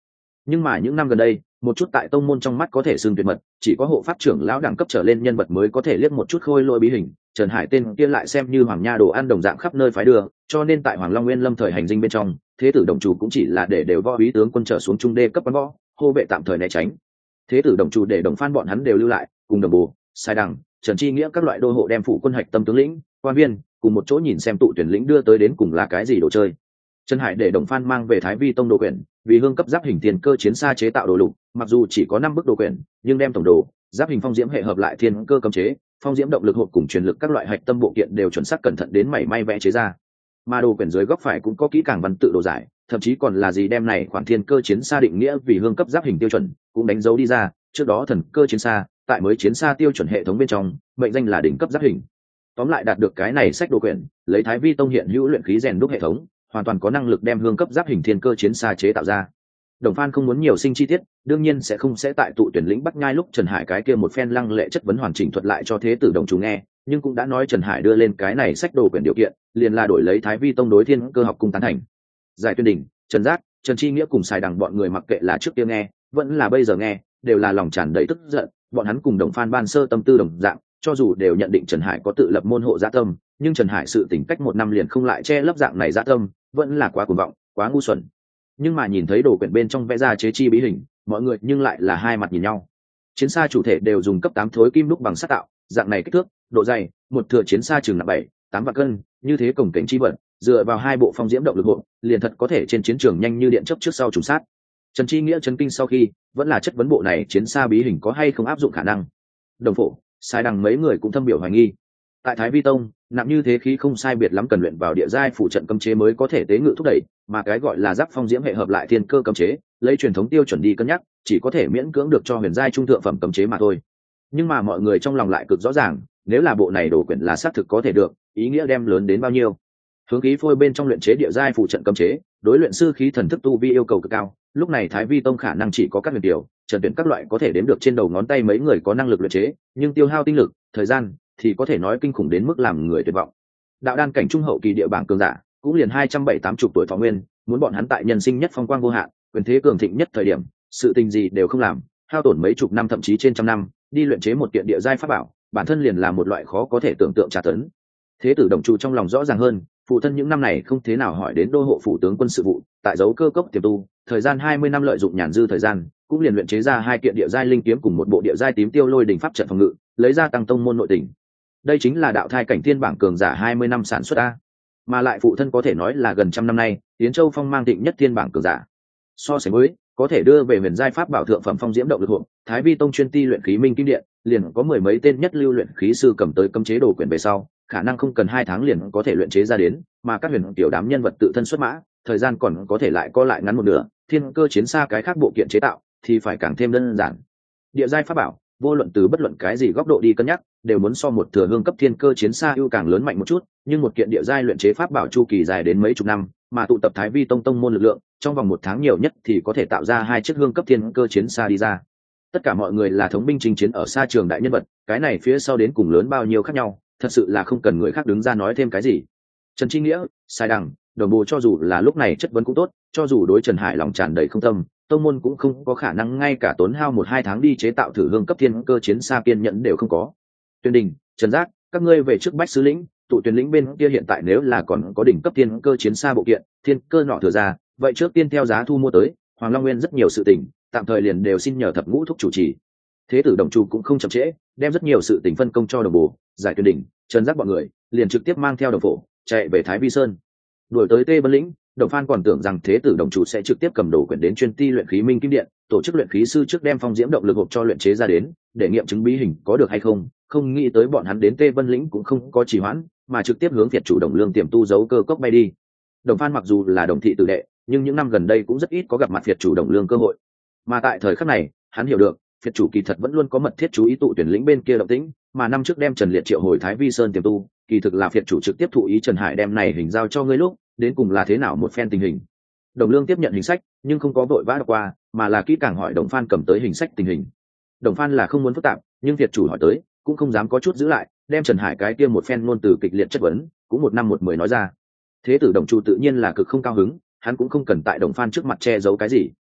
Nhưng mà những năm gần đây, một chút tại tông môn trong mắt có thể xưng tuyệt mật, chỉ có hộ pháp trưởng lão đẳng cấp trở lên nhân vật mới có thể liếc một chút khôi lỗi bí hình. Trần Hải tên kia lại xem như hoàng nha đồ ăn đồng dạng khắp nơi phái đưa, cho nên tại Hoàng Long Nguyên Lâm thời hành dinh bên trong, thế tử đồng chủ cũng chỉ là để đều võ úy tướng quân trở xuống trung đê cấp quán võ, hô vệ tạm thời né tránh. Thế tử đồng chủ để đồng phan bọn hắn đều lưu lại, cùng đồng bù, sai đằng, Trần Chi Nghĩa các loại đô hộ đem phụ quân hạch tâm tướng lĩnh, quan viên, cùng một chỗ nhìn xem tụ tuyển lĩnh đưa tới đến cùng là cái gì đồ chơi. Trần Hải để đồng phan mang về Thái Vi tông đồ quyển, vì hương cấp giáp hình tiền cơ chiến xa chế tạo đồ lục, mặc dù chỉ có năm bức đồ quyển, nhưng đem tổng đồ, giáp hình phong diễm hệ hợp lại thiên cơ cấm chế, phong diễm động lực hộp cùng truyền lực các loại hạch tâm bộ kiện đều chuẩn xác cẩn thận đến mảy may vẽ chế ra. Mà đồ quyển dưới góc phải cũng có kỹ càng văn tự đồ giải, thậm chí còn là gì đem này khoản thiên cơ chiến xa định nghĩa vì hương cấp giáp hình tiêu chuẩn, cũng đánh dấu đi ra. Trước đó thần cơ chiến xa, tại mới chiến xa tiêu chuẩn hệ thống bên trong, mệnh danh là đỉnh cấp giáp hình. Tóm lại đạt được cái này sách đồ quyển, lấy Thái Vi tông hiện hữu luyện khí rèn đúc hệ thống, hoàn toàn có năng lực đem hương cấp giáp hình thiên cơ chiến xa chế tạo ra. Đồng Phan không muốn nhiều sinh chi tiết, đương nhiên sẽ không sẽ tại tụ tuyển lĩnh bắt nhai lúc Trần Hải cái kia một phen lăng lệ chất vấn hoàn chỉnh thuật lại cho thế tử đồng chủ nghe, nhưng cũng đã nói Trần Hải đưa lên cái này sách đồ quyển điều kiện, liền là đổi lấy Thái Vi tông đối thiên cơ học cung tán thành. Giải Tuyên Đỉnh, Trần Giác, Trần Chi Nghĩa cùng xài đằng bọn người mặc kệ là trước kia nghe, vẫn là bây giờ nghe, đều là lòng tràn đầy tức giận, bọn hắn cùng Đồng Phan ban sơ tâm tư đồng dạng, cho dù đều nhận định Trần Hải có tự lập môn hộ dạ tâm, nhưng Trần Hải sự tỉnh cách một năm liền không lại che lấp dạng này dạ tâm, vẫn là quá cuồng vọng, quá ngu xuẩn. Nhưng mà nhìn thấy đồ quyển bên trong vẽ ra chế chi bí hình, mọi người nhưng lại là hai mặt nhìn nhau. Chiến xa chủ thể đều dùng cấp tám thối kim đúc bằng sắt tạo, dạng này kích thước, độ dày, một thừa chiến xa chừng nặng bảy, tám vạn cân, như thế cổng cảnh chi vật, dựa vào hai bộ phong diễm động lực hộ, liền thật có thể trên chiến trường nhanh như điện chớp trước sau trùng sát. Trần Chi Nghĩa chấn kinh sau khi, vẫn là chất vấn bộ này chiến xa bí hình có hay không áp dụng khả năng. Đồng phổ, sai đằng mấy người cũng thâm biểu hoài nghi. Tại Thái Vi tông, nặng như thế khí không sai biệt lắm cần luyện vào địa giai phụ trận cấm chế mới có thể tế ngự thúc đẩy, mà cái gọi là giáp phong diễm hệ hợp lại thiên cơ cấm chế, lấy truyền thống tiêu chuẩn đi cân nhắc, chỉ có thể miễn cưỡng được cho huyền giai trung thượng phẩm cấm chế mà thôi. Nhưng mà mọi người trong lòng lại cực rõ ràng, nếu là bộ này đồ quyển là xác thực có thể được, ý nghĩa đem lớn đến bao nhiêu. Hướng khí phôi bên trong luyện chế địa giai phụ trận cấm chế, đối luyện sư khí thần thức tu vi yêu cầu cực cao, lúc này Thái Vi tông khả năng chỉ có các huyền tiểu, trần tuyển các loại có thể đếm được trên đầu ngón tay mấy người có năng lực luyện chế, nhưng tiêu hao tinh lực, thời gian thì có thể nói kinh khủng đến mức làm người tuyệt vọng. Đạo đan cảnh trung hậu kỳ địa bảng cường giả, cũng liền hai trăm bảy tám chục tuổi thọ nguyên, muốn bọn hắn tại nhân sinh nhất phong quang vô hạn, quyền thế cường thịnh nhất thời điểm, sự tình gì đều không làm, hao tổn mấy chục năm thậm chí trên trăm năm, đi luyện chế một kiện địa giai pháp bảo, bản thân liền là một loại khó có thể tưởng tượng tra tấn. Thế tử đồng trụ trong lòng rõ ràng hơn, phụ thân những năm này không thế nào hỏi đến đô hộ phủ tướng quân sự vụ, tại dấu cơ cốc tiềm tu, thời gian hai mươi năm lợi dụng nhàn dư thời gian, cũng liền luyện chế ra hai kiện địa giai linh kiếm cùng một bộ địa giai tím tiêu lôi đỉnh pháp trận phòng ngự, lấy ra tăng tông môn nội tình. Đây chính là đạo thai cảnh thiên bảng cường giả hai mươi năm sản xuất a, mà lại phụ thân có thể nói là gần trăm năm nay Yến Châu Phong mang thịnh nhất thiên bảng cường giả. So sánh với có thể đưa về huyền giai pháp bảo thượng phẩm phong diễm động lực hộ, Thái Vi tông chuyên ti luyện khí minh kim điện, liền có mười mấy tên nhất lưu luyện khí sư cầm tới cấm chế đồ quyển về sau, khả năng không cần hai tháng liền có thể luyện chế ra đến, mà các huyền tiểu đám nhân vật tự thân xuất mã, thời gian còn có thể lại co lại ngắn một nửa, thiên cơ chiến xa cái khác bộ kiện chế tạo thì phải càng thêm đơn giản. Địa giai pháp bảo, vô luận từ bất luận cái gì góc độ đi cân nhắc, đều muốn so một thừa hương cấp thiên cơ chiến xa ưu càng lớn mạnh một chút, nhưng một kiện địa giai luyện chế pháp bảo chu kỳ dài đến mấy chục năm, mà tụ tập Thái Vi tông tông môn lực lượng, trong vòng một tháng nhiều nhất thì có thể tạo ra hai chiếc hương cấp thiên cơ chiến xa đi ra. Tất cả mọi người là thống binh chinh chiến ở xa trường đại nhân vật, cái này phía sau đến cùng lớn bao nhiêu khác nhau, thật sự là không cần người khác đứng ra nói thêm cái gì. Trần Chi Nghĩa, sai đằng, đồng bồ cho dù là lúc này chất vấn cũng tốt, cho dù đối Trần Hải lòng tràn đầy không tâm, tông môn cũng không có khả năng ngay cả tốn hao một hai tháng đi chế tạo thử hương cấp thiên cơ chiến xa kiên nhẫn đều không có. Tuyên Đình, Trần Giác, các ngươi về trước Bách Sứ lĩnh, tụ tuyển lĩnh bên kia hiện tại nếu là còn có đỉnh cấp thiên cơ chiến xa bộ kiện, thiên cơ nọ thừa ra, vậy trước tiên theo giá thu mua tới. Hoàng Long Nguyên rất nhiều sự tình, tạm thời liền đều xin nhờ thập ngũ thúc chủ trì. Thế tử đồng chủ cũng không chậm trễ, đem rất nhiều sự tình phân công cho đồng bồ, Giải Tuyên Đình, Trần Giác bọn người, liền trực tiếp mang theo đồng phổ chạy về Thái Vi Sơn. Đuổi tới Tê Bân lĩnh, Đồng Phan còn tưởng rằng thế tử đồng chủ sẽ trực tiếp cầm đồ quyển đến chuyên ti luyện khí minh kim điện, tổ chức luyện khí sư trước đem phong diễm động lực hộp cho luyện chế ra đến, để nghiệm chứng bí hình có được hay không. Không nghĩ tới bọn hắn đến Tê Bân lĩnh cũng không có trì hoãn, mà trực tiếp hướng Việt chủ Đồng Lương tiềm tu giấu cơ cốc bay đi. Đồng Phan mặc dù là đồng thị tử đệ, nhưng những năm gần đây cũng rất ít có gặp mặt Việt chủ Đồng Lương cơ hội. Mà tại thời khắc này, hắn hiểu được, Việt chủ kỳ thật vẫn luôn có mật thiết chú ý tụ tuyển lĩnh bên kia động tĩnh, mà năm trước đem Trần Liệt triệu hồi Thái Vi Sơn tiềm tu, kỳ thực là Việt chủ trực tiếp thụ ý Trần Hải đem này hình giao cho ngươi lúc, đến cùng là thế nào một phen tình hình. Đồng Lương tiếp nhận hình sách, nhưng không có vội vã đọc qua, mà là kỹ càng hỏi Đồng Phan cầm tới hình sách tình hình. Đồng Phan là không muốn phức tạp, nhưng Việt chủ hỏi tới, cũng không dám có chút giữ lại, đem Trần Hải cái kia một phen ngôn từ kịch liệt chất vấn, cũng một năm một mười nói ra. Thế tử Đồng chủ tự nhiên là cực không cao hứng, hắn cũng không cần tại Đồng Phan trước mặt che giấu cái gì.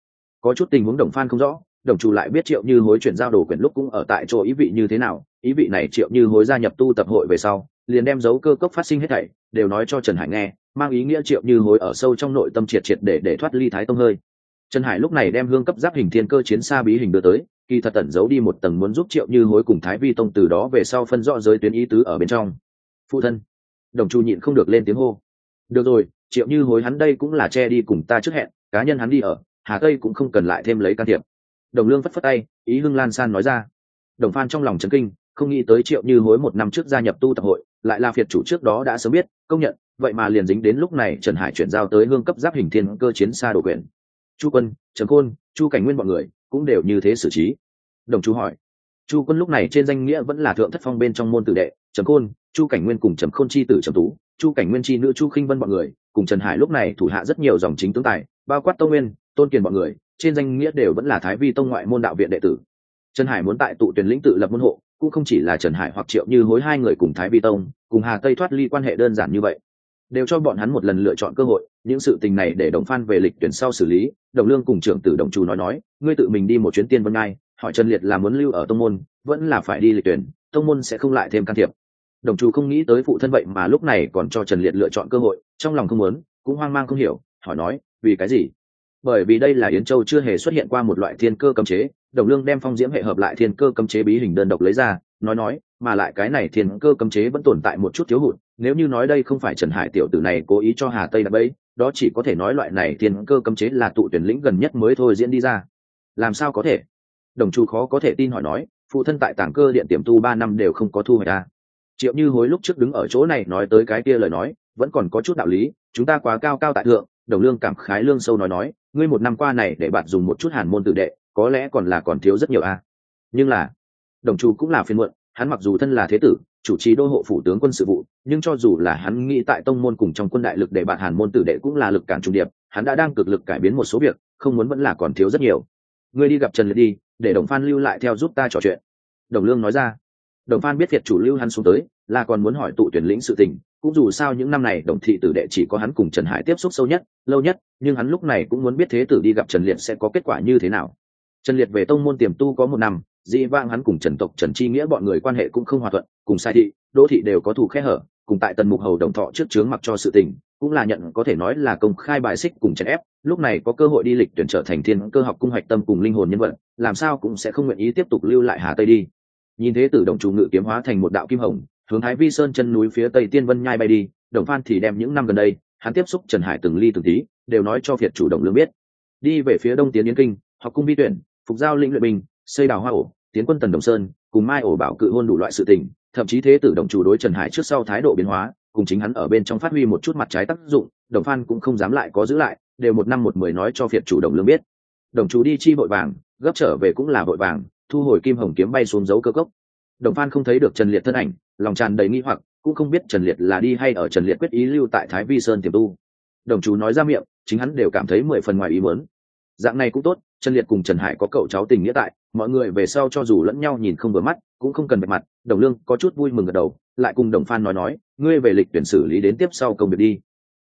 Có chút tình huống Đồng Phan không rõ, Đồng Chủ lại biết Triệu Như Hối chuyển giao đồ quyển lúc cũng ở tại chỗ, ý vị như thế nào. Ý vị này Triệu Như Hối gia nhập tu tập hội về sau, liền đem dấu cơ cốc phát sinh hết thảy đều nói cho Trần Hải nghe, mang ý nghĩa Triệu Như Hối ở sâu trong nội tâm triệt triệt để để thoát ly Thái Tông hơi. Trần Hải lúc này đem hương cấp giáp hình thiên cơ chiến xa bí hình đưa tới, kỳ thật tẩn giấu đi một tầng muốn giúp Triệu Như Hối cùng Thái Vi Tông từ đó về sau phân rõ giới tuyến ý tứ ở bên trong. Phụ thân. Đồng Chu nhịn không được lên tiếng hô. Được rồi, Triệu Như Hối hắn đây cũng là che đi cùng ta trước hẹn, cá nhân hắn đi ở Hà Tây cũng không cần lại thêm lấy can thiệp. Đồng Lương phất phất tay, ý hưng lan san nói ra. Đồng Phan trong lòng chấn kinh, không nghĩ tới Triệu Như Hối một năm trước gia nhập tu tập hội, lại là phiệt chủ trước đó đã sớm biết, công nhận, vậy mà liền dính đến lúc này Trần Hải chuyển giao tới hương cấp giáp hình thiên cơ chiến xa đồ quyển. Chu Quân, Trầm Khôn, Chu Cảnh Nguyên bọn người cũng đều như thế xử trí. Đồng Chu hỏi. Chu Quân lúc này trên danh nghĩa vẫn là thượng thất phong bên trong môn tử đệ, Trầm Khôn, Chu Cảnh Nguyên cùng Trầm Khôn chi tử Trầm Tú, Chu Cảnh Nguyên chi nữ Chu Khinh Vân bọn người, cùng Trần Hải lúc này thủ hạ rất nhiều dòng chính tướng tài, bao quát Tông Nguyên, Tôn Kiền bọn người, trên danh nghĩa đều vẫn là Thái Vi Tông ngoại môn đạo viện đệ tử. Trần Hải muốn tại tụ tuyển lĩnh tự lập môn hộ, cũng không chỉ là Trần Hải hoặc Triệu Như Hối hai người cùng Thái Vi Tông, cùng Hà Tây thoát ly quan hệ đơn giản như vậy, đều cho bọn hắn một lần lựa chọn cơ hội. Những sự tình này để Đồng Phan về lịch tuyển sau xử lý. Đồng Lương cùng trưởng tử Đồng Chu nói nói, ngươi tự mình đi một chuyến Tiên Vân Ngai, hỏi Trần Liệt là muốn lưu ở tông môn, vẫn là phải đi lịch tuyển, tông môn sẽ không lại thêm can thiệp. Đồng Chu không nghĩ tới phụ thân vậy mà lúc này còn cho Trần Liệt lựa chọn cơ hội, trong lòng không muốn, cũng hoang mang không hiểu, hỏi nói, vì cái gì? Bởi vì đây là Yến Châu chưa hề xuất hiện qua một loại thiên cơ cấm chế. Đồng Lương đem phong diễm hệ hợp lại thiên cơ cấm chế bí hình đơn độc lấy ra, nói nói, mà lại cái này thiên cơ cấm chế vẫn tồn tại một chút thiếu hụt, nếu như nói đây không phải Trần Hải tiểu tử này cố ý cho Hà Tây đặt bẫy, đó chỉ có thể nói loại này thiên cơ cấm chế là tụ tuyển lĩnh gần nhất mới thôi diễn đi ra. Làm sao có thể? Đồng Chu khó có thể tin hỏi nói, phụ thân tại Tảng Cơ Điện tiềm tu ba năm đều không có thu hoạch à? Triệu Như Hối lúc trước đứng ở chỗ này nói tới cái kia lời nói, vẫn còn có chút đạo lý, chúng ta quá cao cao tại thượng. Đồng Lương cảm khái lương sâu nói nói, ngươi một năm qua này để bạn dùng một chút hàn môn tự đệ, có lẽ còn là còn thiếu rất nhiều à? Nhưng là, Đồng Chu cũng là phiền muộn, hắn mặc dù thân là thế tử, chủ trì đô hộ phủ tướng quân sự vụ, nhưng cho dù là hắn nghĩ tại tông môn cùng trong quân đại lực để bạn hàn môn tử đệ cũng là lực cản trùng điệp, hắn đã đang cực lực cải biến một số việc, không muốn vẫn là còn thiếu rất nhiều. Ngươi đi gặp Trần Liệt đi, để Đồng Phan lưu lại theo giúp ta trò chuyện. Đồng Lương nói ra. Đồng Phan biết việc chủ lưu hắn xuống tới, là còn muốn hỏi tụ tuyển lĩnh sự tình, cũng dù sao những năm này Đồng thị tử đệ chỉ có hắn cùng Trần Hải tiếp xúc sâu nhất, lâu nhất, nhưng hắn lúc này cũng muốn biết thế tử đi gặp Trần Liệt sẽ có kết quả như thế nào. Trần Liệt về tông môn tiềm tu có một năm, dĩ vãng hắn cùng Trần tộc Trần Chi Nghĩa bọn người quan hệ cũng không hòa thuận, cùng Sai thị, Đỗ thị đều có thù khe hở, cùng tại Tần Mục Hầu Đồng Thọ trước chướng mặc cho sự tình, cũng là nhận có thể nói là công khai bài xích cùng chèn ép, lúc này có cơ hội đi lịch tuyển trở thành thiên cơ học cung hoạch tâm cùng linh hồn nhân vật, làm sao cũng sẽ không nguyện ý tiếp tục lưu lại Hà Tây đi. Nhìn thế tử Đồng Chủ ngự kiếm hóa thành một đạo kim hồng, hướng Thái Vi Sơn chân núi phía tây Tiên Vân Nhai bay đi. Đồng Phan thì đem những năm gần đây hắn tiếp xúc Trần Hải từng ly từng tí đều nói cho phiệt chủ Đồng Lương biết. Đi về phía đông tiến Yến Kinh, học cung vi tuyển, phục giao lĩnh luyện binh, xây đào hoa ổ, tiến quân Tần Đồng Sơn, cùng Mai ổ bảo cự hôn đủ loại sự tình, thậm chí thế tử Đồng Chủ đối Trần Hải trước sau thái độ biến hóa, cùng chính hắn ở bên trong phát huy một chút mặt trái tác dụng, Đồng Phan cũng không dám lại có giữ lại, đều một năm một mười nói cho phiệt chủ Đồng Lương biết. Đồng Chủ đi chi vội vàng, gấp trở về cũng là vội vàng, thu hồi kim hồng kiếm bay xuống dấu cơ cốc. Đồng Phan không thấy được Trần Liệt thân ảnh, lòng tràn đầy nghi hoặc, cũng không biết Trần Liệt là đi hay ở Trần Liệt quyết ý lưu tại Thái Vi Sơn tiềm tu. Đồng Chủ nói ra miệng, chính hắn đều cảm thấy mười phần ngoài ý muốn. Dạng này cũng tốt, Trần Liệt cùng Trần Hải có cậu cháu tình nghĩa tại, mọi người về sau cho dù lẫn nhau nhìn không vừa mắt, cũng không cần bạch mặt. Đồng Lương có chút vui mừng gật đầu, lại cùng Đồng Phan nói nói, ngươi về lịch tuyển xử lý đến tiếp sau công việc đi.